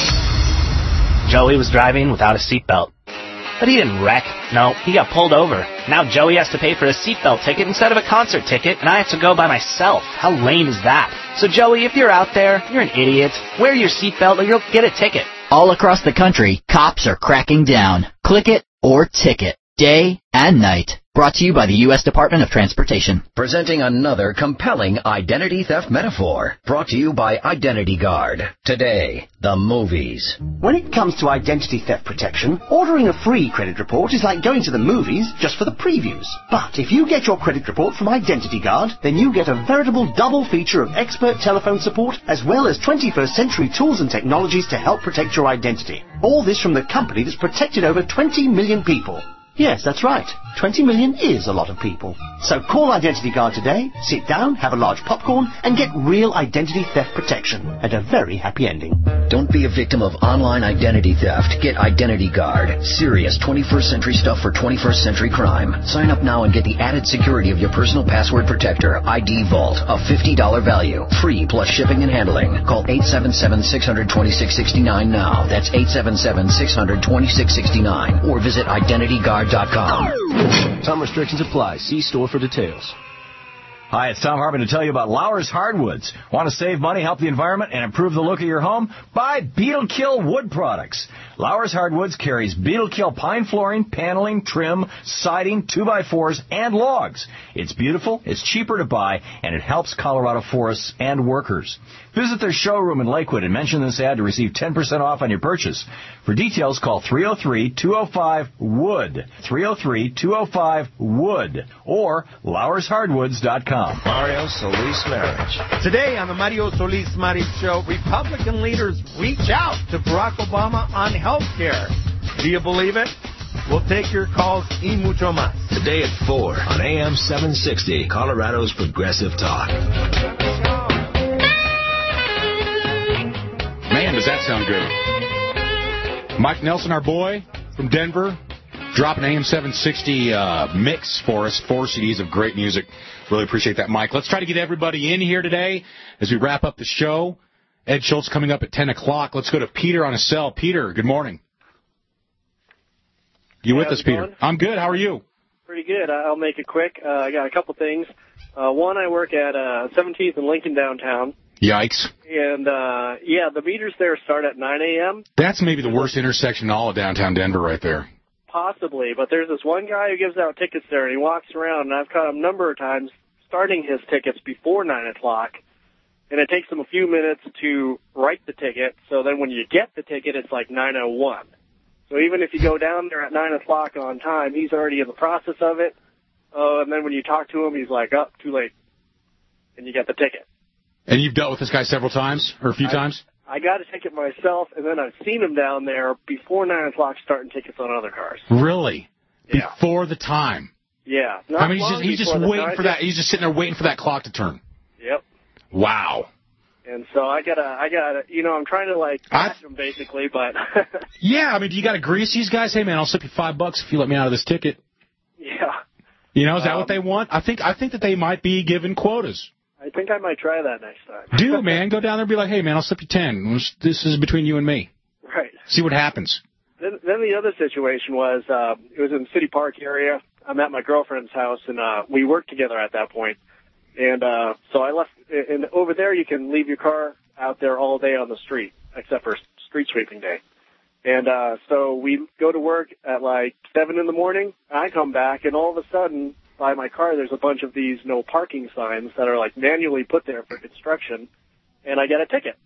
Joey was driving without a seatbelt. But he didn't wreck. No, he got pulled over. Now Joey has to pay for a seatbelt ticket instead of a concert ticket, and I have to go by myself. How lame is that? So Joey, if you're out there, you're an idiot. Wear your seatbelt or you'll get a ticket. All across the country, cops are cracking down. Click it or ticket. Day and night. Brought to you by the U S Department of Transportation. Presenting another compelling identity theft metaphor. Brought to you by Identity Guard. Today, the movies. When it comes to identity theft protection, ordering a free credit report is like going to the movies just for the previews. But if you get your credit report from Identity Guard, then you get a veritable double feature of expert telephone support as well as twenty-first century tools and technologies to help protect your identity. All this from the company that's protected over twenty million people. Yes, that's right. twenty million is a lot of people. So call Identity Guard today, sit down, have a large popcorn, and get real identity theft protection and a very happy ending. Don't be a victim of online identity theft. Get Identity Guard. Serious twenty-first century stuff for twenty-first century crime. Sign up now and get the added security of your personal password protector, I D Vault, a fifty dollars value. Free plus shipping and handling. Call eight seven seven, six hundred, twenty-six sixty-nine now. That's eight seven seven, six hundred, twenty-six sixty-nine. Or visit Identity Guard dot com. Some restrictions apply. See store for details. Hi, it's Tom Hartman to tell you about Lauer's Hardwoods. Want to save money, help the environment, and improve the look of your home? Buy Beetle Kill wood products. Lauer's Hardwoods carries Beetle Kill pine flooring, paneling, trim, siding, two by fours, and logs. It's beautiful, it's cheaper to buy, and it helps Colorado forests and workers. Visit their showroom in Lakewood and mention this ad to receive ten percent off on your purchase. For details, call three oh three, two oh five, W O O D, three oh three, two oh five, W O O D, or Lauers Hardwoods dot com. Mario Solis Marriage. Today on the Mario Solis Marriage Show, Republican leaders reach out to Barack Obama on health care. Do you believe it? We'll take your calls y mucho más. Today at four on A M seven sixty, Colorado's Progressive Talk. Man, does that sound good. Mike Nelson, our boy from Denver, dropping an A M seven sixty uh, mix for us, four C Ds of great music. Really appreciate that, Mike. Let's try to get everybody in here today as we wrap up the show. Ed Schultz coming up at ten o'clock. Let's go to Peter on a cell. Peter, good morning. You hey, with us, Peter? Going? I'm good. How are you? Pretty good. I'll make it quick. Uh, I got a couple things. Uh, one, I work at uh, seventeenth and Lincoln downtown. Yikes. And, uh, yeah, the meters there start at nine a.m. That's maybe the worst intersection in all of downtown Denver right there. Possibly, but there's this one guy who gives out tickets there, and he walks around, and I've caught him a number of times starting his tickets before nine o'clock, and it takes him a few minutes to write the ticket, so then when you get the ticket, it's like nine oh one. So even if you go down there at nine o'clock on time, he's already in the process of it, uh, and then when you talk to him, he's like, oh, too late, and you get the ticket. And you've dealt with this guy several times, or a few I, times? I got a ticket myself, and then I've seen him down there before nine o'clock starting tickets on other cars. Really? Yeah. Before the time? Yeah. Not I mean, he's long just, he's just before the waiting time. for that. He's just sitting there waiting for that clock to turn. Yep. Wow. And so I gotta, I gotta, you know, I'm trying to like catch him basically, but. Yeah, I mean, do you got to grease these guys? Hey, man, I'll slip you five bucks if you let me out of this ticket. Yeah. You know, is that Um, what they want? I think I think that they might be given quotas. I think I might try that next time. Do, man. Go down there and be like, hey, man, I'll slip you ten. This is between you and me. Right. See what happens. Then, then the other situation was, uh, it was in the City Park area. I'm at my girlfriend's house, and uh, we worked together at that point. And uh, so I left, and over there you can leave your car out there all day on the street, except for street sweeping day. And uh, so we go to work at like seven in the morning. I come back, and all of a sudden, by my car, there's a bunch of these no parking signs that are like manually put there for construction, and I get a ticket.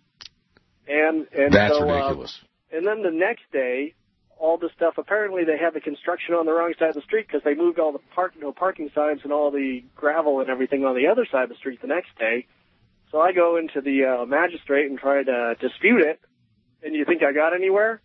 And and That's so, ridiculous. Uh, and then the next day, all the stuff, apparently they had the construction on the wrong side of the street because they moved all the park no parking signs and all the gravel and everything on the other side of the street the next day. So I go into the uh, magistrate and try to dispute it. And you think I got anywhere?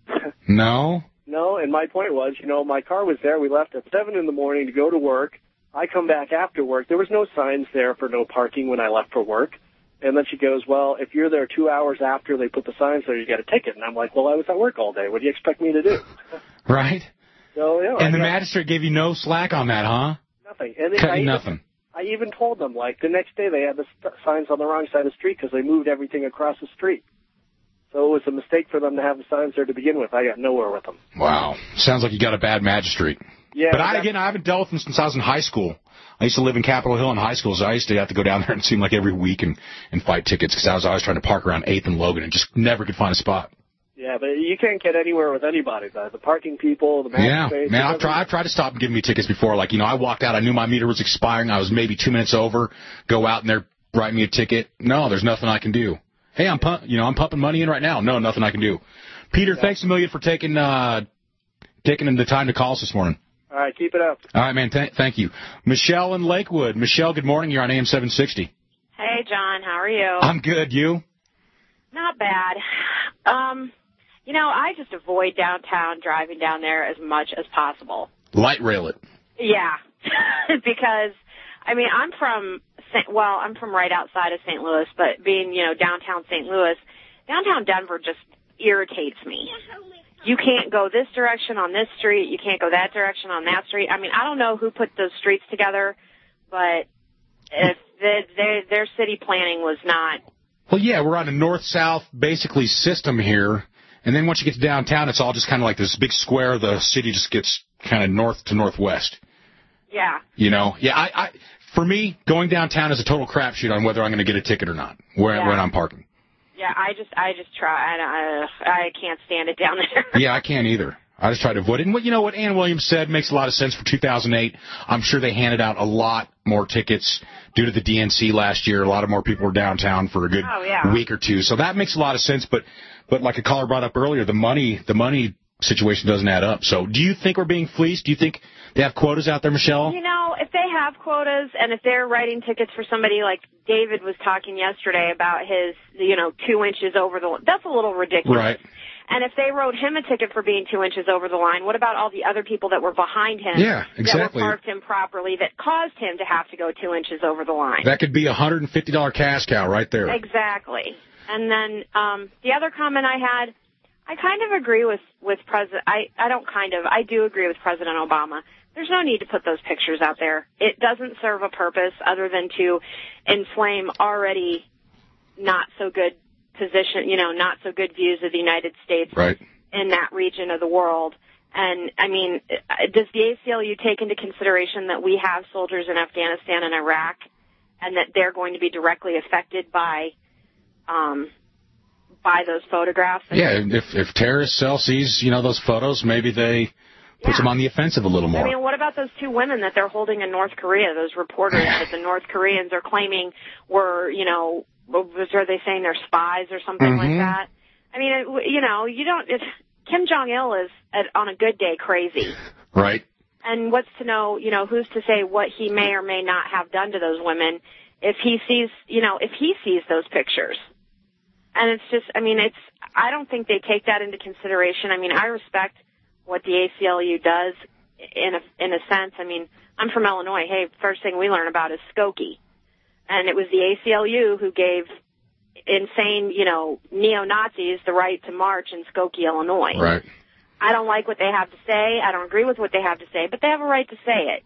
No. No, and my point was, you know, my car was there. We left at seven in the morning to go to work. I come back after work. There was no signs there for no parking when I left for work. And then she goes, well, if you're there two hours after they put the signs there, you get a ticket. And I'm like, well, I was at work all day. What do you expect me to do? Right. So, you know, And I the got magistrate gave you no slack on that, huh? nothing. And Cut I you even, nothing. I even told them, like, the next day they had the st- signs on the wrong side of the street because they moved everything across the street. So it was a mistake for them to have the signs there to begin with. I got nowhere with them. Wow. Sounds like you got a bad magistrate. Yeah. But I, again, I haven't dealt with them since I was in high school. I used to live in Capitol Hill in high school, so I used to have to go down there and seem like every week and, and fight tickets because I was always trying to park around eighth and Logan and just never could find a spot. Yeah, but you can't get anywhere with anybody, though. The parking people, the Yeah, magistrates. man, I've tried, I've tried to stop them giving me tickets before. Like, you know, I walked out, I knew my meter was expiring, I was maybe two minutes over, go out and they're writing me a ticket. No, there's nothing I can do. Hey, I'm pump, you know, I'm pumping money in right now. No, nothing I can do. Peter, yeah. Thanks a million for taking uh, taking the time to call us this morning. All right, keep it up. All right, man, th- thank you. Michelle in Lakewood. Michelle, good morning. You're on A M seven sixty. Hey, John, how are you? I'm good. You? Not bad. Um, you know, I just avoid downtown, driving down there as much as possible. Light rail it. Yeah, because, I mean, I'm from, Saint well, I'm from right outside of Saint Louis, but being, you know, downtown Saint Louis, downtown Denver just irritates me. You can't go this direction on this street. You can't go that direction on that street. I mean, I don't know who put those streets together, but if the, their, their city planning was not. Well, yeah, we're on a north-south, basically, system here. And then once you get to downtown, it's all just kind of like this big square. The city just gets kind of north to northwest. Yeah. You know? Yeah, I, I for me, going downtown is a total crapshoot on whether I'm going to get a ticket or not, where, yeah. when I'm parking. Yeah, I just, I just try. I, I, I can't stand it down there. Yeah, I can't either. I just try to avoid it. And what you know what Ann Williams said makes a lot of sense for two thousand eight. I'm sure they handed out a lot more tickets due to the D N C last year. A lot of more people were downtown for a good oh, yeah. week or two. So that makes a lot of sense. But, but like a caller brought up earlier, the money, the money situation doesn't add up. So do you think we're being fleeced? Do you think they have quotas out there, Michelle? You know, if they have quotas and if they're writing tickets for somebody like David was talking yesterday about his, you know, two inches over the line, that's a little ridiculous. Right. And if they wrote him a ticket for being two inches over the line, what about all the other people that were behind him yeah, exactly. that were parked improperly that caused him to have to go two inches over the line? That could be a one hundred fifty dollars cash cow right there. Exactly. And then um, the other comment I had, I kind of agree with, with President, I, I don't kind of, I do agree with President Obama. There's no need to put those pictures out there. It doesn't serve a purpose other than to inflame already not so good position, you know, not so good views of the United States right. in that region of the world. And, I mean, does the A C L U take into consideration that we have soldiers in Afghanistan and Iraq and that they're going to be directly affected by um, by those photographs? Yeah, if if terrorist cell sees, you know, those photos, maybe they puts yeah. them on the offensive a little more. I mean, what about those two women that they're holding in North Korea, those reporters that the North Koreans are claiming were, you know, was, are they saying they're spies or something mm-hmm. like that? I mean, it, you know, you don't... It, Kim Jong-il is, at, on a good day, crazy. Right. And what's to know, you know, who's to say what he may or may not have done to those women if he sees, you know, if he sees those pictures. And it's just, I mean, it's, I don't think they take that into consideration. I mean, I respect what the A C L U does in a, in a sense. I mean, I'm from Illinois. Hey, first thing we learn about is Skokie. And it was the A C L U who gave insane, you know, neo-Nazis the right to march in Skokie, Illinois. Right. I don't like what they have to say. I don't agree with what they have to say, but they have a right to say it.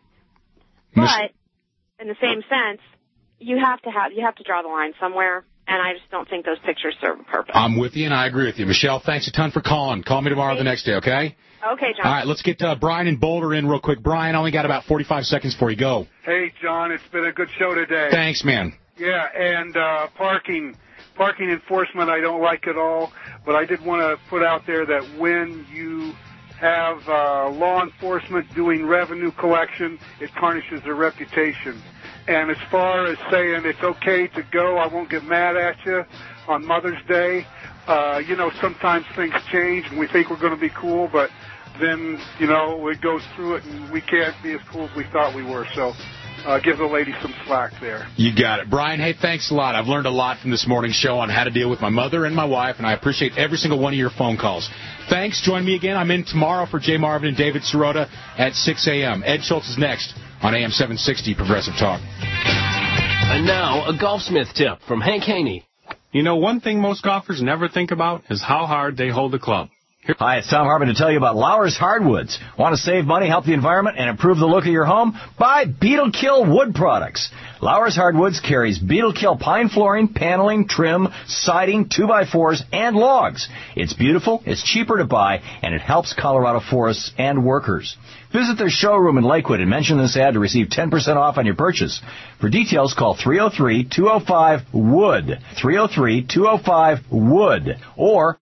But in the same sense, you have to have you have to draw the line somewhere, and I just don't think those pictures serve a purpose. I'm with you, and I agree with you. Michelle, thanks a ton for calling. Call me tomorrow or the next day, okay? Okay, John. All right, let's get uh, Brian in Boulder in real quick. Brian, only got about forty-five seconds before you go. Hey, John, it's been a good show today. Thanks, man. Yeah, and uh, parking. Parking enforcement I don't like at all, but I did want to put out there that when you have uh, law enforcement doing revenue collection, it tarnishes their reputation. And as far as saying it's okay to go, I won't get mad at you on Mother's Day, uh, you know, sometimes things change and we think we're going to be cool, but then, you know, it goes through it and we can't be as cool as we thought we were. So Uh, give the lady some slack there. You got it. Brian, hey, thanks a lot. I've learned a lot from this morning's show on how to deal with my mother and my wife, and I appreciate every single one of your phone calls. Thanks. Join me again. I'm in tomorrow for Jay Marvin and David Sirota at six a.m. Ed Schultz is next on A M seven sixty Progressive Talk. And now, a Golfsmith tip from Hank Haney. You know, one thing most golfers never think about is how hard they hold the club. Hi, it's Tom Harmon to tell you about Lauer's Hardwoods. Want to save money, help the environment, and improve the look of your home? Buy Beetle Kill Wood Products. Lauer's Hardwoods carries Beetle Kill pine flooring, paneling, trim, siding, two by fours, and logs. It's beautiful, it's cheaper to buy, and it helps Colorado forests and workers. Visit their showroom in Lakewood and mention this ad to receive ten percent off on your purchase. For details, call three oh three, two oh five, W O O D, three oh three, two oh five, W O O D, or